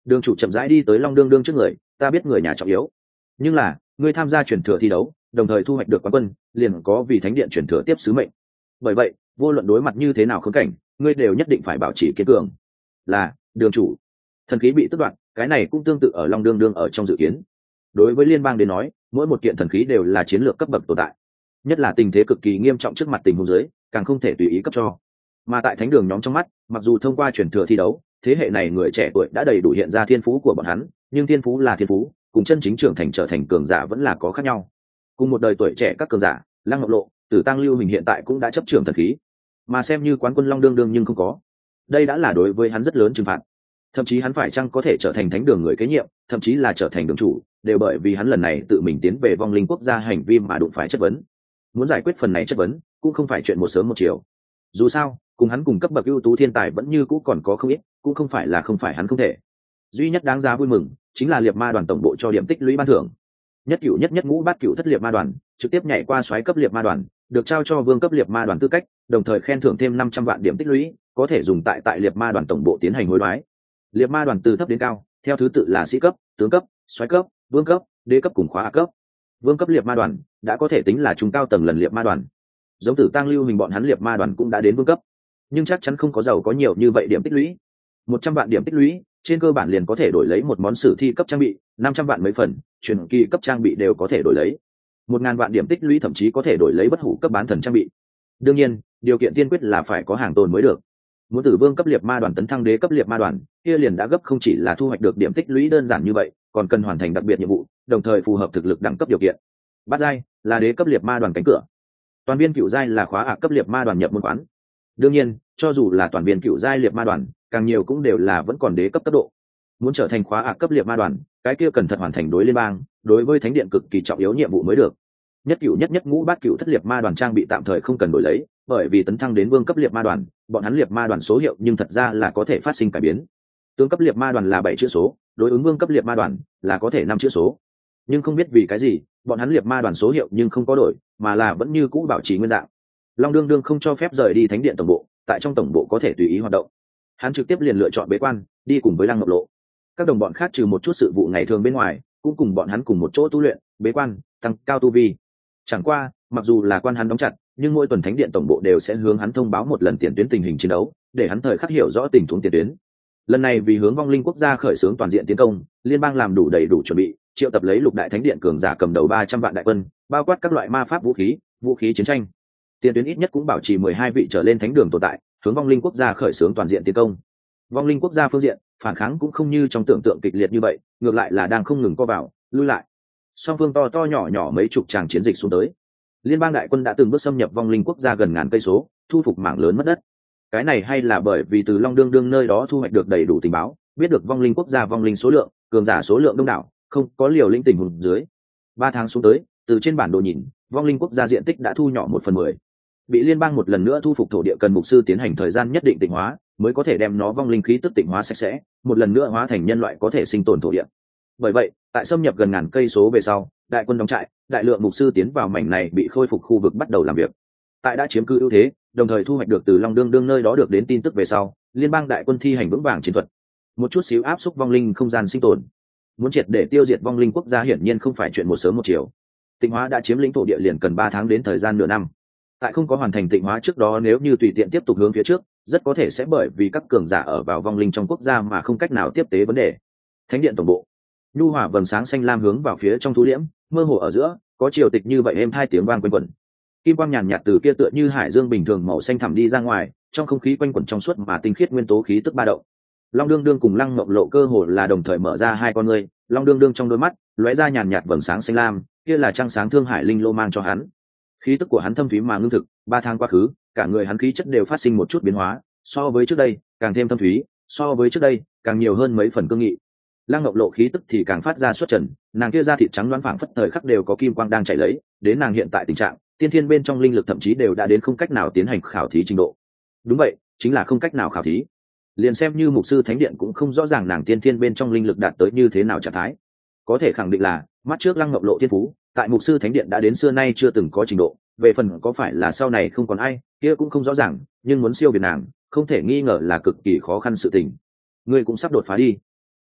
Đường chủ chậm rãi đi tới Long Đương Đương trước người, ta biết người nhà trọng yếu, nhưng là ngươi tham gia chuyển thừa thi đấu, đồng thời thu hoạch được quán quân, liền có vì thánh điện chuyển thừa tiếp sứ mệnh. Bởi vậy, vô luận đối mặt như thế nào khốn cảnh, ngươi đều nhất định phải bảo trì kiên cường. Là, đường chủ. Thần khí bị tước đoạt, cái này cũng tương tự ở Long Đương Đương ở trong dự kiến. Đối với liên bang đến nói, mỗi một kiện thần khí đều là chiến lược cấp bậc tồn tại, nhất là tình thế cực kỳ nghiêm trọng trước mặt tình huống dưới, càng không thể tùy ý cấp cho. Mà tại thánh đường nhóm trong mắt, mặc dù thông qua chuyển thừa thi đấu, thế hệ này người trẻ tuổi đã đầy đủ hiện ra thiên phú của bọn hắn, nhưng thiên phú là thiên phú, cùng chân chính trưởng thành trở thành cường giả vẫn là có khác nhau. Cùng một đời tuổi trẻ các cường giả, Lăng Ngọc Lộ, Tử Tăng Lưu Hình hiện tại cũng đã chấp trưởng thần khí, mà xem như quán quân Long Đương Đương nhưng không có. Đây đã là đối với hắn rất lớn trừng phạt. Thậm chí hắn phải chăng có thể trở thành thánh đường người kế nhiệm, thậm chí là trở thành đường chủ, đều bởi vì hắn lần này tự mình tiến về vong linh quốc gia hành vi mà đụng phải chất vấn. Muốn giải quyết phần này chất vấn, cũng không phải chuyện một sớm một chiều. Dù sao, cùng hắn cùng cấp bậc ưu tú thiên tài vẫn như cũ còn có không ít, cũng không phải là không phải hắn không thể. Duy nhất đáng giá vui mừng chính là liệt ma đoàn tổng bộ cho điểm tích lũy ban thưởng. Nhất cửu nhất nhất ngũ bát cửu thất liệt ma đoàn trực tiếp nhảy qua soái cấp liệt ma đoàn, được trao cho vương cấp liệt ma đoàn tư cách, đồng thời khen thưởng thêm năm trăm vạn điểm tích lũy, có thể dùng tại tại liệt ma đoàn tổng bộ tiến hành hối đoái. Liệt ma đoàn từ thấp đến cao, theo thứ tự là sĩ cấp, tướng cấp, soái cấp, vương cấp, đế cấp cùng khóa A cấp. Vương cấp liệt ma đoàn đã có thể tính là trung cao tầng lần liệt ma đoàn. Giống Tử Tăng Lưu Hình bọn hắn liệt ma đoàn cũng đã đến vương cấp, nhưng chắc chắn không có giàu có nhiều như vậy điểm tích lũy. Một trăm vạn điểm tích lũy, trên cơ bản liền có thể đổi lấy một món sử thi cấp trang bị, năm trăm vạn mấy phần, truyền kỳ cấp trang bị đều có thể đổi lấy. Một ngàn vạn điểm tích lũy thậm chí có thể đổi lấy bất hủ cấp bán thần trang bị. Đương nhiên, điều kiện tiên quyết là phải có hàng tồn mới được. Muốn từ vương cấp liệt ma đoàn tấn thăng đế cấp liệt ma đoàn, kia liền đã gấp không chỉ là thu hoạch được điểm tích lũy đơn giản như vậy, còn cần hoàn thành đặc biệt nhiệm vụ, đồng thời phù hợp thực lực đẳng cấp điều kiện. Bát giai là đế cấp liệt ma đoàn cánh cửa, toàn viên cựu giai là khóa ạ cấp liệt ma đoàn nhập môn quán. Đương nhiên, cho dù là toàn viên cựu giai liệt ma đoàn, càng nhiều cũng đều là vẫn còn đế cấp cấp độ. Muốn trở thành khóa ạ cấp liệt ma đoàn, cái kia cần thật hoàn thành đối liên bang, đối với thánh điện cực kỳ trọng yếu nhiệm vụ mới được. Nhất cửu nhất nhất ngũ bát cửu thất liệt ma đoàn trang bị tạm thời không cần đổi lấy, bởi vì tấn thăng đến vương cấp liệt ma đoàn, bọn hắn liệt ma đoàn số hiệu nhưng thật ra là có thể phát sinh cải biến. Tướng cấp liệt ma đoàn là bảy chữ số, đối ứng vương cấp liệt ma đoàn là có thể năm chữ số. Nhưng không biết vì cái gì, bọn hắn liệt ma đoàn số hiệu nhưng không có đổi, mà là vẫn như cũ bảo trì nguyên dạng. Long Đương Đương không cho phép rời đi thánh điện tổng bộ, tại trong tổng bộ có thể tùy ý hoạt động. Hắn trực tiếp liền lựa chọn bế quan, đi cùng với Lăng Ngọc Lộ. Các đồng bọn khác trừ một chút sự vụ ngày thường bên ngoài, cũng cùng bọn hắn cùng một chỗ tu luyện, bế quan, tăng cao tu vi. Chẳng qua, mặc dù là quan hắn đóng chặt, nhưng mỗi tuần thánh điện tổng bộ đều sẽ hướng hắn thông báo một lần tiền tuyến tình hình chiến đấu, để hắn thời khắc hiểu rõ tình huống tiền tuyến. Lần này vì hướng vong linh quốc gia khởi xướng toàn diện tiến công, liên bang làm đủ đầy đủ chuẩn bị, triệu tập lấy lục đại thánh điện cường giả cầm đầu ba trăm vạn đại quân, bao quát các loại ma pháp vũ khí, vũ khí chiến tranh. Tiền tuyến ít nhất cũng bảo trì mười hai vị trở lên thánh đường tồn tại, hướng vong linh quốc gia khởi xướng toàn diện tiến công. Vong linh quốc gia phương diện, phản kháng cũng không như trong tưởng tượng kịch liệt như vậy, ngược lại là đang không ngừng co vào, lui lại. Song phương to to nhỏ nhỏ mấy chục tràng chiến dịch xuống tới. Liên bang đại quân đã từng bước xâm nhập vong linh quốc gia gần ngàn cây số, thu phục mảng lớn mất đất. Cái này hay là bởi vì từ Long Đương Đương nơi đó thu hoạch được đầy đủ tình báo, biết được vong linh quốc gia vong linh số lượng, cường giả số lượng đông đảo, không có liều lĩnh tình huống dưới. Ba tháng xuống tới, từ trên bản đồ nhìn, vong linh quốc gia diện tích đã thu nhỏ một phần mười. Bị liên bang một lần nữa thu phục thổ địa cần mục sư tiến hành thời gian nhất định tịnh hóa, mới có thể đem nó vong linh khí tức tịnh hóa sạch sẽ, một lần nữa hóa thành nhân loại có thể sinh tồn thổ địa. Bởi vậy, tại xâm nhập gần ngàn cây số về sau, đại quân đóng trại, đại lượng mục sư tiến vào mảnh này bị khôi phục khu vực bắt đầu làm việc. Tại đã chiếm cứ ưu thế, đồng thời thu hoạch được từ Long Đương Đương nơi đó được đến tin tức về sau, liên bang đại quân thi hành vững vàng chiến thuật, một chút xíu áp xúc vong linh không gian sinh tồn. Muốn triệt để tiêu diệt vong linh quốc gia hiển nhiên không phải chuyện một sớm một chiều. Tịnh hóa đã chiếm lĩnh thổ địa liền cần ba tháng đến thời gian nửa năm. Tại không có hoàn thành tịnh hóa trước đó, nếu như tùy tiện tiếp tục hướng phía trước, rất có thể sẽ bởi vì các cường giả ở vào vong linh trong quốc gia mà không cách nào tiếp tế vấn đề. Thánh điện tổng bộ, nhu hòa vầng sáng xanh lam hướng vào phía trong thú liễm, mơ hồ ở giữa có triều tịch như vậy êm hai tiếng vang quanh quẩn. Kim quang nhàn nhạt từ kia tựa như hải dương bình thường màu xanh thẳm đi ra ngoài, trong không khí quanh quẩn trong suốt mà tinh khiết nguyên tố khí tức ba động. Long Đương Đương cùng Lăng Mộng Lộ cơ hồ là đồng thời mở ra hai con ngươi, Long Đương Đương trong đôi mắt lóe ra nhàn nhạt vầng sáng xanh lam, kia là trăng sáng thương hải linh lô mang cho hắn. Khí tức của hắn thâm thúy mà ngưng thực, ba tháng quá khứ, cả người hắn khí chất đều phát sinh một chút biến hóa, so với trước đây càng thêm thâm thúy, so với trước đây càng nhiều hơn mấy phần cương nghị. Lăng Ngọc Lộ khí tức thì càng phát ra xuất trần, nàng kia da thịt trắng loáng phảng phất thời khắc đều có kim quang đang chảy lấy, đến nàng hiện tại tình trạng, tiên thiên bên trong linh lực thậm chí đều đã đến không cách nào tiến hành khảo thí trình độ. Đúng vậy, chính là không cách nào khảo thí. Liền xem như mục sư thánh điện cũng không rõ ràng nàng tiên thiên bên trong linh lực đạt tới như thế nào trạng thái. Có thể khẳng định là, mắt trước Lăng Ngọc Lộ thiên phú, tại mục sư thánh điện đã đến xưa nay chưa từng có trình độ, về phần có phải là sau này không còn ai, kia cũng không rõ ràng, nhưng muốn siêu việt nàng, không thể nghi ngờ là cực kỳ khó khăn sự tình. Ngươi cũng sắp đột phá đi.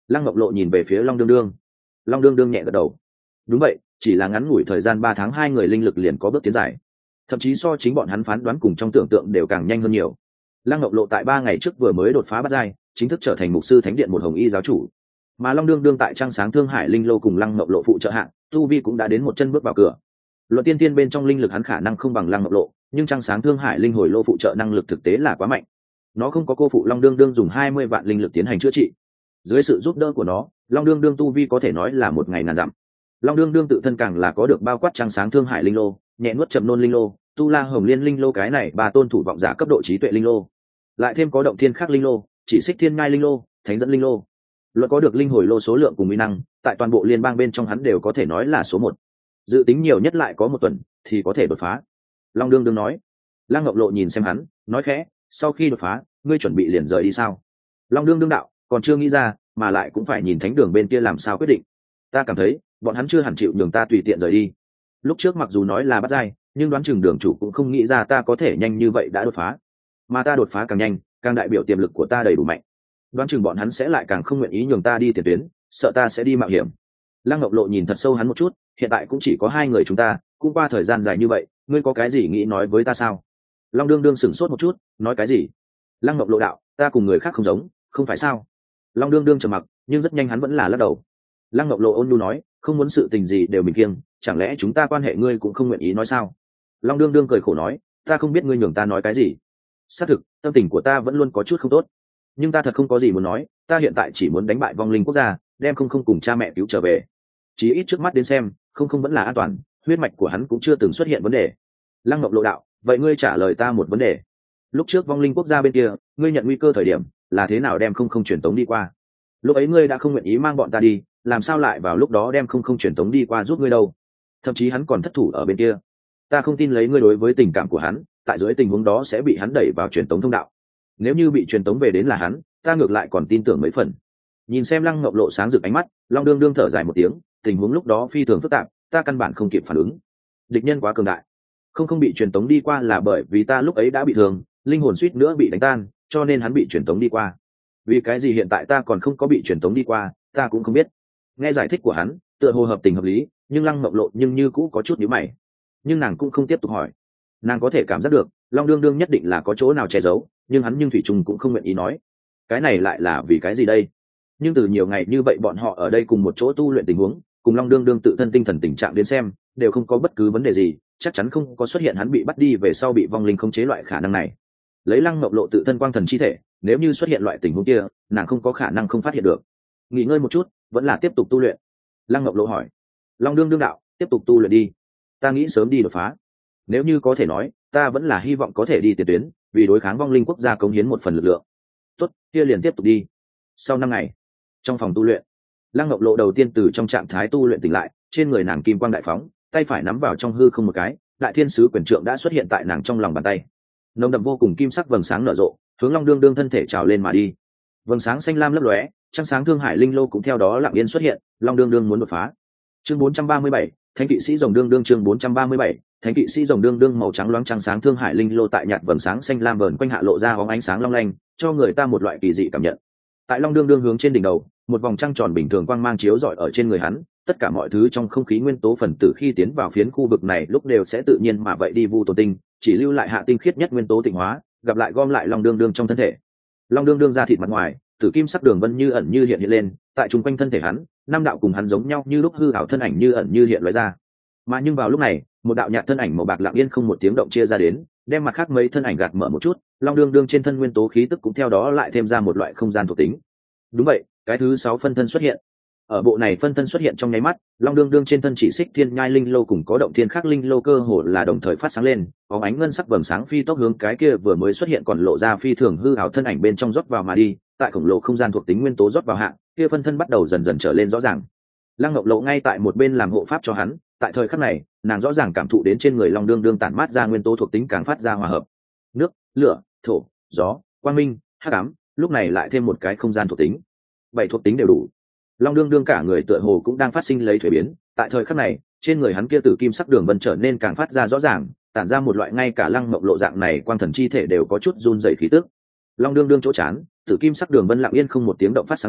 Lăng Ngọc Lộ nhìn về phía Long Đương Đương. Long Đương Đương nhẹ gật đầu. Đúng vậy, chỉ là ngắn ngủi thời gian ba tháng hai người linh lực liền có bước tiến dài, thậm chí so chính bọn hắn phán đoán cùng trong tưởng tượng đều càng nhanh hơn nhiều. Lăng Ngọc Lộ tại ba ngày trước vừa mới đột phá bát giai, chính thức trở thành mục sư thánh điện một hồng y giáo chủ. Mà Long Đương Đương tại Trăng Sáng Thương Hải Linh Lô cùng Lăng Ngọc Lộ phụ trợ hạng, tu vi cũng đã đến một chân bước vào cửa. Luận tiên tiên bên trong linh lực hắn khả năng không bằng Lăng Ngọc Lộ, nhưng Trăng Sáng Thương Hải Linh Hồi Lô phụ trợ năng lực thực tế là quá mạnh. Nó không có cô phụ Long Đương Đương dùng hai mươi vạn linh lực tiến hành chữa trị. Dưới sự giúp đỡ của nó, Long Đương Đương tu vi có thể nói là một ngày ngàn dặm. Long Đương Đương tự thân càng là có được bao quát Trăng Sáng Thương Hải Linh Lô, nhẹ nuốt chậm nôn linh lô, tu la hồng liên linh lô cái này ba tôn thủ vọng giả cấp độ trí tuệ linh lô, lại thêm có động thiên khắc linh lô, chỉ xích thiên ngai linh lô, thánh dẫn linh lô. Luật có được linh hồi lô số lượng cùng uy năng, tại toàn bộ liên bang bên trong hắn đều có thể nói là số một. Dự tính nhiều nhất lại có một tuần thì có thể đột phá. Long Đương Đương nói. Lăng Ngọc Lộ nhìn xem hắn, nói khẽ, sau khi đột phá, ngươi chuẩn bị liền rời đi sao? Long Đương Đương đạo, còn chưa nghĩ ra, mà lại cũng phải nhìn thánh đường bên kia làm sao quyết định. Ta cảm thấy, bọn hắn chưa hẳn chịu nhường ta tùy tiện rời đi. Lúc trước mặc dù nói là bắt giai, nhưng đoán chừng đường chủ cũng không nghĩ ra ta có thể nhanh như vậy đã đột phá. Mà ta đột phá càng nhanh, càng đại biểu tiềm lực của ta đầy đủ mạnh. Đoán chừng bọn hắn sẽ lại càng không nguyện ý nhường ta đi tiền tuyến, sợ ta sẽ đi mạo hiểm. Lăng Ngọc Lộ nhìn thật sâu hắn một chút, hiện tại cũng chỉ có hai người chúng ta, cũng qua thời gian dài như vậy, ngươi có cái gì nghĩ nói với ta sao? Long Đương Đương sửng sốt một chút, nói cái gì? Lăng Ngọc Lộ đạo, ta cùng người khác không giống, không phải sao? Long Đương Đương trầm mặc, nhưng rất nhanh hắn vẫn là lắc đầu. Lăng Ngọc Lộ ôn nhu nói, không muốn sự tình gì đều mình kiêng, chẳng lẽ chúng ta quan hệ ngươi cũng không nguyện ý nói sao? Long Đương Đương cười khổ nói, ta không biết ngươi nhường ta nói cái gì. Xác thực, tâm tình của ta vẫn luôn có chút không tốt, nhưng ta thật không có gì muốn nói, ta hiện tại chỉ muốn đánh bại vong linh quốc gia, đem không không cùng cha mẹ cứu trở về. Chí ít trước mắt đến xem, không không vẫn là an toàn, huyết mạch của hắn cũng chưa từng xuất hiện vấn đề. Lăng Ngọc Lộ đạo, vậy ngươi trả lời ta một vấn đề. Lúc trước vong linh quốc gia bên kia, ngươi nhận nguy cơ thời điểm, là thế nào đem không không truyền tống đi qua? Lúc ấy ngươi đã không nguyện ý mang bọn ta đi, làm sao lại vào lúc đó đem không không truyền tống đi qua giúp ngươi đâu? Thậm chí hắn còn thất thủ ở bên kia. Ta không tin lấy ngươi đối với tình cảm của hắn, tại dưới tình huống đó sẽ bị hắn đẩy vào truyền tống thông đạo. Nếu như bị truyền tống về đến là hắn, ta ngược lại còn tin tưởng mấy phần. Nhìn xem Lăng Ngọc Lộ sáng rực ánh mắt, Long Đương Đương thở dài một tiếng, tình huống lúc đó phi thường phức tạp, ta căn bản không kịp phản ứng. Địch nhân quá cường đại, không không bị truyền tống đi qua là bởi vì ta lúc ấy đã bị thương, linh hồn suýt nữa bị đánh tan, cho nên hắn bị truyền tống đi qua. Vì cái gì hiện tại ta còn không có bị truyền tống đi qua, ta cũng không biết. Nghe giải thích của hắn, tựa hồ hợp tình hợp lý, nhưng Lăng Ngọc Lộ nhưng như cũ có chút nhíu mày. Nhưng nàng cũng không tiếp tục hỏi. Nàng có thể cảm giác được, Long Đương Đương nhất định là có chỗ nào che giấu, nhưng hắn nhưng thủy chung cũng không nguyện ý nói. Cái này lại là vì cái gì đây? Nhưng từ nhiều ngày như vậy bọn họ ở đây cùng một chỗ tu luyện tình huống, cùng Long Đương Đương tự thân tinh thần tình trạng đến xem, đều không có bất cứ vấn đề gì, chắc chắn không có xuất hiện hắn bị bắt đi về sau bị vong linh khống chế loại khả năng này. Lấy Lăng Ngọc Lộ tự thân quang thần chi thể, nếu như xuất hiện loại tình huống kia, nàng không có khả năng không phát hiện được. Nghỉ ngơi một chút, vẫn là tiếp tục tu luyện. Lăng Ngọc Lộ hỏi. Long Đương Đương đạo, tiếp tục tu luyện đi. Ta nghĩ sớm đi đột phá. Nếu như có thể nói, ta vẫn là hy vọng có thể đi tiền tuyến, vì đối kháng vong linh quốc gia cống hiến một phần lực lượng. Tốt, kia liền tiếp tục đi. Sau năm ngày, trong phòng tu luyện, Lăng Ngọc Lộ đầu tiên từ trong trạng thái tu luyện tỉnh lại, trên người nàng kim quang đại phóng, tay phải nắm vào trong hư không một cái, đại thiên sứ quyền trượng đã xuất hiện tại nàng trong lòng bàn tay. Nồng đậm vô cùng kim sắc vầng sáng nở rộ, hướng Long Đương Đương thân thể trào lên mà đi. Vầng sáng xanh lam lấp lóe, Trăng Sáng Thương Hải Linh Lô cũng theo đó lặng yên xuất hiện, Long Đương Đương muốn đột phá. Chương bốn trăm ba mươi bảy, Thánh kỵ sĩ rồng đương đương chương bốn trăm ba mươi bảy, Thánh kỵ sĩ rồng đương đương màu trắng loáng Trăng Sáng Thương Hải Linh Lô tại nhạt vầng sáng xanh lam vờn quanh hạ lộ ra bóng ánh sáng long lanh, cho người ta một loại kỳ dị cảm nhận. Tại Long Đương Đương hướng trên đỉnh đầu, một vòng trăng tròn bình thường quang mang chiếu rọi ở trên người hắn, tất cả mọi thứ trong không khí nguyên tố phần tử khi tiến vào phiến khu vực này lúc đều sẽ tự nhiên mà vậy đi vu tổ tinh, chỉ lưu lại hạ tinh khiết nhất nguyên tố tịnh hóa, gặp lại gom lại Long Đương Đương trong thân thể. Long Đương Đương ra thịt mặt ngoài, tử kim sắc đường vân như ẩn như hiện hiện lên, tại trung quanh thân thể hắn, năm đạo cùng hắn giống nhau như lúc hư ảo thân ảnh như ẩn như hiện lóe ra. Mà nhưng vào lúc này, một đạo nhạt thân ảnh màu bạc lặng yên không một tiếng động chia ra đến, đem mặt khác mấy thân ảnh gạt mở một chút, Long Đương Đương trên thân nguyên tố khí tức cũng theo đó lại thêm ra một loại không gian thuộc tính. Đúng vậy, cái thứ sáu phân thân xuất hiện. Ở bộ này phân thân xuất hiện trong nháy mắt, Long Đương Đương trên thân chỉ xích thiên nhai linh lô cùng có động thiên khắc linh lô cơ hồ là đồng thời phát sáng lên, bóng ánh ngân sắc vầng sáng phi tốc hướng cái kia vừa mới xuất hiện còn lộ ra phi thường hư ảo thân ảnh bên trong rót vào mà đi, tại khổng lồ không gian thuộc tính nguyên tố rót vào hạng, kia phân thân bắt đầu dần dần trở lên rõ ràng. Lăng Ngọc Lộ ngay tại một bên làm hộ pháp cho hắn, tại thời khắc này, nàng rõ ràng cảm thụ đến trên người Long Đương Đương tản mát ra nguyên tố thuộc tính càng phát ra hòa hợp. Nước, lửa, thổ, gió, quang minh, hắc ám, lúc này lại thêm một cái không gian thuộc tính. Bảy thuộc tính đều đủ. Long Đương Đương cả người tựa hồ cũng đang phát sinh lấy thuế biến, tại thời khắc này, trên người hắn kia tử kim sắc đường vân trở nên càng phát ra rõ ràng, tản ra một loại ngay cả Lăng Ngọc Lộ dạng này quang thần chi thể đều có chút run rẩy khí tức. Long Đương Đương chỗ chán, tử kim sắc đường vân lặng yên không một tiếng động phát sáng lên,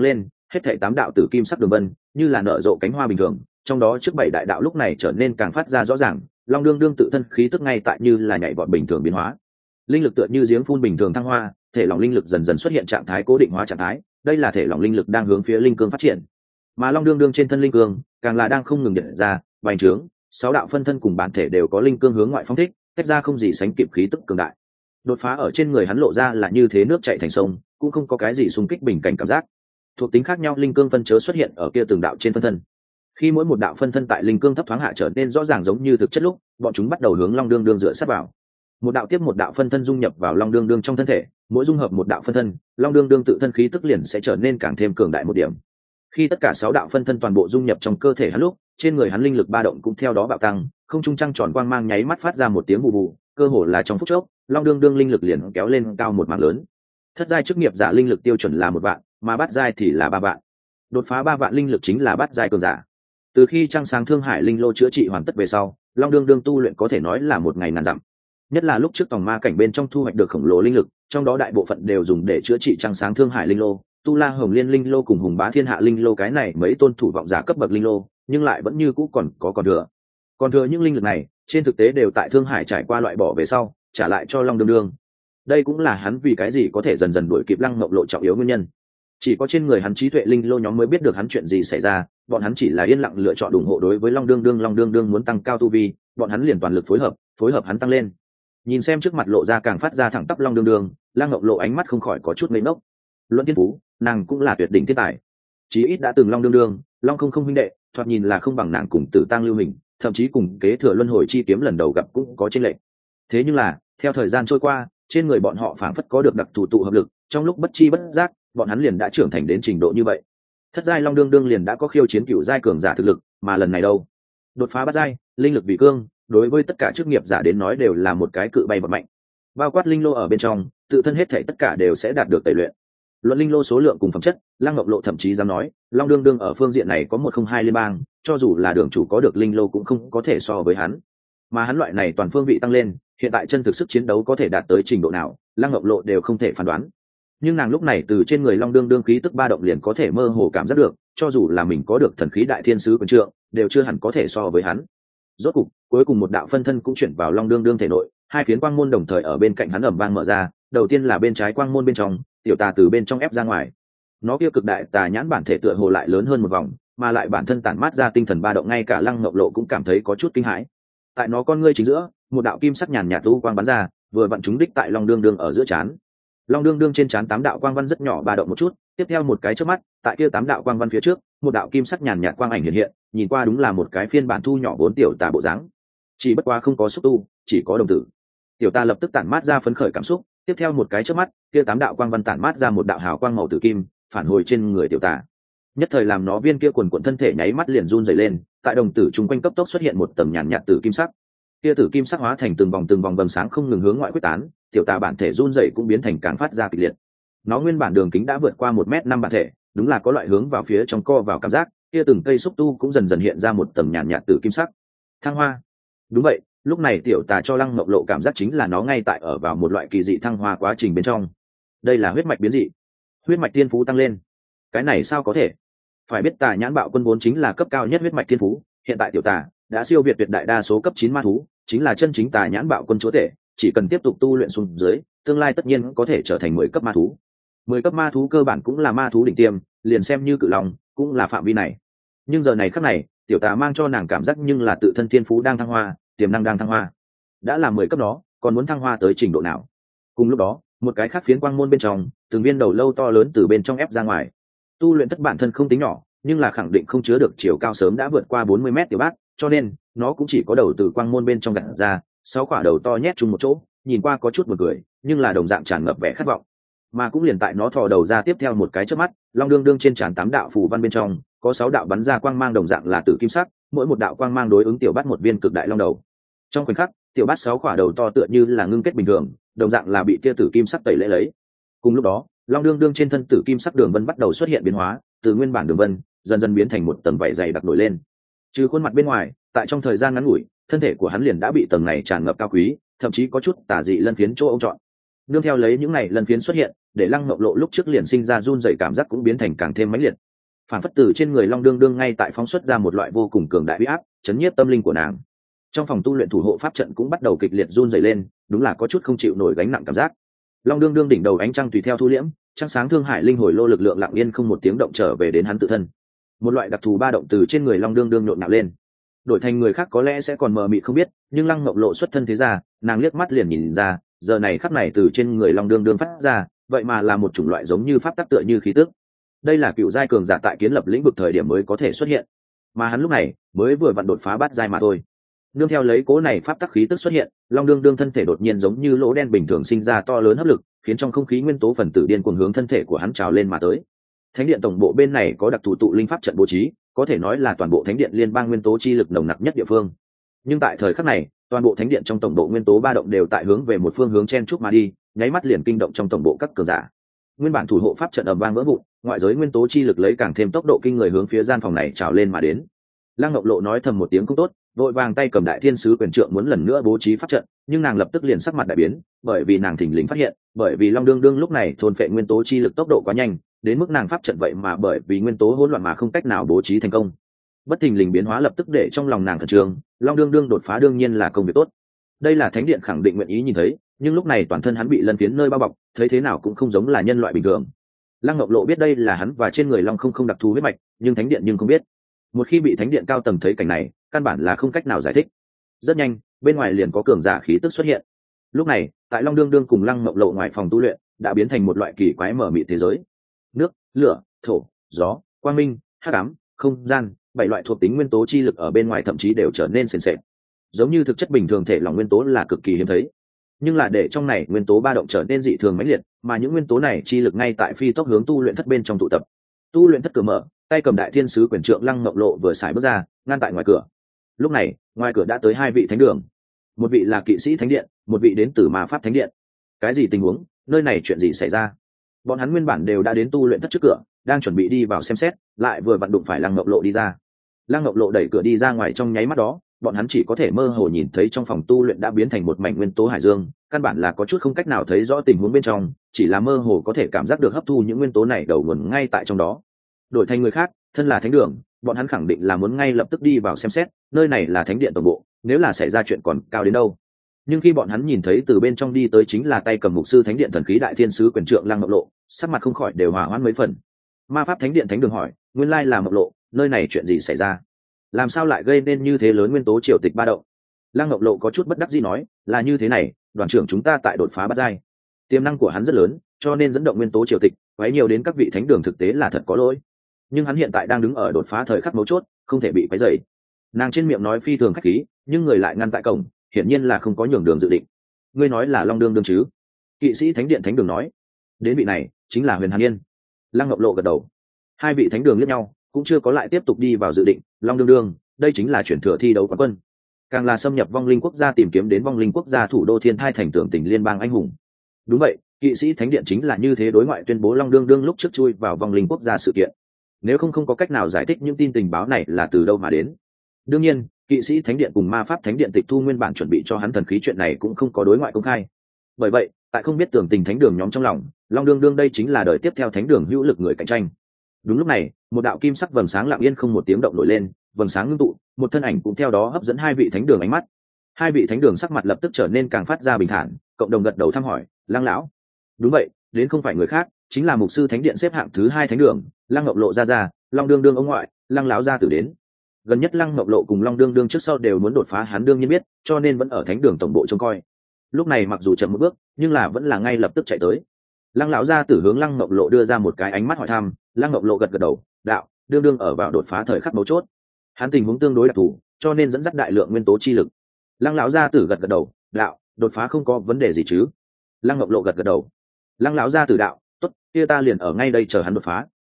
hết thảy tám đạo tử kim sắc đường vân như là nở rộ cánh hoa bình thường, trong đó trước bảy đại đạo lúc này trở nên càng phát ra rõ ràng, long đương đương tự thân khí tức ngay tại như là nhảy vọt bình thường biến hóa. Linh lực tựa như giếng phun bình thường thăng hoa, thể lỏng linh lực dần dần xuất hiện trạng thái cố định hóa trạng thái, đây là thể lỏng linh lực đang hướng phía linh cương phát triển. Mà long đương đương trên thân linh cương càng là đang không ngừng điện ra, bành trướng, sáu đạo phân thân cùng bản thể đều có linh cương hướng ngoại phóng thích, tách ra không gì sánh kịp khí tức cường đại. Đột phá ở trên người hắn lộ ra là như thế nước chảy thành sông, cũng không có cái gì xung kích bình cảnh cảm giác. Thuộc tính khác nhau linh cương phân chớ xuất hiện ở kia từng đạo trên phân thân. Khi mỗi một đạo phân thân tại linh cương thấp thoáng hạ trở nên rõ ràng giống như thực chất lúc, bọn chúng bắt đầu hướng long đương đương dựa sát vào. Một đạo tiếp một đạo phân thân dung nhập vào long đương đương trong thân thể, mỗi dung hợp một đạo phân thân, long đương đương tự thân khí tức liền sẽ trở nên càng thêm cường đại một điểm. Khi tất cả sáu đạo phân thân toàn bộ dung nhập trong cơ thể hắn lúc, trên người hắn linh lực ba động cũng theo đó bạo tăng, không trung trăng tròn quang mang nháy mắt phát ra một tiếng bù bù, cơ hồ là trong phút chốc, long đương đương linh lực liền kéo lên cao một mảng lớn. Thất giai chức nghiệp giả linh lực tiêu chuẩn là một vạn, mà bát giai thì là ba vạn. Đột phá ba vạn linh lực chính là bát giai cường giả. Từ khi trăng sáng thương hải linh lô chữa trị hoàn tất về sau, long đương đương tu luyện có thể nói là một ngày ngàn dặm. Nhất là lúc trước tòng ma cảnh bên trong thu hoạch được khổng lồ linh lực, trong đó đại bộ phận đều dùng để chữa trị trăng sáng thương hải linh lô, tu la hồng liên linh lô cùng hùng bá thiên hạ linh lô, cái này mấy tôn thủ vọng giả cấp bậc linh lô, nhưng lại vẫn như cũ còn có còn thừa. Còn thừa những linh lực này, trên thực tế đều tại thương hải trải qua loại bỏ về sau, trả lại cho long đương đương. Đây cũng là hắn vì cái gì có thể dần dần đuổi kịp Lăng Ngọc Lộ trọng yếu nguyên nhân. Chỉ có trên người hắn trí tuệ linh lô nhóm mới biết được hắn chuyện gì xảy ra, bọn hắn chỉ là yên lặng lựa chọn ủng hộ đối với long đương đương. Long đương đương muốn tăng cao tu vi, bọn hắn liền toàn lực phối hợp, phối hợp hắn tăng lên. Nhìn xem trước mặt lộ ra càng phát ra thẳng tắp long đương đương, Lăng Ngọc Lộ ánh mắt không khỏi có chút ngây ngốc. Luận thiên phú, nàng cũng là tuyệt đỉnh thiên tài, chí ít đã từng long đương đương, long không không huynh đệ, thoạt nhìn là không bằng nàng cùng Tử Tăng Lưu Hình, thậm chí cùng kế thừa luân hồi chi kiếm lần đầu gặp cũng có chênh lệch. Thế nhưng là, theo thời gian trôi qua, trên người bọn họ phảng phất có được đặc thù tụ hợp lực, trong lúc bất chi bất giác, bọn hắn liền đã trưởng thành đến trình độ như vậy. Thất giai long đương đương liền đã có khiêu chiến cửu giai cường giả thực lực, mà lần này đâu, đột phá bát giai, linh lực vị cương, đối với tất cả chức nghiệp giả đến nói đều là một cái cự bay vọt mạnh. Bao quát linh lô ở bên trong, tự thân hết thảy tất cả đều sẽ đạt được tẩy luyện. Luận linh lô số lượng cùng phẩm chất, Lăng Ngọc Lộ thậm chí dám nói, long đương đương ở phương diện này có một không hai liên bang, cho dù là đường chủ có được linh lô cũng không có thể so với hắn. Mà hắn loại này toàn phương vị tăng lên, hiện tại chân thực sức chiến đấu có thể đạt tới trình độ nào, Lăng Ngọc Lộ đều không thể phán đoán. Nhưng nàng lúc này từ trên người long đương đương khí tức ba động liền có thể mơ hồ cảm giác được, cho dù là mình có được thần khí đại thiên sứ quyền trượng, đều chưa hẳn có thể so với hắn. Rốt cục, cuối cùng một đạo phân thân cũng chuyển vào long đương đương thể nội, hai phiến quang môn đồng thời ở bên cạnh hắn ầm vang mở ra, đầu tiên là bên trái quang môn bên trong, tiểu tà từ bên trong ép ra ngoài. Nó kia cực đại tà nhãn bản thể tựa hồ lại lớn hơn một vòng, mà lại bản thân tản mát ra tinh thần ba động, ngay cả Lăng Ngọc Lộ cũng cảm thấy có chút kinh hãi. Tại nó con ngươi chính giữa, một đạo kim sắc nhàn nhạt u quang bắn ra, vừa vặn trúng đích tại long đương đương ở giữa trán. Long đương đương trên trán tám đạo quang văn rất nhỏ ba động một chút, tiếp theo một cái chớp mắt, tại kia tám đạo quang văn phía trước, một đạo kim sắc nhàn nhạt quang ảnh hiện hiện, nhìn qua đúng là một cái phiên bản thu nhỏ vốn tiểu tà bộ dáng. Chỉ bất quá không có xúc tu, chỉ có đồng tử. Tiểu tà lập tức tản mát ra phấn khởi cảm xúc, tiếp theo một cái chớp mắt, kia tám đạo quang văn tản mát ra một đạo hào quang màu tử kim, phản hồi trên người tiểu tà. Nhất thời làm nó viên kia quần quần thân thể nháy mắt liền run rẩy lên, tại đồng tử trung quanh cấp tốc xuất hiện một tầng nhàn nhạt tử kim sắc. Kia tử kim sắc hóa thành từng vòng từng vòng vầng sáng không ngừng hướng ngoại quyết tán, tiểu tà bản thể run rẩy cũng biến thành càng phát ra kịch liệt. Nó nguyên bản đường kính đã vượt qua một mét năm bản thể, đúng là có loại hướng vào phía trong co vào cảm giác, kia từng cây xúc tu cũng dần dần hiện ra một tầng nhàn nhạt tử kim sắc. Thăng hoa. Đúng vậy, lúc này tiểu tà cho Lăng Ngọc Lộ cảm giác chính là nó ngay tại ở vào một loại kỳ dị thăng hoa quá trình bên trong. Đây là huyết mạch biến dị, huyết mạch tiên phú tăng lên. Cái này sao có thể? Phải biết tà nhãn bạo quân vốn chính là cấp cao nhất huyết mạch tiên phú, hiện tại tiểu tà đã siêu việt tuyệt đại đa số cấp chín ma thú, chính là chân chính tà nhãn bạo quân chúa tể, chỉ cần tiếp tục tu luyện xuống dưới, tương lai tất nhiên có thể trở thành mười cấp ma thú. Mười cấp ma thú cơ bản cũng là ma thú đỉnh tiêm, liền xem như cự long, cũng là phạm vi này. Nhưng giờ này khắc này, tiểu tà mang cho nàng cảm giác nhưng là tự thân thiên phú đang thăng hoa, tiềm năng đang thăng hoa. Đã là mười cấp đó, còn muốn thăng hoa tới trình độ nào? Cùng lúc đó, một cái khác phiến quang môn bên trong, từng viên đầu lâu to lớn từ bên trong ép ra ngoài. Tu luyện thất bản thân không tính nhỏ, nhưng là khẳng định không chứa được chiều cao sớm đã vượt qua bốn mươi mét tiểu bát, cho nên nó cũng chỉ có đầu từ quang môn bên trong gặt ra, sáu quả đầu to nhét chung một chỗ, nhìn qua có chút buồn cười, nhưng là đồng dạng tràn ngập vẻ khát vọng. Mà cũng liền tại nó thò đầu ra tiếp theo một cái chớp mắt, long đương đương trên trán tám đạo phù văn bên trong, có sáu đạo bắn ra quang mang đồng dạng là tử kim sắc, mỗi một đạo quang mang đối ứng tiểu bát một viên cực đại long đầu. Trong khoảnh khắc, tiểu bát sáu quả đầu to tựa như là ngưng kết bình thường, đồng dạng là bị kia tử kim sắc tẩy lễ lấy. Cùng lúc đó, long đương đương trên thân tử kim sắc đường vân bắt đầu xuất hiện biến hóa, từ nguyên bản đường vân dần dần biến thành một tầng vảy dày đặc nổi lên. Trừ khuôn mặt bên ngoài, tại trong thời gian ngắn ngủi, thân thể của hắn liền đã bị tầng này tràn ngập cao quý, thậm chí có chút tà dị lân phiến chỗ ông chọn. Nương theo lấy những này lân phiến xuất hiện, để Lăng Ngọc Lộ lúc trước liền sinh ra run rẩy cảm giác cũng biến thành càng thêm mãnh liệt. phản phất từ trên người long đương đương ngay tại phóng xuất ra một loại vô cùng cường đại huy áp chấn nhiếp tâm linh của nàng. Trong phòng tu luyện thủ hộ pháp trận cũng bắt đầu kịch liệt run rẩy lên, đúng là có chút không chịu nổi gánh nặng cảm giác. Long đương đương đỉnh đầu ánh trăng tùy theo thu liễm, trăng sáng thương hải linh hồi lô lực lượng lặng yên không một tiếng động trở về đến hắn tự thân. Một loại đặc thù ba động từ trên người long đương đương nhộn nhạo lên. Đổi thành người khác có lẽ sẽ còn mờ mịt không biết, nhưng Lăng Ngọc Lộ xuất thân thế ra, nàng liếc mắt liền nhìn ra, giờ này khắc này từ trên người long đương đương phát ra, vậy mà là một chủng loại giống như pháp tắc tựa như khí tức. Đây là cựu giai cường giả tại kiến lập lĩnh vực thời điểm mới có thể xuất hiện, mà hắn lúc này mới vừa vặn đột phá bát giai mà thôi. Nương theo lấy cố này pháp tắc khí tức xuất hiện, long đương đương thân thể đột nhiên giống như lỗ đen bình thường sinh ra to lớn hấp lực, khiến trong không khí nguyên tố phần tử điên cuồng hướng thân thể của hắn trào lên mà tới. Thánh điện tổng bộ bên này có đặc thù tụ linh pháp trận bố trí, có thể nói là toàn bộ thánh điện liên bang nguyên tố chi lực nồng nặc nhất địa phương. Nhưng tại thời khắc này, toàn bộ thánh điện trong tổng bộ nguyên tố ba động đều tại hướng về một phương hướng chen chúc mà đi, nháy mắt liền kinh động trong tổng bộ các cường giả. Nguyên bản thủ hộ pháp trận ầm vang vỡ vụn, ngoại giới nguyên tố chi lực lấy càng thêm tốc độ kinh người hướng phía gian phòng này trào lên mà đến. Lăng Ngọc Lộ nói thầm một tiếng cũng tốt, vội vàng tay cầm đại thiên sứ quyền trượng muốn lần nữa bố trí pháp trận, nhưng nàng lập tức liền sắc mặt đại biến, bởi vì nàng thình lình phát hiện, bởi vì long đương đương lúc này thôn phệ nguyên tố chi lực tốc độ quá nhanh, đến mức nàng pháp trận vậy mà bởi vì nguyên tố hỗn loạn mà không cách nào bố trí thành công. Bất thình lình biến hóa lập tức để trong lòng nàng khẩn trương, long đương đương đột phá đương nhiên là công việc tốt. Đây là thánh điện khẳng định nguyện ý nhìn thấy, nhưng lúc này toàn thân hắn bị lân phiến nơi bao bọc, thấy thế nào cũng không giống là nhân loại bình thường. Lăng Ngọc Lộ biết đây là hắn và trên người long không không đặc thù huyết mạch, nhưng thánh điện nhưng không biết. Một khi bị thánh điện cao tầng thấy cảnh này, căn bản là không cách nào giải thích. Rất nhanh, bên ngoài liền có cường giả khí tức xuất hiện. Lúc này, tại long đương đương cùng Lăng Ngọc Lộ ngoài phòng tu luyện, đã biến thành một loại kỳ quái mở mịt thế giới. Nước, lửa, thổ, gió, quang minh, hắc ám, không gian, bảy loại thuộc tính nguyên tố chi lực ở bên ngoài thậm chí đều trở nên sền sệt. Giống như thực chất bình thường thể lòng nguyên tố là cực kỳ hiếm thấy, nhưng là để trong này nguyên tố ba động trở nên dị thường mãnh liệt, mà những nguyên tố này chi lực ngay tại phi tốc hướng tu luyện thất bên trong tụ tập. Tu luyện thất cửa mở, tay cầm đại thiên sứ quyền trượng Lăng Ngọc Lộ vừa xài bước ra, ngăn tại ngoài cửa. Lúc này, ngoài cửa đã tới hai vị thánh đường, một vị là kỵ sĩ thánh điện, một vị đến từ ma pháp thánh điện. Cái gì tình huống? Nơi này chuyện gì xảy ra? Bọn hắn nguyên bản đều đã đến tu luyện thất trước cửa, đang chuẩn bị đi vào xem xét, lại vừa vặn đụng phải Lăng Ngọc Lộ đi ra. Lăng Ngọc Lộ đẩy cửa đi ra ngoài, trong nháy mắt đó, bọn hắn chỉ có thể mơ hồ nhìn thấy trong phòng tu luyện đã biến thành một mảnh nguyên tố hải dương, căn bản là có chút không cách nào thấy rõ tình huống bên trong, chỉ là mơ hồ có thể cảm giác được hấp thu những nguyên tố này đầu nguồn ngay tại trong đó. Đổi thành người khác, thân là thánh đường, bọn hắn khẳng định là muốn ngay lập tức đi vào xem xét, nơi này là thánh điện tổng bộ, nếu là xảy ra chuyện còn cao đến đâu. Nhưng khi bọn hắn nhìn thấy từ bên trong đi tới chính là tay cầm mục sư thánh điện thần khí đại thiên sứ quyền trượng Lăng Ngọc Lộ, sắc mặt không khỏi đều hòa hoãn mấy phần. Ma pháp thánh điện thánh đường hỏi, nguyên lai là Ngọc Lộ, nơi này chuyện gì xảy ra? Làm sao lại gây nên như thế lớn nguyên tố triều tịch ba động? Lăng Ngọc Lộ có chút bất đắc dĩ nói, là như thế này, đoàn trưởng chúng ta tại đột phá bát giai, tiềm năng của hắn rất lớn, cho nên dẫn động nguyên tố triều tịch, quấy nhiều đến các vị thánh đường thực tế là thật có lỗi. Nhưng hắn hiện tại đang đứng ở đột phá thời khắc mấu chốt, không thể bị quấy rầy. Nàng trên miệng nói phi thường khách khí, nhưng người lại ngăn tại cổng, hiển nhiên là không có nhường đường dự định. Ngươi nói là Long đương đương chứ? Kỵ sĩ thánh điện thánh đường nói. Đến vị này chính là Huyền Hàn Yên. Lăng Ngọc Lộ gật đầu. Hai vị thánh đường liếc nhau, cũng chưa có lại tiếp tục đi vào dự định. Long đương đương, đây chính là chuyển thừa thi đấu quán quân, càng là xâm nhập vong linh quốc gia tìm kiếm đến vong linh quốc gia thủ đô thiên thai thành tưởng tỉnh liên bang anh hùng. Đúng vậy, kỵ sĩ thánh điện chính là như thế đối ngoại tuyên bố Long đương đương lúc trước chui vào vong linh quốc gia sự kiện. Nếu không không có cách nào giải thích những tin tình báo này là từ đâu mà đến. Đương nhiên, kỵ sĩ thánh điện cùng ma pháp thánh điện tịch thu nguyên bản chuẩn bị cho hắn thần khí chuyện này cũng không có đối ngoại công khai. Bởi vậy, tại không biết tưởng tình thánh đường nhóm trong lòng, Long đương đương đây chính là đời tiếp theo thánh đường hữu lực người cạnh tranh. Đúng lúc này, một đạo kim sắc vầng sáng lặng yên không một tiếng động nổi lên, vầng sáng ngưng tụ, một thân ảnh cũng theo đó hấp dẫn hai vị thánh đường ánh mắt. Hai vị thánh đường sắc mặt lập tức trở nên càng phát ra bình thản, cộng đồng gật đầu thăm hỏi, Lăng lão. Đúng vậy, đến không phải người khác, chính là mục sư thánh điện xếp hạng thứ hai thánh đường, Lăng Ngọc Lộ ra ra, Long đương đương ông ngoại, Lăng lão gia tử đến. Gần nhất Lăng Ngọc Lộ cùng Long đương đương trước sau đều muốn đột phá, hắn đương nhiên biết, cho nên vẫn ở thánh đường tổng bộ trông coi. Lúc này mặc dù chậm một bước, nhưng là vẫn là ngay lập tức chạy tới. Lăng lão gia tử hướng Lăng Ngọc Lộ đưa ra một cái ánh mắt hỏi thăm, Lăng Ngọc Lộ gật gật đầu, đạo, đương đương ở vào đột phá thời khắc mấu chốt. Hắn tình huống tương đối đặc thù, cho nên dẫn dắt đại lượng nguyên tố chi lực. Lăng lão gia tử gật gật đầu, đạo, đột phá không có vấn đề gì chứ? Lăng Ngọc Lộ gật gật đầu. Lăng lão gia tử đạo, tốt, kia ta liền ở ngay đây chờ hắn đột phá.